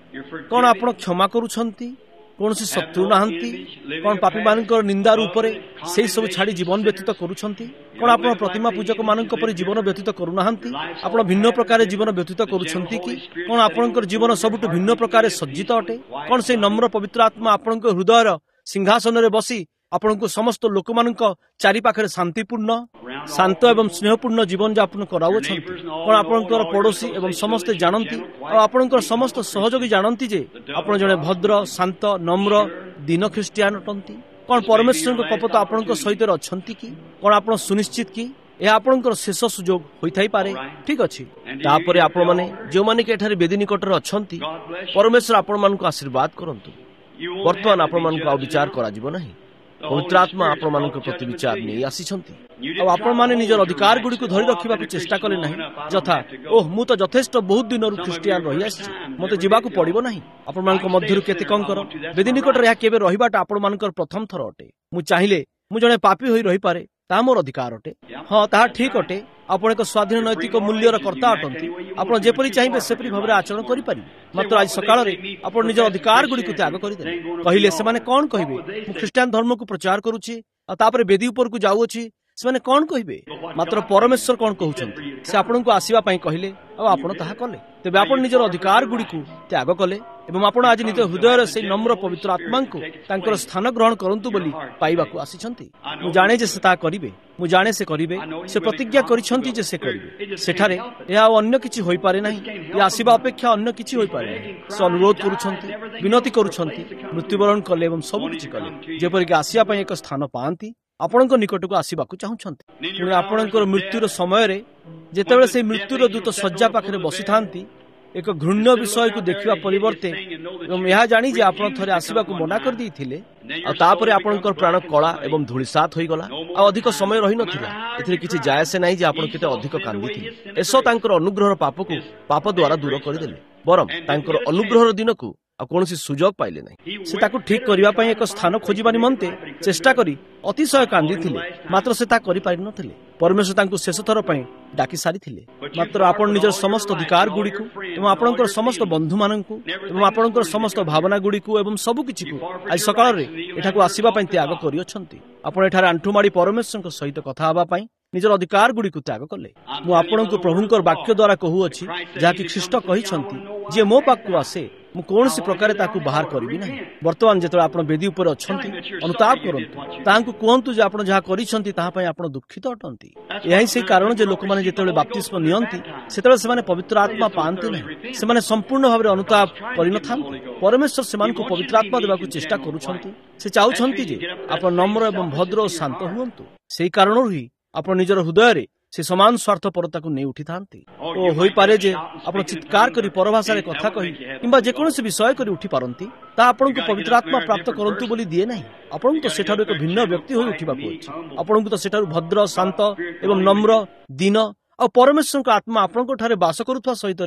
କଣ ଆପଣ କ୍ଷମା କରୁଛନ୍ତି? କୌଣସି ଶତ୍ରୁ ନାହାନ୍ତି? କଣ ପାପୀମାନଙ୍କର ନିନ୍ଦାର ଉପରେ ସେହି ସବୁ ଛାଡ଼ି ଜୀବନ ବ୍ୟତୀତ କରୁଛନ୍ତି? କଣ ଆପଣ ପ୍ରତିମା ପୂଜକ ମାନଙ୍କ ପରି ଜୀବନ ବ୍ୟତୀତ କରୁନାହାନ୍ତି? ଆପଣ ଭିନ୍ନ ପ୍ରକାରେ ଜୀବନ ବ୍ୟତୀତ କରୁଛନ୍ତି କି? କଣ ଆପଣଙ୍କର ଜୀବନ ସବୁଠୁ ଭିନ୍ନ ପ୍ରକାରେ ସଜ୍ଜିତ ଅଟେ? କଣ ସେହି ନମ୍ର ପବିତ୍ର ଆତ୍ମା ଆପଣଙ୍କ ହୃଦୟର ସିଂହାସନରେ ବସି ଆପଣଙ୍କୁ ସମସ୍ତ ଲୋକମାନଙ୍କ ଚାରିପାଖରେ ଶାନ୍ତିପୂର୍ଣ୍ଣ, ଶାନ୍ତ ଏବଂ ସ୍ନେହପୂର୍ଣ୍ଣ ଜୀବନ ଯାପନ କରାଉଅଛନ୍ତି? କଣ ଆପଣଙ୍କର ପଡୋଶୀ ଏବଂ ସମସ୍ତେ ଜାଣନ୍ତି ଆଉ ଆପଣଙ୍କର ସମସ୍ତ ସହଯୋଗୀ ଜାଣନ୍ତି ଯେ ଆପଣ ଜଣେ ଭଦ୍ର, ଶାନ୍ତ, ନମ୍ର, ଦୀନ ଖ୍ରୀଷ୍ଟିଆନ ଅଟନ୍ତି? କଣ ପରମେଶ୍ୱରଙ୍କ କପଟ ଆପଣଙ୍କ ସହିତ ଅଛନ୍ତି କି? କଣ ଆପଣ ସୁନିଶ୍ଚିତ କି ଏହା ଆପଣଙ୍କର ଶେଷ ସୁଯୋଗ ହୋଇଥାଇପାରେ? ଠିକ ଅଛି। ତାପରେ ଆପଣମାନେ ଯେଉଁମାନେ କି ଏଠାରେ ବେଦୀ ନିକଟରେ ଅଛନ୍ତି, ପରମେଶ୍ୱର ଆପଣମାନଙ୍କୁ ଆଶୀର୍ବାଦ କରନ୍ତୁ। ବର୍ତ୍ତମାନ ଆପଣମାନଙ୍କୁ ଆଉ ବିଚାର କରାଯିବ ନାହିଁ। ପବିତ୍ର ଆତ୍ମା ଆପଣମାନଙ୍କ ପ୍ରତି ବିଚାର ନେଇ ଆସିଛନ୍ତି ଆଉ ଆପଣମାନେ ନିଜର ଅଧିକାର ଗୁଡ଼ିକୁ ଧରି ରଖିବାକୁ ଚେଷ୍ଟା କଲେ ନାହିଁ। ଯଥା, ମୁଁ ତ ଯଥେଷ୍ଟ ବହୁତ ଦିନରୁ ଖ୍ରୀଷ୍ଟିଆନ ରହିଆସିଛି, ମୋତେ ଯିବାକୁ ପଡ଼ିବ ନାହିଁ। ଆପଣମାନଙ୍କ ମଧ୍ୟରୁ କେତେକଙ୍କର ବେଦୀ ନିକଟରେ ଏହା କେବେ ରହିବାଟା ଆପଣମାନଙ୍କର ପ୍ରଥମ ଥର ଅଟେ। ମୁଁ ଚାହିଁଲେ ମୁଁ ଜଣେ ପାପୀ ହୋଇ ରହିପାରେ, ତାହା ମୋର ଅଧିକାର ଅଟେ। ହଁ, ତାହା ଠିକ ଅଟେ। ଆପଣ ଏକ ସ୍ୱାଧୀନ ନୈତିକ ମୂଲ୍ୟର କର୍ତ୍ତା ଅଟନ୍ତି। ଆପଣ ଯେପରି ଚାହିଁବେ ସେପରି ଭାବରେ ଆଚରଣ କରିପାରିବେ। ମାତ୍ର ଆଜି ସକାଳରେ ଆପଣ ନିଜର ଅଧିକାର ଗୁଡ଼ିକୁ ତ୍ୟାଗ କରିଦେଲେ। କହିଲେ, ସେମାନେ କଣ କହିବେ? ମୁଁ ଖ୍ରୀଷ୍ଟିଆନ ଧର୍ମକୁ ପ୍ରଚାର କରୁଛି ଆଉ ତାପରେ ବେଦୀ ଉପରକୁ ଯାଉଅଛି, ସେମାନେ କଣ କହିବେ? ମାତ୍ର ପରମେଶ୍ୱର କଣ କହୁଛନ୍ତି? ସେ ଆପଣଙ୍କୁ ଆସିବା ପାଇଁ କହିଲେ ଆଉ ଆପଣ ତାହା କଲେ। ତେବେ ଆପଣ ନିଜର ଅଧିକାର ଗୁଡ଼ିକୁ ତ୍ୟାଗ କଲେ ଏବଂ ଆପଣ ଆଜି ନିଜ ହୃଦୟରେ ସେହି ନମ୍ର ପବିତ୍ର ଆତ୍ମାଙ୍କୁ ତାଙ୍କର ସ୍ଥାନ ଗ୍ରହଣ କରନ୍ତୁ ବୋଲି ପାଇବାକୁ ଆସିଛନ୍ତି। ମୁଁ ଜାଣେ ଯେ ସେ ତାହା କରିବେ। ମୁଁ ଜାଣେ ସେ କରିବେ। ସେ ପ୍ରତିଜ୍ଞା କରିଛନ୍ତି ଯେ ସେ କରିବେ। ସେଠାରେ ଏହା ଆଉ ଅନ୍ୟ କିଛି ହୋଇପାରେ ନାହିଁ। ଏହା ଆସିବା ଅପେକ୍ଷା ଅନ୍ୟ କିଛି ହୋଇପାରେ ନାହିଁ। ସେ ଅନୁରୋଧ କରୁଛନ୍ତି, ବିନତି କରୁଛନ୍ତି, ମୃତ୍ୟୁବରଣ କଲେ ଏବଂ ସବୁ କିଛି କଲେ ଯେପରିକି ଆସିବା ପାଇଁ ଏକ ସ୍ଥାନ ପାଆନ୍ତି। ଆପଣଙ୍କ ନିକଟକୁ ଆସିବାକୁ ଚାହୁଁଛନ୍ତି। ପୁଣି ଆପଣଙ୍କର ମୃତ୍ୟୁର ସମୟରେ ଯେତେବେଳେ ସେହି ମୃତ୍ୟୁର ଦୂତ ଶଯ୍ୟା ପାଖରେ ବସିଥାନ୍ତି, ଏକ ଘୃଣ୍ୟ ବିଷୟକୁ ଦେଖିବା ପରିବର୍ତ୍ତେ ଏବଂ ଏହା ଜାଣି ଯେ ଆପଣ ଥରେ ଆସିବାକୁ ମନା କରିଦେଇଥିଲେ ଆଉ ତାପରେ ଆପଣଙ୍କର ପ୍ରାଣ କଳା ଏବଂ ଧୂଳିସାତ ହୋଇଗଲା ଆଉ ଅଧିକ ସମୟ ରହିନଥିଲା, ଏଥିରେ କିଛି ଯାଏସେ ନାହିଁ ଯେ ଆପଣ କେତେ ଅଧିକ କାନ୍ଦିଥିଲେ। ଏସ ତାଙ୍କର ଅନୁଗ୍ରହର ପାପକୁ ପାପ ଦ୍ୱାରା ଦୂର କରିଦେଲେ, ବରଂ ତାଙ୍କର ଅନୁଗ୍ରହର ଦିନକୁ ଆଉ କୌଣସି ସୁଯୋଗ ପାଇଲେ ନାହିଁ। ସେ ତାକୁ ଠିକ କରିବା ପାଇଁ ଏକ ସ୍ଥାନ ଖୋଜିବା ନିମନ୍ତେ ଚେଷ୍ଟା କରି ଅତିଶୟ କାନ୍ଦିଥିଲେ, ମାତ୍ର ସେ ତାହା କରିପାରିନଥିଲେ। ପରମେଶ୍ୱର ତାଙ୍କୁ ଶେଷ ଥର ପାଇଁ ଡାକି ସାରିଥିଲେ। ମାତ୍ର ଆପଣ ନିଜର ସମସ୍ତ ଅଧିକାର ଗୁଡ଼ିକୁ ଏବଂ ଆପଣଙ୍କର ସମସ୍ତ ବନ୍ଧୁମାନଙ୍କୁ ଏବଂ ଆପଣଙ୍କର ସମସ୍ତ ଭାବନା ଗୁଡ଼ିକୁ ଏବଂ ସବୁ କିଛିକୁ ଆଜି ସକାଳରେ ଏଠାକୁ ଆସିବା ପାଇଁ ତ୍ୟାଗ କରିଅଛନ୍ତି। ଆପଣ ଏଠାରେ ଆଣ୍ଠୁମାଡ଼ି ପରମେଶ୍ୱରଙ୍କ ସହିତ କଥା ହେବା ପାଇଁ ନିଜର ଅଧିକାର ଗୁଡ଼ିକୁ ତ୍ୟାଗ କଲେ। ମୁଁ ଆପଣଙ୍କୁ ପ୍ରଭୁଙ୍କର ବାକ୍ୟ ଦ୍ୱାରା କହୁଅଛି, ଯାହାକି ଖ୍ରୀଷ୍ଟ କହିଛନ୍ତି, ଯିଏ ମୋ ପାଖକୁ ଆସେ ମୁଁ କୌଣସି ପ୍ରକାରେ ତାକୁ ବାହାର କରିବି ନାହିଁ। ବର୍ତ୍ତମାନ ଯେତେବେଳେ ଆପଣ ବେଦୀ ଉପରେ ଅଛନ୍ତି, ଅନୁତାପ କରନ୍ତୁ, ତାହାଙ୍କୁ କୁହନ୍ତୁ ଯେ ଆପଣ ଯାହା କରିଛନ୍ତି ତାହା ପାଇଁ ଆପଣ ଦୁଃଖିତ ଅଟନ୍ତି। ଏହା ହିଁ ସେହି କାରଣ ଯେ ଲୋକମାନେ ଯେତେବେଳେ ବାପ୍ତିସ୍ମ ନିଅନ୍ତି ସେତେବେଳେ ସେମାନେ ପବିତ୍ର ଆତ୍ମା ପାଆନ୍ତି ନାହିଁ। ସେମାନେ ସମ୍ପୂର୍ଣ୍ଣ ଭାବରେ ଅନୁତାପ କରିନଥାନ୍ତି। ପରମେଶ୍ୱର ସେମାନଙ୍କୁ ପବିତ୍ର ଆତ୍ମା ଦେବାକୁ ଚେଷ୍ଟା କରୁଛନ୍ତି। ସେ ଚାହୁଁଛନ୍ତି ଯେ ଆପଣ ନମ୍ର ଏବଂ ଭଦ୍ର ଓ ଶାନ୍ତ ହୁଅନ୍ତୁ। ସେହି କାରଣରୁ ହିଁ ଆପଣ ନିଜର ହୃଦୟରେ ସେ ସମାନ ସ୍ୱାର୍ଥପରତାକୁ ନେଇ ଉଠିଥାନ୍ତି। ଓ ହୋଇପାରେ ଯେ ଆପଣ ଚିତ୍କାର କରି ପରଭାଷାରେ କଥା କହି କିମ୍ବା ଯେକୌଣସି ବିଷୟ କରି ଉଠିପାରନ୍ତି, ତାହା ଆପଣଙ୍କୁ ପବିତ୍ର ଆତ୍ମା ପ୍ରାପ୍ତ କରନ୍ତୁ ବୋଲି ଦିଏ ନାହିଁ। ଆପଣଙ୍କୁ ତ ସେଠାରୁ ଏକ ଭିନ୍ନ ବ୍ୟକ୍ତି ହୋଇ ଉଠିବାକୁ ଅଛି। ଆପଣଙ୍କୁ ତ ସେଠାରୁ ଭଦ୍ର, ଶାନ୍ତ ଏବଂ ନମ୍ର, ଦୀନ ଆଉ ପରମେଶ୍ୱରଙ୍କ ଆତ୍ମା ଆପଣଙ୍କ ଠାରେ ବାସ କରୁଥିବା ସହିତ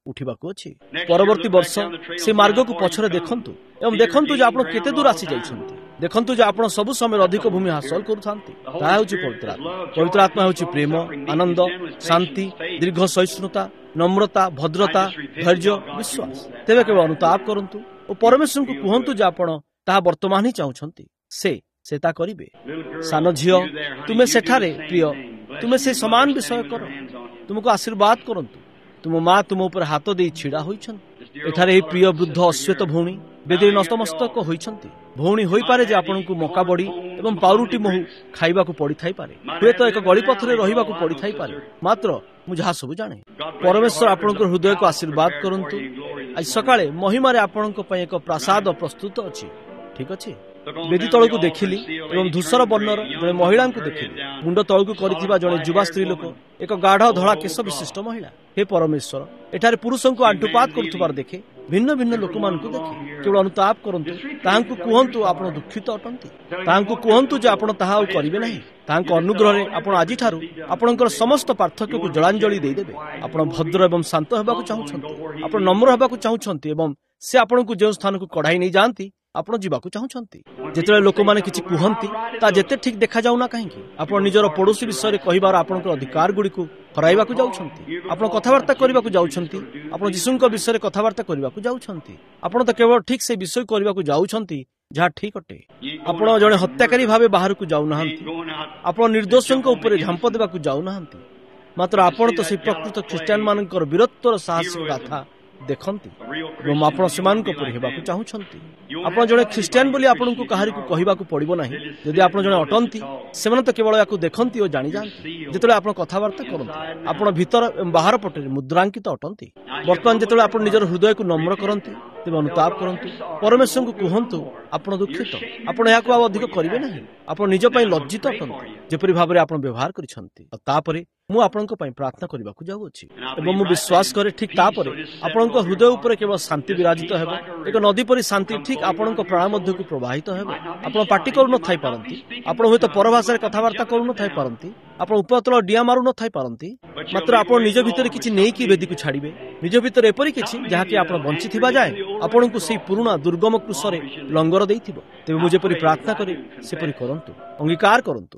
ଉଠିବାକୁ ଅଛି। ପରବର୍ତ୍ତୀ ବର୍ଷ ସେ ମାର୍ଗକୁ ପଛରେ ଦେଖନ୍ତୁ ଏବଂ ଦେଖନ୍ତୁ ଯେ ଆପଣ କେତେ ଦୂର ଆସି ଯାଇଛନ୍ତି। ଦେଖନ୍ତୁ ଯେ ଆପଣ ସବୁ ସମୟରେ ଅଧିକ ଭୂମି ହାସଲ କରୁଥାନ୍ତି। ତାହା ହେଉଛି ପବିତ୍ର ଆତ୍ମା। ପବିତ୍ର ଆତ୍ମା ହେଉଛି ପ୍ରେମ, ଆନନ୍ଦ, ଶାନ୍ତି, ଦୀର୍ଘ ସହିଷ୍ଣୁତା, ନମ୍ରତା, ଭଦ୍ରତା, ଧୈର୍ଯ୍ୟ, ବିଶ୍ୱାସ। ତେବେ କେବଳ ଅନୁତାପ କରନ୍ତୁ ଓ ପରମେଶ୍ୱରଙ୍କୁ କୁହନ୍ତୁ ଯେ ଆପଣ ତାହା ବର୍ତ୍ତମାନ ହିଁ ଚାହୁଁଛନ୍ତି। ସେ ତା କରିବେ। ସାନ ଝିଅ, ତୁମେ ସେଠାରେ ପ୍ରିୟ, ତୁମେ ସେ ସମାନ ବିଷୟ କର। ତୁମକୁ ଆଶୀର୍ବାଦ କରନ୍ତୁ। ତୁମ ମା ତୁମ ଉପରେ ହାତ ଦେଇ ଛିଡ଼ା ହୋଇଛନ୍ତି। ଏଠାରେ ଏହି ପ୍ରିୟ ବୃଦ୍ଧ ଅଶ୍ୱେତ ଭଉଣୀ ବେଦୀରେ ନତମସ୍ତକ ହୋଇଛନ୍ତି। ଭଉଣୀ ହୋଇପାରେ ଯେ ଆପଣଙ୍କୁ ମକା ବଡ଼ି ଏବଂ ପାଉରୁଟି ମହୁ ଖାଇବାକୁ ପଡ଼ିଥାଇପାରେ, ହୁଏତ ଏକ ଗଳିପଥରେ ରହିବାକୁ ପଡ଼ିଥାଇପାରେ। ମାତ୍ର ମୁଁ ଯାହା ସବୁ ଜାଣେ, ପରମେଶ୍ୱର ଆପଣଙ୍କର ହୃଦୟକୁ ଆଶୀର୍ବାଦ କରନ୍ତୁ। ଆଜି ସକାଳେ ମହିମାରେ ଆପଣଙ୍କ ପାଇଁ ଏକ ପ୍ରାସାଦ ପ୍ରସ୍ତୁତ ଅଛି। ଠିକ୍ ଅଛି। ବେଦୀ ତଳକୁ ଦେଖିଲି ଏବଂ ଧୂସର ବର୍ଣ୍ଣର ଜଣେ ମହିଳାଙ୍କୁ ଦେଖିଲି। ମୁଣ୍ଡ ତଳକୁ କରିଥିବା ଜଣେ ଯୁବା ସ୍ତ୍ରୀ ଲୋକ, ଏକ ଗାଢ଼ ଧଳା କେଶ ବିଶିଷ୍ଟ ମହିଳା। ହେ ପରମେଶ୍ୱର, ଏଠାରେ ପୁରୁଷଙ୍କୁ ଆଣ୍ଠୁପାତ କରୁଥିବାର ଦେଖେ, ଭିନ୍ନ ଭିନ୍ନ ଲୋକମାନଙ୍କୁ ଦେଖେ। କେବଳ ଅନୁତାପ କରନ୍ତୁ। ତାହାଙ୍କୁ କୁହନ୍ତୁ ଆପଣ ଦୁଃଖିତ ଅଟନ୍ତି। ତାହାଙ୍କୁ କୁହନ୍ତୁ ଯେ ଆପଣ ତାହା ଆଉ କରିବେ ନାହିଁ। ତାହାଙ୍କ ଅନୁଗ୍ରହରେ ଆପଣ ଆଜିଠାରୁ ଆପଣଙ୍କର ସମସ୍ତ ପାର୍ଥକ୍ୟକୁ ଜଳାଞ୍ଜଳି ଦେଇଦେବେ। ଆପଣ ଭଦ୍ର ଏବଂ ଶାନ୍ତ ହେବାକୁ ଚାହୁଁଛନ୍ତି। ଆପଣ ନମ୍ର ହେବାକୁ ଚାହୁଁଛନ୍ତି ଏବଂ ସେ ଆପଣଙ୍କୁ ଯେଉଁ ସ୍ଥାନକୁ କଢ଼ାଇ ନେଇଯାଆନ୍ତି ଆପଣ ଯିବାକୁ ଚାହୁଁଛନ୍ତି। ଯେତେବେଳେ ଲୋକମାନେ କିଛି କୁହନ୍ତି ତାହା ଯେତେ ଠିକ୍ ଦେଖାଯାଉନା କାହିଁକି, ଆପଣ ନିଜର ପଡ଼ୋଶୀ ବିଷୟରେ କହିବାର ଆପଣଙ୍କର ଅଧିକାର ଗୁଡ଼ିକୁ ହରାଇବାକୁ ଯାଉଛନ୍ତି। ଆପଣ କଥାବାର୍ତ୍ତା କରିବାକୁ ଯାଉଛନ୍ତି। ଆପଣ ଯୀଶୁଙ୍କ ବିଷୟରେ କଥାବାର୍ତ୍ତା କରିବାକୁ ଯାଉଛନ୍ତି। ଆପଣ ତ କେବଳ ଠିକ୍ ସେ ବିଷୟ କରିବାକୁ ଯାଉଛନ୍ତି ଯାହା ଠିକ୍ ଅଟେ। ଆପଣ ଜଣେ ହତ୍ୟାକାରୀ ଭାବେ ବାହାରକୁ ଯାଉନାହାନ୍ତି। ଆପଣ ନିର୍ଦ୍ଦୋଷଙ୍କ ଉପରେ ଝାମ୍ପ ଦେବାକୁ ଯାଉନାହାନ୍ତି। ମାତ୍ର ଆପଣ ତ ସେହି ପ୍ରକୃତ ଖ୍ରୀଷ୍ଟିଆନ ମାନଙ୍କର ବୀରତ୍ୱର ସାହସିକ ଗାଥା ଦେଖନ୍ତି ଏବଂ ଆପଣ ସେମାନଙ୍କ ପରି ହେବାକୁ ଚାହୁଁଛନ୍ତି। ଆପଣ ଜଣେ ଖ୍ରୀଷ୍ଟିଆନ ବୋଲି ଆପଣଙ୍କୁ କାହାରିକୁ କହିବାକୁ ପଡ଼ିବ ନାହିଁ। ଯଦି ଆପଣ ଜଣେ ଅଟନ୍ତି, ସେମାନେ ତ କେବଳ ୟାକୁ ଦେଖନ୍ତି ଓ ଜାଣିଯାଆନ୍ତି। ଯେତେବେଳେ ଆପଣ କଥାବାର୍ତ୍ତା କରନ୍ତି, ଆପଣ ଭିତର ଏବଂ ବାହାର ପଟରେ ମୁଦ୍ରାଙ୍କିତ ଅଟନ୍ତି। ବର୍ତ୍ତମାନ ଯେତେବେଳେ ଆପଣ ନିଜର ହୃଦୟକୁ ନମ୍ର କରନ୍ତି, ତେବେ ଅନୁତାପ କରନ୍ତୁ। ପରମେଶ୍ୱରଙ୍କୁ କୁହନ୍ତୁ ଆପଣ ଦୁଃଖିତ। ଆପଣ ଏହାକୁ ଆଉ ଅଧିକ କରିବେ ନାହିଁ। ଆପଣ ନିଜ ପାଇଁ ଲଜ୍ଜିତ ଅଟନ୍ତି, ଯେପରି ଭାବରେ ଆପଣ ବ୍ୟବହାର କରିଛନ୍ତି। ଆଉ ତାପରେ ମୁଁ ଆପଣଙ୍କ ପାଇଁ ପ୍ରାର୍ଥନା କରିବାକୁ ଯାଉଅଛି ଏବଂ ମୁଁ ବିଶ୍ୱାସ କରେ ଠିକ୍ ତାପରେ ଆପଣଙ୍କ ହୃଦୟ ଉପରେ କେବଳ ଶାନ୍ତି ବିରାଜିତ ହେବ। ଏକ ନଦୀ ପରି ଶାନ୍ତି ଠିକ୍ ଆପଣଙ୍କ ପ୍ରାଣ ମଧ୍ୟକୁ ପ୍ରବାହିତ ହେବ। ଆପଣ ପାଟି କରୁନଥାଇ ପାରନ୍ତି, ଆପଣ ହୁଏତ ପରଭାଷାରେ କଥାବାର୍ତ୍ତା କରୁନଥାଇ ପାରନ୍ତି, ଆପଣ ଉପରତଳ ଡିଆ ମାରୁନଥାଇ ପାରନ୍ତି, ମାତ୍ର ଆପଣ ନିଜ ଭିତରେ କିଛି ନେଇକି ବେଦୀକୁ ଛାଡ଼ିବେ। ନିଜ ଭିତରେ ଏପରି କିଛି ଯାହାକି ଆପଣ ବଞ୍ଚିଥିବା ଯାଏ ଆପଣଙ୍କୁ ସେହି ପୁରୁଣା ଦୁର୍ଗମ କୃଷରେ ଲଙ୍ଗର ଦେଇଥିବ। ତେବେ ମୁଁ ଯେପରି ପ୍ରାର୍ଥନା କରେ ସେପରି କରନ୍ତୁ, ଅଙ୍ଗୀକାର କରନ୍ତୁ।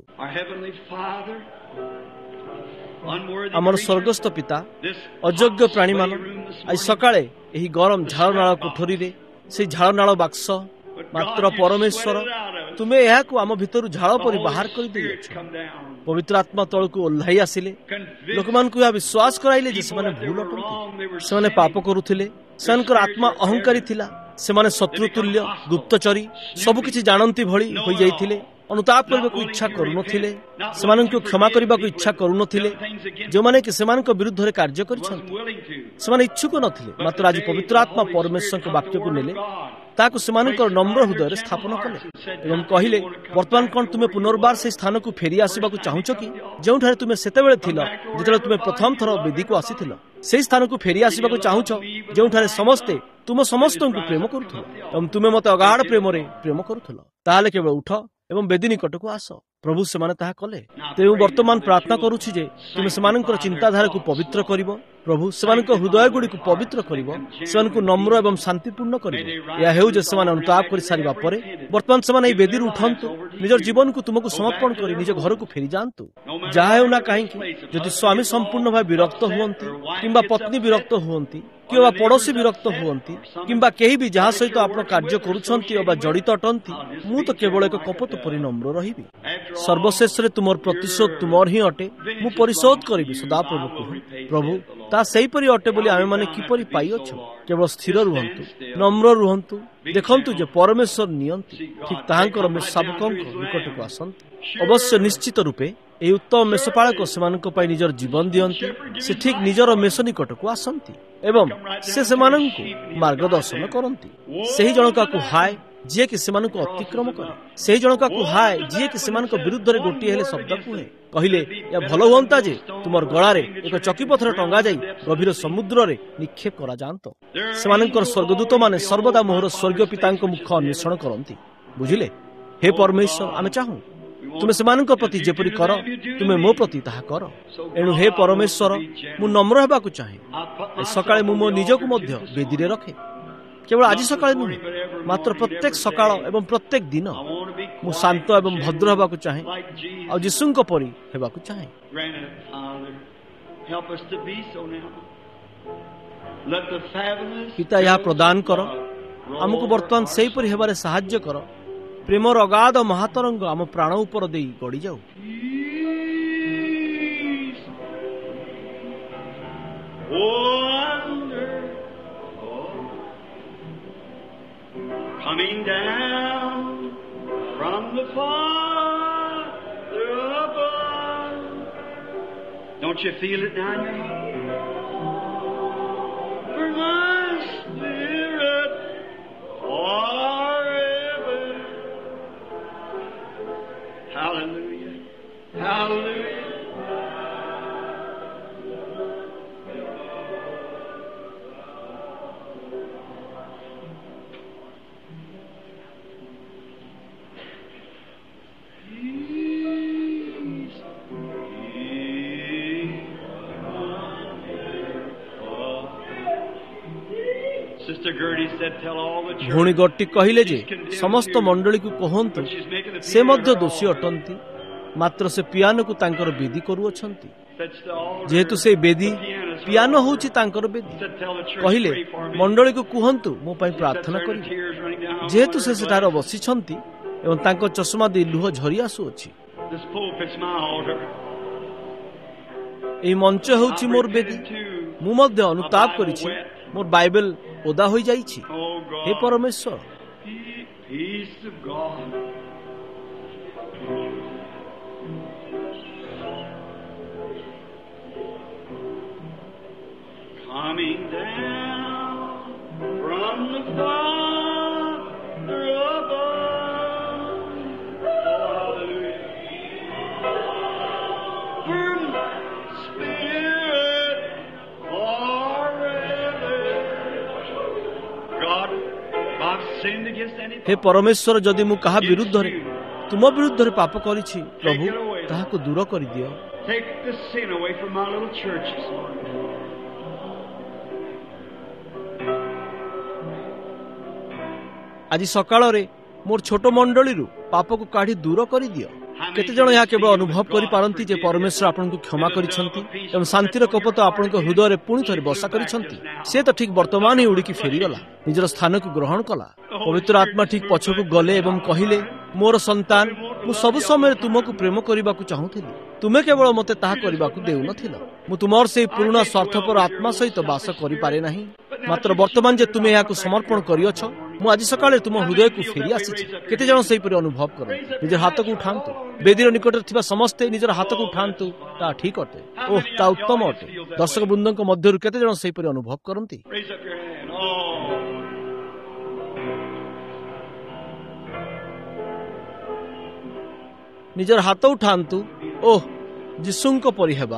ଆମର ସ୍ୱର୍ଗସ୍ଥ ପିତା, ଅଯୋଗ୍ୟ ପ୍ରାଣୀମାନ ଆଜି ସକାଳେ ଏହି ଗରମ ଝାଳନାଳ କୋଠରୀରେ ସେହି ଝାଳନାଳ ବାକ୍ସ, ମାତ୍ର ପରମେଶ୍ୱର ତୁମେ ଏହାକୁ ଆମ ଭିତରୁ ଝାଳ ପରି ବାହାର କରିଦେଇଅଛ। ପବିତ୍ର ଆତ୍ମା ତଳକୁ ଓହ୍ଲାଇ ଆସିଲେ, ଲୋକମାନଙ୍କୁ ଏହା ବିଶ୍ୱାସ କରାଇଲେ ଯେ ସେମାନେ ଭୁଲ ଅଟନ୍ତି। ସେମାନେ ପାପ କରୁଥିଲେ, ସେମାନଙ୍କର ଆତ୍ମା ଅହଙ୍କାରୀ ଥିଲା, ସେମାନେ ଶତ୍ରୁତୁଲ୍ୟ, ଗୁପ୍ତଚରୀ, ସବୁକିଛି ଜାଣନ୍ତି ଭଳି ହୋଇଯାଇଥିଲେ। ଅନୁତାପ କରିବାକୁ ଇଚ୍ଛା କରୁନଥିଲେ, ସେମାନଙ୍କୁ କ୍ଷମା କରିବାକୁ ଇଚ୍ଛା କରୁନଥିଲେ। ଯେଉଁମାନେ କି ସେମାନଙ୍କ ବିରୁଦ୍ଧରେ କାର୍ଯ୍ୟ କରିଛନ୍ତି, ସେମାନେ ଇଚ୍ଛୁକ ନଥିଲେ। ମାତ୍ର ଆଜି ପବିତ୍ର ଆତ୍ମା ପରମେଶ୍ୱରଙ୍କ ବାକ୍ୟକୁ ନେଲେ, ତାହାକୁ ସେମାନଙ୍କର ନମ୍ର ହୃଦୟରେ ସ୍ଥାପନ କଲେ ଏବଂ କହିଲେ, ବର୍ତ୍ତମାନ କ'ଣ ତୁମେ ପୁନର୍ବାର ସେହି ସ୍ଥାନକୁ ଫେରି ଆସିବାକୁ ଚାହୁଁଛ କି, ଯେଉଁଠାରେ ତୁମେ ସେତେବେଳେ ଥିଲ, ଯେତେବେଳେ ତୁମେ ପ୍ରଥମ ଥର ବେଦୀକୁ ଆସିଥିଲ? ସେହି ସ୍ଥାନକୁ ଫେରି ଆସିବାକୁ ଚାହୁଁଛ ଯେଉଁଠାରେ ସମସ୍ତେ ତୁମ ସମସ୍ତଙ୍କୁ ପ୍ରେମ କରୁଥିଲ ଏବଂ ତୁମେ ମୋତେ ଅଗାଢ଼ ପ୍ରେମରେ ପ୍ରେମ କରୁଥିଲ? ତାହେଲେ କେବଳ ଉଠ ଏବଂ ବେଦୀ ନିକଟକୁ ଆସ। ପ୍ରଭୁ ସେମାନେ ତାହା କଲେ। ତେଣୁ ମୁଁ ବର୍ତ୍ତମାନ ପ୍ରାର୍ଥନା କରୁଛି ଯେ ତୁମେ ସେମାନଙ୍କର ଚିନ୍ତାଧାରାକୁ ପବିତ୍ର କରିବ। ପ୍ରଭୁ ସେମାନଙ୍କ ହୃଦୟ ଗୁଡ଼ିକୁ ପବିତ୍ର କରିବ, ସେମାନଙ୍କୁ ନମ୍ର ଏବଂ ଶାନ୍ତିପୂର୍ଣ୍ଣ କରିବ। ଏହା ହେଉ ଯେ ସେମାନେ ଅନୁତାପ କରିସାରିବା ପରେ ବର୍ତ୍ତମାନ ସେମାନେ ଏହି ବେଦୀରୁ ଉଠନ୍ତୁ, ନିଜର ଜୀବନକୁ ତୁମକୁ ସମର୍ପଣ କରି ନିଜ ଘରକୁ ଫେରିଯାଆନ୍ତୁ। ଯାହା ହେଉ ନା କାହିଁକି, ଯଦି ସ୍ୱାମୀ ସମ୍ପୂର୍ଣ୍ଣ ଭାବେ ବିରକ୍ତ ହୁଅନ୍ତି କିମ୍ବା ପତ୍ନୀ ବିରକ୍ତ ହୁଅନ୍ତି କିମ୍ବା ପଡ଼ୋଶୀ ବିରକ୍ତ ହୁଅନ୍ତି କିମ୍ବା କେହି ବି ଯାହା ସହିତ ଆପଣ କାର୍ଯ୍ୟ କରୁଛନ୍ତି ଅବା ଜଡ଼ିତ ଅଟନ୍ତି, ମୁଁ ତ କେବଳ ଏକ କପଟ ପରି ନମ୍ର ରହିବି। ସର୍ବଶେଷରେ ତୁମର ପ୍ରତିଶୋଧ ତୁମର ହିଁ ଅଟେ, ମୁଁ ପରିଶୋଧ କରିବି। ସଦାପ୍ରଭୁ କୁହେ, ପ୍ରଭୁ ତାହା ସେହିପରି ଅଟେ ବୋଲି ଆମେମାନେ କିପରି ପାଇଅଛୁ? କେବଳ ସ୍ଥିର ରୁହନ୍ତୁ, ନମ୍ର ରୁହନ୍ତୁ। ଦେଖନ୍ତୁ ଯେ ପରମେଶ୍ୱର ନିଅନ୍ତି, ଠିକ୍ ତାହାଙ୍କର ଶାବକଙ୍କ ନିକଟକୁ ଆସନ୍ତି। ଅବଶ୍ୟ ନିଶ୍ଚିତ ରୂପେ ଏହି ଉତ୍ତମ ମେଷପାଳକ ସେମାନଙ୍କ ପାଇଁ ନିଜର ଜୀବନ ଦିଅନ୍ତି। ସେ ଠିକ୍ ନିଜର ମେଷ ନିକଟକୁ ଆସନ୍ତି ଏବଂ ସେ ସେମାନଙ୍କୁ ମାର୍ଗଦର୍ଶନ କରନ୍ତି। ସେହି ଜଣକାକୁ ହାୟ ଯିଏକି ସେମାନଙ୍କୁ ଅତିକ୍ରମ କରେ, ସେହି ଜଣକାକୁ ହାୟ ଯିଏକି ସେମାନଙ୍କ ବିରୁଦ୍ଧରେ ଗୋଟିଏ ହେଲେ ଶବ୍ଦ କୁହେ। କହିଲେ, ଏହା ଭଲ ହୁଅନ୍ତା ଯେ ତୁମର ଗଳାରେ ଏକ ଚକିପଥର ଟଙ୍ଗା ଯାଇ ଗଭୀର ସମୁଦ୍ରରେ ନିକ୍ଷେପ କରାଯାଆନ୍ତ। ସେମାନଙ୍କର ସ୍ୱର୍ଗଦୂତମାନେ ସର୍ବଦା ମୋହର ସ୍ୱର୍ଗୀୟ ପିତାଙ୍କ ମୁଖ ଅନ୍ୱେଷଣ କରନ୍ତି। ବୁଝିଲେ? ହେ ପରମେଶ୍ୱର, ଆମେ ଚାହୁଁ ତୁମେ ସେମାନଙ୍କ ପ୍ରତି ଯେପରି କର ତୁମେ ମୋ ପ୍ରତି ତାହା କର। ଏଣୁ ହେ ପରମେଶ୍ୱର, ମୁଁ ନମ୍ର ହେବାକୁ ଚାହେଁ। ସକାଳେ ମୁଁ ମୋ ନିଜକୁ ମଧ୍ୟ ବେଦୀରେ ରଖେ। କେବଳ ଆଜି ସକାଳେ ନୁହେଁ, ମାତ୍ର ପ୍ରତ୍ୟେକ ସକାଳ ଏବଂ ପ୍ରତ୍ୟେକ ଦିନ ମୁଁ ଶାନ୍ତ ଏବଂ ଭଦ୍ର ହେବାକୁ ଚାହେଁ ଆଉ ଯୀଶୁଙ୍କ ପରି ହେବାକୁ ଚାହେଁ। ପିତା, ଏହା ପ୍ରଦାନ କର, ଆମକୁ ବର୍ତ୍ତମାନ ସେହିପରି ହେବାରେ ସାହାଯ୍ୟ କର। ପ୍ରେମର ଅଗାଧ ମହାତରଙ୍ଗ ଆମ ପ୍ରାଣ ଉପର ଦେଇ ଗଡ଼ିଯାଉ। Coming down from the Father above. Don't you feel it down your heart? For my spirit forever. Hallelujah. Hallelujah. ଭଉଣୀ ଗଟି କହିଲେ ଯେ ସମସ୍ତ ମଣ୍ଡଳୀକୁ କହନ୍ତୁ ସେ ମଧ୍ୟ ଦୋଷୀ ଅଟନ୍ତି, ମାତ୍ର ସେ ପିଆନୋକୁ ତାଙ୍କର ବେଦୀ କରୁଅଛନ୍ତି। ଯେହେତୁ ସେ ବେଦୀ, ପିଆନୋ ହେଉଛି ତାଙ୍କର ବେଦୀ। କହିଲେ ମଣ୍ଡଳୀକୁ କୁହନ୍ତୁ ମୋ ପାଇଁ ପ୍ରାର୍ଥନା କରିବେ। ଯେହେତୁ ସେ ସେଠାରେ ବସିଛନ୍ତି ଏବଂ ତାଙ୍କ ଚଷମା ଦେଇ ଲୁହ ଝରି ଆସୁଅଛି। ଏହି ମଞ୍ଚ ହେଉଛି ମୋର ବେଦୀ। ମୁଁ ମଧ୍ୟ ଅନୁତାପ କରିଛି, ମୋର ବାଇବେଲ ଓଦା ହୋଇଯାଇଛି। ହେ ପରମେଶ୍ୱର, coming down from the Father above. Hallelujah. For my spirit forever. God, I've sinned against anything. ହେ ପରମେଶ୍ୱର, ଯଦି ମୁଁ କାହା ବିରୁଦ୍ଧରେ ତୁମ ବିରୁଦ୍ଧରେ ପାପ କରିଛି, ପ୍ରଭୁ ତାହାକୁ ଦୂର କରିଦିଅ। Take the sin away from my little churches, Lord. ଆଜି ସକାଳରେ ମୋର ଛୋଟ ମଣ୍ଡଳୀରୁ ପାପକୁ କାଢି ଦୂର କରିଦିଅ। କେତେ ଜଣ ଏହା କେବଳ ଅନୁଭବ କରିପାରନ୍ତି ଯେ ପରମେଶ୍ୱର ଆପଣଙ୍କୁ କ୍ଷମା କରିଛନ୍ତି ଏବଂ ଶାନ୍ତିର କପୋତ ଆପଣଙ୍କ ହୃଦୟରେ ପୁଣି ଥରେ ବସା କରିଛନ୍ତି। ସେ ତ ଠିକ୍ ବର୍ତ୍ତମାନ ହିଁ ଉଡ଼ିକି ଫେରିଗଲା, ନିଜର ସ୍ଥାନକୁ ଗ୍ରହଣ କଲା। ପବିତ୍ର ଆତ୍ମା ଠିକ୍ ପଛକୁ ଗଲେ ଏବଂ କହିଲେ, ମୋର ସନ୍ତାନ, ମୁଁ ସବୁ ସମୟରେ ତୁମକୁ ପ୍ରେମ କରିବାକୁ ଚାହୁଁଥିଲି, ତୁମେ କେବଳ ମୋତେ ତାହା କରିବାକୁ ଦେଉନଥିଲ। ମୁଁ ତୁମର ସେହି ପୁରୁଣା ସ୍ୱାର୍ଥପର ଆତ୍ମା ସହିତ ବାସ କରିପାରେ ନାହିଁ, ମାତ୍ର ବର୍ତ୍ତମାନ ଯେ ତୁମେ ଏହାକୁ ସମର୍ପଣ କରିଅଛ, ମୁଁ ଆଜି ସକାଳେ ତୁମ ହୃଦୟକୁ ଫେରି ଆସିଛି। କେତେ ଜଣ ସେହିପରି ଅନୁଭବ କରନ୍ତି? ନିଜର ହାତକୁ ଉଠାନ୍ତୁ। ବେଦୀର ନିକଟରେ ଥିବା ସମସ୍ତେ ନିଜର ହାତକୁ ଉଠାନ୍ତୁ। ତାହା ଠିକ୍ ଅଟେ, ଓହ ତା ଉତ୍ତମ ଅଟେ। ଦର୍ଶକ ବୃନ୍ଦଙ୍କ ମଧ୍ୟରୁ କେତେ ଜଣ ସେହିପରି ଅନୁଭବ କରନ୍ତି? ନିଜର ହାତ ଉଠାନ୍ତୁ। ଓହ, ଯୀଶୁଙ୍କ ପରି ହେବା।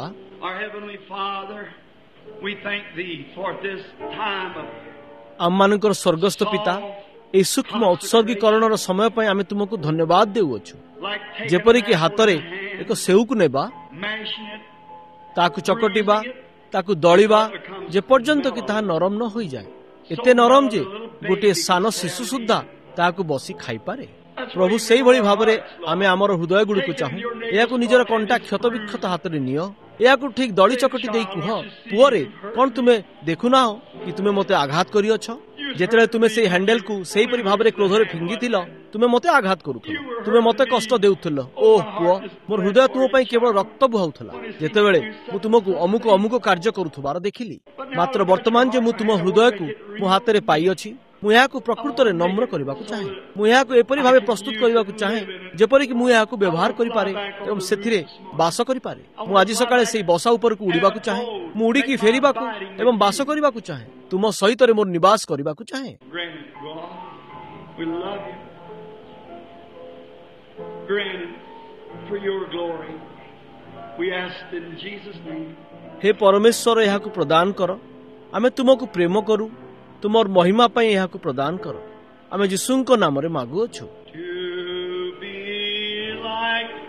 ଆମମାନଙ୍କର ସ୍ୱର୍ଗସ୍ଥ ପିତା, ଏହି ସୂକ୍ଷ୍ମ ଉତ୍ସର୍ଗୀକରଣର ସମୟ ପାଇଁ ଆମେ ତୁମକୁ ଧନ୍ୟବାଦ ଦେଉଅଛୁ। ଯେପରିକି ହାତରେ ଏକ ସେଉକୁ ନେବା, ତାକୁ ଚକଟିବା, ତାକୁ ଦଳିବା, ଯେପର୍ଯ୍ୟନ୍ତ କି ତାହା ନରମ ନ ହୋଇଯାଏ। ଏତେ ନରମ ଯେ ଗୋଟିଏ ସାନ ଶିଶୁ ସୁଦ୍ଧା ତାହାକୁ ବସି ଖାଇପାରେ। ପ୍ରଭୁ, ସେଇଭଳି ଭାବରେ ଆମେ ଆମର ହୃଦୟ ଗୁଡ଼ିକୁ ଚାହୁଁ। ଏହାକୁ ନିଜର କଣ୍ଟା କ୍ଷତବିକ୍ଷତ ହାତରେ ନିଅ। ଏହାକୁ ଠିକ୍ ଦଳି ଚକଟି ଦେଇ କୁହ, ପୁଅରେ, କଣ ତୁମେ ଦେଖୁନାହ କି ତୁମେ ମୋତେ ଆଘାତ କରିଅଛ? ଯେତେବେଳେ ତୁମେ ସେଇ ହ୍ୟାଣ୍ଡେଲକୁ ସେହିପରି ଭାବରେ କ୍ରୋଧରେ ଫିଙ୍ଗିଥିଲ, ତୁମେ ମୋତେ ଆଘାତ କରୁଥିଲ, ତୁମେ ମୋତେ କଷ୍ଟ ଦେଉଥିଲ। ଓହ ପୁଅ, ମୋର ହୃଦୟ ତୁମ ପାଇଁ କେବଳ ରକ୍ତ ବୁହାଉଥିଲା ଯେତେବେଳେ ମୁଁ ତୁମକୁ ଅମୁକ ଅମୁକ କାର୍ଯ୍ୟ କରୁଥିବାର ଦେଖିଲି। ମାତ୍ର ବର୍ତ୍ତମାନ ଯେ ମୁଁ ତୁମ ହୃଦୟକୁ ମୋ ହାତରେ ପାଇଅଛି, ମୁଁ ଏହାକୁ ପ୍ରକୃତରେ ନମ୍ର କରିବାକୁ ଚାହେଁ। ମୁଁ ଏହାକୁ ଏପରି ଭାବେ ପ୍ରସ୍ତୁତ କରିବାକୁ ଚାହେଁ ଯେପରିକି ମୁଁ ଏହାକୁ ବ୍ୟବହାର କରିପାରେ ଏବଂ ସେଥିରେ ବାସ କରିପାରେ। ମୁଁ ଆଜି ସକାଳେ ସେହି ବସା ଉପରକୁ ଉଡ଼ିବାକୁ ଚାହେଁ। ମୁଁ ଉଡ଼ିକି ଫେରିବାକୁ ଏବଂ ବାସ କରିବାକୁ ଚାହେଁ। ତୁମ ସହିତରେ ମୋର ନିବାସ କରିବାକୁ ଚାହେଁ। ହେ ପରମେଶ୍ୱର, ଏହାକୁ ପ୍ରଦାନ କର। ଆମେ ତୁମକୁ ପ୍ରେମ କରୁ, ତୁମର ମହିମା ପାଇଁ ଏହାକୁ ପ୍ରଦାନ କର। ଆମେ ଯୀଶୁଙ୍କ ନାମରେ ମାଗୁଅଛୁ।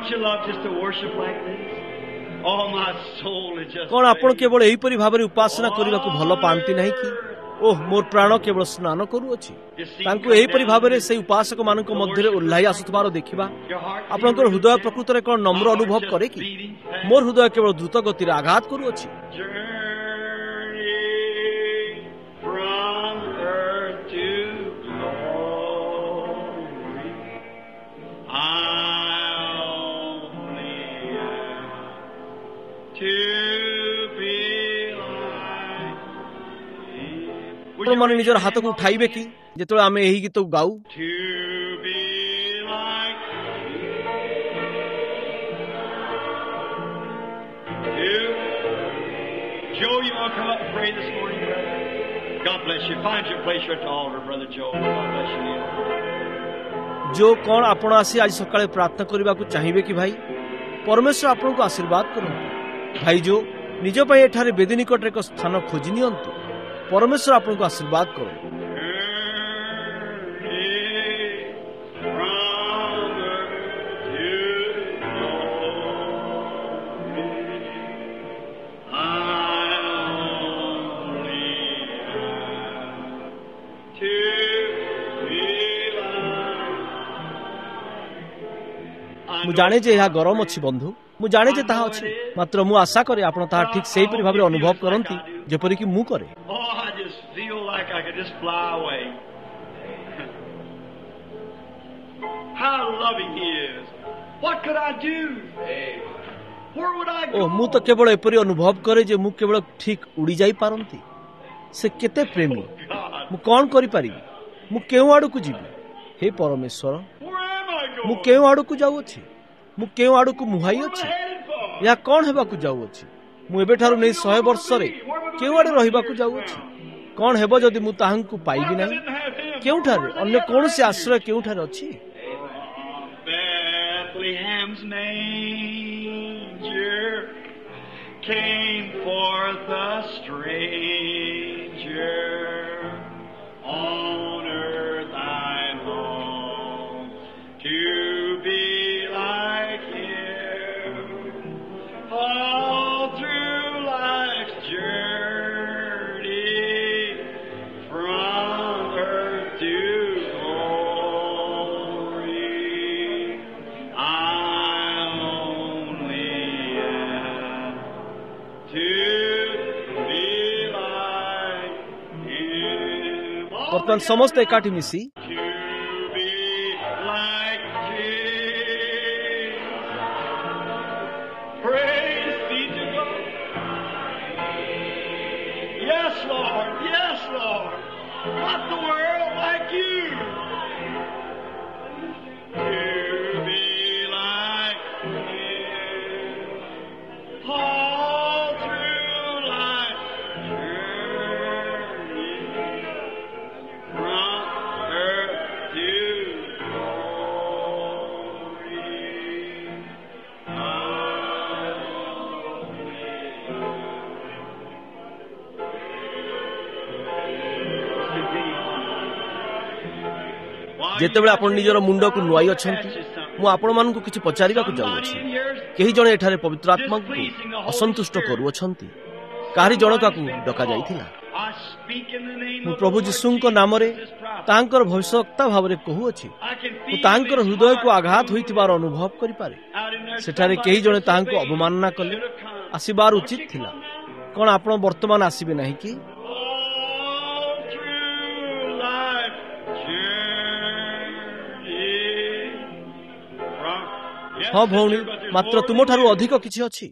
Don't you love just to worship like this? Oh, my soul is just. କଣ ଆପଣ କେବଳ ଏହିପରି ଭାବରେ ଉପାସନା କରିବାକୁ ଭଲ ପାଆନ୍ତି ନାହିଁ କି? ଓହ ମୋର ପ୍ରାଣ କେବଳ ସ୍ନାନ କରୁଅଛି। ତାଙ୍କୁ ଏହିପରି ଭାବରେ ସେହି ଉପାସକ ମାନଙ୍କ ମଧ୍ୟରେ ଓହ୍ଲାଇ ଆସୁଥିବାର ଦେଖିବା ଆପଣଙ୍କର ହୃଦୟ ପ୍ରକୃତରେ କଣ ନମ୍ର ଅନୁଭବ କରେ କି? ମୋର ହୃଦୟ କେବଳ ଦ୍ରୁତ ଗତିରେ ଆଘାତ କରୁଅଛି। ଆପଣମାନେ ନିଜର ହାତକୁ ଉଠାଇବେ କି ଯେତେବେଳେ ଆମେ ଏହି ଗୀତକୁ ଗାଉ? Joe, you want to come up and pray this morning, brother? God bless you. Find your place here at the altar, brother Joe. God bless you. जो कौन आपण आसी आज सकाळे प्रार्थना करबाकू चाहिबे कि भाई? परमेश्वर आपनको आशीर्वाद करंतु। भाई जो निज पय एठारे बेदी निकट एक स्थान खोजि नियंतु। परमेश्वर आपनको आशीर्वाद करो। मु जाने जे यह गरम अच्छी बंधु, मु जाने जे ताहा अछि, मात्र मु आशा करे आपण ताहा ठीक सेही परि भाबरे अनुभव करंती जेपरि कि मु करे। Like I could just fly away. How loving he is. What could I do? Where would I go? मु तो केवल एपरि अनुभव करे जे मु केवल ठीक उड़ी जाई पारंती। से केते प्रेमी। मु कोन करि परिबी? मु केउ आडू को जीबी? हे परमेश्वर, मु केउ आडू को जाउ अछि? मु केउ आडू को मुहाई अछि? या कोन हेबा को जाउ अछि? मु एबे ठारु नै 100 वर्ष रे केउ आडू रहिबा को जाउ अछि? कौन हेबो जदि मु ताहांकु पाइबि नाही? केउठारे अन्य कोनोसी आश्रय केउठारे अछि? Bethlehem's manger came forth a stranger, on earth I long to be like him, all through life's journey. बर्तमान समस्त एकाठी मिसी जेतेबेले आपण निजर मुंड को नुआई अछंती मु आपण मानकु किछि पचारिबा को जाउ अछि केही जणे एठारे पवित्र आत्मा को असंतुष्ट करू अछंती काहि जनका को डका जाईथिला मु प्रभु यीशुଙ୍କ नामरे तांकर भविष्यवक्ता भावरे कहू अछि मु तांकर हृदय को आघात होइतिबार अनुभव करि पारे सेठारे केही जणे तांको अवमानना कले आसीबार उचित थिला कोन आपण वर्तमान आसीबे नाही कि हाँ भौणी मात्र तुम ठारू अधिक किछि अछि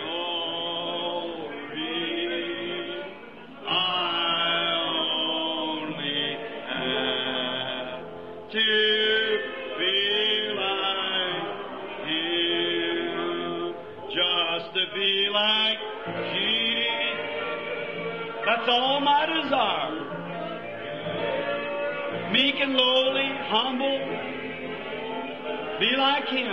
That's all my desire. Meek and lowly, humble, be like him.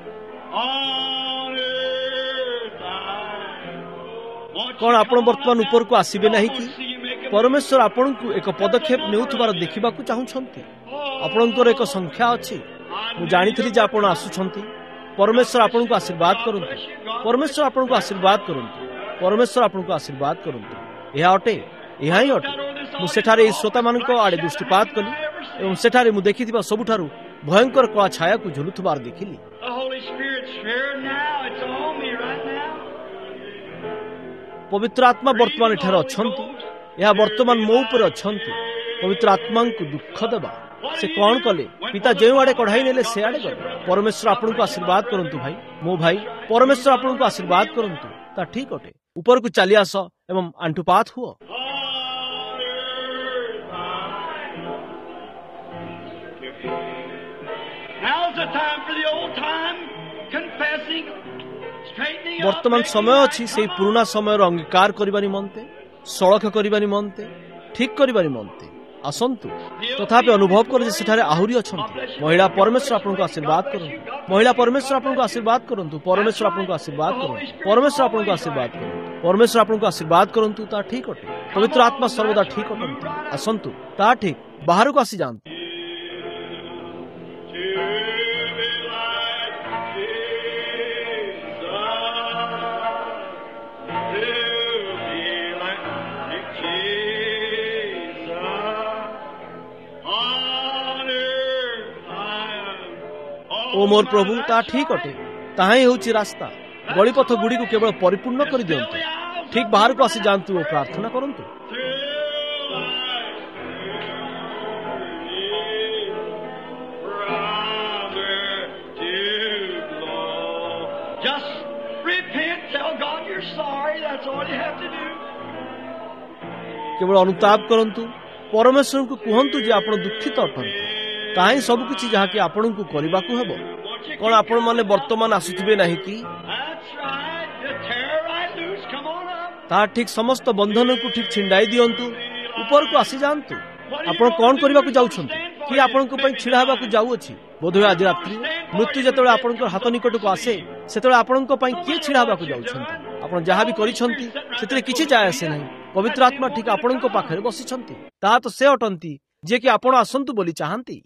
कौन आपण वर्तमान ऊपर को आसीबे नाही कि परमेश्वर आपण को एक पदक्षेप नेउथबार देखिबा को चाहुछंती आपणकर एक संख्या अछि मु जानिथिली जे आपण आसुछंती परमेश्वर आपनको आशीर्वाद करंतु परमेश्वर आपनको आशीर्वाद करंतु परमेश्वर आपनको आशीर्वाद करंतु यह अटे यह ही अटे मु सेठारे श्रोता मानक आड़े दृष्टिपात कली एवं सेठारे मु देखिथिबा सबुठारु भयंकर कला छाया को झुलुथबार देखिली पवित्र आत्मा वर्तमान एठारे अछंती यह वर्तमान मो ऊपर अछंती पवित्र आत्मा को दुख देबा से कौन कले पिता जो आड़े कढ़ाई नेले से आड़े गले परमेश्वर आपनको आशीर्वाद करंतु भाई मो भाई परमेश्वर आपनको आशीर्वाद करंतु ता ठीक अटे ऊपर को चली आस एवं आंटुपात हुओ वर्तमान समय अच्छी से पुराना समय अंगीकार करने निमंते सड़क करने निमंते ठीक करने निमंते आसंतु तथापि अनुभव कर आहुरी अच्छा महिला परमेश्वर आपको आशीर्वाद करंतु महिला परमेश्वर आपको आशीर्वाद करंतु परमेश्वर आपको आशीर्वाद करंतु परमेश्वर आपको आशीर्वाद करंतु परमेश्वर आपको आशीर्वाद करंतु ता ठीक अटे पवित्र आत्मा सर्वदा ठीक अटंतु आसंतु ता ठीक बाहर को आसी जांतु ओ मोर प्रभु ता ठीक अटे ताहा ही होची रास्ता गलीपथ गुड़ी को केवल परिपूर्ण कर दियंतु ठीक बाहर को आसी जांतु और प्रार्थना करंतु केवल अनुताप करंतु परमेश्वर को कहंतु जे आपण दुखित अटंतु ताही सब किछि जहा कि आपण को करबा को हेबो कोन आपण माने वर्तमान आसुथिबे नाही कि ता ठीक समस्त बंधन को ठीक छिंडाई दियंतु ऊपर को आसी जांतु आपण कोन करबा को जाउछंतु कि आपण को पई छिडा हेबा को जाउ अछि बोधय आज रात्रि मृत्यु जतळे आपण को हाथ निकट को आसे सेतळे आपण को पई के छिडा हेबा को जाउछंतु आपण जहा भी करिसंती सेतळे किछि जाय आसे नाही पवित्र आत्मा ठीक आपण को पाखरे बसिसंती ता तो से अटंती जे कि आपण आसंतु बोली चाहंती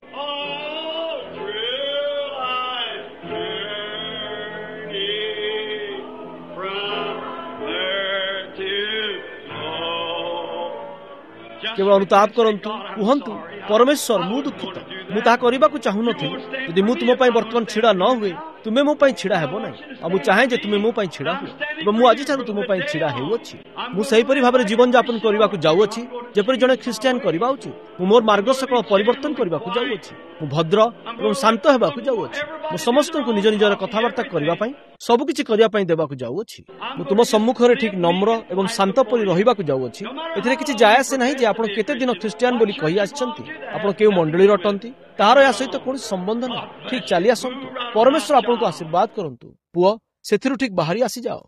केवल अनुताप करंतु कहंतु परमेश्वर मु दुखित मु ता करबा को चाहू नथि यदि मु तुम पई वर्तमान छिडा न हुए तुमे मो पई छिडा हेबो नै आ मु चाहे जे तुमे मो पई छिडा हो एवं मु आज थारु तुम पई छिडा हेउ अछि मु सही परि भाबरे जीवन यापन करबा को जाउ अछि जेपरि जने ख्रिस्टियन करबा उचित मु मोर मार्ग सकल परिवर्तन करबा को जाउ अछि मु भद्र एवं शांत हेबा को जाउ अछि मु समस्त को निज निजर कथावार्ता करबा पई सब किछि करिया पई देबा को जाउ अछि मु तुम सम्मुख रे ठीक नम्र एवं शांत परि रहिबा को जाउ अछि एथिरे किछि जाय से नाही जे आपण केते दिन ख्रिस्टियन बोली कहि आछंती आपण केउ मंडली रटंती तार या सहित कोन संबंध ना ठीक चली आसंतु परमेश्वर आपको आशीर्वाद करंतु पुओ सेथिरु ठीक बाहरी आसी जाओ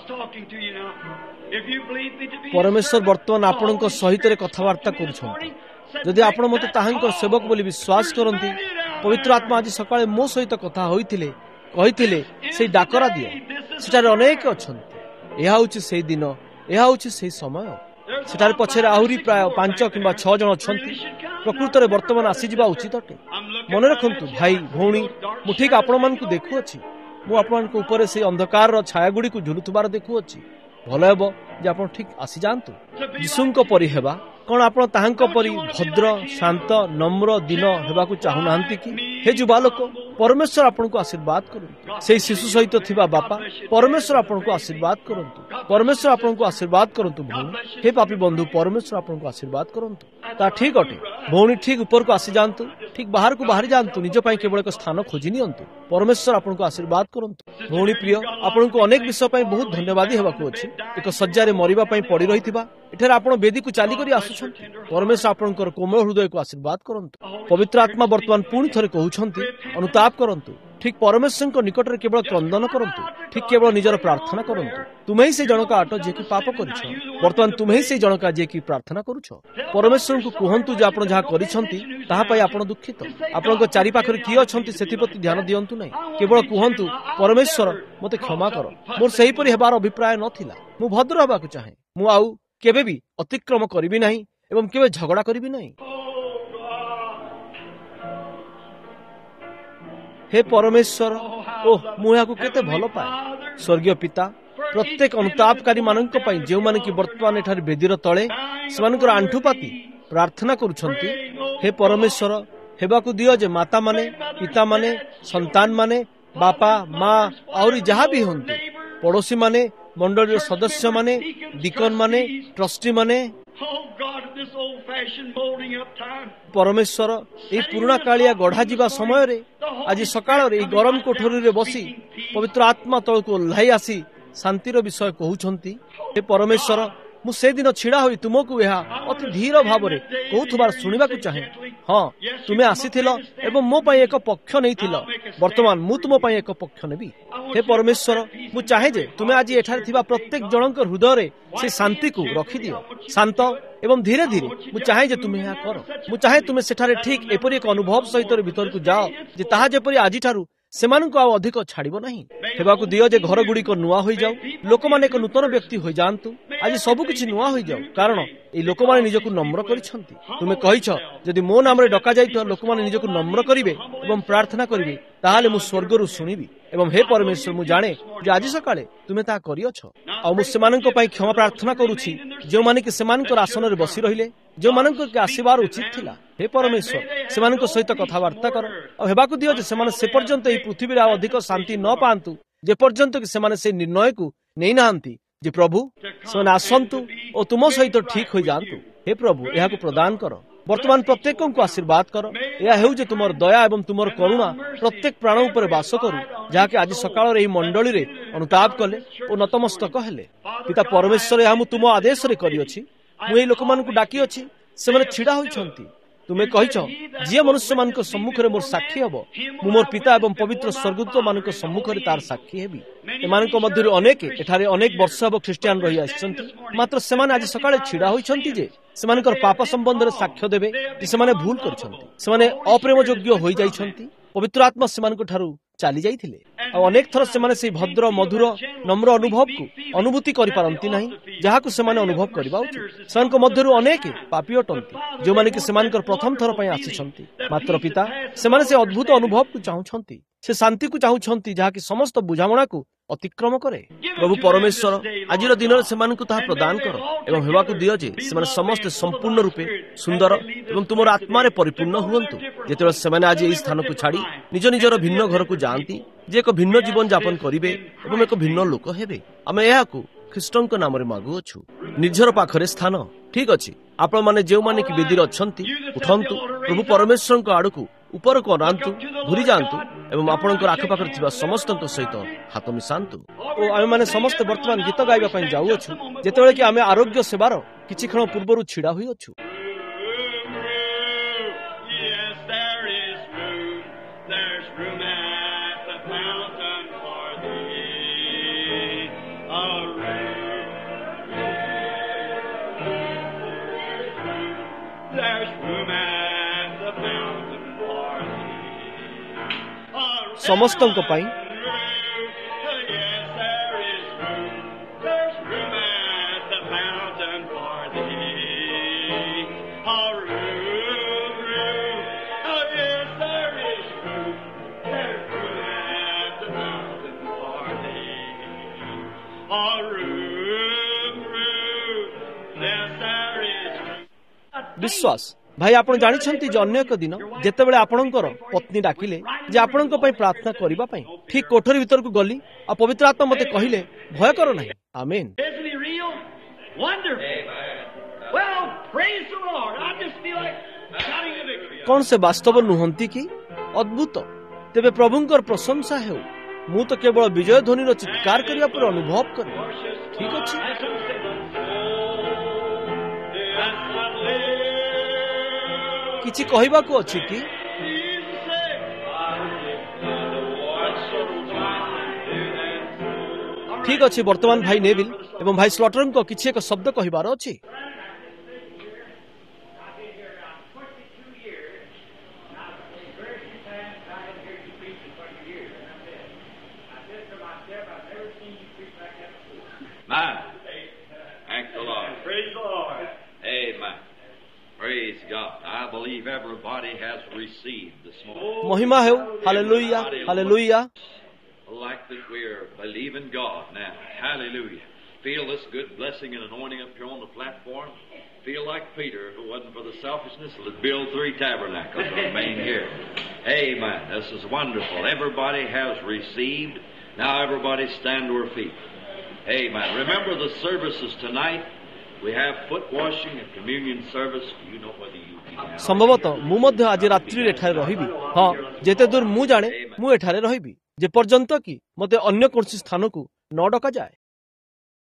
परमेश्वर वर्तमान आपणक सहित रे कथावार्ता करूछंती जदि आपण मते ताहांकर सेवक बोली विश्वास करंती पवित्र आत्मा आज सकाळे मो सहित कथा होइथिले कहिथिले से डाकरा दियो सेटारे अनेक अछंती एहा होछि सेही दिन एहा होछि सेही समय सेटारे पछरे आहुरी प्राय 5 किंबा 6 जन अछंती प्रकृत रे वर्तमान आसी जिबा उचित अटे मन रखंतु भाई भौणी मु ठीक आपण मान को देखु अछि मु आपण को ऊपर से अंधकार रो छाया गुडी को झुलुतबार देखु अछि भलो हेबो जे आपण ठीक आसी जानतु यीशु को परि हेबा कोन आपण ताहांको परि भद्र शांत नम्र दिन हेबा को चाहू नांती कि हे जुबा लोक परमेश्वर आपको आशीर्वाद करंतु से शिशु सहित थिबा बापा परमेश्वर आपको आशीर्वाद करंतु परमेश्वर आपको आशीर्वाद करंतु भौणी हे पापी बंधु परमेश्वर आपको आशीर्वाद करंतु ता ठीक अटे भौणी ठीक ऊपर को आसी जानतु ठीक बाहर को बाहर जानतु निज पई केवल एक स्थान खोजी नियंतु परमेश्वर आपको आशीर्वाद करंतु भौणी प्रिय आपको अनेक विषय पई बहुत धन्यवादी हेबा को अछि एक सज्जा रे मरिबा पई पड़ी रहिथिबा एठार आपण वेदी को चाली करी आसुछंती परमेश्वर आपनकर कोमल हृदय को आशीर्वाद करंतु पवित्र आत्मा वर्तमान पुणी थरे कहउछंती अनुताप करंतु ठीक परमेश्वर को निकट रे केवल क्रंदन करंतु ठीक केवल निजर प्रार्थना करंतु तुमे ही से जनका आट जे कि पाप करिछ वर्तमान तुमे ही से जनका जे कि प्रार्थना करूछ परमेश्वर को कहंतु जे आपण जहा करिछंती ताहा पई आपण दुखित आपण को चारि पाखर की अछंती सेति प्रति ध्यान दियंतु नै केवल कहंतु परमेश्वर मते क्षमा कर मोर सही परि हेबार अभिप्राय नथिला मु भद्र हेबा को चाहे मु आउ केबे भी अतिक्रम करिबि नाही एवं केबे झगड़ा करिबि नाही हे परमेश्वर ओह ମୁଁ ଏହାକୁ କେତେ ଭଲ ପାଏ। ସ୍ୱର୍ଗୀୟ ପିତା ପ୍ରତ୍ୟେକ ଅନୁତାପକାରୀ ମାନଙ୍କ ପାଇଁ ଯେଉଁମାନେ କି ବର୍ତ୍ତମାନ ଏଠାରେ ବେଦୀର ତଳେ ସେମାନଙ୍କର ଆଣ୍ଠୁପାତି ପ୍ରାର୍ଥନା କରୁଛନ୍ତି, ହେ ପରମେଶ୍ୱର ହେବାକୁ ଦିଅ ଯେ ମାତାମାନେ, ପିତାମାନେ, ସନ୍ତାନମାନେ, ବାପା ମା ଆହୁରି ଯାହା ବି ହୁଅନ୍ତୁ, ପଡ଼ୋଶୀମାନେ, ମଣ୍ଡଳୀର ସଦସ୍ୟମାନେ, ଡିକନମାନେ, ଟ୍ରଷ୍ଟିମାନେ, ପରମେଶ୍ୱର ଏହି ପୁରୁଣା କାଳିଆ ଗଢ଼ାଯିବା ସମୟରେ ଆଜି ସକାଳରେ ଏହି ଗରମ କୋଠରୀରେ ବସି ପବିତ୍ର ଆତ୍ମା ତଳକୁ ଓହ୍ଲାଇ ଆସି ଶାନ୍ତିର ବିଷୟ କହୁଛନ୍ତି। ହେ ପରମେଶ୍ୱର ମୁଁ ସେଦିନ ଛିଡ଼ା ହୋଇ ତୁମକୁ ଏହା ଅତି ଧୀର ଭାବରେ କହୁଥିବାର ଶୁଣିବାକୁ ଚାହେଁ। ହଁ, ତୁମେ ଆସିଥିଲ ଏବଂ ମୋ ପାଇଁ ଏକ ପକ୍ଷ ନେଇଥିଲ। ବର୍ତ୍ତମାନ ମୁଁ ତୁମ ପାଇଁ ଏକ ପକ୍ଷ ନେବି। ହେ ପରମେଶ୍ୱର ମୁଁ ଚାହେଁ ଯେ ତୁମେ ଆଜି ଏଠାରେ ଥିବା ପ୍ରତ୍ୟେକ ଜଣଙ୍କ ହୃଦୟରେ ସେ ଶାନ୍ତିକୁ ରଖିଦିଅ। ଶାନ୍ତ ଏବଂ ଧୀରେ ଧୀରେ ମୁଁ ଚାହେଁ ଯେ ତୁମେ ଏହା କର। ମୁଁ ଚାହେଁ ତୁମେ ସେଠାରେ ଠିକ୍ ଏପରି ଏକ ଅନୁଭବ ସହିତ ଭିତରକୁ ଯାଅ ଯେ ତାହା ଯେପରି ଆଜିଠାରୁ ସେମାନଙ୍କୁ ଆଉ ଅଧିକ ଛାଡ଼ିବ ନାହିଁ। ହେବାକୁ ଦିଅ ଯେ ଘର ଗୁଡ଼ିକ ନୂଆ ହୋଇଯାଉ, ଲୋକମାନେ ଏକ ନୂତନ ବ୍ୟକ୍ତି ହୋଇଯାଆନ୍ତୁ। ଆଜି ସବୁ କିଛି ନୂଆ ହୋଇଯାଉ, କାରଣ ଏହି ଲୋକମାନେ ନିଜକୁ ନମ୍ର କରିଛନ୍ତି। ତୁମେ କହିଛ ଯଦି ମୋ ନାମରେ ଡକାଯାଇଥିବା ଲୋକମାନେ ନିଜକୁ ନମ୍ର କରିବେ ଏବଂ ପ୍ରାର୍ଥନା କରିବେ, ତାହେଲେ ମୁଁ ସ୍ୱର୍ଗରୁ ଶୁଣିବି। ଏବଂ ହେ ପରମେଶ୍ୱର ମୁଁ ଜାଣେ ଯେ ଆଜି ସକାଳେ ତୁମେ ତାହା କରିଅଛ। ଆଉ ମୁଁ ସେମାନଙ୍କ ପାଇଁ କ୍ଷମା ପ୍ରାର୍ଥନା କରୁଛି ଯେଉଁମାନେ କି ସେମାନଙ୍କର ଆସନରେ ବସି ରହିଲେ, ଯେଉଁମାନଙ୍କ କି ଆସିବାର ଉଚିତ ଥିଲା। ହେ ପରମେଶ୍ୱର ସେମାନଙ୍କ ସହିତ କଥାବାର୍ତ୍ତା କର ଆଉ ହେବାକୁ ଦିଅ ଯେ ସେମାନେ ସେ ପର୍ଯ୍ୟନ୍ତ ଏହି ପୃଥିବୀରେ ଆଉ ଅଧିକ ଶାନ୍ତି ନ ପାଆନ୍ତୁ ଯେପର୍ଯ୍ୟନ୍ତ କି ସେମାନେ ସେ ନିର୍ଣ୍ଣୟକୁ ନେଇନାହାନ୍ତି ଯେ ପ୍ରଭୁ ସେମାନେ ଆସନ୍ତୁ ଓ ତୁମ ସହିତ ଠିକ ହୋଇଯାଆନ୍ତୁ। ହେ ପ୍ରଭୁ ଏହାକୁ ପ୍ରଦାନ କର। ବର୍ତ୍ତମାନ ପ୍ରତ୍ୟେକଙ୍କୁ ଆଶୀର୍ବାଦ କର। ଏହା ହେଉ ଯେ ତୁମର ଦୟା ଏବଂ ତୁମର କରୁଣା ପ୍ରତ୍ୟେକ ପ୍ରାଣ ଉପରେ ବାସ କରୁ, ଯାହାକି ଆଜି ସକାଳରେ ଏହି ମଣ୍ଡଳୀରେ ଅନୁତାପ କଲେ ଓ ନତମସ୍ତକ ହେଲେ। ପିତା ପରମେଶ୍ୱର ଏହା ମୁଁ ତୁମ ଆଦେଶରେ କରିଅଛି। ମୁଁ ଏହି ଲୋକମାନଙ୍କୁ ଡାକିଅଛି, ସେମାନେ ଛିଡ଼ା ହୋଇଛନ୍ତି। ତୁମେ କହିଛ ଯିଏ ମନୁଷ୍ୟମାନଙ୍କ ସମ୍ମୁଖରେ ମୋର ସାକ୍ଷୀ ହେବ, ମୁଁ ମୋର ପିତା ଏବଂ ପବିତ୍ର ସ୍ୱର୍ଗଦୂତ ମାନଙ୍କ ସମ୍ମୁଖରେ ତାର ସାକ୍ଷୀ ହେବି। ଏମାନଙ୍କ ମଧ୍ୟରୁ ଅନେକ ଏଠାରେ ଅନେକ ବର୍ଷ ହେବ ଖ୍ରୀଷ୍ଟିଆନ ରହି ଆସିଛନ୍ତି, ମାତ୍ର ସେମାନେ ଆଜି ସକାଳେ ଛିଡ଼ା ହୋଇଛନ୍ତି ଯେ ସେମାନଙ୍କର ପାପ ସମ୍ବନ୍ଧରେ ସାକ୍ଷ୍ୟ ଦେବେ ଯେ ସେମାନେ ଭୁଲ କରିଛନ୍ତି, ସେମାନେ ଅପ୍ରେମ ଯୋଗ୍ୟ ହୋଇଯାଇଛନ୍ତି, ପବିତ୍ର ଆତ୍ମା ସେମାନଙ୍କ ଠାରୁ ଚାଲି ଯାଇଥିଲେ। ଆଉ ଅନେକ ଥର ସେମାନେ ସେହି ଭଦ୍ର ମଧୁର ନମ୍ର ଅନୁଭବକୁ ଅନୁଭୂତି କରିପାରନ୍ତି ନାହିଁ ଯାହାକୁ ସେମାନେ ଅନୁଭବ କରିବା ଉଚିତ। ସେମାନଙ୍କ ମଧ୍ୟରୁ ଅନେକ ପାପୀ ଅଟନ୍ତି ଯେଉଁମାନେ କି ସେମାନଙ୍କର ପ୍ରଥମ ଥର ପାଇଁ ଆସିଛନ୍ତି। ମାତ୍ର ପିତା ସେମାନେ ସେ ଅଦ୍ଭୁତ ଅନୁଭବକୁ ଚାହୁଁଛନ୍ତି, ସେ ଶାନ୍ତିକୁ ଚାହୁଁଛନ୍ତି ଯାହାକି ସମସ୍ତ ବୁଝାମଣାକୁ ଅତିକ୍ରମ କରେ। ପ୍ରଭୁ ପରମେଶ୍ୱର ଆଜିର ଦିନରେ ସେମାନଙ୍କୁ ତାହା ପ୍ରଦାନ କର ଏବଂ ହେବାକୁ ଦିଅ ଯେ ସେମାନେ ସମସ୍ତେ ସମ୍ପୂର୍ଣ୍ଣ ରୂପେ ସୁନ୍ଦର ଏବଂ ତୁମର ଆତ୍ମାରେ ପରିପୂର୍ଣ୍ଣ ହୁଅନ୍ତୁ। ଯେତେବେଳେ ସେମାନେ ଆଜି ଏହି ସ୍ଥାନକୁ ଛାଡ଼ି ନିଜ ନିଜର ଭିନ୍ନ ଘରକୁ ଯାଆନ୍ତି, ଯେ ଏକ ଭିନ୍ନ ଜୀବନ ଯାପନ କରିବେ ଏବଂ ଏକ ଭିନ୍ନ ଲୋକ ହେବେ, ଆମେ ଏହାକୁ ଖ୍ରୀଷ୍ଟଙ୍କ ନାମରେ ମାଗୁଅଛୁ। ନିଜର ପାଖରେ ସ୍ଥାନ ଠିକ ଅଛି। ଆପଣମାନେ ଯେଉଁମାନେ କି ବେଦୀରେ ଅଛନ୍ତି ଉଠନ୍ତୁ, ପ୍ରଭୁ ପରମେଶ୍ୱରଙ୍କ ଆଡ଼କୁ ଉପରକୁ ଅନାନ୍ତୁ, ଘୁରି ଯାଆନ୍ତୁ ଏବଂ ଆପଣଙ୍କର ଆଖପାଖରେ ଥିବା ସମସ୍ତଙ୍କ ସହିତ ହାତ ମିଶାନ୍ତୁ। ଓ ଆମେମାନେ ସମସ୍ତେ ବର୍ତ୍ତମାନ ଗୀତ ଗାଇବା ପାଇଁ ଯାଉଅଛୁ, ଯେତେବେଳେ କି ଆମେ ଆରୋଗ୍ୟ ସେବାର କିଛି କ୍ଷଣ ପୂର୍ବରୁ ଛିଡ଼ା ହୋଇଅଛୁ। ସମସ୍ତଙ୍କ ପାଇଁ ବିଶ୍ୱାସ। ଭାଇ ଆପଣ ଜାଣିଛନ୍ତି ଯେ ଅନ୍ୟ ଏକ ଦିନ ଯେତେବେଳେ ଆପଣଙ୍କର ପତ୍ନୀ ଡାକିଲେ ଯେ ଆପଣଙ୍କ ପାଇଁ ପ୍ରାର୍ଥନା କରିବା ପାଇଁ, ଠିକ କୋଠରୀ ଭିତରକୁ ଗଲି ଆଉ ପବିତ୍ର ଆତ୍ମା ମୋତେ କହିଲେ ଭୟ କର ନାହିଁ। ଆମେନ୍। କଣ ସେ ବାସ୍ତବ ନୁହନ୍ତି କି? ଅଦ୍ଭୁତ। ତେବେ ପ୍ରଭୁଙ୍କର ପ୍ରଶଂସା ହେଉ। ମୁଁ ତ କେବଳ ବିଜୟ ଧ୍ୱନିର ଚିତ୍କାର କରିବା ପରେ ଅନୁଭବ କରେ। ଠିକ ଅଛି। କିଛି କହିବାକୁ ଅଛି କି? ଠିକ ଅଛି। ବର୍ତ୍ତମାନ ଭାଇ ନେଭିଲ୍ ଏବଂ ଭାଇ ସ୍ଲଟରଙ୍କ କିଛି ଏକ ଶବ୍ଦ କହିବାର ଅଛି। Thank the Lord. Praise the Lord. Amen. Praise God. I I believe everybody has received this morning. महिमा हो hallelujah hallelujah Like that we're believing God now. Hallelujah. Feel this good blessing and anointing up here on the platform. Feel like Peter, if it wasn't for the selfishness, would build 3 tabernacles and remain here. Amen. This is wonderful. Everybody has received. Now everybody stand to our feet. Amen. Remember the services tonight. We have foot washing and communion service. Do you know whether you be now? संभवतः मु मध्य आज रात्रि एठारे रहिबी हाँ जेते दूर मु जाने मु एठारे रहिबी जे पर्यंत कि मते अन्य कोनसी स्थान को न डका जाए।